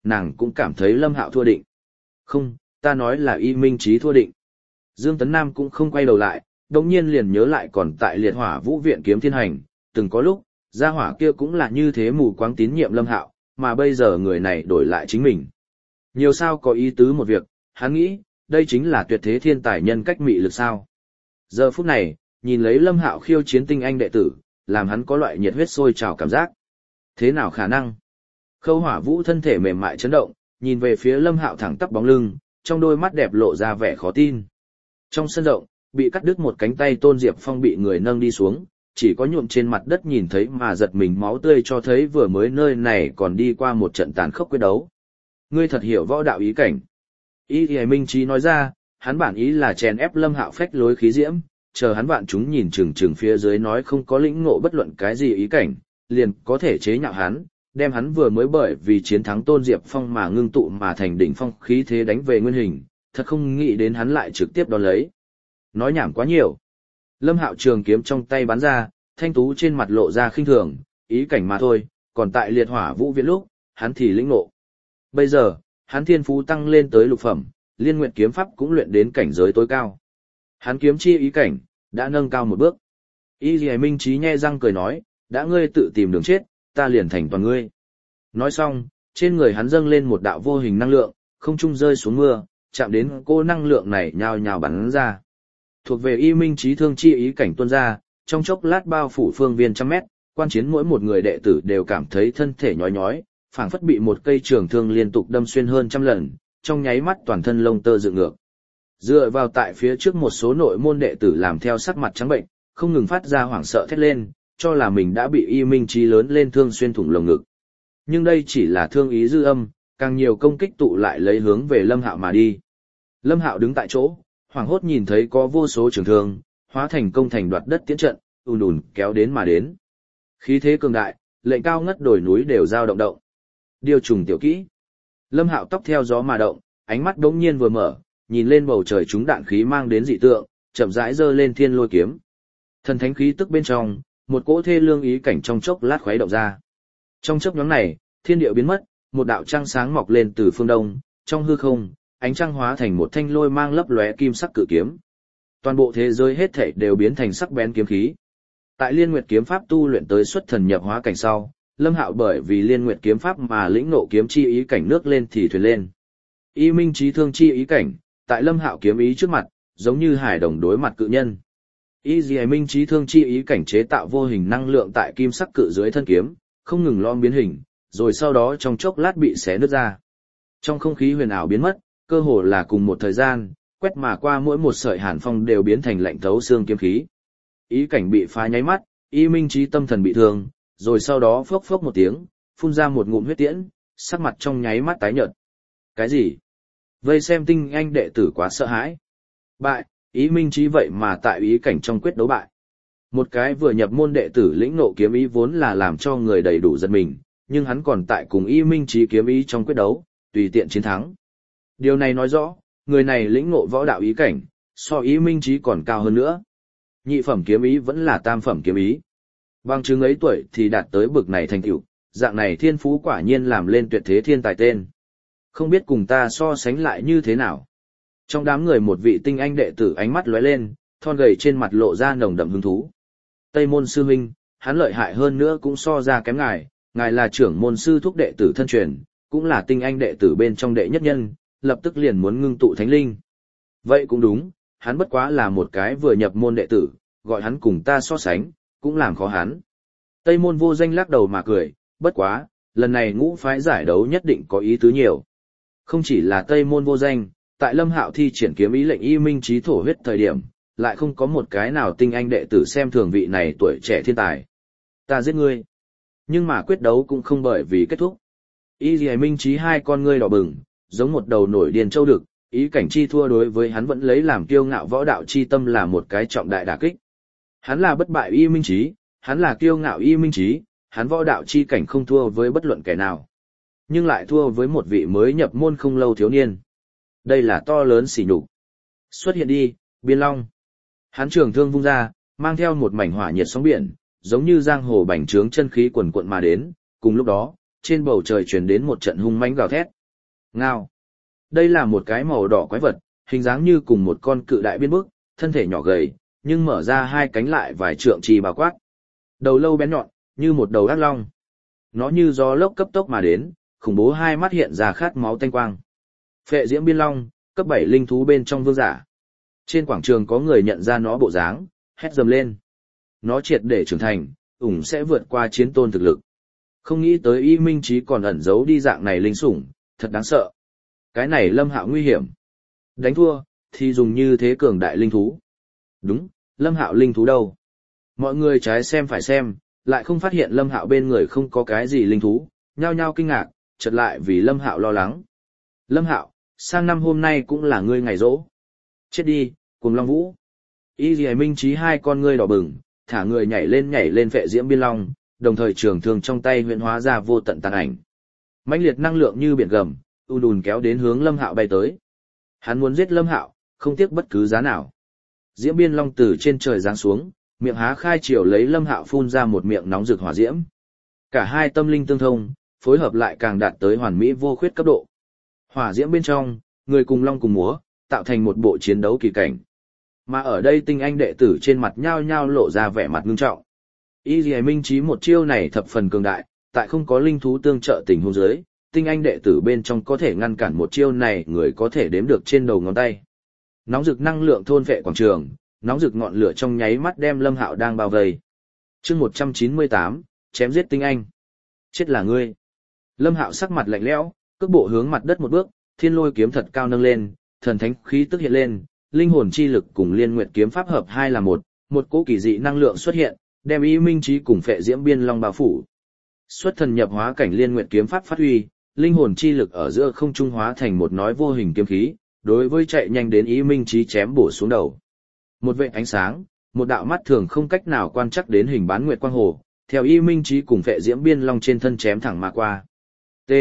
nàng cũng cảm thấy Lâm Hạo thua định. Không, ta nói là Y Minh Chí thua định. Dương Tấn Nam cũng không quay đầu lại, đồng nhiên liền nhớ lại còn tại liệt hỏa vũ viện kiếm thiên hành, từng có lúc, gia hỏa kia cũng là như thế mù quáng tín nhiệm Lâm Hạo, mà bây giờ người này đổi lại chính mình. Nhiều sao có ý tứ một việc, hắn nghĩ, đây chính là tuyệt thế thiên tài nhân cách mị lực sao. Giờ phút này, nhìn lấy Lâm Hạo khiêu chiến tinh anh đệ tử, làm hắn có loại nhiệt huyết sôi trào cảm giác. Thế nào khả năng? Khâu Hỏa Vũ thân thể mềm mại chấn động, nhìn về phía Lâm Hạo thẳng tắp bóng lưng, trong đôi mắt đẹp lộ ra vẻ khó tin. Trong sân rộng, bị cắt đứt một cánh tay Tôn Diệp Phong bị người nâng đi xuống, chỉ có nhuộm trên mặt đất nhìn thấy mà giật mình máu tươi cho thấy vừa mới nơi này còn đi qua một trận tàn khốc quyết đấu. Ngươi thật hiểu võ đạo ý cảnh. Y thì Minh Chí nói ra, hắn bản ý là chèn ép Lâm Hạo phách lối khí diễm, chờ hắn vạn chúng nhìn chừng phía dưới nói không có lĩnh ngộ bất luận cái gì ý cảnh, liền có thể chế nhạo hắn, đem hắn vừa mới bởi vì chiến thắng Tôn Diệp Phong mà ngưng tụ mà thành đỉnh phong khí thế đánh về nguyên hình, thật không nghĩ đến hắn lại trực tiếp đón lấy. Nói nhảm quá nhiều. Lâm Hạo trường kiếm trong tay bắn ra, thanh tú trên mặt lộ ra khinh thường, ý cảnh mà thôi, còn tại liệt hỏa vũ viện lúc, hắn thì lĩnh ngộ. Bây giờ, hắn thiên phú tăng lên tới lục phẩm, liên nguyện kiếm pháp cũng luyện đến cảnh giới tối cao. Hắn kiếm chi ý cảnh, đã nâng cao một bước. Y Lì Minh Chí nhe răng cười nói, đã ngươi tự tìm đường chết, ta liền thành toàn ngươi. Nói xong, trên người hắn dâng lên một đạo vô hình năng lượng, không trung rơi xuống mưa, chạm đến cô năng lượng này nhào nhào bắn ra. Thuộc về Y Minh Chí thương chi ý cảnh tuôn ra, trong chốc lát bao phủ phương viên trăm mét, quan chiến mỗi một người đệ tử đều cảm thấy thân thể nhói nhói, phảng phất bị một cây trường thương liên tục đâm xuyên hơn trăm lần, trong nháy mắt toàn thân lông tơ dựng ngược. Dựa vào tại phía trước một số nội môn đệ tử làm theo sắc mặt trắng bệnh, không ngừng phát ra hoảng sợ thét lên, cho là mình đã bị Y Minh Chí lớn lên thương xuyên thủng lồng ngực. Nhưng đây chỉ là thương ý dư âm, càng nhiều công kích tụ lại lấy hướng về Lâm Hạo mà đi. Lâm Hạo đứng tại chỗ, hoảng hốt nhìn thấy có vô số trường thương, hóa thành công thành đoạt đất tiến trận, ùn ùn kéo đến mà đến. Khí thế cường đại, lệnh cao ngất đồi núi đều dao động động. Điều trùng tiểu kỹ. Lâm Hạo tóc theo gió mà động, ánh mắt đống nhiên vừa mở, nhìn lên bầu trời chúng đạn khí mang đến dị tượng, chậm rãi giơ lên thiên lôi kiếm. Thần thánh khí tức bên trong, một cỗ thê lương ý cảnh trong chốc lát khuấy động ra. Trong chốc nhoáng này, thiên địa biến mất, một đạo trăng sáng mọc lên từ phương đông, trong hư không, ánh trăng hóa thành một thanh lôi mang lấp lóe kim sắc cự kiếm. Toàn bộ thế giới hết thảy đều biến thành sắc bén kiếm khí. Tại Liên Nguyệt kiếm pháp tu luyện tới xuất thần nhập hóa cảnh sau, Lâm Hạo bởi vì Liên Nguyệt kiếm pháp mà lĩnh ngộ kiếm chi ý cảnh nước lên thì thuyền lên. Y Minh Chí thương chi ý cảnh, tại Lâm Hạo kiếm ý trước mặt, giống như hải đồng đối mặt cự nhân. Y Dì Minh Chí thương chi ý cảnh chế tạo vô hình năng lượng tại kim sắc cự dưới thân kiếm, không ngừng lom biến hình, rồi sau đó trong chốc lát bị xé nứt ra. Trong không khí huyền ảo biến mất, cơ hồ là cùng một thời gian, quét mà qua mỗi một sợi hàn phong đều biến thành lạnh thấu xương kiếm khí. Ý cảnh bị phá nháy mắt, Y Minh Chí tâm thần bị thương, rồi sau đó phốc phốc một tiếng, phun ra một ngụm huyết tiễn, sắc mặt trong nháy mắt tái nhợt. Cái gì? Vây xem tinh anh đệ tử quá sợ hãi. Bại, Y Minh Chí vậy mà tại ý cảnh trong quyết đấu bại. Một cái vừa nhập môn đệ tử lĩnh ngộ kiếm ý vốn là làm cho người đầy đủ giật mình, nhưng hắn còn tại cùng Y Minh Chí kiếm ý trong quyết đấu, tùy tiện chiến thắng. Điều này nói rõ, người này lĩnh ngộ võ đạo ý cảnh, so Y Minh Chí còn cao hơn nữa. Nhị phẩm kiếm ý vẫn là tam phẩm kiếm ý. Bằng chứng ấy tuổi thì đạt tới bực này thành tựu, dạng này thiên phú quả nhiên làm lên tuyệt thế thiên tài tên. Không biết cùng ta so sánh lại như thế nào. Trong đám người một vị tinh anh đệ tử ánh mắt lóe lên, thon gầy trên mặt lộ ra nồng đậm hứng thú. Tây môn sư huynh, hắn lợi hại hơn nữa cũng so ra kém ngài là trưởng môn sư thúc đệ tử thân truyền, cũng là tinh anh đệ tử bên trong đệ nhất nhân, lập tức liền muốn ngưng tụ thánh linh. Vậy cũng đúng, hắn bất quá là một cái vừa nhập môn đệ tử, gọi hắn cùng ta so sánh, cũng làm khó hắn. Tây môn vô danh lắc đầu mà cười, bất quá, lần này ngũ phái giải đấu nhất định có ý tứ nhiều. Không chỉ là Tây môn vô danh, tại Lâm Hạo thi triển kiếm ý lệnh Y Minh Chí thổ huyết thời điểm, lại không có một cái nào tinh anh đệ tử xem thường vị này tuổi trẻ thiên tài. Ta giết ngươi. Nhưng mà quyết đấu cũng không bởi vì kết thúc. Y Dì Minh Chí hai con ngươi đỏ bừng, giống một đầu nổi điên châu đực, ý cảnh chi thua đối với hắn vẫn lấy làm kiêu ngạo võ đạo chi tâm là một cái trọng đại đả kích. Hắn là bất bại Y Minh Chí, hắn là kiêu ngạo Y Minh Chí, hắn võ đạo chi cảnh không thua với bất luận kẻ nào. Nhưng lại thua với một vị mới nhập môn không lâu thiếu niên. Đây là to lớn sỉ nhục. Xuất hiện đi, Biên Long. Hắn trường thương vung ra, mang theo một mảnh hỏa nhiệt sóng biển, giống như giang hồ bành trướng chân khí quần quận mà đến, cùng lúc đó, trên bầu trời truyền đến một trận hung mãnh gào thét. Ngao. Đây là một cái màu đỏ quái vật, hình dáng như cùng một con cự đại biên bức, thân thể nhỏ gầy, nhưng mở ra hai cánh lại vài trượng trì bao quát. Đầu lâu bén nhọn, như một đầu ác long. Nó như gió lốc cấp tốc mà đến, khủng bố hai mắt hiện ra khát máu tanh quang. Phệ diễm biên long, cấp 7 linh thú bên trong vương giả. Trên quảng trường có người nhận ra nó bộ dáng, hét dầm lên. Nó triệt để trưởng thành, sẽ vượt qua chiến tôn thực lực. Không nghĩ tới Y Minh Chí còn ẩn giấu đi dạng này linh sủng, thật đáng sợ. Cái này Lâm Hạo nguy hiểm. Đánh thua, thì dùng như thế cường đại linh thú. Đúng, Lâm Hạo linh thú đâu? Mọi người trái xem phải xem, lại không phát hiện Lâm Hạo bên người không có cái gì linh thú, nhao nhao kinh ngạc, chợt lại vì Lâm Hạo lo lắng. Lâm Hạo, sang năm hôm nay cũng là ngươi ngày rỗ. Chết đi, Cuồng Long Vũ. Y Minh Chí hai con ngươi đỏ bừng, thả người nhảy lên phệ diễm biên long, đồng thời trường thương trong tay huyễn hóa ra vô tận tàn ảnh. Mãnh liệt năng lượng như biển gầm, ùn kéo đến hướng Lâm Hạo bay tới. Hắn muốn giết Lâm Hạo, không tiếc bất cứ giá nào. Diễm biên long từ trên trời giáng xuống, miệng há khai chiều lấy Lâm Hạo phun ra một miệng nóng rực hỏa diễm. Cả hai tâm linh tương thông, phối hợp lại càng đạt tới hoàn mỹ vô khuyết cấp độ. Hỏa diễm bên trong, người cùng long cùng múa, tạo thành một bộ chiến đấu kỳ cảnh. Mà ở đây tinh anh đệ tử trên mặt nhao nhao lộ ra vẻ mặt ngưng trọng. Y Minh Chí một chiêu này thập phần cường đại, tại không có linh thú tương trợ tình huống dưới, tinh anh đệ tử bên trong có thể ngăn cản một chiêu này người có thể đếm được trên đầu ngón tay. Nóng rực năng lượng thôn vệ quảng trường, nóng rực ngọn lửa trong nháy mắt đem Lâm Hạo đang bao vây. Chương 198, chém giết tinh anh. Chết là ngươi. Lâm Hạo sắc mặt lạnh lẽo, cước bộ hướng mặt đất một bước, thiên lôi kiếm thật cao nâng lên, thần thánh khí tức hiện lên, linh hồn chi lực cùng liên nguyệt kiếm pháp hợp hai là một cỗ kỳ dị năng lượng xuất hiện, đem Y Minh Chí cùng phệ diễm biên long bao phủ. Xuất thần nhập hóa cảnh liên nguyệt kiếm pháp phát huy, linh hồn chi lực ở giữa không trung hóa thành một nói vô hình kiếm khí, đối với chạy nhanh đến Y Minh Chí chém bổ xuống đầu. Một vệt ánh sáng, một đạo mắt thường không cách nào quan trắc đến hình bán nguyệt quang hồ, theo Y Minh Chí cùng phệ diễm biên long trên thân chém thẳng mà qua. T.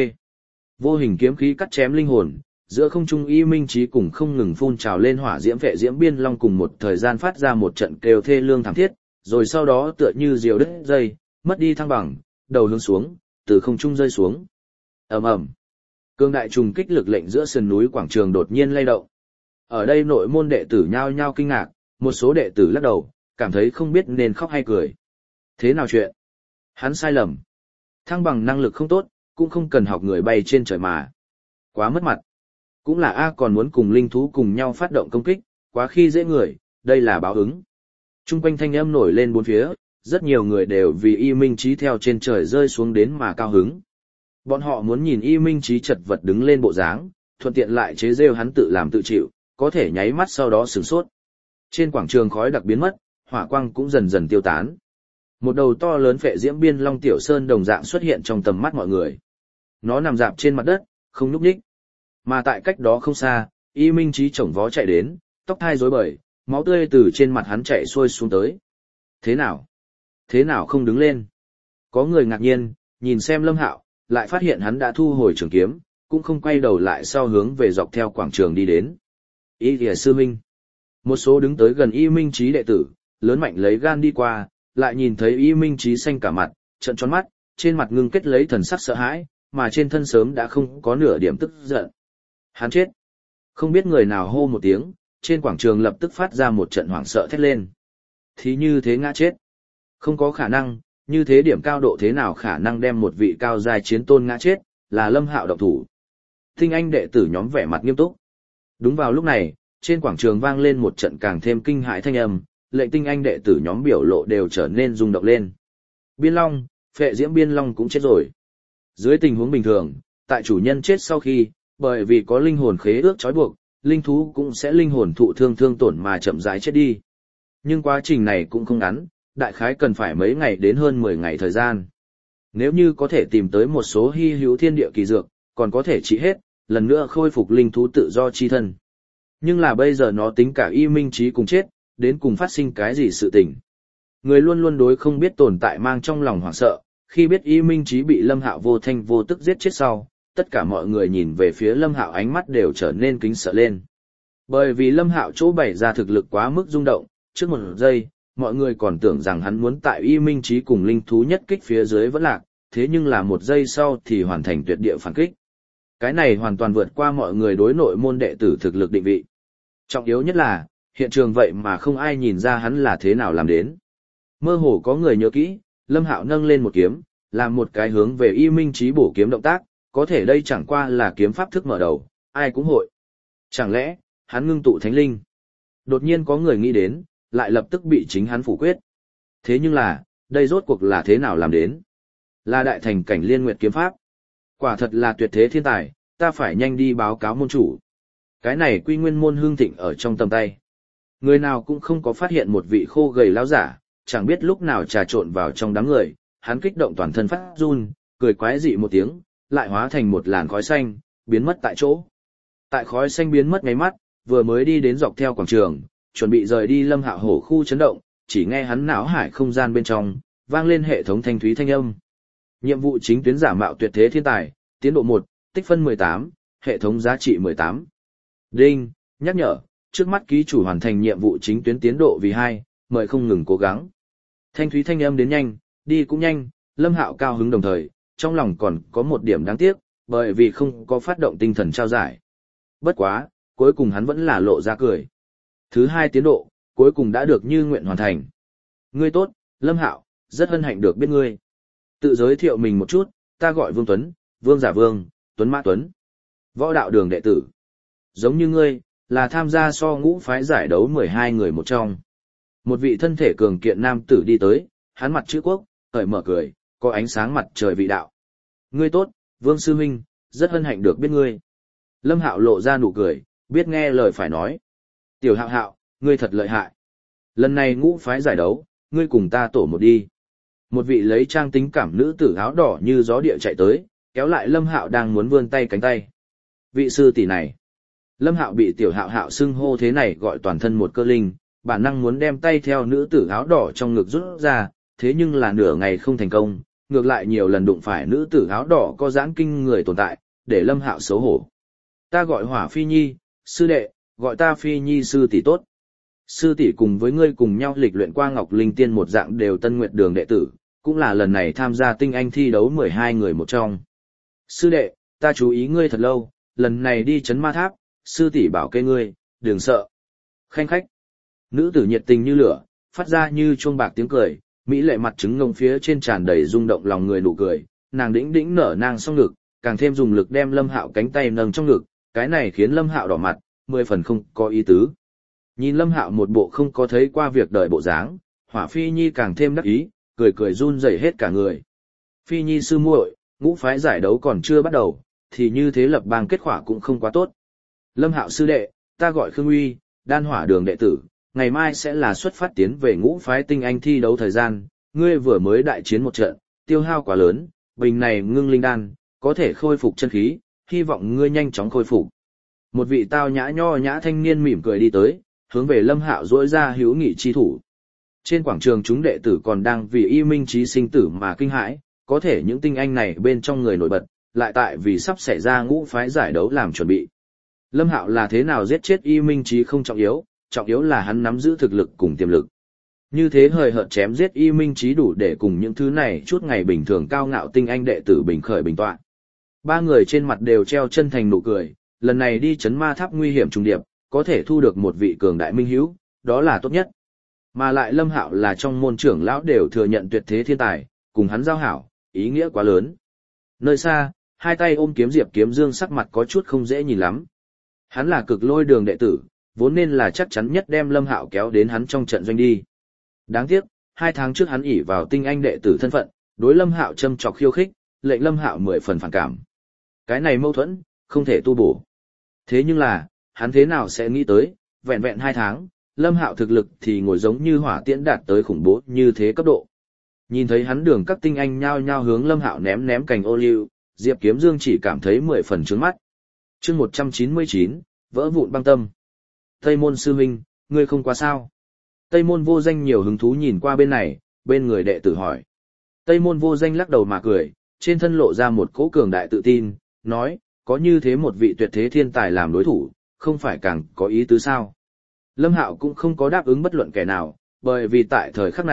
Vô hình kiếm khí cắt chém linh hồn, giữa không trung Y Minh Chí cùng không ngừng phun trào lên hỏa diễm phệ diễm biên long cùng một thời gian phát ra một trận kêu thê lương thảm thiết, rồi sau đó tựa như diều đứt dây, mất đi thăng bằng, đầu hướng xuống, từ không trung rơi xuống. Ầm ầm. Cương đại trùng kích lực lệnh giữa sườn núi quảng trường đột nhiên lay động. Ở đây nội môn đệ tử nhao nhao kinh ngạc, một số đệ tử lắc đầu, cảm thấy không biết nên khóc hay cười. Thế nào chuyện? Hắn sai lầm. Thăng bằng năng lực không tốt, cũng không cần học người bay trên trời mà. Quá mất mặt. Cũng là A còn muốn cùng linh thú cùng nhau phát động công kích, quá khi dễ người, đây là báo ứng. Trung quanh thanh âm nổi lên bốn phía, rất nhiều người đều vì Y Minh Chí theo trên trời rơi xuống đến mà cao hứng. Bọn họ muốn nhìn Y Minh Chí chật vật đứng lên bộ dáng, thuận tiện lại chế rêu hắn tự làm tự chịu, có thể nháy mắt sau đó sửng sốt. Trên quảng trường khói đặc biến mất, hỏa quang cũng dần dần tiêu tán. Một đầu to lớn phệ diễm biên long tiểu sơn đồng dạng xuất hiện trong tầm mắt mọi người. Nó nằm rạp trên mặt đất, không nhúc nhích. Mà tại cách đó không xa, Y Minh Chí chổng vó chạy đến, tóc thai rối bời, máu tươi từ trên mặt hắn chảy xuôi xuống tới. Thế nào? Thế nào không đứng lên? Có người ngạc nhiên, nhìn xem Lâm Hạo, lại phát hiện hắn đã thu hồi trường kiếm, cũng không quay đầu lại sau hướng về dọc theo quảng trường đi đến. Y Lìa Sư Minh. Một số đứng tới gần Y Minh Chí đệ tử, lớn mạnh lấy gan đi qua, lại nhìn thấy Y Minh Chí xanh cả mặt, trợn tròn mắt, trên mặt ngưng kết lấy thần sắc sợ hãi, mà trên thân sớm đã không có nửa điểm tức giận. Hắn chết. Không biết người nào hô một tiếng, trên quảng trường lập tức phát ra một trận hoảng sợ thét lên. Thì như thế ngã chết. Không có khả năng, như thế điểm cao độ thế nào khả năng đem một vị cao giai chiến tôn ngã chết, là Lâm Hạo động thủ. Tinh anh đệ tử nhóm vẻ mặt nghiêm túc. Đúng vào lúc này, trên quảng trường vang lên một trận càng thêm kinh hãi thanh âm, lệnh tinh anh đệ tử nhóm biểu lộ đều trở nên rung động lên. Biên Long, phệ diễm biên long cũng chết rồi. Dưới tình huống bình thường, tại chủ nhân chết sau khi, bởi vì có linh hồn khế ước trói buộc, linh thú cũng sẽ linh hồn thụ thương tổn mà chậm rãi chết đi. Nhưng quá trình này cũng không ngắn, đại khái cần phải mấy ngày đến hơn 10 ngày thời gian. Nếu như có thể tìm tới một số hy hữu thiên địa kỳ dược, còn có thể trị hết, lần nữa khôi phục linh thú tự do chi thân. Nhưng là bây giờ nó tính cả Y Minh Chí cùng chết, đến cùng phát sinh cái gì sự tình. Người luôn luôn đối không biết tồn tại mang trong lòng hoảng sợ, khi biết Y Minh Chí bị Lâm Hạo vô thanh vô tức giết chết sau, tất cả mọi người nhìn về phía Lâm Hạo ánh mắt đều trở nên kính sợ lên. Bởi vì Lâm Hạo chỗ bày ra thực lực quá mức rung động, trước một giây, mọi người còn tưởng rằng hắn muốn tại Y Minh Chí cùng linh thú nhất kích phía dưới vẫn lạc, thế nhưng là một giây sau thì hoàn thành tuyệt địa phản kích. Cái này hoàn toàn vượt qua mọi người đối nội môn đệ tử thực lực định vị. Trọng yếu nhất là, hiện trường vậy mà không ai nhìn ra hắn là thế nào làm đến. Mơ hồ có người nhớ kỹ, Lâm Hạo nâng lên một kiếm, làm một cái hướng về Y Minh Chí bổ kiếm động tác, có thể đây chẳng qua là kiếm pháp thức mở đầu, ai cũng hội. Chẳng lẽ, hắn ngưng tụ thánh linh? Đột nhiên có người nghĩ đến, lại lập tức bị chính hắn phủ quyết. Thế nhưng là, đây rốt cuộc là thế nào làm đến? Là đại thành cảnh liên nguyệt kiếm pháp. Quả thật là tuyệt thế thiên tài, ta phải nhanh đi báo cáo môn chủ. Cái này quy nguyên môn hương thịnh ở trong tầm tay. Người nào cũng không có phát hiện một vị khô gầy lão giả, chẳng biết lúc nào trà trộn vào trong đám người, hắn kích động toàn thân phát run, cười quái dị một tiếng, lại hóa thành một làn khói xanh, biến mất tại chỗ. Tại khói xanh biến mất ngay mắt, vừa mới đi đến dọc theo quảng trường, chuẩn bị rời đi Lâm Hạo hổ khu chấn động, chỉ nghe hắn não hải không gian bên trong, vang lên hệ thống thanh thúy thanh âm. Nhiệm vụ chính tuyến giả mạo tuyệt thế thiên tài, tiến độ 1, tích phân 18, hệ thống giá trị 18. Đinh, nhắc nhở, trước mắt ký chủ hoàn thành nhiệm vụ chính tuyến tiến độ vì 2, mời không ngừng cố gắng. Thanh thúy thanh âm đến nhanh, đi cũng nhanh, Lâm Hạo cao hứng đồng thời, trong lòng còn có một điểm đáng tiếc, bởi vì không có phát động tinh thần trao giải. Bất quá, cuối cùng hắn vẫn là lộ ra cười. Thứ 2 tiến độ, cuối cùng đã được như nguyện hoàn thành. Ngươi tốt, Lâm Hạo, rất hân hạnh được biết ngươi. Tự giới thiệu mình một chút, ta gọi Vương Tuấn, Vương giả Vương, Tuấn Mã Tuấn. Võ đạo đường đệ tử. Giống như ngươi, là tham gia so ngũ phái giải đấu 12 người một trong. Một vị thân thể cường kiện nam tử đi tới, hắn mặt chữ quốc, cởi mở cười, có ánh sáng mặt trời vị đạo. Ngươi tốt, Vương Sư Minh, rất hân hạnh được biết ngươi. Lâm Hạo lộ ra nụ cười, biết nghe lời phải nói. Tiểu Hạo Hạo, ngươi thật lợi hại. Lần này ngũ phái giải đấu, ngươi cùng ta tổ một đi. Một vị lấy trang tính cảm nữ tử áo đỏ như gió địa chạy tới, kéo lại Lâm Hạo đang muốn vươn tay cánh tay. Vị sư tỷ này. Lâm Hạo bị Tiểu Hạo Hạo xưng hô thế này gọi toàn thân một cơ linh, bản năng muốn đem tay theo nữ tử áo đỏ trong ngực rút ra, thế nhưng là nửa ngày không thành công, ngược lại nhiều lần đụng phải nữ tử áo đỏ có giãn kinh người tồn tại, để Lâm Hạo xấu hổ. Ta gọi Hỏa Phi Nhi, sư đệ, gọi ta Phi Nhi sư tỷ tốt. Sư tỷ cùng với ngươi cùng nhau lịch luyện qua Ngọc Linh Tiên một dạng đều Tân Nguyệt Đường đệ tử, cũng là lần này tham gia tinh anh thi đấu 12 người một trong. Sư đệ, ta chú ý ngươi thật lâu, lần này đi trấn ma tháp, sư tỷ bảo kê ngươi, đừng sợ. Khanh khách. Nữ tử nhiệt tình như lửa, phát ra như chuông bạc tiếng cười, mỹ lệ mặt trứng ngông phía trên tràn đầy rung động lòng người nụ cười, nàng đĩnh đĩnh nở nang song ngực, càng thêm dùng lực đem Lâm Hạo cánh tay nâng trong ngực, cái này khiến Lâm Hạo đỏ mặt, 10 phần không có ý tứ. Nhìn Lâm Hạo một bộ không có thấy qua việc đời bộ dáng, Hỏa Phi Nhi càng thêm đắc ý, cười cười run rẩy hết cả người. Phi Nhi sư muội, ngũ phái giải đấu còn chưa bắt đầu, thì như thế lập bang kết quả cũng không quá tốt. Lâm Hạo sư đệ, ta gọi Khương Uy, Đan Hỏa Đường đệ tử, ngày mai sẽ là xuất phát tiến về ngũ phái tinh anh thi đấu thời gian, ngươi vừa mới đại chiến một trận, tiêu hao quá lớn, bình này ngưng linh đan, có thể khôi phục chân khí, hy vọng ngươi nhanh chóng khôi phục. Một vị tao nhã nho nhã thanh niên mỉm cười đi tới, hướng về Lâm Hạo duỗi ra hữu nghị chi thủ. Trên quảng trường chúng đệ tử còn đang vì Y Minh Chí sinh tử mà kinh hãi, có thể những tinh anh này bên trong người nổi bật, lại tại vì sắp xảy ra ngũ phái giải đấu làm chuẩn bị. Lâm Hạo là thế nào giết chết Y Minh Chí không trọng yếu là hắn nắm giữ thực lực cùng tiềm lực. Như thế hời hợt chém giết Y Minh Chí đủ để cùng những thứ này chút ngày bình thường cao ngạo tinh anh đệ tử bình khởi bình tọa. Ba người trên mặt đều treo chân thành nụ cười, lần này đi trấn ma tháp nguy hiểm trùng điệp, có thể thu được một vị cường đại minh hữu, đó là tốt nhất. Mà lại Lâm Hạo là trong môn trưởng lão đều thừa nhận tuyệt thế thiên tài, cùng hắn giao hảo, ý nghĩa quá lớn. Nơi xa, hai tay ôm kiếm Diệp Kiếm Dương sắc mặt có chút không dễ nhìn lắm. Hắn là Cực Lôi Đường đệ tử, vốn nên là chắc chắn nhất đem Lâm Hạo kéo đến hắn trong trận doanh đi. Đáng tiếc, 2 tháng trước hắn ỷ vào tinh anh đệ tử thân phận, đối Lâm Hạo châm chọc khiêu khích, lệnh Lâm Hạo 10 phần phản cảm. Cái này mâu thuẫn, không thể tu bổ. Thế nhưng là, hắn thế nào sẽ nghĩ tới, vẹn vẹn 2 tháng, Lâm Hạo thực lực thì ngồi giống như hỏa tiễn đạt tới khủng bố như thế cấp độ. Nhìn thấy hắn đường các tinh anh nhao nhao hướng Lâm Hạo ném cành ô liu, Diệp Kiếm Dương chỉ cảm thấy 10 phần trướng mắt. Chương 199, vỡ vụn băng tâm. Tây Môn sư huynh, ngươi không qua sao? Tây Môn Vô Danh nhiều hứng thú nhìn qua bên này, bên người đệ tử hỏi. Tây Môn Vô Danh lắc đầu mà cười, trên thân lộ ra một cỗ cường đại tự tin, nói, có như thế một vị tuyệt thế thiên tài làm đối thủ, không phải càng có ý tứ sao? Lâm Hạo cũng không có đáp ứng bất luận kẻ nào, bởi vì tại thời khắc này,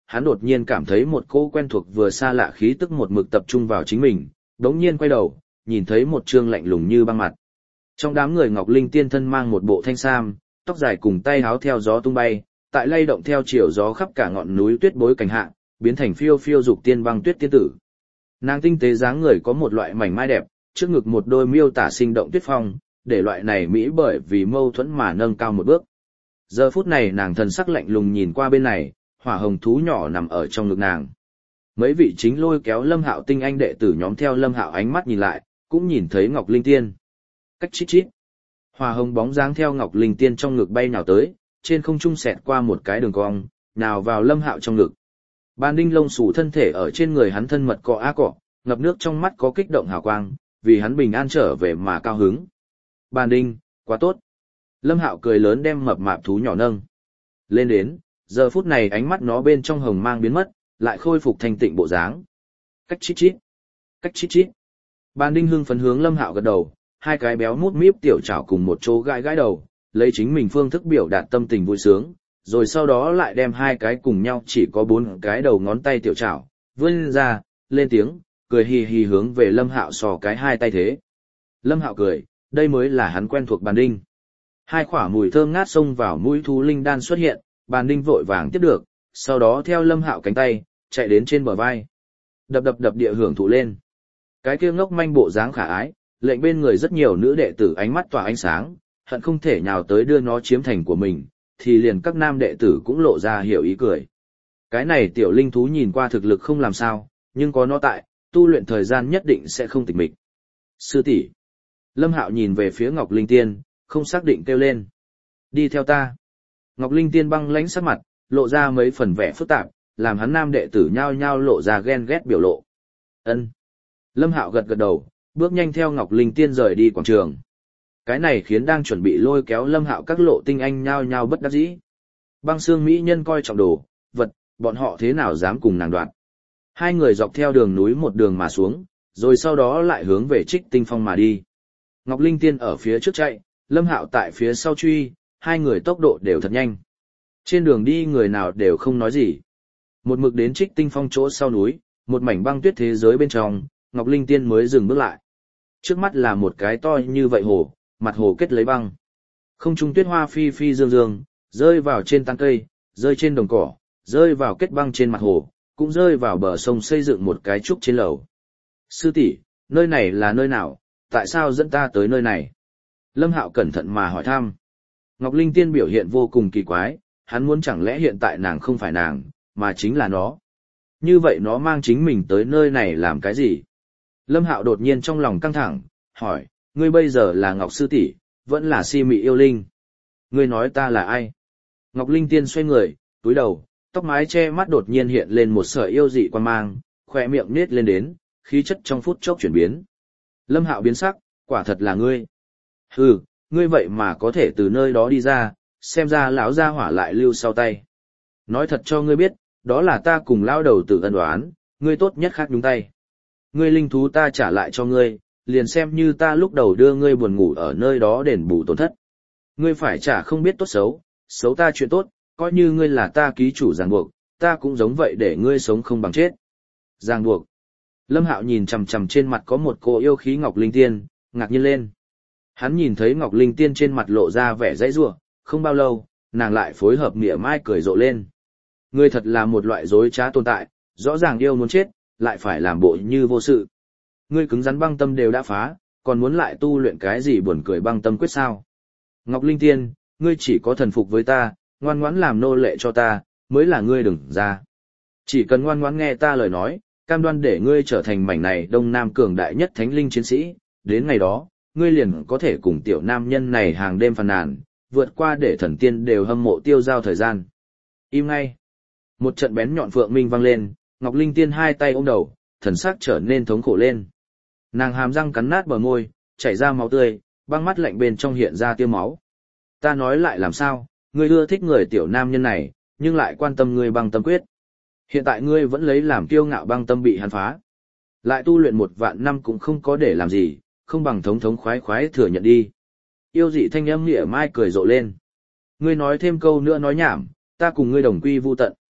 hắn đột nhiên cảm thấy một cô quen thuộc vừa xa lạ khí tức một mực tập trung vào chính mình, đống nhiên quay đầu, nhìn thấy một trương lạnh lùng như băng mặt. Trong đám người Ngọc Linh Tiên thân mang một bộ thanh sam, tóc dài cùng tay háo theo gió tung bay, tại lay động theo chiều gió khắp cả ngọn núi tuyết bối cảnh hạ, biến thành phiêu phiêu dục tiên băng tuyết tiên tử. Nàng tinh tế dáng người có một loại mảnh mai đẹp, trước ngực một đôi miêu tả sinh động tuyết phong, để loại này mỹ bởi vì mâu thuẫn mà nâng cao một bước. Giờ phút này nàng thần sắc lạnh lùng nhìn qua bên này, hỏa hồng thú nhỏ nằm ở trong ngực nàng. Mấy vị chính lôi kéo Lâm Hạo tinh anh đệ tử nhóm theo Lâm Hạo ánh mắt nhìn lại, cũng nhìn thấy Ngọc Linh Tiên. Cách chít chít. Hỏa hồng bóng dáng theo Ngọc Linh Tiên trong ngực bay nhào tới, trên không trung xẹt qua một cái đường cong, nhào vào Lâm Hạo trong ngực. Bàn đinh lông xù thân thể ở trên người hắn thân mật cọ á cọ, ngập nước trong mắt có kích động hào quang, vì hắn bình an trở về mà cao hứng. Bàn đinh, quá tốt. Lâm Hạo cười lớn đem mập mạp thú nhỏ nâng lên đến, giờ phút này ánh mắt nó bên trong hồng mang biến mất, lại khôi phục thanh tịnh bộ dáng. Cách chít chít. Cách chít chít. Bàn đinh hưng phấn hướng Lâm Hạo gật đầu, hai cái béo mút míp tiểu chảo cùng một chỗ gãi gãi đầu, lấy chính mình phương thức biểu đạt tâm tình vui sướng, rồi sau đó lại đem hai cái cùng nhau chỉ có 4 cái đầu ngón tay tiểu chảo vươn ra, lên tiếng, cười hì hì hướng về Lâm Hạo sò cái hai tay thế. Lâm Hạo cười, đây mới là hắn quen thuộc bàn đinh. Hai quả mùi thơm ngát xông vào mũi thú linh đan xuất hiện, bàn đinh vội vàng tiếp được, sau đó theo Lâm Hạo cánh tay, chạy đến trên bờ vai. Đập đập đập địa hưởng thụ lên. Cái kia ngốc manh bộ dáng khả ái, lệnh bên người rất nhiều nữ đệ tử ánh mắt tỏa ánh sáng, hận không thể nhào tới đưa nó chiếm thành của mình, thì liền các nam đệ tử cũng lộ ra hiểu ý cười. Cái này tiểu linh thú nhìn qua thực lực không làm sao, nhưng có nó tại, tu luyện thời gian nhất định sẽ không tịch mịch. Sư tỷ. Lâm Hạo nhìn về phía Ngọc Linh Tiên, không xác định kêu lên. Đi theo ta. Ngọc Linh Tiên băng lãnh sắc mặt, lộ ra mấy phần vẻ phức tạp, làm hắn nam đệ tử nhao nhao lộ ra ghen ghét biểu lộ. Ân. Lâm Hạo gật gật đầu, bước nhanh theo Ngọc Linh Tiên rời đi quảng trường. Cái này khiến đang chuẩn bị lôi kéo Lâm Hạo các lộ tinh anh nhao nhao bất đắc dĩ. Băng xương mỹ nhân coi trọng đồ, vật, bọn họ thế nào dám cùng nàng đoạt. Hai người dọc theo đường núi một đường mà xuống, rồi sau đó lại hướng về Trích Tinh Phong mà đi. Ngọc Linh Tiên ở phía trước chạy, Lâm Hạo tại phía sau truy, hai người tốc độ đều thật nhanh. Trên đường đi người nào đều không nói gì. Một mực đến Trích Tinh Phong chỗ sau núi, một mảnh băng tuyết thế giới bên trong, Ngọc Linh Tiên mới dừng bước lại. Trước mắt là một cái to như vậy hồ, mặt hồ kết lấy băng. Không trung tuyết hoa phi phi dương dương, rơi vào trên tán cây, rơi trên đồng cỏ, rơi vào kết băng trên mặt hồ, cũng rơi vào bờ sông xây dựng một cái trúc trên lầu. Sư tỷ, nơi này là nơi nào, tại sao dẫn ta tới nơi này? Lâm Hạo cẩn thận mà hỏi thăm. Ngọc Linh Tiên biểu hiện vô cùng kỳ quái, hắn muốn chẳng lẽ hiện tại nàng không phải nàng, mà chính là nó. Như vậy nó mang chính mình tới nơi này làm cái gì? Lâm Hạo đột nhiên trong lòng căng thẳng, hỏi, ngươi bây giờ là Ngọc Sư tỷ, vẫn là si mị yêu linh. Ngươi nói ta là ai? Ngọc Linh Tiên xoay người, túi đầu, tóc mái che mắt đột nhiên hiện lên một sợi yêu dị quan mang, khỏe miệng nết lên đến, khí chất trong phút chốc chuyển biến. Lâm Hạo biến sắc, quả thật là ngươi. Hừ, ngươi vậy mà có thể từ nơi đó đi ra, xem ra lão gia hỏa lại lưu sau tay. Nói thật cho ngươi biết, đó là ta cùng lão đầu tử ân oán, ngươi tốt nhất khác nhúng tay. Ngươi linh thú ta trả lại cho ngươi, liền xem như ta lúc đầu đưa ngươi buồn ngủ ở nơi đó đền bù tổn thất. Ngươi phải trả không biết tốt xấu, xấu ta chuyện tốt, coi như ngươi là ta ký chủ ràng buộc, ta cũng giống vậy để ngươi sống không bằng chết. Ràng buộc. Lâm Hạo nhìn chằm chằm trên mặt có một cô yêu khí Ngọc Linh Tiên, ngạc nhiên lên. Hắn nhìn thấy Ngọc Linh Tiên trên mặt lộ ra vẻ dãy rủa, không bao lâu, nàng lại phối hợp mỉa mai cười rộ lên. Ngươi thật là một loại dối trá tồn tại, rõ ràng yêu muốn chết, lại phải làm bộ như vô sự. Ngươi cứng rắn băng tâm đều đã phá, còn muốn lại tu luyện cái gì buồn cười băng tâm quyết sao? Ngọc Linh Tiên, ngươi chỉ có thần phục với ta, ngoan ngoãn làm nô lệ cho ta, mới là ngươi đừng ra. Chỉ cần ngoan ngoãn nghe ta lời nói, cam đoan để ngươi trở thành mảnh này đông nam cường đại nhất thánh linh chiến sĩ, đến ngày đó, ngươi liền có thể cùng tiểu nam nhân này hàng đêm phàn nàn, vượt qua để thần tiên đều hâm mộ tiêu giao thời gian. Im ngay. Một trận bén nhọn phượng minh vang lên, Ngọc Linh Tiên hai tay ôm đầu, thần sắc trở nên thống khổ lên. Nàng hàm răng cắn nát bờ môi, chảy ra máu tươi, băng mắt lạnh bên trong hiện ra tia máu. Ta nói lại làm sao, ngươi ưa thích người tiểu nam nhân này, nhưng lại quan tâm ngươi băng tâm quyết. Hiện tại ngươi vẫn lấy làm kiêu ngạo băng tâm bị hắn phá. Lại tu luyện 1.000 năm cũng không có để làm gì, không bằng thống thống khoái khoái thừa nhận đi. Yêu dị thanh âm nghĩa mai cười rộ lên. Ngươi nói thêm câu nữa nói nhảm, ta cùng ngươi đồng quy vu tận.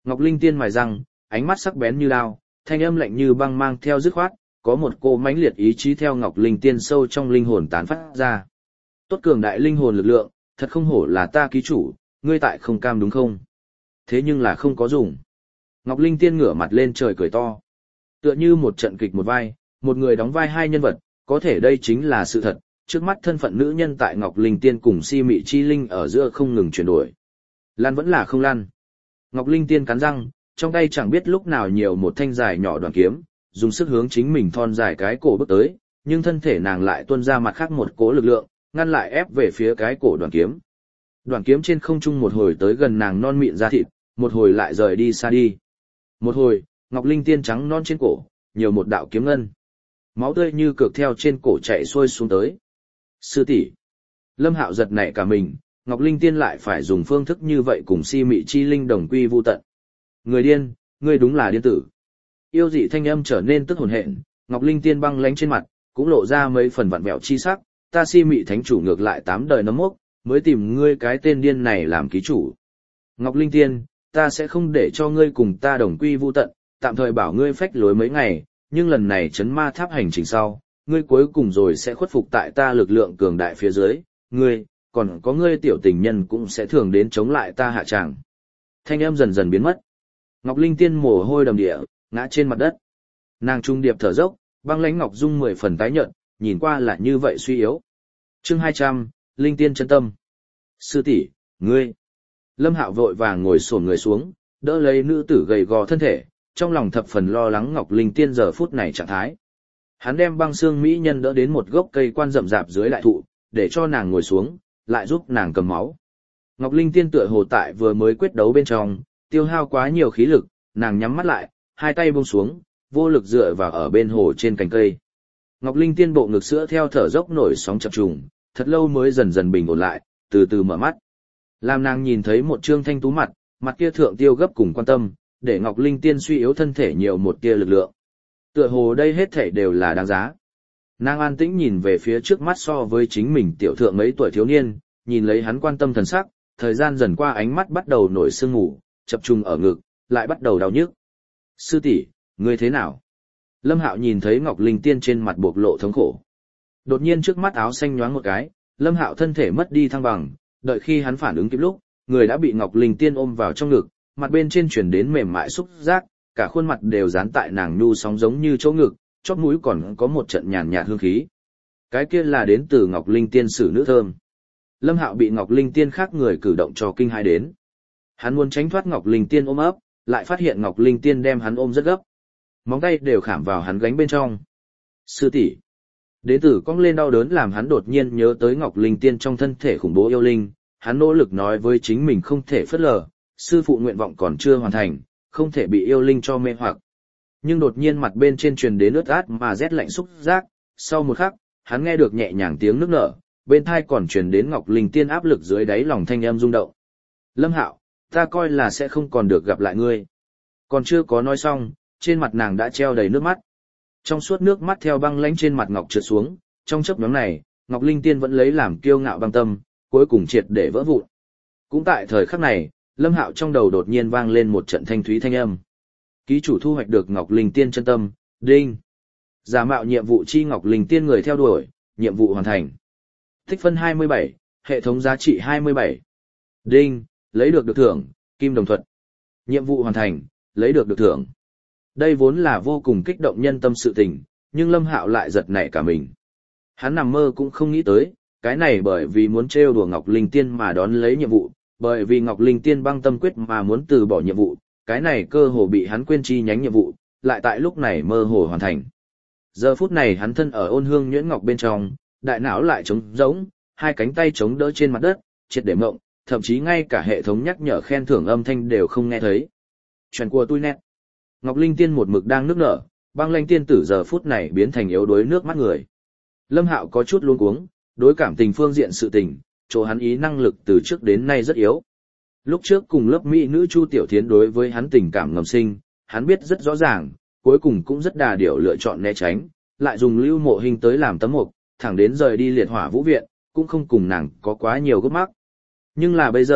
Ngọc Linh Tiên mài răng, ánh mắt sắc bén như đao, thanh âm lạnh như băng mang theo dứt khoát, có một cô mãnh liệt ý chí theo Ngọc Linh Tiên sâu trong linh hồn tán phát ra. Tốt cường đại linh hồn lực lượng, thật không hổ là ta ký chủ, ngươi tại không cam đúng không? Thế nhưng là không có dùng. Ngọc Linh Tiên ngửa mặt lên trời cười to. Tựa như một trận kịch một vai, một người đóng vai hai nhân vật, có thể đây chính là sự thật, trước mắt thân phận nữ nhân tại Ngọc Linh Tiên cùng Si Mị Chi Linh ở giữa không ngừng chuyển đổi. Lan vẫn là không lan. Ngọc Linh Tiên cắn răng, trong tay chẳng biết lúc nào nhiều một thanh dài nhỏ đoạn kiếm, dùng sức hướng chính mình thon dài cái cổ bước tới, nhưng thân thể nàng lại tuôn ra mặt khác một cỗ lực lượng, ngăn lại ép về phía cái cổ đoạn kiếm. Đoạn kiếm trên không trung một hồi tới gần nàng non mịn da thịt, một hồi lại rời đi xa đi. Một hồi, Ngọc Linh Tiên trắng non trên cổ, nhiều một đạo kiếm ngân. Máu tươi như cược theo trên cổ chạy xuôi xuống tới. Sư tỷ. Lâm Hạo giật nảy cả mình, Ngọc Linh Tiên lại phải dùng phương thức như vậy cùng Si Mị Chi Linh đồng quy vu tận. Người điên, ngươi đúng là điên tử. Yêu dị thanh âm trở nên tức hồn hện, Ngọc Linh Tiên băng lánh trên mặt, cũng lộ ra mấy phần vặn vẹo chi sắc, ta Si Mị thánh chủ ngược lại 8 đời nấm mốc, mới tìm ngươi cái tên điên này làm ký chủ. Ngọc Linh Tiên, ta sẽ không để cho ngươi cùng ta đồng quy vu tận, tạm thời bảo ngươi phách lối mấy ngày, nhưng lần này chấn ma tháp hành trình sau, ngươi cuối cùng rồi sẽ khuất phục tại ta lực lượng cường đại phía dưới, ngươi, còn có ngươi tiểu tình nhân cũng sẽ thường đến chống lại ta hạ tràng. Thanh âm dần dần biến mất. Ngọc Linh Tiên mồ hôi đầm địa, ngã trên mặt đất. Nàng trung điệp thở dốc, băng lãnh ngọc dung 10 phần tái nhợt, nhìn qua là như vậy suy yếu. Chương 200, Linh Tiên chân tâm. Sư tỷ, ngươi. Lâm Hạo vội vàng ngồi xổm người xuống, đỡ lấy nữ tử gầy gò thân thể, trong lòng thập phần lo lắng Ngọc Linh Tiên giờ phút này trạng thái. Hắn đem băng xương mỹ nhân đỡ đến một gốc cây quan rậm rạp dưới đại thụ, để cho nàng ngồi xuống, lại giúp nàng cầm máu. Ngọc Linh Tiên tựa hồ tại vừa mới quyết đấu bên trong, tiêu hao quá nhiều khí lực, nàng nhắm mắt lại, hai tay buông xuống, vô lực dựa vào ở bên hồ trên cành cây. Ngọc Linh Tiên bộ ngực sữa theo thở dốc nổi sóng chập trùng, thật lâu mới dần dần bình ổn lại, từ từ mở mắt. Làm nàng nhìn thấy một trương thanh tú mặt, mặt kia thượng tiêu gấp cùng quan tâm, để Ngọc Linh Tiên suy yếu thân thể nhiều một tia lực lượng. Tựa hồ đây hết thảy đều là đáng giá. Nàng an tĩnh nhìn về phía trước mắt so với chính mình tiểu thượng mấy tuổi thiếu niên, nhìn lấy hắn quan tâm thần sắc, thời gian dần qua ánh mắt bắt đầu nổi sương ngủ, chập trùng ở ngực, lại bắt đầu đau nhức. Sư tỷ, ngươi thế nào? Lâm Hạo nhìn thấy Ngọc Linh Tiên trên mặt bộc lộ thống khổ. Đột nhiên trước mắt áo xanh nhoáng một cái, Lâm Hạo thân thể mất đi thăng bằng, đợi khi hắn phản ứng kịp lúc, người đã bị Ngọc Linh Tiên ôm vào trong ngực, mặt bên trên truyền đến mềm mại xúc giác, cả khuôn mặt đều dán tại nàng nhu sóng giống như chỗ ngực, chóp mũi còn có một trận nhàn nhạt hương khí. Cái kia là đến từ Ngọc Linh Tiên sử nữ thơm. Lâm Hạo bị Ngọc Linh Tiên khác người cử động cho kinh hãi đến. Hắn muốn tránh thoát Ngọc Linh Tiên ôm ấp, lại phát hiện Ngọc Linh Tiên đem hắn ôm rất gấp. Móng tay đều khảm vào hắn gánh bên trong. Sư tỷ. Đến từ cong lên đau đớn làm hắn đột nhiên nhớ tới Ngọc Linh Tiên trong thân thể khủng bố yêu linh, hắn nỗ lực nói với chính mình không thể phớt lờ, sư phụ nguyện vọng còn chưa hoàn thành, không thể bị yêu linh cho mê hoặc. Nhưng đột nhiên mặt bên trên truyền đến ướt át mà rét lạnh xúc giác, sau một khắc, hắn nghe được nhẹ nhàng tiếng nước nở, bên tai còn truyền đến Ngọc Linh Tiên áp lực dưới đáy lòng thanh âm rung động. Lâm Hạo, ta coi là sẽ không còn được gặp lại ngươi. Còn chưa có nói xong, trên mặt nàng đã treo đầy nước mắt. Trong suốt nước mắt theo băng lãnh trên mặt ngọc trượt xuống, trong chớp nhoáng này, Ngọc Linh Tiên vẫn lấy làm kiêu ngạo băng tâm, cuối cùng triệt để vỡ vụn. Cũng tại thời khắc này, Lâm Hạo trong đầu đột nhiên vang lên một trận thanh thúy thanh âm. Ký chủ thu hoạch được Ngọc Linh Tiên chân tâm, đinh. Giả mạo nhiệm vụ chi Ngọc Linh Tiên người theo đuổi, nhiệm vụ hoàn thành. Tích phân 27, hệ thống giá trị 27. Đinh, lấy được được thưởng, kim đồng thuật. Nhiệm vụ hoàn thành, lấy được được thưởng. Đây vốn là vô cùng kích động nhân tâm sự tình, nhưng Lâm Hạo lại giật nảy cả mình. Hắn nằm mơ cũng không nghĩ tới, cái này bởi vì muốn trêu đùa Ngọc Linh Tiên mà đón lấy nhiệm vụ, bởi vì Ngọc Linh Tiên băng tâm quyết mà muốn từ bỏ nhiệm vụ, cái này cơ hồ bị hắn quên chi nhánh nhiệm vụ, lại tại lúc này mơ hồ hoàn thành. Giờ phút này hắn thân ở ôn hương nhuyễn ngọc bên trong, đại não lại trống rỗng, hai cánh tay chống đỡ trên mặt đất, triệt để mộng, thậm chí ngay cả hệ thống nhắc nhở khen thưởng âm thanh đều không nghe thấy. Chuyện của tôi nét. Ngọc Linh Tiên một mực đang nức nở, băng lãnh tiên tử giờ phút này biến thành yếu đuối nước mắt người. Lâm Hạo có chút luống cuống, đối cảm tình phương diện sự tình, chỗ hắn ý năng lực từ trước đến nay rất yếu. Lúc trước cùng lớp mỹ nữ Chu Tiểu Thiến đối với hắn tình cảm ngầm sinh, hắn biết rất rõ ràng, cuối cùng cũng rất đà điểu lựa chọn né tránh, lại dùng Lưu Mộ Hình tới làm tấm mục, thẳng đến rời đi liệt hỏa vũ viện, cũng không cùng nàng có quá nhiều gấp mắc. Nhưng là bây giờ,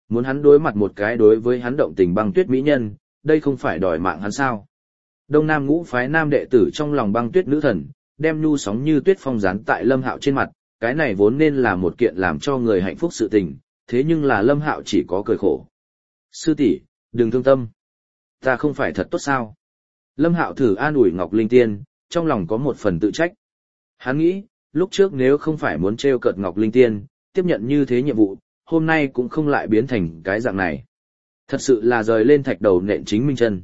Muốn hắn đối mặt một cái đối với hắn động tình Băng Tuyết mỹ nhân, đây không phải đòi mạng hắn sao? Đông Nam Ngũ phái nam đệ tử trong lòng Băng Tuyết nữ thần, đem nhu sóng như tuyết phong dán tại Lâm Hạo trên mặt, cái này vốn nên là một kiện làm cho người hạnh phúc sự tình, thế nhưng là Lâm Hạo chỉ có cười khổ. Sư tỷ, đừng thương tâm. Ta không phải thật tốt sao? Lâm Hạo thử an ủi Ngọc Linh Tiên, trong lòng có một phần tự trách. Hắn nghĩ, lúc trước nếu không phải muốn trêu cợt Ngọc Linh Tiên, tiếp nhận như thế nhiệm vụ, hôm nay cũng không lại biến thành cái dạng này. Thật sự là rời lên thạch đầu nện chính mình chân.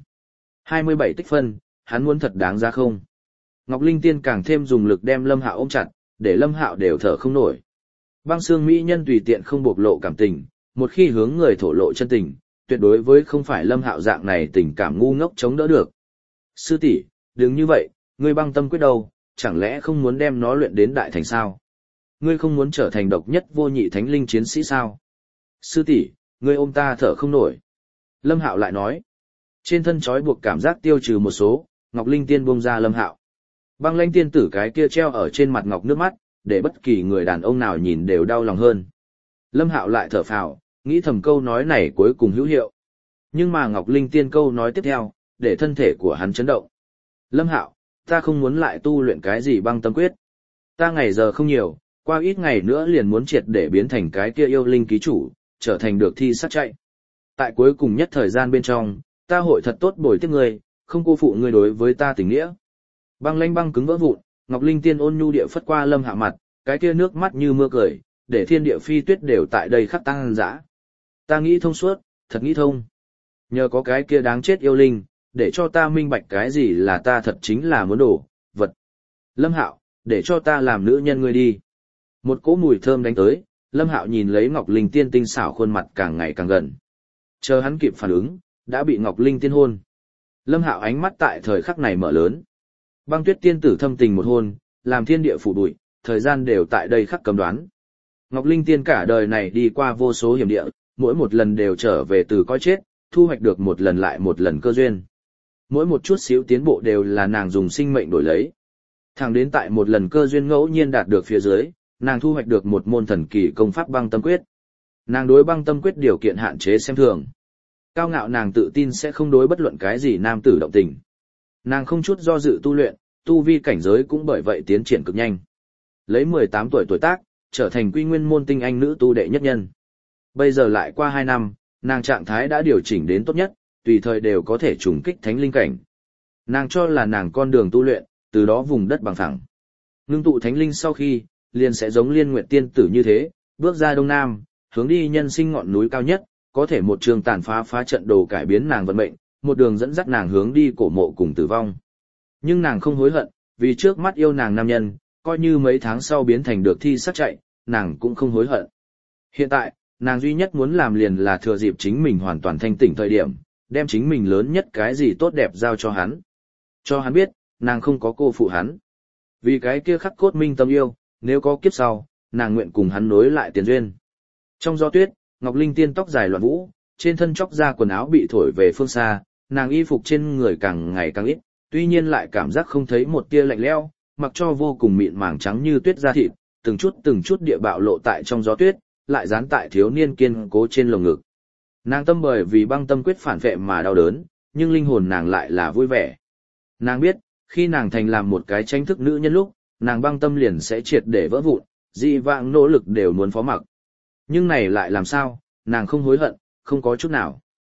27 tích phân, hắn muốn thật đáng ra không? Ngọc Linh Tiên càng thêm dùng lực đem Lâm Hạo ôm chặt, để Lâm Hạo đều thở không nổi. Băng xương mỹ nhân tùy tiện không bộc lộ cảm tình, một khi hướng người thổ lộ chân tình, tuyệt đối với không phải Lâm Hạo dạng này tình cảm ngu ngốc chống đỡ được. Sư tỷ, đừng như vậy, ngươi băng tâm quyết đâu, chẳng lẽ không muốn đem nó luyện đến đại thành sao? Ngươi không muốn trở thành độc nhất vô nhị thánh linh chiến sĩ sao? Sư tỷ, ngươi ôm ta thở không nổi. Lâm Hạo lại nói. Trên thân trói buộc cảm giác tiêu trừ một số, Ngọc Linh Tiên buông ra Lâm Hạo. Băng Lãnh tiên tử cái kia treo ở trên mặt ngọc nước mắt, để bất kỳ người đàn ông nào nhìn đều đau lòng hơn. Lâm Hạo lại thở phào, nghĩ thầm câu nói này cuối cùng hữu hiệu. Nhưng mà Ngọc Linh Tiên câu nói tiếp theo, để thân thể của hắn chấn động. Lâm Hạo, ta không muốn lại tu luyện cái gì băng tâm quyết. Ta ngày giờ không nhiều, qua ít ngày nữa liền muốn triệt để biến thành cái kia yêu linh ký chủ, trở thành được thi sát chạy. Tại cuối cùng nhất thời gian bên trong, ta hội thật tốt bồi tiếp ngươi, không cô phụ ngươi đối với ta tình nghĩa. Băng Lãnh băng cứng vỡ vụn, Ngọc Linh Tiên ôn nhu địa phất qua Lâm Hạo mặt, cái kia nước mắt như mưa cười, để thiên địa phi tuyết đều tại đây khắc tăng dã. Ta nghĩ thông suốt, thật nghĩ thông. Nhờ có cái kia đáng chết yêu linh, để cho ta minh bạch cái gì là ta thật chính là muốn đổ, vật. Lâm Hạo, để cho ta làm nữ nhân ngươi đi. Một cỗ mùi thơm đánh tới, Lâm Hạo nhìn lấy Ngọc Linh Tiên tinh xảo khuôn mặt càng ngày càng gần. Chờ hắn kịp phản ứng, đã bị Ngọc Linh Tiên hôn. Lâm Hạo ánh mắt tại thời khắc này mở lớn. Băng Tuyết tiên tử thâm tình một hôn, làm thiên địa phủ bụi, thời gian đều tại đây khắc cấm đoán. Ngọc Linh Tiên cả đời này đi qua vô số hiểm địa, mỗi một lần đều trở về từ coi chết, thu hoạch được một lần lại một lần cơ duyên. Mỗi một chút xíu tiến bộ đều là nàng dùng sinh mệnh đổi lấy. Thẳng đến tại một lần cơ duyên ngẫu nhiên đạt được phía dưới, nàng thu hoạch được một môn thần kỳ công pháp băng tâm quyết. Nàng đối băng tâm quyết điều kiện hạn chế xem thường. Cao ngạo nàng tự tin sẽ không đối bất luận cái gì nam tử động tình. Nàng không chút do dự tu luyện, tu vi cảnh giới cũng bởi vậy tiến triển cực nhanh. Lấy 18 tuổi tuổi tác, trở thành quy nguyên môn tinh anh nữ tu đệ nhất nhân. Bây giờ lại qua 2 năm, nàng trạng thái đã điều chỉnh đến tốt nhất, tùy thời đều có thể trùng kích thánh linh cảnh. Nàng cho là nàng con đường tu luyện, từ đó vùng đất bằng phẳng. Ngưng tụ thánh linh sau khi, liền sẽ giống Liên Nguyệt tiên tử như thế, bước ra đông nam, hướng đi nhân sinh ngọn núi cao nhất, có thể một trường tàn phá trận đồ cải biến nàng vận mệnh, một đường dẫn dắt nàng hướng đi cổ mộ cùng tử vong. Nhưng nàng không hối hận, vì trước mắt yêu nàng nam nhân, coi như mấy tháng sau biến thành được thi sát chạy, nàng cũng không hối hận. Hiện tại, nàng duy nhất muốn làm liền là thừa dịp chính mình hoàn toàn thanh tỉnh thời điểm, đem chính mình lớn nhất cái gì tốt đẹp giao cho hắn. Cho hắn biết, nàng không có cô phụ hắn. Vì cái kia khắc cốt minh tâm yêu, nếu có kiếp sau, nàng nguyện cùng hắn nối lại tiền duyên. Trong gió tuyết, Ngọc Linh Tiên tóc dài loạn vũ, trên thân chóc ra quần áo bị thổi về phương xa, nàng y phục trên người càng ngày càng ít, tuy nhiên lại cảm giác không thấy một tia lạnh lẽo, mặc cho vô cùng mịn màng trắng như tuyết da thịt, từng chút địa bạo lộ tại trong gió tuyết, lại dán tại thiếu niên kiên cố trên lồng ngực. Nàng tâm bởi vì băng tâm quyết phản vệ mà đau đớn, nhưng linh hồn nàng lại là vui vẻ. Nàng biết, khi nàng thành làm một cái tranh thức nữ nhân lúc, nàng băng tâm liền sẽ triệt để vỡ vụn, dị vãng nỗ lực đều muốn phó mặc. Nhưng này lại làm sao, nàng không hối hận, không có chút nào.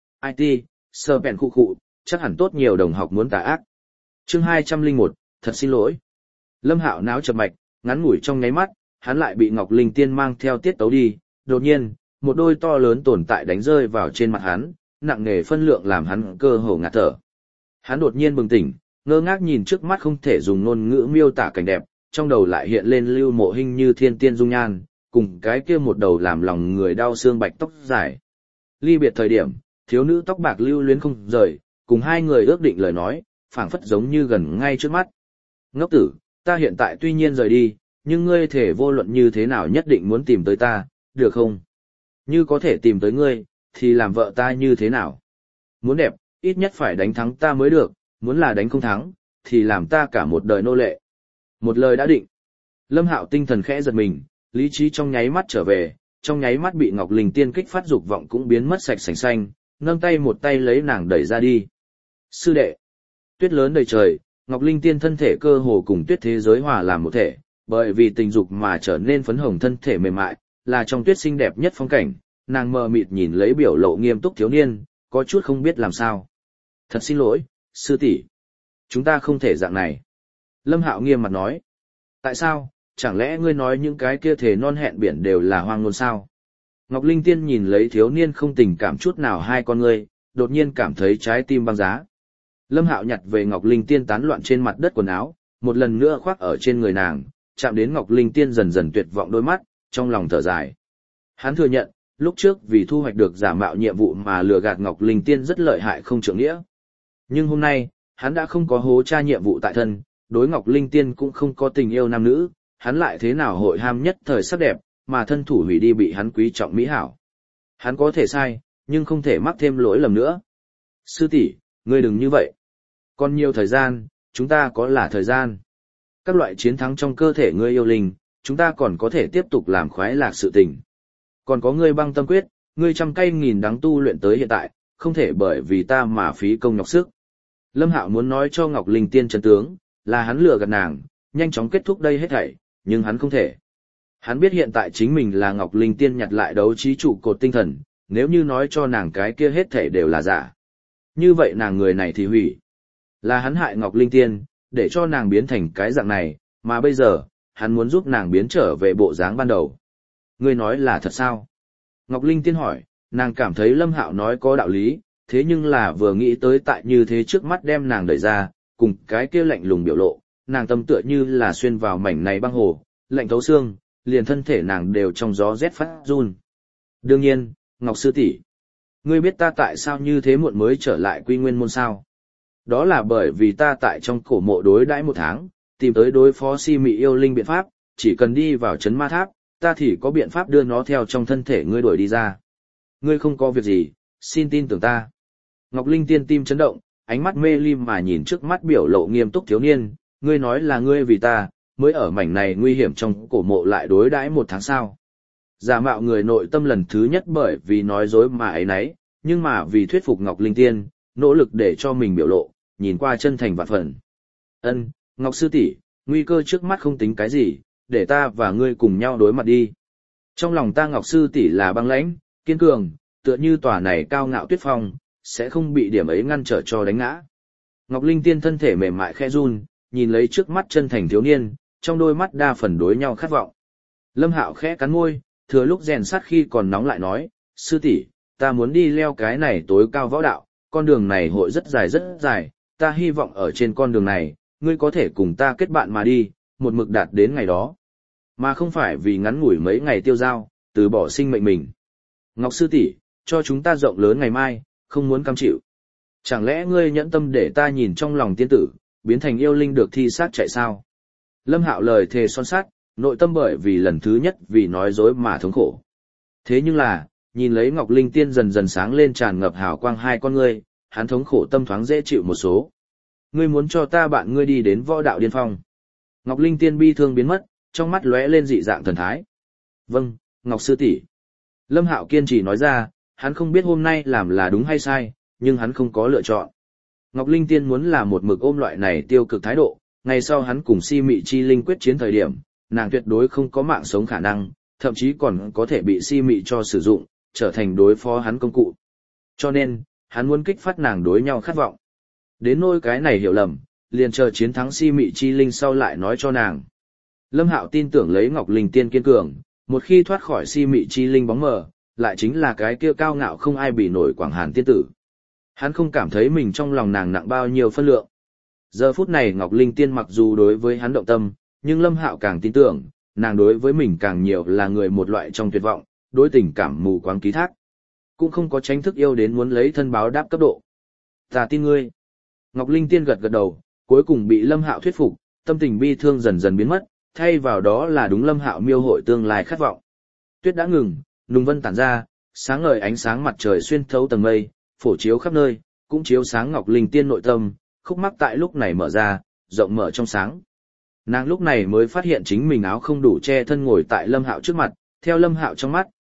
IT, sơ bèn khu khụ, chắc hẳn tốt nhiều đồng học muốn tà ác. Chương 201, thật xin lỗi. Lâm Hạo náo chập mạch, ngắn ngủi trong nháy mắt, hắn lại bị Ngọc Linh Tiên mang theo tiết tấu đi, đột nhiên, một đôi to lớn tồn tại đánh rơi vào trên mặt hắn, nặng nề phân lượng làm hắn cơ hồ ngạt thở. Hắn đột nhiên bừng tỉnh, ngơ ngác nhìn trước mắt không thể dùng ngôn ngữ miêu tả cảnh đẹp, trong đầu lại hiện lên Lưu Mộ Hinh như thiên tiên dung nhan, cùng cái kia một đầu làm lòng người đau xương bạch tóc dài. Ly biệt thời điểm, thiếu nữ tóc bạc lưu luyến không rời, cùng hai người ước định lời nói, phảng phất giống như gần ngay trước mắt. Ngốc tử, ta hiện tại tuy nhiên rời đi, nhưng ngươi thể vô luận như thế nào nhất định muốn tìm tới ta, được không? Như có thể tìm tới ngươi, thì làm vợ ta như thế nào? Muốn đẹp, ít nhất phải đánh thắng ta mới được, muốn là đánh không thắng, thì làm ta cả một đời nô lệ. Một lời đã định. Lâm Hạo tinh thần khẽ giật mình, lý trí trong nháy mắt trở về, trong nháy mắt bị Ngọc Linh Tiên kích phát dục vọng cũng biến mất sạch sành xanh, nâng tay một tay lấy nàng đẩy ra đi. Sư đệ, tuyết lớn đầy trời, Ngọc Linh Tiên thân thể cơ hồ cùng tuyết thế giới hòa làm một thể, bởi vì tình dục mà trở nên phấn hồng thân thể mềm mại, là trong tuyết xinh đẹp nhất phong cảnh, nàng mờ mịt nhìn lấy biểu lộ nghiêm túc thiếu niên, có chút không biết làm sao. Thật xin lỗi, sư tỷ, chúng ta không thể dạng này. Lâm Hạo nghiêm mặt nói. Tại sao, chẳng lẽ ngươi nói những cái kia thề non hẹn biển đều là hoang ngôn sao? Ngọc Linh Tiên nhìn lấy thiếu niên không tình cảm chút nào hai con ngươi, đột nhiên cảm thấy trái tim băng giá. Lâm Hạo nhặt về Ngọc Linh Tiên tán loạn trên mặt đất quần áo, một lần nữa khoác ở trên người nàng, chạm đến Ngọc Linh Tiên dần dần tuyệt vọng đôi mắt, trong lòng thở dài. Hắn thừa nhận, lúc trước vì thu hoạch được giả mạo nhiệm vụ mà lừa gạt Ngọc Linh Tiên rất lợi hại không trượng nghĩa. Nhưng hôm nay, hắn đã không có hố tra nhiệm vụ tại thân, đối Ngọc Linh Tiên cũng không có tình yêu nam nữ, hắn lại thế nào hội ham nhất thời sắc đẹp, mà thân thủ hủy đi bị hắn quý trọng mỹ hảo. Hắn có thể sai, nhưng không thể mắc thêm lỗi lầm nữa. Sư tỷ, ngươi đừng như vậy. Còn nhiều thời gian, chúng ta có là thời gian. Các loại chiến thắng trong cơ thể ngươi yêu linh, chúng ta còn có thể tiếp tục làm khoái lạc sự tình. Còn có ngươi băng tâm quyết, ngươi trăm cây nghìn đắng tu luyện tới hiện tại, không thể bởi vì ta mà phí công nhọc sức. Lâm Hạo muốn nói cho Ngọc Linh Tiên chân tướng, là hắn lừa gạt nàng, nhanh chóng kết thúc đây hết thảy, nhưng hắn không thể. Hắn biết hiện tại chính mình là Ngọc Linh Tiên nhặt lại đấu trí trụ cột tinh thần, nếu như nói cho nàng cái kia hết thảy đều là giả. Như vậy nàng người này thì hủy. Là hắn hại Ngọc Linh Tiên, để cho nàng biến thành cái dạng này, mà bây giờ, hắn muốn giúp nàng biến trở về bộ dáng ban đầu. Ngươi nói là thật sao? Ngọc Linh Tiên hỏi, nàng cảm thấy Lâm Hạo nói có đạo lý, thế nhưng là vừa nghĩ tới tại như thế trước mắt đem nàng đẩy ra, cùng cái kia lạnh lùng biểu lộ, nàng tâm tựa như là xuyên vào mảnh này băng hồ, lạnh thấu xương, liền thân thể nàng đều trong gió rét phát run. Đương nhiên, Ngọc sư tỷ, ngươi biết ta tại sao như thế muộn mới trở lại Quy Nguyên môn sao? Đó là bởi vì ta tại trong cổ mộ đối đãi 1 tháng, tìm tới đối phó si mị yêu linh biện pháp, chỉ cần đi vào trấn ma tháp, ta thì có biện pháp đưa nó theo trong thân thể ngươi đuổi đi ra. Ngươi không có việc gì, xin tin tưởng ta. Ngọc Linh Tiên tim chấn động, ánh mắt mê lim mà nhìn trước mắt biểu lộ nghiêm túc thiếu niên, ngươi nói là ngươi vì ta, mới ở mảnh này nguy hiểm trong cổ mộ lại đối đãi 1 tháng sau. Giả mạo người nội tâm lần thứ nhất bởi vì nói dối mà ấy nấy, nhưng mà vì thuyết phục Ngọc Linh Tiên, nỗ lực để cho mình biểu lộ, nhìn qua chân thành vạn phần. Ân, Ngọc sư tỷ, nguy cơ trước mắt không tính cái gì, để ta và ngươi cùng nhau đối mặt đi. Trong lòng ta Ngọc sư tỷ là băng lãnh, kiên cường, tựa như tòa này cao ngạo tuyết phong, sẽ không bị điểm ấy ngăn trở cho đánh ngã. Ngọc Linh Tiên thân thể mềm mại khẽ run, nhìn lấy trước mắt chân thành thiếu niên, trong đôi mắt đa phần đối nhau khát vọng. Lâm Hạo khẽ cắn môi, thừa lúc rèn sắt khi còn nóng lại nói, sư tỷ, ta muốn đi leo cái này tối cao võ đạo, con đường này hội rất dài, ta hy vọng ở trên con đường này, ngươi có thể cùng ta kết bạn mà đi, một mực đạt đến ngày đó. Mà không phải vì ngắn ngủi mấy ngày tiêu dao, từ bỏ sinh mệnh mình. Ngọc sư tỷ, cho chúng ta rộng lớn ngày mai, không muốn cam chịu. Chẳng lẽ ngươi nhẫn tâm để ta nhìn trong lòng tiên tử, biến thành yêu linh được thi sát chạy sao? Lâm Hạo lời thề son sắt, nội tâm bởi vì lần thứ nhất vì nói dối mà thống khổ. Thế nhưng là, nhìn lấy Ngọc Linh Tiên dần dần sáng lên tràn ngập hào quang hai con ngươi, hắn thống khổ tâm thoáng dễ chịu một số. Ngươi muốn cho ta bạn ngươi đi đến võ đạo điên phong. Ngọc Linh Tiên bi thương biến mất, trong mắt lóe lên dị dạng thần thái. Vâng, Ngọc sư tỷ. Lâm Hạo kiên trì nói ra, hắn không biết hôm nay làm là đúng hay sai, nhưng hắn không có lựa chọn. Ngọc Linh Tiên muốn là một mực ôm loại này tiêu cực thái độ, ngày sau hắn cùng si mị chi linh quyết chiến thời điểm, nàng tuyệt đối không có mạng sống khả năng, thậm chí còn có thể bị si mị cho sử dụng, trở thành đối phó hắn công cụ. Cho nên, hắn muốn kích phát nàng đối nhau khát vọng. Đến nỗi cái này hiểu lầm, liền chờ chiến thắng si mị chi linh sau lại nói cho nàng. Lâm Hạo tin tưởng lấy Ngọc Linh Tiên kiên cường, một khi thoát khỏi si mị chi linh bóng mờ, lại chính là cái kia cao ngạo không ai bị nổi Quảng Hàn tiên tử. Hắn không cảm thấy mình trong lòng nàng nặng bao nhiêu phân lượng. Giờ phút này Ngọc Linh Tiên mặc dù đối với hắn động tâm, nhưng Lâm Hạo càng tin tưởng, nàng đối với mình càng nhiều là người một loại trong tuyệt vọng, đối tình cảm mù quáng ký thác. Cũng không có tránh thức yêu đến muốn lấy thân báo đáp cấp độ. Ta tin ngươi. Ngọc Linh Tiên gật gật đầu, cuối cùng bị Lâm Hạo thuyết phục, tâm tình bi thương dần dần biến mất, thay vào đó là đúng Lâm Hạo miêu hội tương lai khát vọng. Tuyết đã ngừng, nùng vân tản ra, sáng ngời ánh sáng mặt trời xuyên thấu tầng mây, phổ chiếu khắp nơi, cũng chiếu sáng Ngọc Linh Tiên nội tâm, khúc mắc tại lúc này mở ra, rộng mở trong sáng. Nàng lúc này mới phát hiện chính mình áo không đủ che thân ngồi tại Lâm Hạo trước mặt, theo Lâm Hạo trong mắt,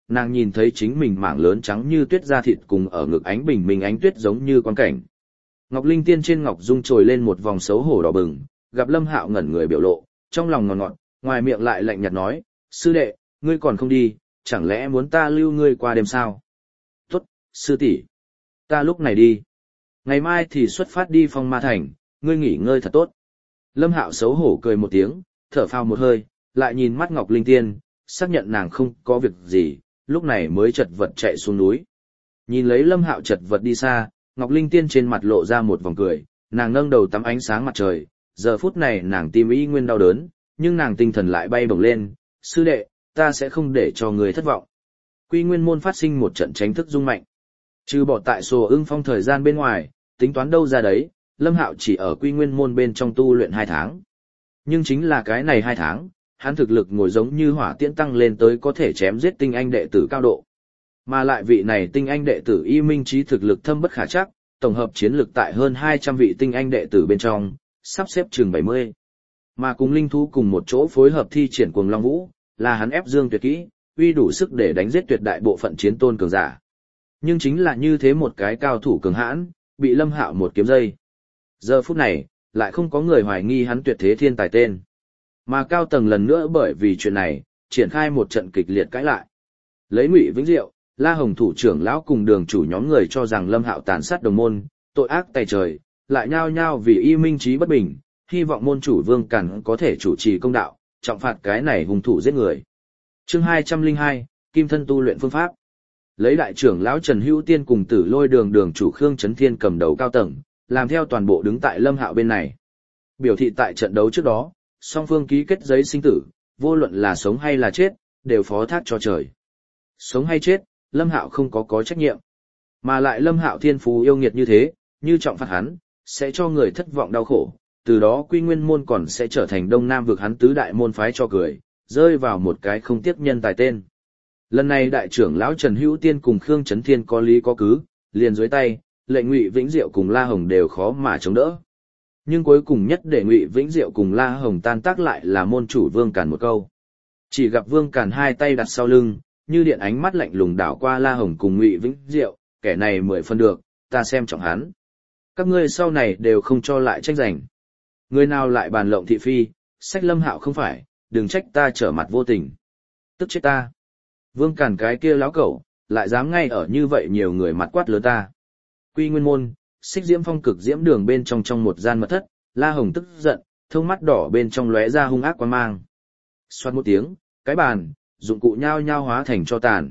nàng nhìn thấy chính mình mảng lớn trắng như tuyết da thịt cùng ở ngực ánh bình minh ánh tuyết giống như quan cảnh. Ngọc Linh Tiên trên ngọc dung trồi lên một vòng xấu hổ đỏ bừng, gặp Lâm Hạo ngẩn người biểu lộ, trong lòng ngọt ngọt, ngoài miệng lại lạnh nhạt nói, sư đệ, ngươi còn không đi, chẳng lẽ muốn ta lưu ngươi qua đêm sao? Tốt, sư tỷ, ta lúc này đi. Ngày mai thì xuất phát đi Phong Ma Thành, ngươi nghỉ ngơi thật tốt. Lâm Hạo xấu hổ cười một tiếng, thở phào một hơi, lại nhìn mắt Ngọc Linh Tiên, xác nhận nàng không có việc gì, lúc này mới chật vật chạy xuống núi. Nhìn lấy Lâm Hạo chật vật đi xa, Ngọc Linh Tiên trên mặt lộ ra một vòng cười, nàng nâng đầu tắm ánh sáng mặt trời, giờ phút này nàng tim y nguyên đau đớn, nhưng nàng tinh thần lại bay bổng lên, sư đệ, ta sẽ không để cho người thất vọng. Quy Nguyên môn phát sinh một trận tránh thức rung mạnh. Trừ bỏ tại Sồ Ưng Phong thời gian bên ngoài, tính toán đâu ra đấy, Lâm Hạo chỉ ở Quy Nguyên môn bên trong tu luyện 2 tháng. Nhưng chính là cái này 2 tháng, hắn thực lực ngồi giống như hỏa tiễn tăng lên tới có thể chém giết tinh anh đệ tử cao độ. Mà lại vị này tinh anh đệ tử Y Minh Chí thực lực thâm bất khả trắc, tổng hợp chiến lực tại hơn 200 vị tinh anh đệ tử bên trong, sắp xếp chừng 70. Mà cùng linh thú cùng một chỗ phối hợp thi triển Cuồng Long Vũ, là hắn ép dương tuyệt kỹ, uy đủ sức để đánh giết tuyệt đại bộ phận chiến tôn cường giả. Nhưng chính là như thế một cái cao thủ cường hãn, bị Lâm Hạo một kiếm dây. Giờ phút này, lại không có người hoài nghi hắn tuyệt thế thiên tài tên. Mà cao tầng lần nữa bởi vì chuyện này, triển khai một trận kịch liệt cãi lại. Lấy Ngụy Vĩnh Diệu, La Hồng thủ trưởng lão cùng đường chủ nhóm người cho rằng Lâm Hạo tàn sát đồng môn, tội ác tày trời, lại nhao nhao vì Y Minh Chí bất bình, hy vọng môn chủ Vương Cẩn có thể chủ trì công đạo, trọng phạt cái này hung thủ giết người. Chương 202, Kim thân tu luyện phương pháp. Lấy đại trưởng lão Trần Hữu Tiên cùng Tử Lôi đường đường chủ Khương Chấn Thiên cầm đầu cao tầng, làm theo toàn bộ đứng tại Lâm Hạo bên này. Biểu thị tại trận đấu trước đó, song phương ký kết giấy sinh tử, vô luận là sống hay là chết, đều phó thác cho trời. Sống hay chết, Lâm Hạo không có trách nhiệm. Mà lại Lâm Hạo thiên phú yêu nghiệt như thế, như trọng phạt hắn, sẽ cho người thất vọng đau khổ, từ đó Quy Nguyên môn còn sẽ trở thành Đông Nam vực hắn tứ đại môn phái cho cười, rơi vào một cái không tiếc nhân tài tên. Lần này đại trưởng lão Trần Hữu Tiên cùng Khương Chấn Thiên có lý có cứ, liền dưới tay, lệnh Ngụy Vĩnh Diệu cùng La Hồng đều khó mà chống đỡ. Nhưng cuối cùng nhất để Ngụy Vĩnh Diệu cùng La Hồng tan tác lại là môn chủ Vương Càn một câu. Chỉ gặp Vương Càn hai tay đặt sau lưng, như điện ánh mắt lạnh lùng đảo qua La Hồng cùng Ngụy Vĩnh Diệu, kẻ này 10 phân được, ta xem trọng hắn. Các ngươi sau này đều không cho lại tranh giành. Người nào lại bàn lộng thị phi, sách Lâm Hạo không phải, đừng trách ta trở mặt vô tình. Tức chết ta. Vương Càn cái kia láo cẩu, lại dám ngay ở như vậy nhiều người mặt quát lớn ta. Quy Nguyên môn, Xích Diễm Phong cực diễm đường bên trong một gian mật thất, La Hồng tức giận, thông mắt đỏ bên trong lóe ra hung ác quang mang. Xoát một tiếng, cái bàn, dụng cụ nhao nhao hóa thành cho tàn.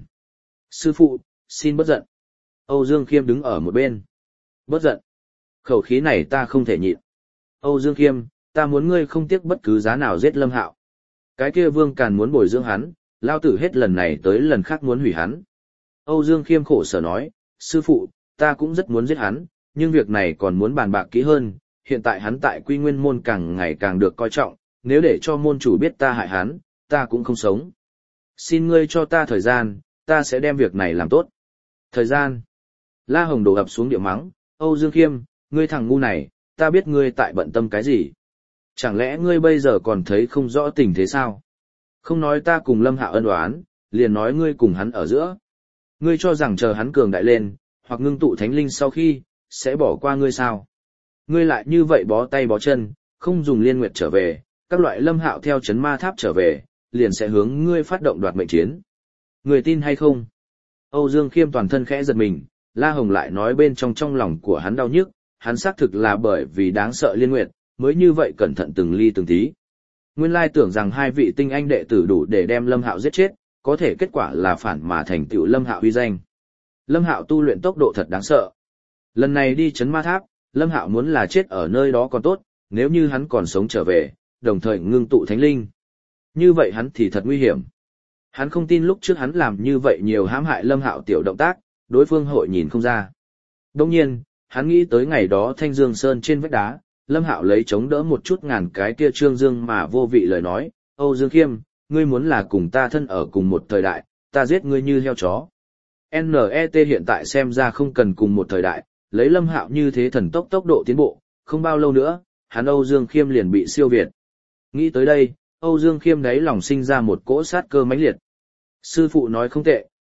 Sư phụ, xin bớt giận. Âu Dương Khiêm đứng ở một bên. Bớt giận. Khẩu khí này ta không thể nhịn. Âu Dương Khiêm, ta muốn ngươi không tiếc bất cứ giá nào giết Lâm Hạo. Cái kia Vương Càn muốn bồi dưỡng hắn, lao tử hết lần này tới lần khác muốn hủy hắn. Âu Dương Khiêm khổ sở nói, sư phụ, ta cũng rất muốn giết hắn, nhưng việc này còn muốn bàn bạc kỹ hơn, hiện tại hắn tại Quy Nguyên môn càng ngày càng được coi trọng, nếu để cho môn chủ biết ta hại hắn, ta cũng không sống. Xin ngươi cho ta thời gian, ta sẽ đem việc này làm tốt. Thời gian. La Hồng đổ ập xuống điệu mắng, Âu Dương Khiêm, ngươi thằng ngu này, ta biết ngươi tại bận tâm cái gì. Chẳng lẽ ngươi bây giờ còn thấy không rõ tình thế sao? Không nói ta cùng Lâm Hạo ân oán, liền nói ngươi cùng hắn ở giữa. Ngươi cho rằng chờ hắn cường đại lên, hoặc ngưng tụ thánh linh sau khi, sẽ bỏ qua ngươi sao? Ngươi lại như vậy bó tay bó chân, không dùng liên nguyệt trở về, các loại Lâm Hạo theo chấn ma tháp trở về, liền sẽ hướng ngươi phát động đoạt mệnh chiến. Ngươi tin hay không? Âu Dương Khiêm toàn thân khẽ giật mình, La Hồng lại nói bên trong lòng của hắn đau nhức, hắn xác thực là bởi vì đáng sợ liên nguyệt, mới như vậy cẩn thận từng ly từng tí. Nguyên lai tưởng rằng hai vị tinh anh đệ tử đủ để đem Lâm Hạo giết chết, có thể kết quả là phản mà thành tựu Lâm Hạo uy danh. Lâm Hạo tu luyện tốc độ thật đáng sợ. Lần này đi chấn ma tháp, Lâm Hạo muốn là chết ở nơi đó còn tốt, nếu như hắn còn sống trở về, đồng thời ngưng tụ thánh linh. Như vậy hắn thì thật nguy hiểm. Hắn không tin lúc trước hắn làm như vậy nhiều hãm hại Lâm Hạo tiểu động tác, đối phương hội nhìn không ra. Đồng nhiên, hắn nghĩ tới ngày đó Thanh Dương Sơn trên vách đá, Lâm Hạo lấy chống đỡ một chút ngàn cái kia trương dương mà vô vị lời nói, Âu Dương Khiêm, ngươi muốn là cùng ta thân ở cùng một thời đại, ta giết ngươi như heo chó. NET hiện tại xem ra không cần cùng một thời đại, lấy Lâm Hạo như thế thần tốc độ tiến bộ, không bao lâu nữa, hắn Âu Dương Khiêm liền bị siêu việt. Nghĩ tới đây, Âu Dương Khiêm đáy lòng sinh ra một cỗ sát cơ mãnh liệt. Sư phụ nói không tệ,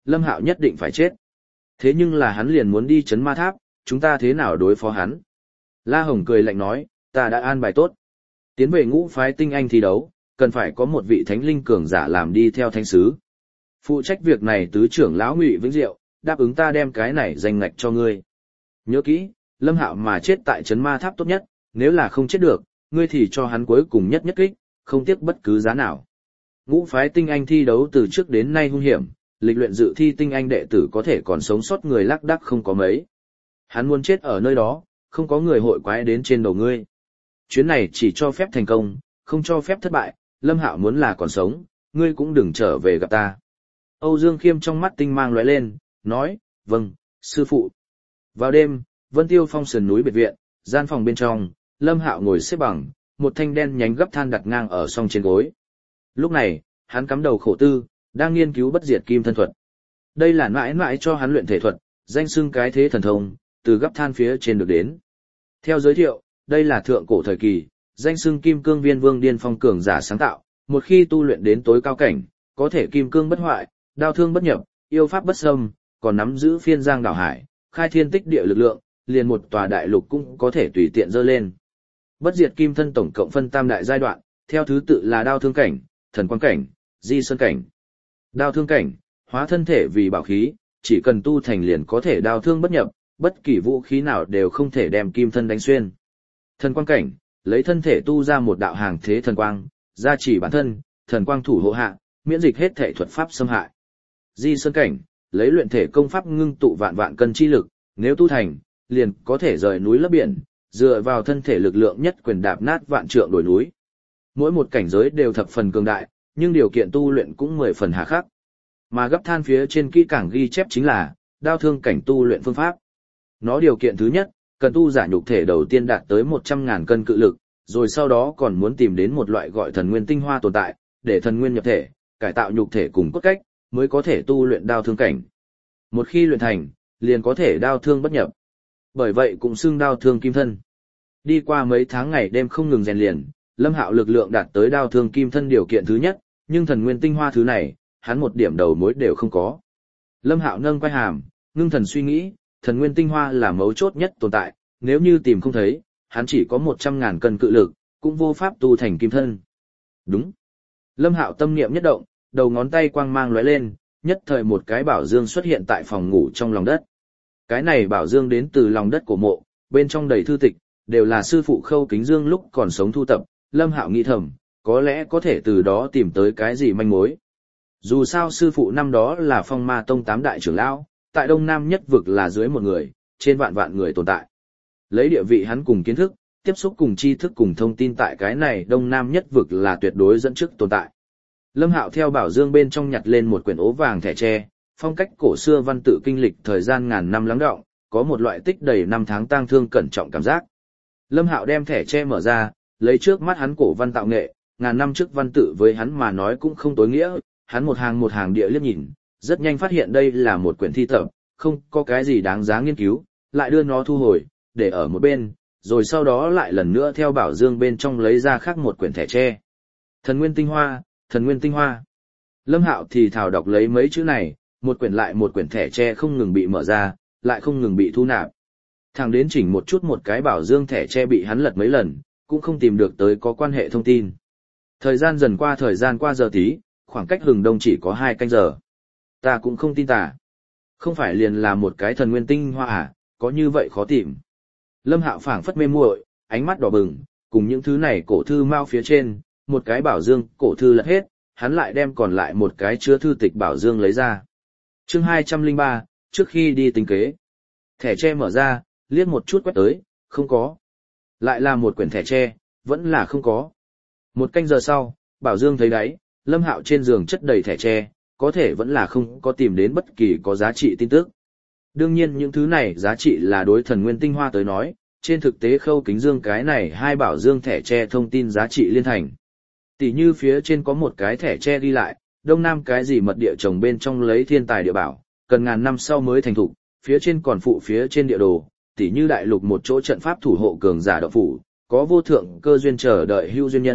Lâm Hạo nhất định phải chết. Thế nhưng là hắn liền muốn đi chấn ma tháp, chúng ta thế nào đối phó hắn? La Hồng cười lạnh nói, ta đã an bài tốt. Tiến về ngũ phái tinh anh thi đấu, cần phải có một vị thánh linh cường giả làm đi theo thánh sứ. Phụ trách việc này tứ trưởng lão Ngụy Vĩnh Diệu, đáp ứng ta đem cái này danh ngạch cho ngươi. Nhớ kỹ, Lâm Hạo mà chết tại chấn ma tháp tốt nhất, nếu là không chết được, ngươi thì cho hắn cuối cùng nhất kích, không tiếc bất cứ giá nào. Ngũ phái tinh anh thi đấu từ trước đến nay hung hiểm, lịch luyện dự thi tinh anh đệ tử có thể còn sống sót người lác đác không có mấy. Hắn muốn chết ở nơi đó, không có người hội quái đến trên đầu ngươi. Chuyến này chỉ cho phép thành công, không cho phép thất bại, Lâm Hạo muốn là còn sống, ngươi cũng đừng trở về gặp ta. Âu Dương Khiêm trong mắt tinh mang lóe lên, nói, vâng, sư phụ. Vào đêm, Vân Tiêu Phong sườn núi biệt viện, gian phòng bên trong, Lâm Hạo ngồi xếp bằng, một thanh đen nhánh gấp than đặt ngang ở song trên gối. Lúc này, hắn cắm đầu khổ tư, đang nghiên cứu bất diệt kim thân thuật. Đây là mãi mãi cho hắn luyện thể thuật, danh xưng cái thế thần thông, từ gấp than phía trên được đến. Theo giới thiệu, đây là thượng cổ thời kỳ, danh xưng kim cương viên vương điên phong cường giả sáng tạo, một khi tu luyện đến tối cao cảnh, có thể kim cương bất hoại, đao thương bất nhập, yêu pháp bất xâm, còn nắm giữ phiên giang đảo hải, khai thiên tích địa lực lượng, liền một tòa đại lục cũng có thể tùy tiện dơ lên. Bất diệt kim thân tổng cộng phân tam đại giai đoạn, theo thứ tự là đao thương cảnh, thần quang cảnh, di sơn cảnh. Đao thương cảnh, hóa thân thể vì bảo khí, chỉ cần tu thành liền có thể đao thương bất nhập, bất kỳ vũ khí nào đều không thể đem kim thân đánh xuyên. Thần quang cảnh, lấy thân thể tu ra một đạo hàng thế thần quang, gia trì bản thân, thần quang thủ hộ hạ, miễn dịch hết thể thuật pháp xâm hại. Di sơn cảnh, lấy luyện thể công pháp ngưng tụ vạn vạn cân chi lực, nếu tu thành, liền có thể rời núi lấp biển, dựa vào thân thể lực lượng nhất quyền đạp nát vạn trượng đồi núi. Mỗi một cảnh giới đều thập phần cường đại, nhưng điều kiện tu luyện cũng 10 phần hà khắc. Mà gấp than phía trên kỹ càng ghi chép chính là đao thương cảnh tu luyện phương pháp. Nó điều kiện thứ nhất, cần tu giả nhục thể đầu tiên đạt tới 100.000 cân cự lực, rồi sau đó còn muốn tìm đến một loại gọi thần nguyên tinh hoa tồn tại, để thần nguyên nhập thể, cải tạo nhục thể cùng cốt cách, mới có thể tu luyện đao thương cảnh. Một khi luyện thành, liền có thể đao thương bất nhập. Bởi vậy cũng xưng đao thương kim thân. Đi qua mấy tháng ngày đêm không ngừng rèn liền, Lâm Hạo lực lượng đạt tới đao thương kim thân điều kiện thứ nhất, nhưng thần nguyên tinh hoa thứ này, hắn một điểm đầu mối đều không có. Lâm Hạo nâng quai hàm, ngưng thần suy nghĩ, thần nguyên tinh hoa là mấu chốt nhất tồn tại, nếu như tìm không thấy, hắn chỉ có 100.000 cân cự lực, cũng vô pháp tu thành kim thân. Đúng. Lâm Hạo tâm niệm nhất động, đầu ngón tay quang mang lóe lên, nhất thời một cái bảo dương xuất hiện tại phòng ngủ trong lòng đất. Cái này bảo dương đến từ lòng đất của mộ, bên trong đầy thư tịch, đều là sư phụ Khâu Kính Dương lúc còn sống thu tập, Lâm Hạo nghĩ thầm, có lẽ có thể từ đó tìm tới cái gì manh mối. Dù sao sư phụ năm đó là Phong Ma Tông 8 đại trưởng lão, tại Đông Nam nhất vực là dưới một người, trên vạn vạn người tồn tại. Lấy địa vị hắn cùng kiến thức, tiếp xúc cùng tri thức cùng thông tin tại cái này Đông Nam nhất vực là tuyệt đối dẫn trước tồn tại. Lâm Hạo theo bảo dương bên trong nhặt lên một quyển ố vàng thẻ tre, phong cách cổ xưa văn tự kinh lịch thời gian ngàn năm lắng đọng, có một loại tích đầy năm tháng tang thương cẩn trọng cảm giác. Lâm Hạo đem thẻ tre mở ra, lấy trước mắt hắn cổ văn tạo nghệ, ngàn năm trước văn tự với hắn mà nói cũng không tối nghĩa, hắn một hàng địa liếc nhìn, rất nhanh phát hiện đây là một quyển thi tập, không có cái gì đáng giá nghiên cứu, lại đưa nó thu hồi, để ở một bên, rồi sau đó lại lần nữa theo bảo dương bên trong lấy ra khác một quyển thẻ tre. Thần nguyên tinh hoa, thần nguyên tinh hoa. Lâm Hạo thì thào đọc lấy mấy chữ này, một quyển lại một quyển thẻ tre không ngừng bị mở ra, lại không ngừng bị thu nạp. Thẳng đến chỉnh một chút một cái bảo dương thẻ tre bị hắn lật mấy lần, cũng không tìm được tới có quan hệ thông tin. Thời gian dần qua thời gian qua giờ tí, khoảng cách hừng đông chỉ có 2 canh giờ. Ta cũng không tin tà. Không phải liền là một cái thần nguyên tinh hoa à, có như vậy khó tìm. Lâm Hạo phảng phất mê muội, ánh mắt đỏ bừng, cùng những thứ này cổ thư mao phía trên, một cái bảo dương cổ thư lật hết, hắn lại đem còn lại một cái chứa thư tịch bảo dương lấy ra. Chương 203, trước khi đi tính kế. Thẻ tre mở ra, liếc một chút quét tới, không có. Lại là một quyển thẻ tre, vẫn là không có. Một canh giờ sau, bảo dương thấy đáy, Lâm Hạo trên giường chất đầy thẻ tre, có thể vẫn là không có tìm đến bất kỳ có giá trị tin tức. Đương nhiên những thứ này giá trị là đối thần nguyên tinh hoa tới nói, trên thực tế Khâu Kính Dương cái này hai bảo dương thẻ tre thông tin giá trị liên thành. Tỷ như phía trên có một cái thẻ tre ghi lại, Đông Nam cái gì mật địa trồng bên trong lấy thiên tài địa bảo, cần ngàn năm sau mới thành thục, phía trên còn phụ phía trên địa đồ, tỷ như đại lục một chỗ trận pháp thủ hộ cường giả đạo phủ, có vô thượng cơ duyên chờ đợi hưu duyên nhân,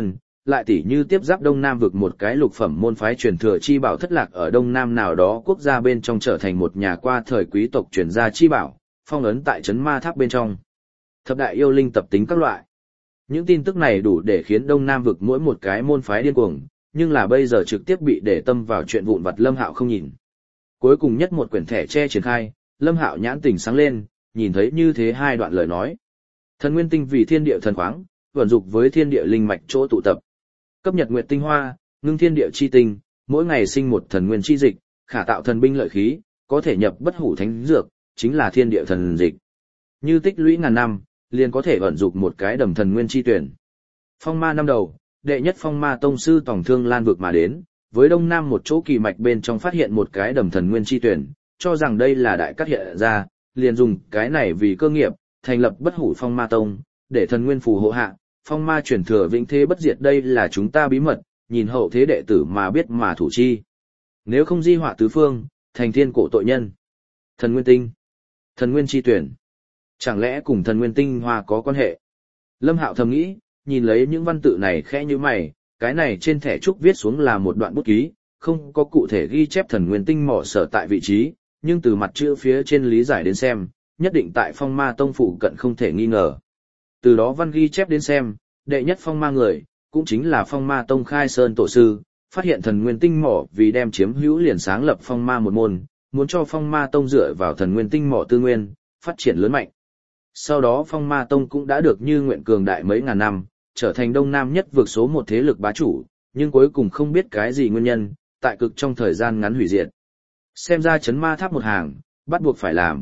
lại tỉ như tiếp giáp Đông Nam vực một cái lục phẩm môn phái truyền thừa chi bảo thất lạc ở Đông Nam nào đó quốc gia bên trong trở thành một nhà qua thời quý tộc truyền gia chi bảo, phong ấn tại trấn ma tháp bên trong. Thập đại yêu linh tập tính các loại. Những tin tức này đủ để khiến Đông Nam vực mỗi một cái môn phái điên cuồng, nhưng là bây giờ trực tiếp bị để tâm vào chuyện vụn vặt Lâm Hạo không nhìn. Cuối cùng nhất một quyển thẻ che triển khai, Lâm Hạo nhãn tỉnh sáng lên, nhìn thấy như thế hai đoạn lời nói. Thần nguyên tinh vì thiên địa thần khoáng, vận dục với thiên địa linh mạch chỗ tụ tập. Cấp nhật nguyệt tinh hoa, ngưng thiên địa chi tinh, mỗi ngày sinh một thần nguyên chi dịch, khả tạo thần binh lợi khí, có thể nhập bất hủ thánh dược, chính là thiên địa thần dịch. Như tích lũy ngàn năm, liền có thể vận dục một cái đầm thần nguyên chi tuyển. Phong ma năm đầu, đệ nhất phong ma tông sư tổng thương lan vực mà đến, với đông nam một chỗ kỳ mạch bên trong phát hiện một cái đầm thần nguyên chi tuyển, cho rằng đây là đại cát hiện ra, liền dùng cái này vì cơ nghiệp, thành lập bất hủ phong ma tông, để thần nguyên phù hộ hạ, phong ma truyền thừa vĩnh thế bất diệt, đây là chúng ta bí mật, nhìn hậu thế đệ tử mà biết mà thủ chi. Nếu không di họa tứ phương, thành thiên cổ tội nhân. Thần nguyên tinh, thần nguyên chi tuyển, chẳng lẽ cùng thần nguyên tinh hoa có quan hệ? Lâm Hạo thầm nghĩ, nhìn lấy những văn tự này khẽ như mày, cái này trên thẻ trúc viết xuống là một đoạn bút ký, không có cụ thể ghi chép thần nguyên tinh mỏ sở tại vị trí, nhưng từ mặt chữ phía trên lý giải đến xem, nhất định tại phong ma tông phụ cận không thể nghi ngờ. Từ đó văn ghi chép đến xem, đệ nhất phong ma người, cũng chính là phong ma tông khai sơn tổ sư, phát hiện thần nguyên tinh mỏ vì đem chiếm hữu liền sáng lập phong ma một môn, muốn cho phong ma tông dựa vào thần nguyên tinh mỏ tư nguyên, phát triển lớn mạnh. Sau đó phong ma tông cũng đã được như nguyện cường đại mấy ngàn năm, trở thành đông nam nhất vượt số một thế lực bá chủ, nhưng cuối cùng không biết cái gì nguyên nhân, tại cực trong thời gian ngắn hủy diệt. Xem ra chấn ma tháp một hàng, bắt buộc phải làm.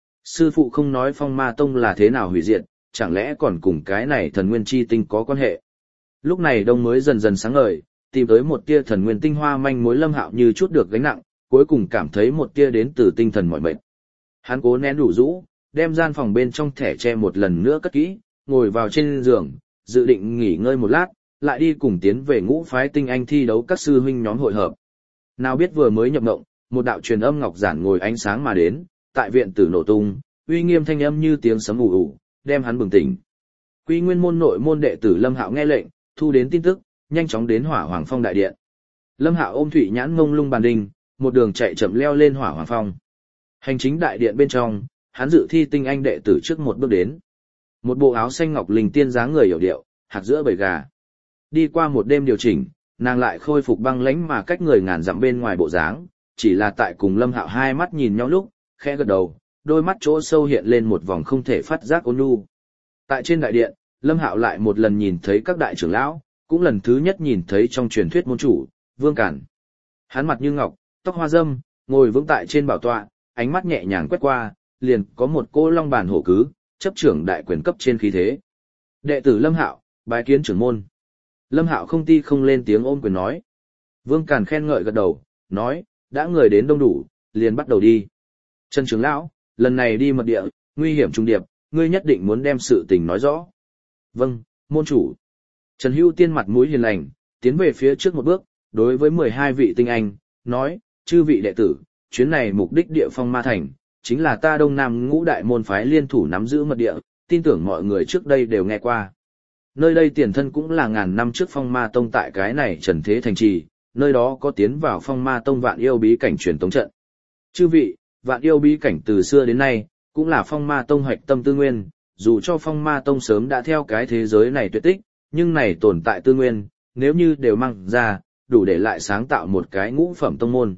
Sư phụ không nói phong ma tông là thế nào hủy diệt, chẳng lẽ còn cùng cái này thần nguyên chi tinh có quan hệ. Lúc này đông mới dần dần sáng ngời, tìm tới một tia thần nguyên tinh hoa manh mối. Lâm Hạo như chút được gánh nặng, cuối cùng cảm thấy một tia đến từ tinh thần mỏi mệt. Hắn cố nén đủ rũ, đem gian phòng bên trong thẻ tre một lần nữa cất kỹ, ngồi vào trên giường, dự định nghỉ ngơi một lát, lại đi cùng tiến về ngũ phái tinh anh thi đấu các sư huynh nhóm hội hợp. Nào biết vừa mới nhập mộng, một đạo truyền âm ngọc giản ngồi ánh sáng mà đến, tại viện tử nổ tung, uy nghiêm thanh âm như tiếng sấm ù ù, đem hắn bừng tỉnh. Quy Nguyên môn nội môn đệ tử Lâm Hạo nghe lệnh, thu đến tin tức, nhanh chóng đến Hỏa Hoàng Phong đại điện. Lâm Hạo ôm Thụy Nhãn ngông lung bàn đình, một đường chạy chậm leo lên Hỏa Hoàng Phong. Hành chính đại điện bên trong, hắn dự thi tinh anh đệ tử trước một bước đến. Một bộ áo xanh ngọc linh tiên dáng người hiểu điệu, hạt giữa bầy gà. Đi qua một đêm điều chỉnh, nàng lại khôi phục băng lãnh mà cách người ngàn dặm bên ngoài bộ dáng, chỉ là tại cùng Lâm Hạo hai mắt nhìn nhau lúc, khẽ gật đầu, đôi mắt chỗ sâu hiện lên một vòng không thể phát giác ôn nhu. Tại trên đại điện, Lâm Hạo lại một lần nhìn thấy các đại trưởng lão, cũng lần thứ nhất nhìn thấy trong truyền thuyết môn chủ, Vương Cản. Hắn mặt như ngọc, tóc hoa râm, ngồi vững tại trên bảo tọa, ánh mắt nhẹ nhàng quét qua, liền có một cô long bàn hổ cứ, chấp trưởng đại quyền cấp trên khí thế. Đệ tử Lâm Hạo, bái kiến trưởng môn. Lâm Hạo không ti không lên tiếng ôm quyền nói. Vương Cản khen ngợi gật đầu, nói, đã người đến đông đủ, liền bắt đầu đi. Trần trưởng lão, lần này đi mật địa, nguy hiểm trung điệp, ngươi nhất định muốn đem sự tình nói rõ. Vâng, môn chủ. Trần Hữu Tiên mặt mũi hiền lành, tiến về phía trước một bước, đối với 12 vị tinh anh, nói, chư vị đệ tử, chuyến này mục đích địa phong ma thành, chính là ta Đông Nam ngũ đại môn phái liên thủ nắm giữ mật địa, tin tưởng mọi người trước đây đều nghe qua. Nơi đây tiền thân cũng là ngàn năm trước phong ma tông tại cái này trần thế thành trì, nơi đó có tiến vào phong ma tông vạn yêu bí cảnh truyền tống trận. Chư vị, vạn yêu bí cảnh từ xưa đến nay, cũng là phong ma tông hoạch tâm tư nguyên, dù cho phong ma tông sớm đã theo cái thế giới này tuyệt tích, nhưng này tồn tại tư nguyên, nếu như đều mang ra, đủ để lại sáng tạo một cái ngũ phẩm tông môn.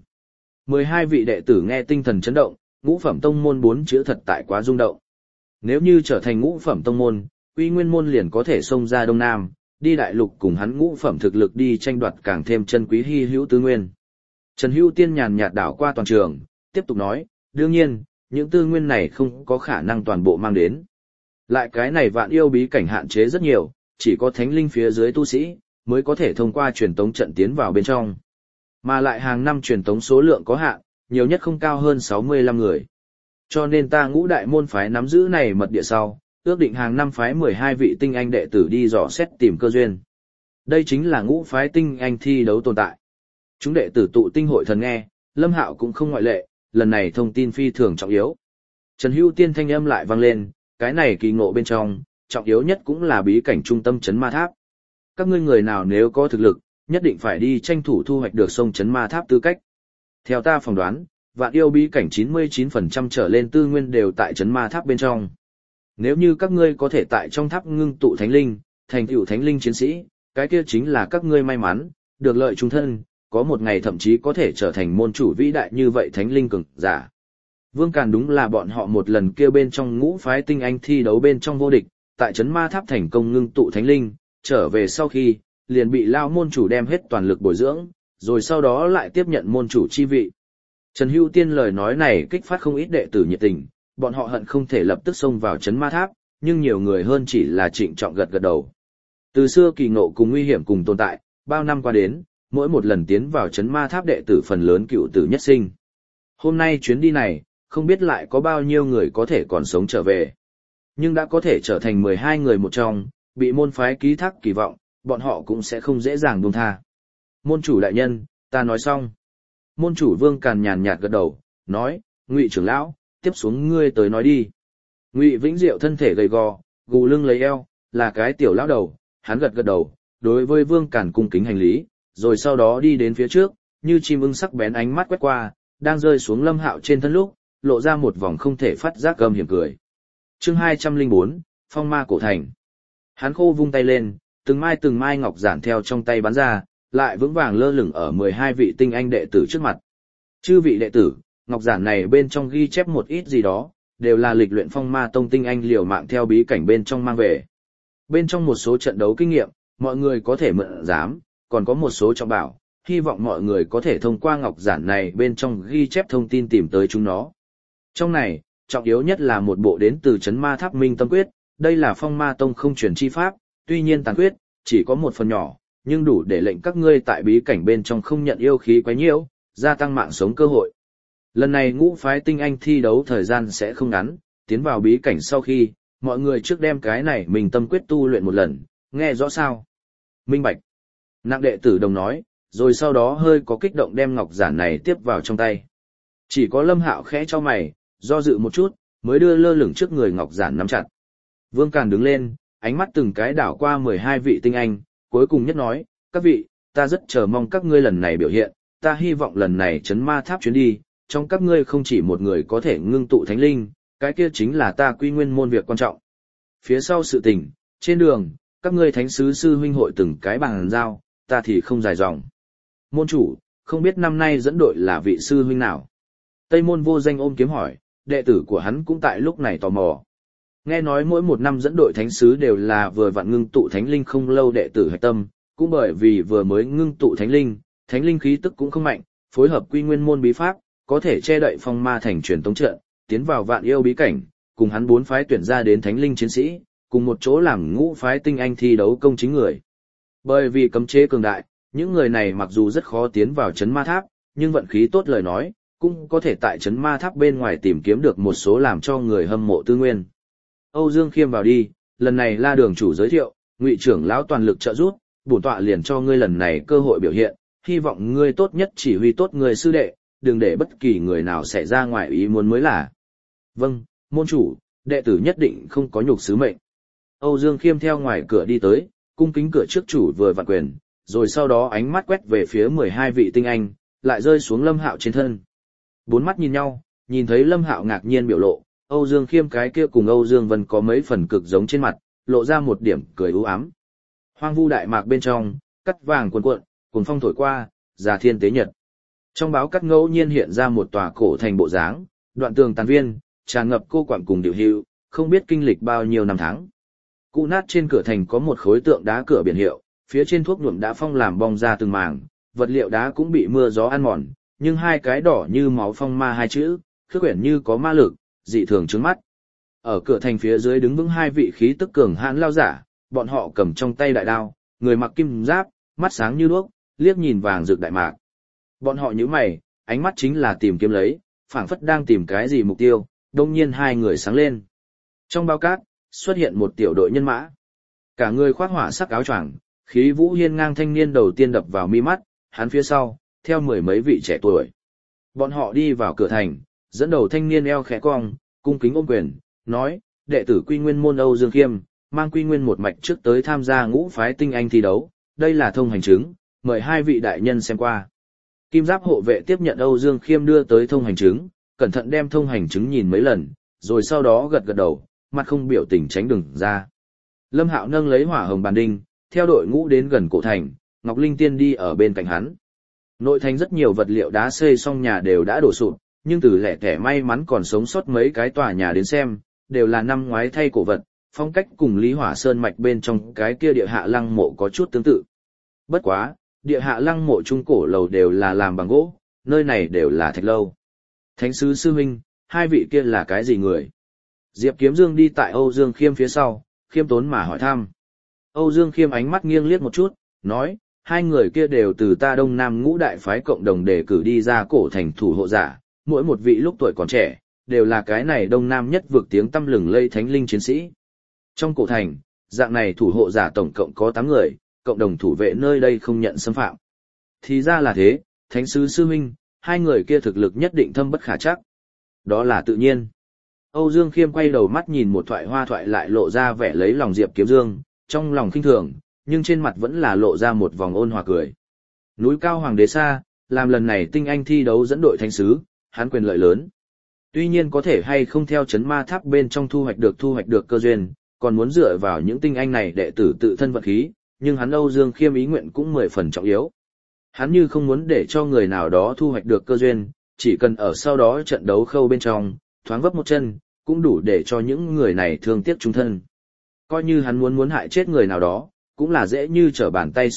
12 vị đệ tử nghe tinh thần chấn động, ngũ phẩm tông môn 4 chữ thật tại quá rung động. Nếu như trở thành ngũ phẩm tông môn, Quy Nguyên môn liền có thể xông ra Đông Nam, đi đại lục cùng hắn ngũ phẩm thực lực đi tranh đoạt càng thêm chân quý hi hữu tư nguyên. Trần Hữu Tiên nhàn nhạt đảo qua toàn trường, tiếp tục nói, đương nhiên, những tư nguyên này không có khả năng toàn bộ mang đến. Lại cái này vạn yêu bí cảnh hạn chế rất nhiều, chỉ có thánh linh phía dưới tu sĩ, mới có thể thông qua truyền tống trận tiến vào bên trong. Mà lại hàng năm truyền tống số lượng có hạn, nhiều nhất không cao hơn 65 người. Cho nên ta ngũ đại môn phái nắm giữ này mật địa sau, ước định hàng năm phái 12 vị tinh anh đệ tử đi dò xét tìm cơ duyên. Đây chính là ngũ phái tinh anh thi đấu tồn tại. Chúng đệ tử tụ tinh hội thần nghe, Lâm Hạo cũng không ngoại lệ, lần này thông tin phi thường trọng yếu. Trần Hữu Tiên thanh âm lại vang lên, cái này kỳ ngộ bên trong, trọng yếu nhất cũng là bí cảnh trung tâm trấn ma tháp. các ngươi người nào nếu có thực lực, nhất định phải đi tranh thủ thu hoạch được sông Chấn Ma Tháp tư cách. Theo ta phỏng đoán, Vạn Yêu bí cảnh 99% trở lên tư nguyên đều tại Chấn Ma Tháp bên trong. Nếu như các ngươi có thể tại trong tháp ngưng tụ thánh linh, thành tựu thánh linh chiến sĩ, cái kia chính là các ngươi may mắn, được lợi chúng thân, có một ngày thậm chí có thể trở thành môn chủ vĩ đại như vậy thánh linh cường giả. Vương Càn đúng là bọn họ một lần kêu bên trong ngũ phái tinh anh thi đấu bên trong vô địch, tại Chấn Ma Tháp thành công ngưng tụ thánh linh, trở về sau khi, liền bị lao môn chủ đem hết toàn lực bồi dưỡng, rồi sau đó lại tiếp nhận môn chủ chi vị. Trần Hữu Tiên lời nói này kích phát không ít đệ tử nhiệt tình, bọn họ hận không thể lập tức xông vào Chấn Ma Tháp, nhưng nhiều người hơn chỉ là trịnh trọng gật gật đầu. Từ xưa kỳ ngộ cùng nguy hiểm cùng tồn tại, bao năm qua đến, mỗi một lần tiến vào Chấn Ma Tháp đệ tử phần lớn cựu tử nhất sinh. Hôm nay chuyến đi này, không biết lại có bao nhiêu người có thể còn sống trở về. Nhưng đã có thể trở thành 12 người một trong, bị môn phái ký thác kỳ vọng, bọn họ cũng sẽ không dễ dàng buông tha. Môn chủ đại nhân, ta nói xong. Môn chủ Vương Càn nhàn nhạt gật đầu, nói, Ngụy trưởng lão, tiếp xuống ngươi tới nói đi. Ngụy Vĩnh Diệu thân thể gầy gò, gù lưng lấy eo, là cái tiểu lão đầu, hắn gật gật đầu, đối với Vương Càn cung kính hành lý, rồi sau đó đi đến phía trước, như chim ưng sắc bén ánh mắt quét qua, đang rơi xuống Lâm Hạo trên thân lúc, lộ ra một vòng không thể phát giác gầm hiểm cười. Chương 204, Phong Ma cổ thành. Hắn khô vung tay lên, từng mai ngọc giản theo trong tay bắn ra, lại vững vàng lơ lửng ở 12 vị tinh anh đệ tử trước mặt. Chư vị đệ tử, ngọc giản này bên trong ghi chép một ít gì đó, đều là lịch luyện Phong Ma tông tinh anh liều mạng theo bí cảnh bên trong mang về. Bên trong một số trận đấu kinh nghiệm, mọi người có thể mượn giám, còn có một số trọng bảo, hy vọng mọi người có thể thông qua ngọc giản này bên trong ghi chép thông tin tìm tới chúng nó. Trong này, trọng yếu nhất là một bộ đến từ Chấn Ma Tháp Minh Tâm Quyết, đây là Phong Ma tông không truyền chi pháp, tuy nhiên tàn quyết, chỉ có một phần nhỏ, nhưng đủ để lệnh các ngươi tại bí cảnh bên trong không nhận yêu khí quấy nhiễu, gia tăng mạng sống cơ hội. Lần này ngũ phái tinh anh thi đấu thời gian sẽ không ngắn, tiến vào bí cảnh sau khi, mọi người trước đem cái này Minh Tâm Quyết tu luyện một lần, nghe rõ sao? Minh bạch. Nặng đệ tử đồng nói, rồi sau đó hơi có kích động đem ngọc giản này tiếp vào trong tay. Chỉ có Lâm Hạo khẽ cho mày, do dự một chút, mới đưa lơ lửng trước người ngọc giản nắm chặt. Vương Càn đứng lên, ánh mắt từng cái đảo qua 12 vị tinh anh, cuối cùng nhất nói, các vị, ta rất chờ mong các ngươi lần này biểu hiện, ta hy vọng lần này Chấn Ma Tháp chuyến đi, trong các ngươi không chỉ một người có thể ngưng tụ thánh linh, cái kia chính là ta quy nguyên môn việc quan trọng. Phía sau sự tình, trên đường, các ngươi thánh sứ sư huynh hội từng cái bàn giao, ta thì không dài dòng. Môn chủ, không biết năm nay dẫn đội là vị sư huynh nào? Tây môn vô danh ôm kiếm hỏi, đệ tử của hắn cũng tại lúc này tò mò. Nghe nói mỗi một năm dẫn đội thánh sứ đều là vừa vặn ngưng tụ thánh linh không lâu đệ tử hạch tâm, cũng bởi vì vừa mới ngưng tụ thánh linh khí tức cũng không mạnh, phối hợp quy nguyên môn bí pháp, có thể che đậy phong ma thành truyền tống trận, tiến vào vạn yêu bí cảnh, cùng hắn 4 phái tuyển ra đến thánh linh chiến sĩ, cùng một chỗ làm ngũ phái tinh anh thi đấu công chính người. Bởi vì cấm chế cường đại, những người này mặc dù rất khó tiến vào Chấn Ma Tháp, nhưng vận khí tốt lời nói, cũng có thể tại Chấn Ma Tháp bên ngoài tìm kiếm được một số làm cho người hâm mộ tư nguyên. Âu Dương Khiêm vào đi, lần này La đường chủ giới thiệu, Ngụy trưởng lão toàn lực trợ giúp, bổn tọa liền cho ngươi lần này cơ hội biểu hiện, hy vọng ngươi tốt nhất chỉ huy tốt người sư đệ, đừng để bất kỳ người nào xảy ra ngoài ý muốn mới là. Vâng, môn chủ, đệ tử nhất định không có nhục sứ mệnh. Âu Dương Khiêm theo ngoài cửa đi tới, cung kính cửa trước chủ vừa vặn quyền, rồi sau đó ánh mắt quét về phía 12 vị tinh anh, lại rơi xuống Lâm Hạo trên thân. 4 mắt nhìn nhau, nhìn thấy Lâm Hạo ngạc nhiên biểu lộ, Âu Dương Khiêm cái kia cùng Âu Dương Vân có mấy phần cực giống trên mặt, lộ ra một điểm cười u ám. Hoang vu đại mạc bên trong, cắt vàng cuồn cuộn, cuồng phong thổi qua, già thiên tế nhật. Trong báo cắt ngẫu nhiên hiện ra một tòa cổ thành bộ dáng, đoạn tường tàn viên, tràn ngập cô quặng cùng điều hữu, không biết kinh lịch bao nhiêu năm tháng. Cụ nát trên cửa thành có một khối tượng đá cửa biển hiệu, phía trên thuốc nhuộm đã phong làm bong ra từng mảng, vật liệu đá cũng bị mưa gió ăn mòn, nhưng hai cái đỏ như máu phong ma hai chữ, khước quyển như có ma lực, dị thường trướng mắt. Ở cửa thành phía dưới đứng vững 2 vị khí tức cường hãn lao giả, bọn họ cầm trong tay đại đao, người mặc kim giáp, mắt sáng như đuốc, liếc nhìn vàng rực đại mạc. Bọn họ nhíu mày, ánh mắt chính là tìm kiếm lấy, phảng phất đang tìm cái gì mục tiêu, đông nhiên 2 người sáng lên. Trong bao cát, xuất hiện một tiểu đội nhân mã. Cả người khoác hỏa sắc áo choàng, khí vũ hiên ngang thanh niên đầu tiên đập vào mi mắt, hắn phía sau, theo 10 mấy vị trẻ tuổi. Bọn họ đi vào cửa thành, dẫn đầu thanh niên eo khẽ cong, cung kính ôm quyền, nói, đệ tử Quy Nguyên môn Âu Dương Khiêm, mang Quy Nguyên một mạch trước tới tham gia ngũ phái tinh anh thi đấu, đây là thông hành chứng, mời hai vị đại nhân xem qua. Kim Giáp hộ vệ tiếp nhận Âu Dương Khiêm đưa tới thông hành chứng, cẩn thận đem thông hành chứng nhìn mấy lần, rồi sau đó gật gật đầu, mặt không biểu tình tránh đường ra. Lâm Hạo nâng lấy hỏa hồng bàn đinh, theo đội ngũ đến gần cổ thành, Ngọc Linh Tiên đi ở bên cạnh hắn. Nội thành rất nhiều vật liệu đá xây xong nhà đều đã đổ sụp, nhưng từ lẻ tẻ may mắn còn sống sót mấy cái tòa nhà đến xem, đều là năm ngoái thay cổ vật, phong cách cùng Lý Hỏa Sơn mạch bên trong cái kia địa hạ lăng mộ có chút tương tự. Bất quá, địa hạ lăng mộ trung cổ lầu đều là làm bằng gỗ, nơi này đều là thạch lâu. Thánh sứ sư huynh, hai vị kia là cái gì người? Diệp Kiếm Dương đi tại Âu Dương Khiêm phía sau, khiêm tốn mà hỏi thăm. Âu Dương Khiêm ánh mắt nghiêng liếc một chút, nói, hai người kia đều từ ta Đông Nam ngũ đại phái cộng đồng đề cử đi ra cổ thành thủ hộ giả, mỗi một vị lúc tuổi còn trẻ, đều là cái này Đông Nam nhất vực tiếng tăm lừng lây thánh linh chiến sĩ. Trong cổ thành, dạng này thủ hộ giả tổng cộng có 8 người, cộng đồng thủ vệ nơi đây không nhận xâm phạm. Thì ra là thế, thánh sứ sư huynh, hai người kia thực lực nhất định thâm bất khả trắc. Đó là tự nhiên. Âu Dương Khiêm quay đầu mắt nhìn một thoại hoa thoại lại lộ ra vẻ lấy lòng Diệp Kiếm Dương, trong lòng khinh thường, nhưng trên mặt vẫn là lộ ra một vòng ôn hòa cười. Núi cao hoàng đế xa, làm lần này tinh anh thi đấu dẫn đội thánh sứ, hắn quyền lợi lớn. Tuy nhiên có thể hay không theo chấn ma tháp bên trong thu hoạch được cơ duyên, còn muốn dựa vào những tinh anh này đệ tử tự thân vận khí, nhưng hắn Âu Dương Khiêm ý nguyện cũng 10 phần trọng yếu. Hắn như không muốn để cho người nào đó thu hoạch được cơ duyên, chỉ cần ở sau đó trận đấu khâu bên trong, thoáng vấp một chân, cũng đủ để cho những người này thương tiếc chung thân. Coi như hắn muốn hại chết người nào đó, cũng là dễ như trở bàn tay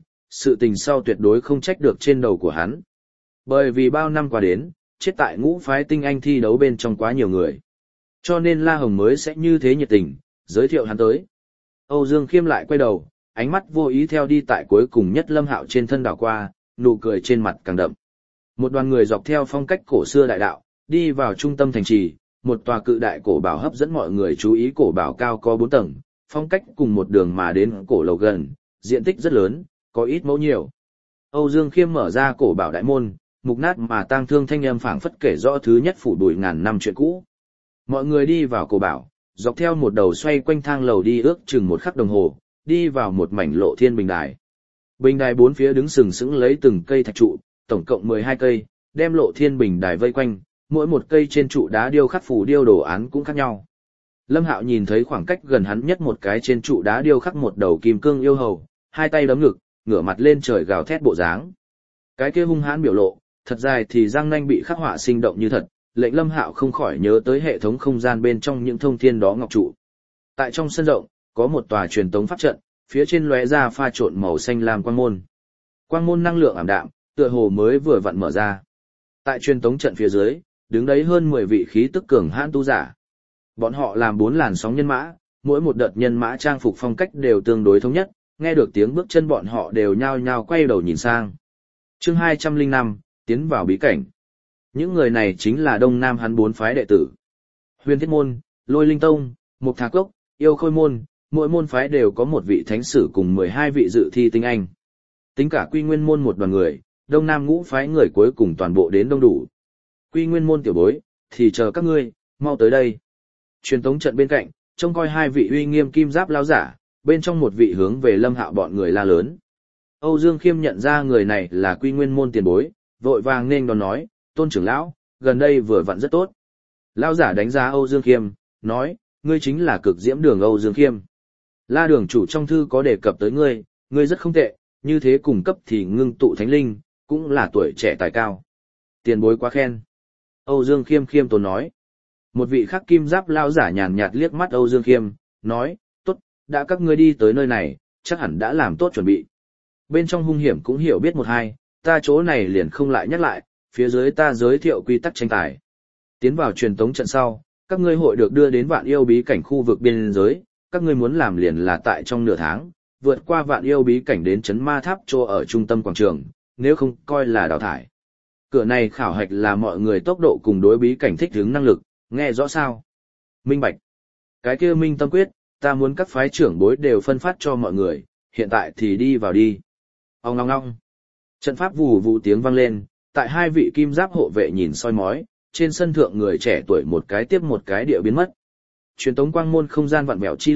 sự tình sau tuyệt đối không trách được trên đầu của hắn. Bởi vì bao năm qua đến, chết tại ngũ phái tinh anh thi đấu bên trong quá nhiều người. Cho nên La Hồng mới sẽ như thế nhiệt tình, giới thiệu hắn tới. Âu Dương Khiêm lại quay đầu, ánh mắt vô ý theo đi tại cuối cùng nhất Lâm Hạo trên thân đảo qua, nụ cười trên mặt càng đậm. Một đoàn người dọc theo phong cách cổ xưa đại đạo, đi vào trung tâm thành trì, một tòa cự đại cổ bảo hấp dẫn mọi người chú ý. Cổ bảo cao có 4 tầng, phong cách cùng một đường mà đến cổ lầu gần, diện tích rất lớn, có ít mẫu nhiều. Âu Dương Khiêm mở ra cổ bảo đại môn, mục nát mà tang thương thanh âm phảng phất kể rõ thứ nhất phủ đuổi ngàn năm chuyện cũ. Mọi người đi vào cổ bảo, dọc theo một đầu xoay quanh thang lầu đi ước chừng 1 khắc đồng hồ, đi vào một mảnh lộ thiên bình đài. Bình đài 4 phía đứng sừng sững lấy từng cây thạch trụ, tổng cộng 12 cây, đem lộ thiên bình đài vây quanh, mỗi một cây trên trụ đá điêu khắc phù điêu đồ án cũng khác nhau. Lâm Hạo nhìn thấy khoảng cách gần hắn nhất một cái trên trụ đá điêu khắc một đầu kim cương yêu hầu, hai tay đấm ngực, ngửa mặt lên trời gào thét bộ dáng. Cái kia hung hãn biểu lộ, thật dài thì răng nanh bị khắc họa sinh động như thật, lệnh Lâm Hạo không khỏi nhớ tới hệ thống không gian bên trong những thông thiên đó ngọc trụ. Tại trong sân rộng, có một tòa truyền tống pháp trận, phía trên lóe ra pha trộn màu xanh lam quang môn. Quang môn năng lượng ảm đạm, tựa hồ mới vừa vặn mở ra. Tại truyền tống trận phía dưới, đứng đấy hơn 10 vị khí tức cường hãn tu giả. Bọn họ làm 4 làn sóng nhân mã, mỗi một đợt nhân mã trang phục phong cách đều tương đối thống nhất, nghe được tiếng bước chân bọn họ đều nhao nhao quay đầu nhìn sang. Chương 205, tiến vào bí cảnh. Những người này chính là Đông Nam hắn 4 phái đệ tử. Huyền Thiết môn, Lôi Linh tông, Mục Thà Cốc, Yêu Khôi môn, mỗi môn phái đều có một vị thánh sử cùng 12 vị dự thi tinh anh. Tính cả Quy Nguyên môn một đoàn người, Đông Nam ngũ phái người cuối cùng toàn bộ đến đông đủ. Quy Nguyên môn tiểu bối, thì chờ các ngươi, mau tới đây. Truyền tống trận bên cạnh, trông coi 2 vị uy nghiêm kim giáp lão giả, bên trong một vị hướng về Lâm Hạo bọn người la lớn. Âu Dương Khiêm nhận ra người này là Quy Nguyên môn tiền bối, vội vàng nên đón nói, Tôn trưởng lão, gần đây vừa vặn rất tốt. Lão giả đánh giá Âu Dương Khiêm, nói, ngươi chính là Cực Diễm Đường Âu Dương Khiêm. La đường chủ trong thư có đề cập tới ngươi, ngươi rất không tệ, như thế cùng cấp thì ngưng tụ thánh linh, cũng là tuổi trẻ tài cao. Tiền bối quá khen. Âu Dương Khiêm khiêm tốn nói. Một vị khắc kim giáp lão giả nhàn nhạt liếc mắt Âu Dương Khiêm, nói, tốt, đã các ngươi đi tới nơi này, chắc hẳn đã làm tốt chuẩn bị. Bên trong hung hiểm cũng hiểu biết một hai, ta chỗ này liền không lại nhắc lại, phía dưới ta giới thiệu quy tắc tranh tài. Tiến vào truyền tống trận sau, các ngươi hội được đưa đến Vạn Yêu bí cảnh khu vực biên giới, các ngươi muốn làm liền là tại trong nửa tháng, vượt qua Vạn Yêu bí cảnh đến Chấn Ma Tháp chỗ ở trung tâm quảng trường, nếu không coi là đào thải. Cửa này khảo hạch là mọi người tốc độ cùng đối bí cảnh thích ứng năng lực, nghe rõ sao? Minh bạch. Cái kia minh tâm quyết, ta muốn các phái trưởng bối đều phân phát cho mọi người, hiện tại thì đi vào đi. Ong ong ong. Trận pháp vù vù tiếng vang lên, tại 2 vị kim giáp hộ vệ nhìn soi mói, trên sân thượng người trẻ tuổi một cái tiếp một cái địa biến mất. Truyền tống quang môn không gian vặn vẹo chi lực,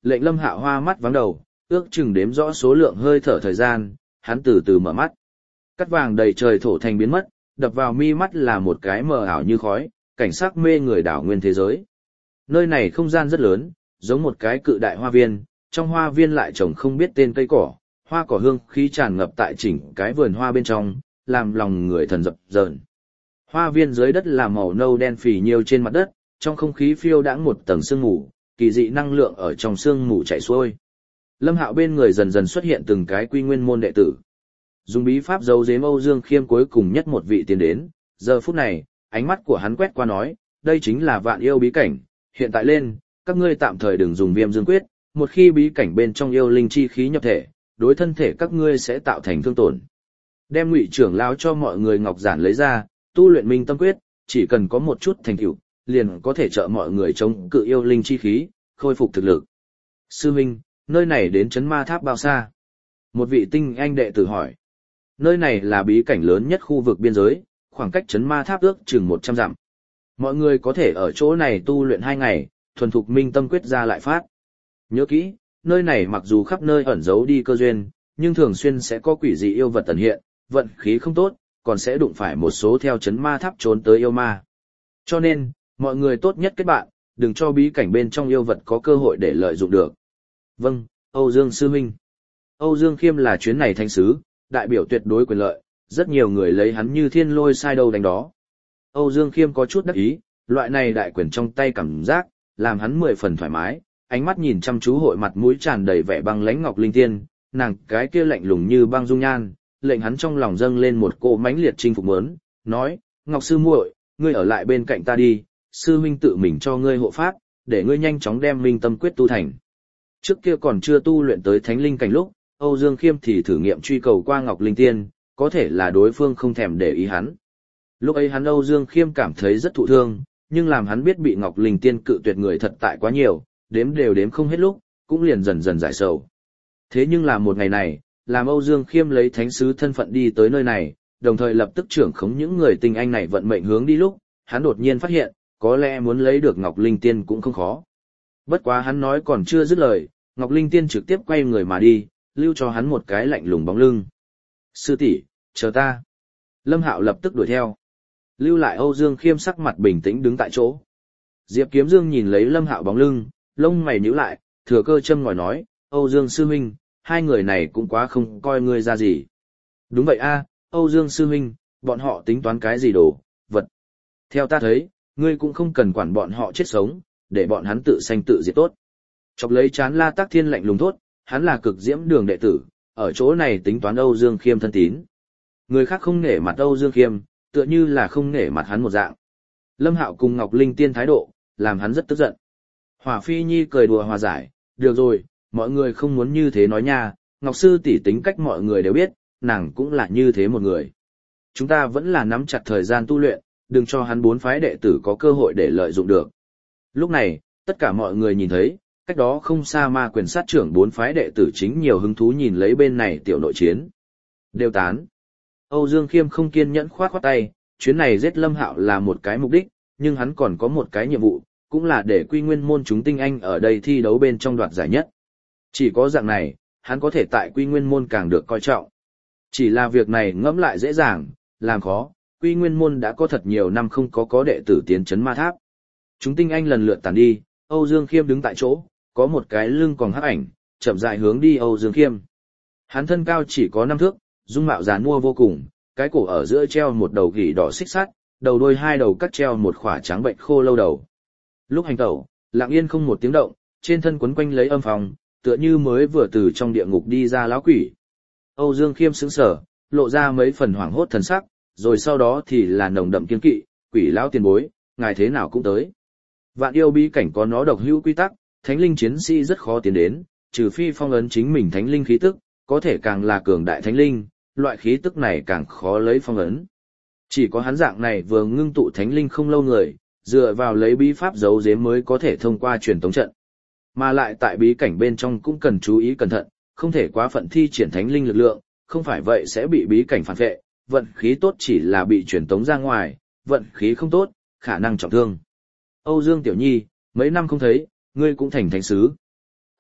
lệnh Lâm Hạo hoa mắt vắng đầu, ước chừng đếm rõ số lượng hơi thở thời gian, hắn từ từ mở mắt. Cắt vàng đầy trời thổ thành biến mất, đập vào mi mắt là một cái mờ ảo như khói, cảnh sắc mê người đảo nguyên thế giới. Nơi này không gian rất lớn, giống một cái cự đại hoa viên, trong hoa viên lại trồng không biết tên cây cỏ, hoa cỏ hương khí tràn ngập tại chỉnh cái vườn hoa bên trong, làm lòng người thần dập dờn. Hoa viên dưới đất là màu nâu đen phì nhiêu trên mặt đất, trong không khí phiêu đãng một tầng sương mù, kỳ dị năng lượng ở trong sương mù chảy xuôi. Lâm Hạo bên người dần dần xuất hiện từng cái quy nguyên môn đệ tử. Dùng bí pháp giấu giếm Âu Dương Khiêm cuối cùng nhất một vị tiến đến, giờ phút này, ánh mắt của hắn quét qua nói, đây chính là Vạn Yêu bí cảnh, hiện tại lên, các ngươi tạm thời đừng dùng Viêm Dương quyết, một khi bí cảnh bên trong yêu linh chi khí nhập thể, đối thân thể các ngươi sẽ tạo thành thương tổn. Đem Ngụy trưởng lão cho mọi người ngọc giản lấy ra, tu luyện Minh Tâm quyết, chỉ cần có một chút thành tựu, liền có thể trợ mọi người chống cự yêu linh chi khí, khôi phục thực lực. Sư huynh, nơi này đến Chấn Ma Tháp bao xa? Một vị tinh anh đệ tử hỏi. Nơi này là bí cảnh lớn nhất khu vực biên giới, khoảng cách Chấn Ma Tháp ước chừng 100 dặm. Mọi người có thể ở chỗ này tu luyện 2 ngày, thuần thục Minh Tâm quyết ra lại phát. Nhớ kỹ, nơi này mặc dù khắp nơi ẩn giấu đi cơ duyên, nhưng thường xuyên sẽ có quỷ dị yêu vật tẩn hiện, vận khí không tốt, còn sẽ đụng phải một số theo Chấn Ma Tháp trốn tới yêu ma. Cho nên, mọi người tốt nhất kết bạn, đừng cho bí cảnh bên trong yêu vật có cơ hội để lợi dụng được. Vâng, Âu Dương sư huynh. Âu Dương Khiêm là chuyến này thánh sứ, đại biểu tuyệt đối quyền lợi, rất nhiều người lấy hắn như thiên lôi sai đâu đánh đó. Âu Dương Khiêm có chút đắc ý, loại này đại quyền trong tay cảm giác, làm hắn 10 phần thoải mái, ánh mắt nhìn chăm chú hội mặt mũi tràn đầy vẻ băng lãnh Ngọc Linh Tiên, nàng cái kia lạnh lùng như băng dung nhan, lệnh hắn trong lòng dâng lên một cỗ mãnh liệt chinh phục muốn, nói, Ngọc sư muội, ngươi ở lại bên cạnh ta đi, sư huynh tự mình cho ngươi hộ pháp, để ngươi nhanh chóng đem Minh Tâm quyết tu thành. Trước kia còn chưa tu luyện tới thánh linh cảnh lúc, Âu Dương Khiêm thì thử nghiệm truy cầu qua Ngọc Linh Tiên, có thể là đối phương không thèm để ý hắn. Lúc ấy hắn Âu Dương Khiêm cảm thấy rất thụ thương, nhưng làm hắn biết bị Ngọc Linh Tiên cự tuyệt người thật tại quá nhiều, đếm đều đếm không hết lúc, cũng liền dần dần giải sầu. Thế nhưng là một ngày này, làm Âu Dương Khiêm lấy thánh sứ thân phận đi tới nơi này, đồng thời lập tức trưởng khống những người tinh anh này vận mệnh hướng đi lúc, hắn đột nhiên phát hiện, có lẽ muốn lấy được Ngọc Linh Tiên cũng không khó. Bất quá hắn nói còn chưa dứt lời, Ngọc Linh Tiên trực tiếp quay người mà đi, lưu cho hắn một cái lạnh lùng bóng lưng. Sư tỷ, chờ ta. Lâm Hạo lập tức đuổi theo. Lưu lại Âu Dương Khiêm sắc mặt bình tĩnh đứng tại chỗ. Diệp Kiếm Dương nhìn lấy Lâm Hạo bóng lưng, lông mày nhíu lại, thừa cơ châm ngòi nói, Âu Dương sư huynh, hai người này cũng quá không coi ngươi ra gì. Đúng vậy a, Âu Dương sư huynh, bọn họ tính toán cái gì đồ, vật. Theo ta thấy, ngươi cũng không cần quản bọn họ chết sống, để bọn hắn tự sanh tự diệt tốt. Chọc lấy chán La Tắc Thiên lạnh lùng thốt, hắn là cực diễm đường đệ tử, ở chỗ này tính toán Âu Dương Khiêm thân tín. Người khác không nể mặt Âu Dương Khiêm, tựa như là không nể mặt hắn một dạng. Lâm Hạo cùng Ngọc Linh Tiên thái độ, làm hắn rất tức giận. Hỏa Phi Nhi cười đùa hòa giải, được rồi, mọi người không muốn như thế nói nha, Ngọc Sư tỷ tính cách mọi người đều biết, nàng cũng là như thế một người. Chúng ta vẫn là nắm chặt thời gian tu luyện, đừng cho hắn 4 phái đệ tử có cơ hội để lợi dụng được. Lúc này, tất cả mọi người nhìn thấy, cách đó không xa ma quyền sát trưởng 4 phái đệ tử chính nhiều hứng thú nhìn lấy bên này tiểu nội chiến. Đều tán. Âu Dương Khiêm không kiên nhẫn khoát khoát tay, chuyến này giết Lâm Hạo là một cái mục đích, nhưng hắn còn có một cái nhiệm vụ, cũng là để quy nguyên môn chúng tinh anh ở đây thi đấu bên trong đoạt giải nhất. Chỉ có dạng này, hắn có thể tại quy nguyên môn càng được coi trọng. Chỉ là việc này ngẫm lại dễ dàng, làm khó, quy nguyên môn đã có thật nhiều năm không có đệ tử tiến Chấn Ma Tháp. Chúng tinh anh lần lượt tàn đi, Âu Dương Khiêm đứng tại chỗ, có một cái lưng còn hắc ảnh, chậm rãi hướng đi Âu Dương Khiêm. Hắn thân cao chỉ có 5 thước, dung mạo giàn mua vô cùng, cái cổ ở giữa treo một đầu gỉ đỏ xích sắt, đầu đôi hai đầu cắt treo một khỏa trắng bệnh khô lâu đầu. Lúc hành tẩu, lặng yên không một tiếng động, trên thân quấn quanh lấy âm phòng, tựa như mới vừa từ trong địa ngục đi ra lão quỷ. Âu Dương Khiêm sững sờ, lộ ra mấy phần hoảng hốt thần sắc, rồi sau đó thì là nồng đậm kiên kỵ, quỷ lão tiền bối, ngài thế nào cũng tới. Vạn Yêu bí cảnh có nó độc hữu quy tắc, thánh linh chiến sĩ rất khó tiến đến, trừ phi phong ấn chính mình thánh linh khí tức, có thể càng là cường đại thánh linh, loại khí tức này càng khó lấy phong ấn. Chỉ có hắn dạng này vừa ngưng tụ thánh linh không lâu người, dựa vào lấy bí pháp giấu giếm mới có thể thông qua truyền tống trận. Mà lại tại bí cảnh bên trong cũng cần chú ý cẩn thận, không thể quá phận thi triển thánh linh lực lượng, không phải vậy sẽ bị bí cảnh phản vệ, vận khí tốt chỉ là bị truyền tống ra ngoài, vận khí không tốt, khả năng trọng thương. Âu Dương Tiểu Nhi, mấy năm không thấy, ngươi cũng thành thánh sứ.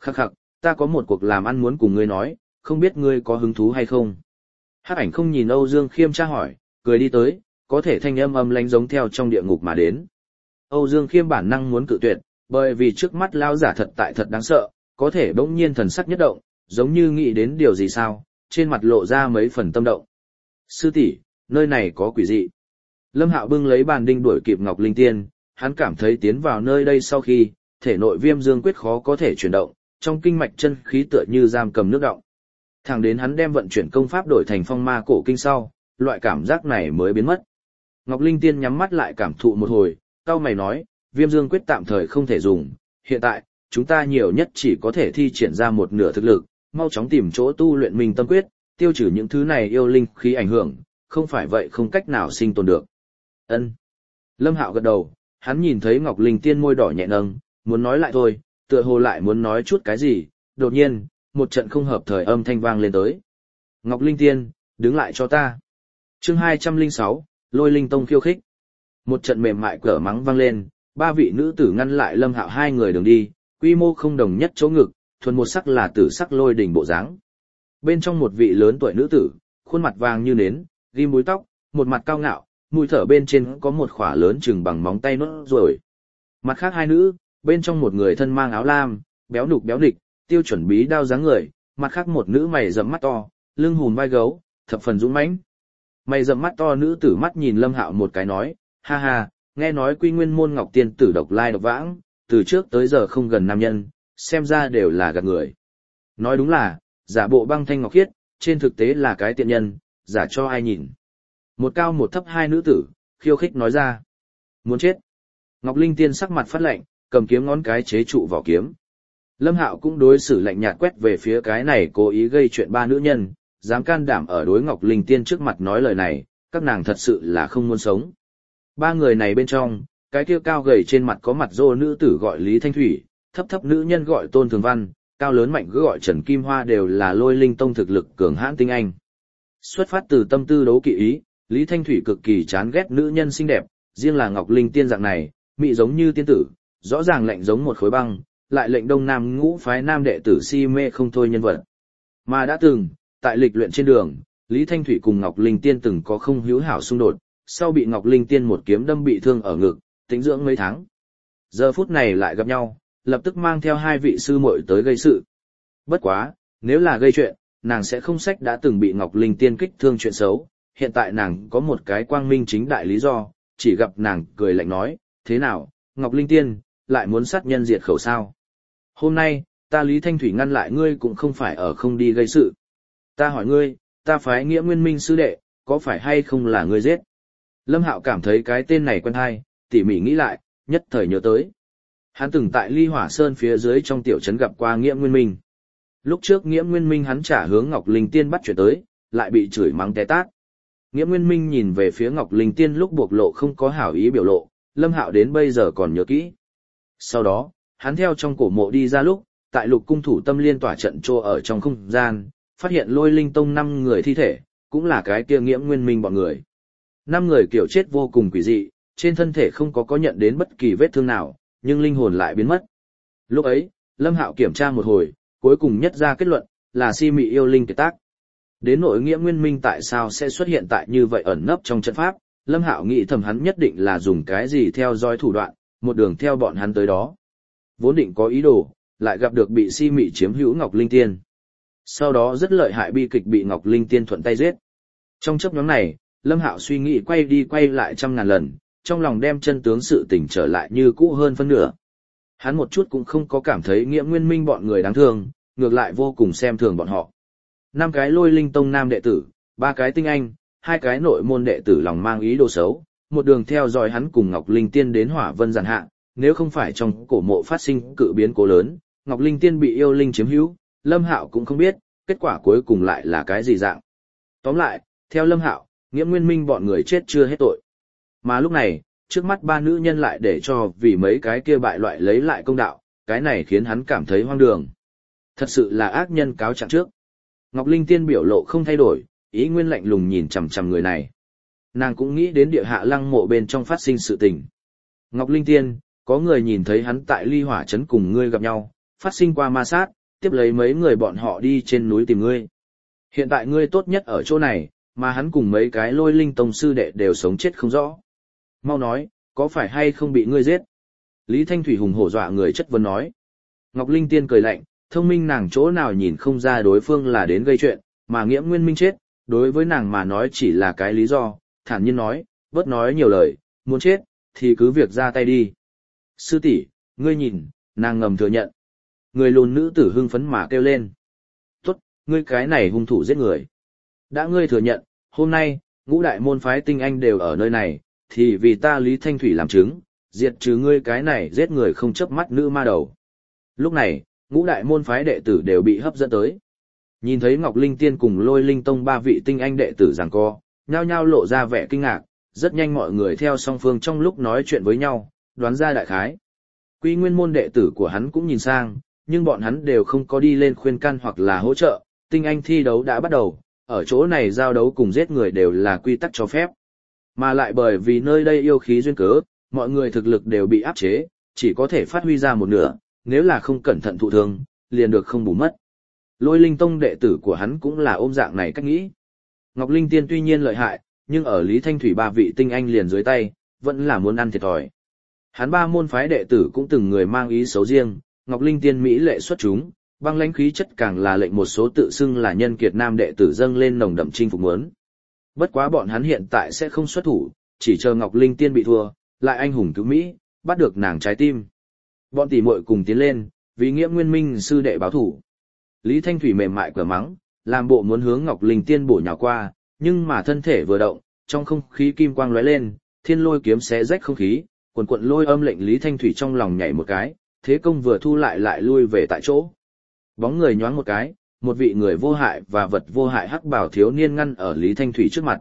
Khắc khắc, ta có một cuộc làm ăn muốn cùng ngươi nói, không biết ngươi có hứng thú hay không? Hắc ảnh không nhìn Âu Dương Khiêm tra hỏi, cười đi tới, có thể thanh âm âm lãnh giống theo trong địa ngục mà đến. Âu Dương Khiêm bản năng muốn cự tuyệt, bởi vì trước mắt lao giả thật tại thật đáng sợ, có thể bỗng nhiên thần sắc nhất động, giống như nghĩ đến điều gì sao, trên mặt lộ ra mấy phần tâm động. Sư tỷ, nơi này có quỷ dị. Lâm Hạo bưng lấy bàn đinh đuổi kịp Ngọc Linh Tiên, hắn cảm thấy tiến vào nơi đây sau khi, thể nội viêm dương quyết khó có thể chuyển động, trong kinh mạch chân khí tựa như giam cầm nước động. Thẳng đến hắn đem vận chuyển công pháp đổi thành phong ma cổ kinh sau, loại cảm giác này mới biến mất. Ngọc Linh Tiên nhắm mắt lại cảm thụ một hồi, cau mày nói, viêm dương quyết tạm thời không thể dùng, hiện tại, chúng ta nhiều nhất chỉ có thể thi triển ra một nửa thực lực, mau chóng tìm chỗ tu luyện minh tâm quyết, tiêu trừ những thứ này yêu linh khí ảnh hưởng, không phải vậy không cách nào sinh tồn được. Ân. Lâm Hạo gật đầu, hắn nhìn thấy Ngọc Linh Tiên môi đỏ nhẹ nâng, muốn nói lại thôi, tựa hồ lại muốn nói chút cái gì, đột nhiên, một trận không hợp thời âm thanh vang lên tới. Ngọc Linh Tiên, đứng lại cho ta. Chương 206, Lôi Linh Tông khiêu khích. Một trận mềm mại cở mắng vang lên, ba vị nữ tử ngăn lại Lâm Hạo hai người đường đi, quy mô không đồng nhất chỗ ngực, thuần một sắc là tử sắc lôi đỉnh bộ dáng. Bên trong một vị lớn tuổi nữ tử, khuôn mặt vàng như nến, ghim búi tóc, một mặt cao ngạo, mũi thở bên trên có một khỏa lớn chừng bằng móng tay nốt ruồi. Mặt khác hai nữ, bên trong một người thân mang áo lam, béo nục béo nịch, tiêu chuẩn bí đao dáng người, mặt khác một nữ mày rậm mắt to, lưng hùm vai gấu, thập phần dũng mãnh. Mày rậm mắt to nữ tử mắt nhìn Lâm Hạo một cái nói, ha ha, nghe nói Quy Nguyên môn Ngọc Tiên tử độc lai độc vãng, từ trước tới giờ không gần nam nhân, xem ra đều là gạt người. Nói đúng là, giả bộ băng thanh ngọc khiết, trên thực tế là cái tiện nhân, giả cho ai nhìn. Một cao một thấp hai nữ tử, khiêu khích nói ra. Muốn chết. Ngọc Linh Tiên sắc mặt phát lạnh, cầm kiếm ngón cái chế trụ vỏ kiếm. Lâm Hạo cũng đối xử lạnh nhạt quét về phía cái này cố ý gây chuyện ba nữ nhân, dám can đảm ở đối Ngọc Linh Tiên trước mặt nói lời này, các nàng thật sự là không muốn sống. Ba người này bên trong, cái kia cao gầy trên mặt có mặt rô nữ tử gọi Lý Thanh Thủy, thấp thấp nữ nhân gọi Tôn Thường Văn, cao lớn mạnh cứ gọi Trần Kim Hoa đều là Lôi Linh Tông thực lực cường hãn tinh anh. Xuất phát từ tâm tư đấu kỵ ý, Lý Thanh Thủy cực kỳ chán ghét nữ nhân xinh đẹp, riêng là Ngọc Linh Tiên dạng này, mị giống như tiên tử, rõ ràng lạnh giống một khối băng, lại lệnh Đông Nam ngũ phái nam đệ tử si mê không thôi nhân vật. Mà đã từng, tại lịch luyện trên đường, Lý Thanh Thủy cùng Ngọc Linh Tiên từng có không hữu hảo xung đột, sau bị Ngọc Linh Tiên một kiếm đâm bị thương ở ngực, tĩnh dưỡng mấy tháng. Giờ phút này lại gặp nhau, lập tức mang theo hai vị sư muội tới gây sự. Bất quá, nếu là gây chuyện, nàng sẽ không sách đã từng bị Ngọc Linh Tiên kích thương chuyện xấu, hiện tại nàng có một cái quang minh chính đại lý do, chỉ gặp nàng cười lạnh nói, thế nào, Ngọc Linh Tiên, lại muốn sát nhân diệt khẩu sao? Hôm nay, ta Lý Thanh Thủy ngăn lại ngươi cũng không phải ở không đi gây sự. Ta hỏi ngươi, ta phái Nghĩa Nguyên Minh sư đệ, có phải hay không là ngươi giết? Lâm Hạo cảm thấy cái tên này quen hay, tỉ mỉ nghĩ lại, nhất thời nhớ tới. Hắn từng tại Ly Hỏa Sơn phía dưới trong tiểu trấn gặp qua Nghĩa Nguyên Minh. Lúc trước Nghĩa Nguyên Minh hắn trả hướng Ngọc Linh Tiên bắt chuyện tới, lại bị chửi mắng té tát. Nghĩa Nguyên Minh nhìn về phía Ngọc Linh Tiên lúc buộc lộ không có hảo ý biểu lộ, Lâm Hạo đến bây giờ còn nhớ kỹ. Sau đó, hắn theo trong cổ mộ đi ra lúc, tại Lục cung thủ tâm liên tỏa trận trô ở trong không gian, phát hiện Lôi Linh Tông 5 người thi thể, cũng là cái kia Nghĩa Nguyên Minh bọn người. 5 người kiểu chết vô cùng quỷ dị, trên thân thể không có nhận đến bất kỳ vết thương nào, nhưng linh hồn lại biến mất. Lúc ấy, Lâm Hạo kiểm tra một hồi, cuối cùng nhất ra kết luận, là si mị yêu linh kiệt tác. Đến nỗi Nghĩa Nguyên Minh tại sao sẽ xuất hiện tại như vậy ẩn nấp trong trận pháp, Lâm Hạo nghĩ thầm hắn nhất định là dùng cái gì theo dõi thủ đoạn, một đường theo bọn hắn tới đó. Vốn định có ý đồ, lại gặp được bị si mị chiếm hữu Ngọc Linh Tiên. Sau đó rất lợi hại bi kịch bị Ngọc Linh Tiên thuận tay giết. Trong chốc nhóm này, Lâm Hạo suy nghĩ quay đi quay lại trăm ngàn lần, trong lòng đem chân tướng sự tình trở lại như cũ hơn phân nửa. Hắn một chút cũng không có cảm thấy Nghĩa Nguyên Minh bọn người đáng thương, ngược lại vô cùng xem thường bọn họ. 5 cái Lôi Linh Tông nam đệ tử, 3 cái tinh anh, 2 cái nội môn đệ tử lòng mang ý đồ xấu, một đường theo dõi hắn cùng Ngọc Linh Tiên đến Hỏa Vân giàn hạ, nếu không phải trong cổ mộ phát sinh cự biến cố lớn, Ngọc Linh Tiên bị yêu linh chiếm hữu, Lâm Hạo cũng không biết, kết quả cuối cùng lại là cái gì dạng. Tóm lại, theo Lâm Hạo, Nghĩa Nguyên Minh bọn người chết chưa hết tội. Mà lúc này, trước mắt 3 nữ nhân lại để cho vì mấy cái kia bại loại lấy lại công đạo, cái này khiến hắn cảm thấy hoang đường. Thật sự là ác nhân cáo trạng trước. Ngọc Linh Tiên biểu lộ không thay đổi, ý nguyên lạnh lùng nhìn chằm chằm người này. Nàng cũng nghĩ đến địa hạ lăng mộ bên trong phát sinh sự tình. Ngọc Linh Tiên, có người nhìn thấy hắn tại Ly Hỏa trấn cùng ngươi gặp nhau, phát sinh qua ma sát, tiếp lấy mấy người bọn họ đi trên núi tìm ngươi. Hiện tại ngươi tốt nhất ở chỗ này, mà hắn cùng mấy cái Lôi Linh tông sư đệ đều sống chết không rõ. Mau nói, có phải hay không bị ngươi giết? Lý Thanh Thủy hùng hổ dọa người chất vấn nói. Ngọc Linh Tiên cười lạnh, thông minh nàng chỗ nào nhìn không ra đối phương là đến gây chuyện, mà Nghiễm Nguyên Minh chết, đối với nàng mà nói chỉ là cái lý do, thản nhiên nói, bớt nói nhiều lời, muốn chết, thì cứ việc ra tay đi. Sư tỷ, ngươi nhìn, nàng ngầm thừa nhận. Người lùn nữ tử hưng phấn mà kêu lên. Tốt, ngươi cái này hung thủ giết người. Đã ngươi thừa nhận, hôm nay, ngũ đại môn phái tinh anh đều ở nơi này, thì vì ta Lý Thanh Thủy làm chứng, diệt trừ ngươi cái này giết người không chớp mắt nữ ma đầu. Lúc này, ngũ đại môn phái đệ tử đều bị hấp dẫn tới. Nhìn thấy Ngọc Linh Tiên cùng Lôi Linh Tông ba vị tinh anh đệ tử giằng co, nhao nhao lộ ra vẻ kinh ngạc, rất nhanh mọi người theo song phương trong lúc nói chuyện với nhau, đoán ra đại khái. Quy Nguyên môn đệ tử của hắn cũng nhìn sang, nhưng bọn hắn đều không có đi lên khuyên can hoặc là hỗ trợ, tinh anh thi đấu đã bắt đầu, ở chỗ này giao đấu cùng giết người đều là quy tắc cho phép. Mà lại bởi vì nơi đây yêu khí duyên cớ, mọi người thực lực đều bị áp chế, chỉ có thể phát huy ra một nửa, nếu là không cẩn thận thụ thương, liền được không bù mất. Lôi Linh Tông đệ tử của hắn cũng là ôm dạng này cách nghĩ. Ngọc Linh Tiên tuy nhiên lợi hại, nhưng ở Lý Thanh Thủy ba vị tinh anh liền dưới tay, vẫn là muốn ăn thiệt thòi. Hắn ba môn phái đệ tử cũng từng người mang ý xấu riêng, Ngọc Linh Tiên mỹ lệ xuất chúng, băng lãnh khí chất càng là lệnh một số tự xưng là nhân kiệt nam đệ tử dâng lên nồng đậm chinh phục muốn. Bất quá bọn hắn hiện tại sẽ không xuất thủ, chỉ chờ Ngọc Linh Tiên bị thua, lại anh hùng cứu Mỹ, bắt được nàng trái tim. Bọn tỷ muội cùng tiến lên, vì Nghiễm Nguyên Minh sư đệ báo thủ. Lý Thanh Thủy mềm mại cửa mắng, làm bộ muốn hướng Ngọc Linh Tiên bổ nhào qua, nhưng mà thân thể vừa động, trong không khí kim quang lóe lên, thiên lôi kiếm xé rách không khí, quần quận lôi âm lệnh Lý Thanh Thủy trong lòng nhảy một cái, thế công vừa thu lại lui về tại chỗ. Bóng người nhoáng một cái, một vị người vô hại và vật vô hại hắc bảo thiếu niên ngăn ở Lý Thanh Thủy trước mặt.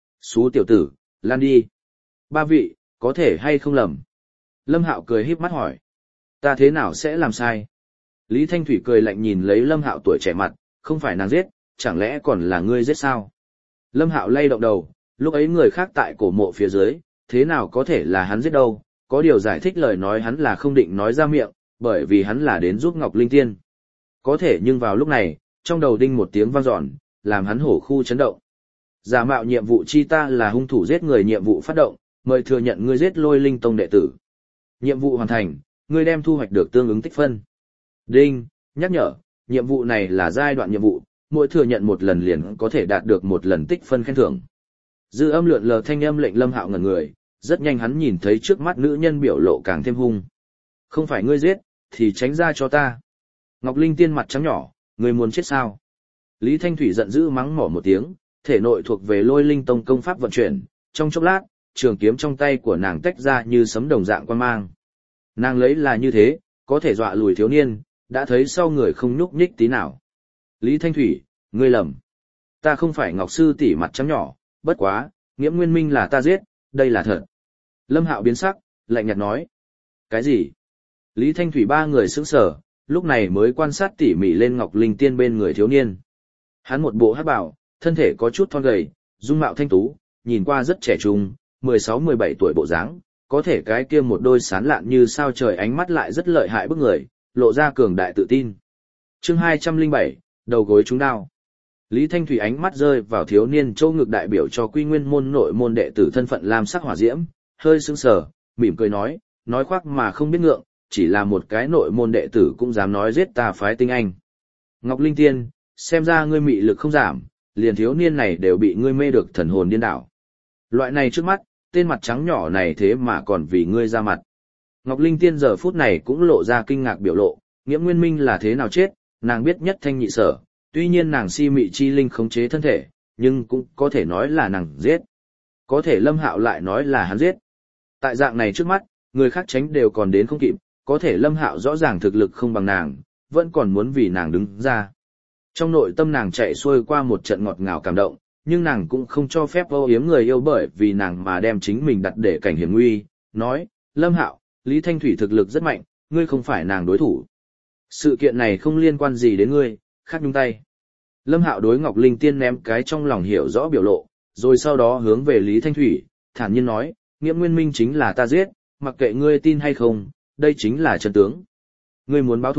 Xú tiểu tử, lan đi. Ba vị, có thể hay không lầm? Lâm Hạo cười híp mắt hỏi. Ta thế nào sẽ làm sai? Lý Thanh Thủy cười lạnh nhìn lấy Lâm Hạo tuổi trẻ mặt, không phải nàng giết, chẳng lẽ còn là ngươi giết sao? Lâm Hạo lay động đầu, lúc ấy người khác tại cổ mộ phía dưới, thế nào có thể là hắn giết đâu? Có điều giải thích lời nói hắn là không định nói ra miệng, bởi vì hắn là đến giúp Ngọc Linh Tiên. Có thể nhưng vào lúc này, trong đầu đinh một tiếng vang dọn, làm hắn hổ khu chấn động. Giả mạo nhiệm vụ chi ta là hung thủ giết người nhiệm vụ phát động, mời thừa nhận ngươi giết Lôi Linh Tông đệ tử. Nhiệm vụ hoàn thành, ngươi đem thu hoạch được tương ứng tích phân. Đinh, nhắc nhở, nhiệm vụ này là giai đoạn nhiệm vụ, mỗi thừa nhận một lần liền có thể đạt được một lần tích phân khen thưởng. Dư âm lượn lờ thanh âm lệnh Lâm Hạo ngẩn người, rất nhanh hắn nhìn thấy trước mắt nữ nhân biểu lộ càng thêm hung. Không phải ngươi giết, thì tránh ra cho ta. Ngọc Linh Tiên mặt trắng nhỏ, ngươi muốn chết sao? Lý Thanh Thủy giận dữ mắng mỏ một tiếng, thể nội thuộc về Lôi Linh Tông công pháp vận chuyển, trong chốc lát, trường kiếm trong tay của nàng tách ra như sấm đồng dạng quang mang. Nàng lấy là như thế, có thể dọa lùi thiếu niên, đã thấy sau người không nhúc nhích tí nào. Lý Thanh Thủy, ngươi lầm. Ta không phải Ngọc Sư tỷ mặt trắng nhỏ, bất quá, Nghiễm Nguyên Minh là ta giết, đây là thật. Lâm Hạo biến sắc, lạnh nhạt nói. Cái gì? Lý Thanh Thủy ba người sững sờ, lúc này mới quan sát tỉ mỉ lên Ngọc Linh Tiên bên người thiếu niên. Hắn một bộ hắc bào, thân thể có chút thon gầy, dung mạo thanh tú, nhìn qua rất trẻ trung, 16-17 tuổi bộ dáng, có thể cái kia một đôi sán lạn như sao trời ánh mắt lại rất lợi hại bức người, lộ ra cường đại tự tin. Chương 207, đầu gối trúng đao. Lý Thanh Thủy ánh mắt rơi vào thiếu niên châu ngực đại biểu cho Quy Nguyên môn nội môn đệ tử thân phận lam sắc hỏa diễm, hơi sững sờ, mỉm cười nói khoác mà không biết ngượng, chỉ là một cái nội môn đệ tử cũng dám nói giết ta phái tinh anh. Ngọc Linh Tiên, xem ra ngươi mị lực không giảm, liền thiếu niên này đều bị ngươi mê được thần hồn điên đảo. Loại này trước mắt, tên mặt trắng nhỏ này thế mà còn vì ngươi ra mặt. Ngọc Linh Tiên giờ phút này cũng lộ ra kinh ngạc biểu lộ, Nghiễm Nguyên Minh là thế nào chết, nàng biết nhất thanh nhị sở, tuy nhiên nàng si mị chi linh khống chế thân thể, nhưng cũng có thể nói là nàng giết. Có thể Lâm Hạo lại nói là hắn giết. Tại dạng này trước mắt, người khác tránh đều còn đến không kịp, có thể Lâm Hạo rõ ràng thực lực không bằng nàng, vẫn còn muốn vì nàng đứng ra. Trong nội tâm nàng chạy xuôi qua một trận ngọt ngào cảm động, nhưng nàng cũng không cho phép âu yếm người yêu bởi vì nàng mà đem chính mình đặt để cảnh hiểm nguy, nói, Lâm Hạo, Lý Thanh Thủy thực lực rất mạnh, ngươi không phải nàng đối thủ. Sự kiện này không liên quan gì đến ngươi, khác nhúng tay. Lâm Hạo đối Ngọc Linh Tiên ném cái trong lòng hiểu rõ biểu lộ, rồi sau đó hướng về Lý Thanh Thủy, thản nhiên nói, Nghiễm Nguyên Minh chính là ta giết, mặc kệ ngươi tin hay không, đây chính là chân tướng. Ngươi muốn báo thủ,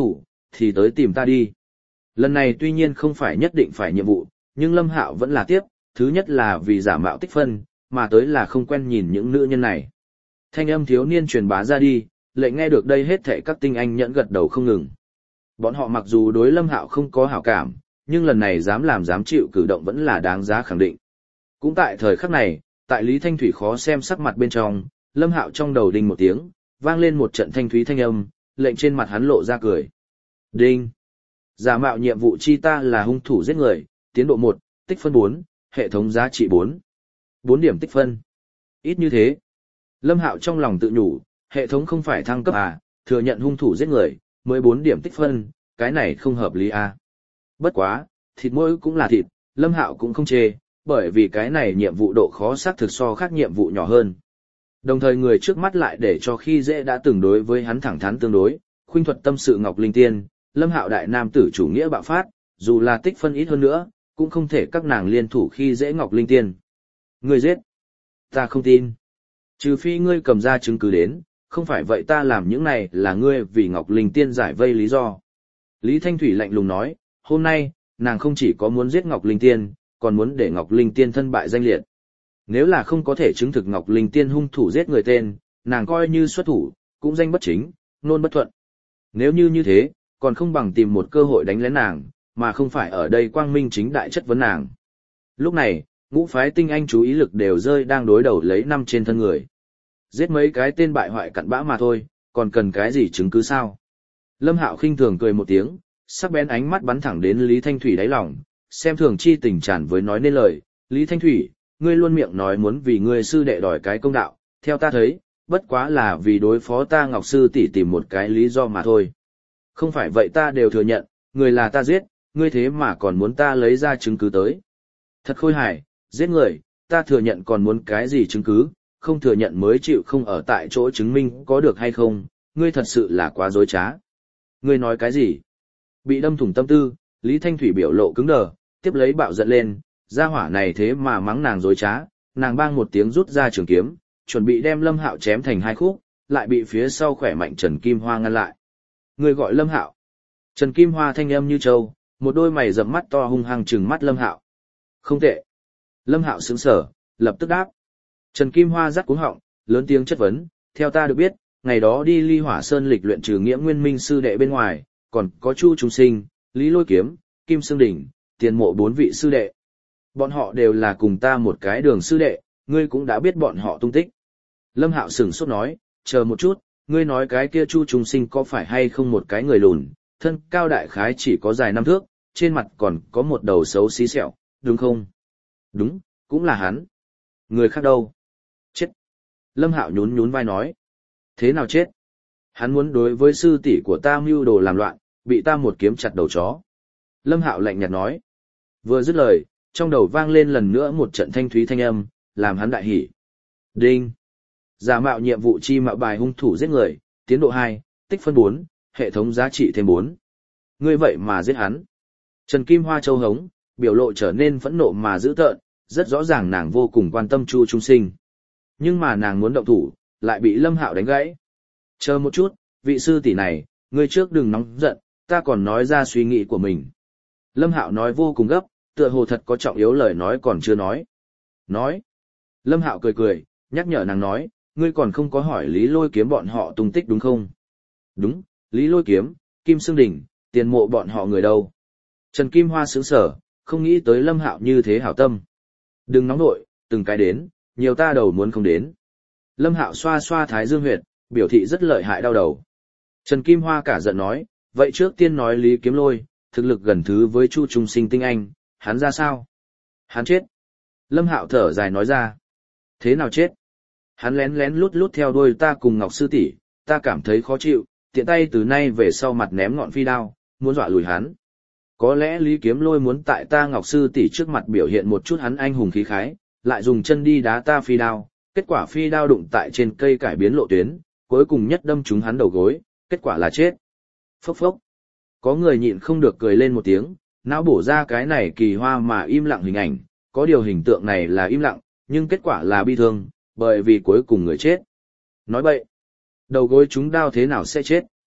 thì tới tìm ta đi. Lần này tuy nhiên không phải nhất định phải nhiệm vụ, nhưng Lâm Hạo vẫn là tiếp, thứ nhất là vì giả mạo tích phân, mà tới là không quen nhìn những nữ nhân này. Thanh âm thiếu niên truyền bá ra đi, lệnh nghe được đây hết thảy các tinh anh nhẫn gật đầu không ngừng. Bọn họ mặc dù đối Lâm Hạo không có hảo cảm, nhưng lần này dám làm dám chịu cử động vẫn là đáng giá khẳng định. Cũng tại thời khắc này, tại Lý Thanh Thủy khó xem sắc mặt bên trong, Lâm Hạo trong đầu đinh một tiếng, vang lên một trận thanh thúy thanh âm, lệnh trên mặt hắn lộ ra cười. Đinh. Giả mạo nhiệm vụ chi ta là hung thủ giết người, tiến độ 1, tích phân 4, hệ thống giá trị 4. 4 điểm tích phân. Ít như thế. Lâm Hạo trong lòng tự nhủ, hệ thống không phải thăng cấp à, thừa nhận hung thủ giết người, mới 4 điểm tích phân, cái này không hợp lý à. Bất quá, thịt mỗi cũng là thịt, Lâm Hạo cũng không chê, bởi vì cái này nhiệm vụ độ khó xác thực so khác nhiệm vụ nhỏ hơn. Đồng thời người trước mắt lại để cho khi dễ đã từng đối với hắn thẳng thắn tương đối, khuynh thuật tâm sự Ngọc Linh Tiên, Lâm Hạo đại nam tử chủ nghĩa bạo phát, dù là tích phân ít hơn nữa, cũng không thể các nàng liên thủ khi dễ Ngọc Linh Tiên. Ngươi giết? Ta không tin. Trừ phi ngươi cầm ra chứng cứ đến, không phải vậy ta làm những này là ngươi vì Ngọc Linh Tiên giải vây lý do. Lý Thanh Thủy lạnh lùng nói, hôm nay, nàng không chỉ có muốn giết Ngọc Linh Tiên, còn muốn để Ngọc Linh Tiên thân bại danh liệt. Nếu là không có thể chứng thực Ngọc Linh Tiên hung thủ giết người tên, nàng coi như xuất thủ, cũng danh bất chính, nôn bất thuận. Nếu như thế, còn không bằng tìm một cơ hội đánh lén nàng, mà không phải ở đây quang minh chính đại chất vấn nàng. Lúc này, ngũ phái tinh anh chú ý lực đều rơi đang đối đầu lấy năm trên thân người. Giết mấy cái tên bại hoại cặn bã mà thôi, còn cần cái gì chứng cứ sao? Lâm Hạo khinh thường cười một tiếng, sắc bén ánh mắt bắn thẳng đến Lý Thanh Thủy đáy lòng, xem thường chi tình tràn với nói nên lời. Lý Thanh Thủy, ngươi luôn miệng nói muốn vì ngươi sư đệ đòi cái công đạo, theo ta thấy, bất quá là vì đối phó ta Ngọc sư tỷ tìm một cái lý do mà thôi. Không phải vậy ta đều thừa nhận, người là ta giết, ngươi thế mà còn muốn ta lấy ra chứng cứ tới. Thật khôi hài, giết người, ta thừa nhận còn muốn cái gì chứng cứ, không thừa nhận mới chịu không ở tại chỗ chứng minh có được hay không, ngươi thật sự là quá dối trá. Ngươi nói cái gì? Bị đâm thủng tâm tư, Lý Thanh Thủy biểu lộ cứng đờ, tiếp lấy bạo giận lên, gia hỏa này thế mà mắng nàng dối trá, nàng bang một tiếng rút ra trường kiếm, chuẩn bị đem Lâm Hạo chém thành hai khúc, lại bị phía sau khỏe mạnh Trần Kim Hoa ngăn lại. Ngươi gọi Lâm Hạo? Trần Kim Hoa thanh âm như trâu, một đôi mày rậm mắt to hung hăng trừng mắt Lâm Hạo. Không tệ. Lâm Hạo sững sờ, lập tức đáp. Trần Kim Hoa rắc cuống họng, lớn tiếng chất vấn, theo ta được biết, ngày đó đi Ly Hỏa Sơn lịch luyện trừ Nghĩa Nguyên Minh sư đệ bên ngoài, còn có Chu Trung Sinh, Lý Lôi Kiếm, Kim Sương Đỉnh, Tiền Mộ 4 vị sư đệ. Bọn họ đều là cùng ta một cái đường sư đệ, ngươi cũng đã biết bọn họ tung tích. Lâm Hạo sửng sốt nói, chờ một chút, ngươi nói cái kia Chu Trung Sinh có phải hay không một cái người lùn, thân cao đại khái chỉ có dài 5 thước, trên mặt còn có một đầu xấu xí sẹo, đúng không? Đúng, cũng là hắn. Người khác đâu? Chết. Lâm Hạo nhún nhún vai nói. Thế nào chết? Hắn muốn đối với sư tỷ của ta mưu đồ làm loạn, bị ta một kiếm chặt đầu chó. Lâm Hạo lạnh nhạt nói. Vừa dứt lời, trong đầu vang lên lần nữa một trận thanh thúy thanh âm, làm hắn đại hỉ. Đinh. Giả mạo nhiệm vụ chi mạo bài hung thủ giết người, tiến độ 2, tích phân 4, hệ thống giá trị thêm 4. Ngươi vậy mà giết hắn. Trần Kim Hoa châu hống, biểu lộ trở nên phẫn nộ mà dữ tợn, rất rõ ràng nàng vô cùng quan tâm Chu Trung Sinh. Nhưng mà nàng muốn động thủ, lại bị Lâm Hạo đánh gãy. Chờ một chút, vị sư tỷ này, ngươi trước đừng nóng giận, ta còn nói ra suy nghĩ của mình. Lâm Hạo nói vô cùng gấp, tựa hồ thật có trọng yếu lời nói còn chưa nói. Nói. Lâm Hạo cười cười, nhắc nhở nàng nói, ngươi còn không có hỏi Lý Lôi Kiếm bọn họ tung tích đúng không? Đúng, Lý Lôi Kiếm, Kim Sương Đỉnh, Tiền Mộ bọn họ người đâu? Trần Kim Hoa sững sờ, không nghĩ tới Lâm Hạo như thế hảo tâm. Đừng nóng nội, từng cái đến, nhiều ta đầu muốn không đến. Lâm Hạo xoa xoa thái dương huyệt, biểu thị rất lợi hại đau đầu. Trần Kim Hoa cả giận nói, vậy trước tiên nói Lý Kiếm Lôi, thực lực gần thứ với Chu Trung Sinh tinh anh, hắn ra sao? Hắn chết. Lâm Hạo thở dài nói ra. Thế nào chết? Hắn lén lén lút lút theo đuôi ta cùng Ngọc sư tỷ, ta cảm thấy khó chịu, tiện tay từ nay về sau mặt ném ngọn phi đao, muốn dọa lùi hắn. Có lẽ Lý Kiếm Lôi muốn tại ta Ngọc sư tỷ trước mặt biểu hiện một chút hắn anh hùng khí khái, lại dùng chân đi đá ta phi đao, kết quả phi đao đụng tại trên cây cải biến lộ tuyến, cuối cùng nhất đâm trúng hắn đầu gối, kết quả là chết. Phốc phốc. Có người nhịn không được cười lên một tiếng, não bổ ra cái này kỳ hoa mà im lặng hình ảnh, có điều hình tượng này là im lặng, nhưng kết quả là bi thương, bởi vì cuối cùng người chết. Nói bậy. Đầu gối trúng đao thế nào sẽ chết?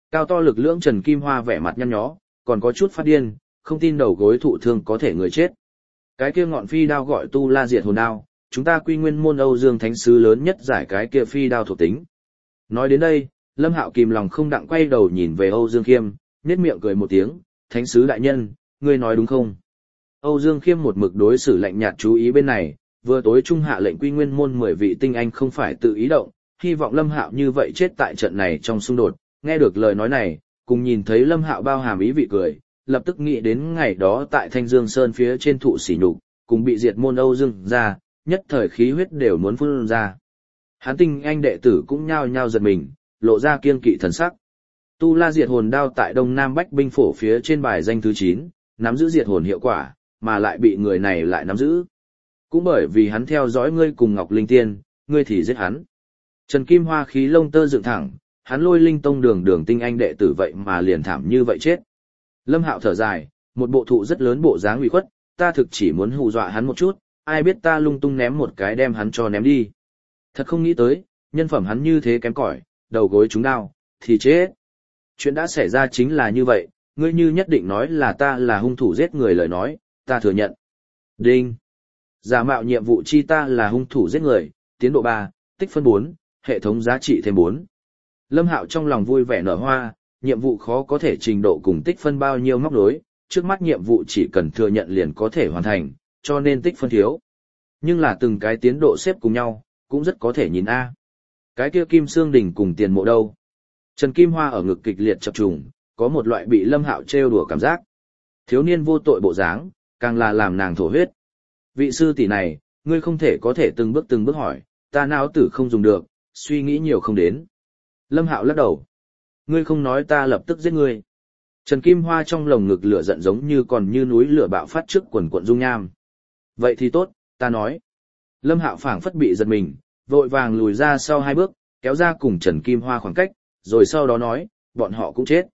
Cao to lực lưỡng Trần Kim Hoa vẻ mặt nhăn nhó, còn có chút phát điên, không tin đầu gối thụ thương có thể người chết. Cái kia ngọn phi đao gọi Tu La Diệt Hồn Đao, chúng ta Quy Nguyên môn Âu Dương Thánh Sứ lớn nhất giải cái kia phi đao thuộc tính. Nói đến đây, Lâm Hạo kìm lòng không đặng quay đầu nhìn về Âu Dương Khiêm, nhếch miệng cười một tiếng, Thánh Sứ đại nhân, ngươi nói đúng không? Âu Dương Khiêm một mực đối xử lạnh nhạt chú ý bên này, vừa tối trung hạ lệnh Quy Nguyên môn 10 vị tinh anh không phải tự ý động, hy vọng Lâm Hạo như vậy chết tại trận này trong xung đột. Nghe được lời nói này, cùng nhìn thấy Lâm Hạo bao hàm ý vị cười, lập tức nghĩ đến ngày đó tại Thanh Dương Sơn phía trên thụ sỉ nhục, cùng bị diệt môn Âu Dương ra, nhất thời khí huyết đều muốn phun ra. Hán tinh anh đệ tử cũng nhao nhao giật mình, lộ ra kiên kỵ thần sắc. Tu La Diệt Hồn Đao tại Đông Nam Bách binh phổ phía trên bài danh thứ 9, nắm giữ diệt hồn hiệu quả, mà lại bị người này lại nắm giữ. Cũng bởi vì hắn theo dõi ngươi cùng Ngọc Linh Tiên, ngươi thì giết hắn. Trần Kim Hoa khí lông tơ dựng thẳng, hắn Lôi Linh Tông đường tinh anh đệ tử vậy mà liền thảm như vậy chết. Lâm Hạo thở dài, một bộ thụ rất lớn bộ dáng ủy khuất, ta thực chỉ muốn hù dọa hắn một chút, ai biết ta lung tung ném một cái đem hắn cho ném đi. Thật không nghĩ tới, nhân phẩm hắn như thế kém cỏi, đầu gối trúng đao, thì chết. Chuyện đã xảy ra chính là như vậy, ngươi như nhất định nói là ta là hung thủ giết người lời nói, ta thừa nhận. Đinh. Giả mạo nhiệm vụ chi ta là hung thủ giết người, tiến độ 3, tích phân 4, hệ thống giá trị thêm 4. Lâm Hạo trong lòng vui vẻ nở hoa, nhiệm vụ khó có thể trình độ cùng tích phân bao nhiêu móc đối, trước mắt nhiệm vụ chỉ cần thừa nhận liền có thể hoàn thành, cho nên tích phân thiếu. Nhưng là từng cái tiến độ xếp cùng nhau, cũng rất có thể nhìn A. Cái kia Kim Sương Đình cùng tiền mộ đâu? Trần Kim Hoa ở ngực kịch liệt chập trùng, có một loại bị Lâm Hạo trêu đùa cảm giác. Thiếu niên vô tội bộ dáng, càng là làm nàng thổ huyết. Vị sư tỷ này, ngươi không thể có thể từng bước hỏi, ta não tử không dùng được, suy nghĩ nhiều không đến. Lâm Hạo lắc đầu. Ngươi không nói ta lập tức giết ngươi. Trần Kim Hoa trong lồng ngực lửa giận giống như còn như núi lửa bạo phát trước quần quận dung nham. Vậy thì tốt, ta nói. Lâm Hạo phảng phất bị giật mình, vội vàng lùi ra sau 2 bước, kéo ra cùng Trần Kim Hoa khoảng cách, rồi sau đó nói, bọn họ cũng chết.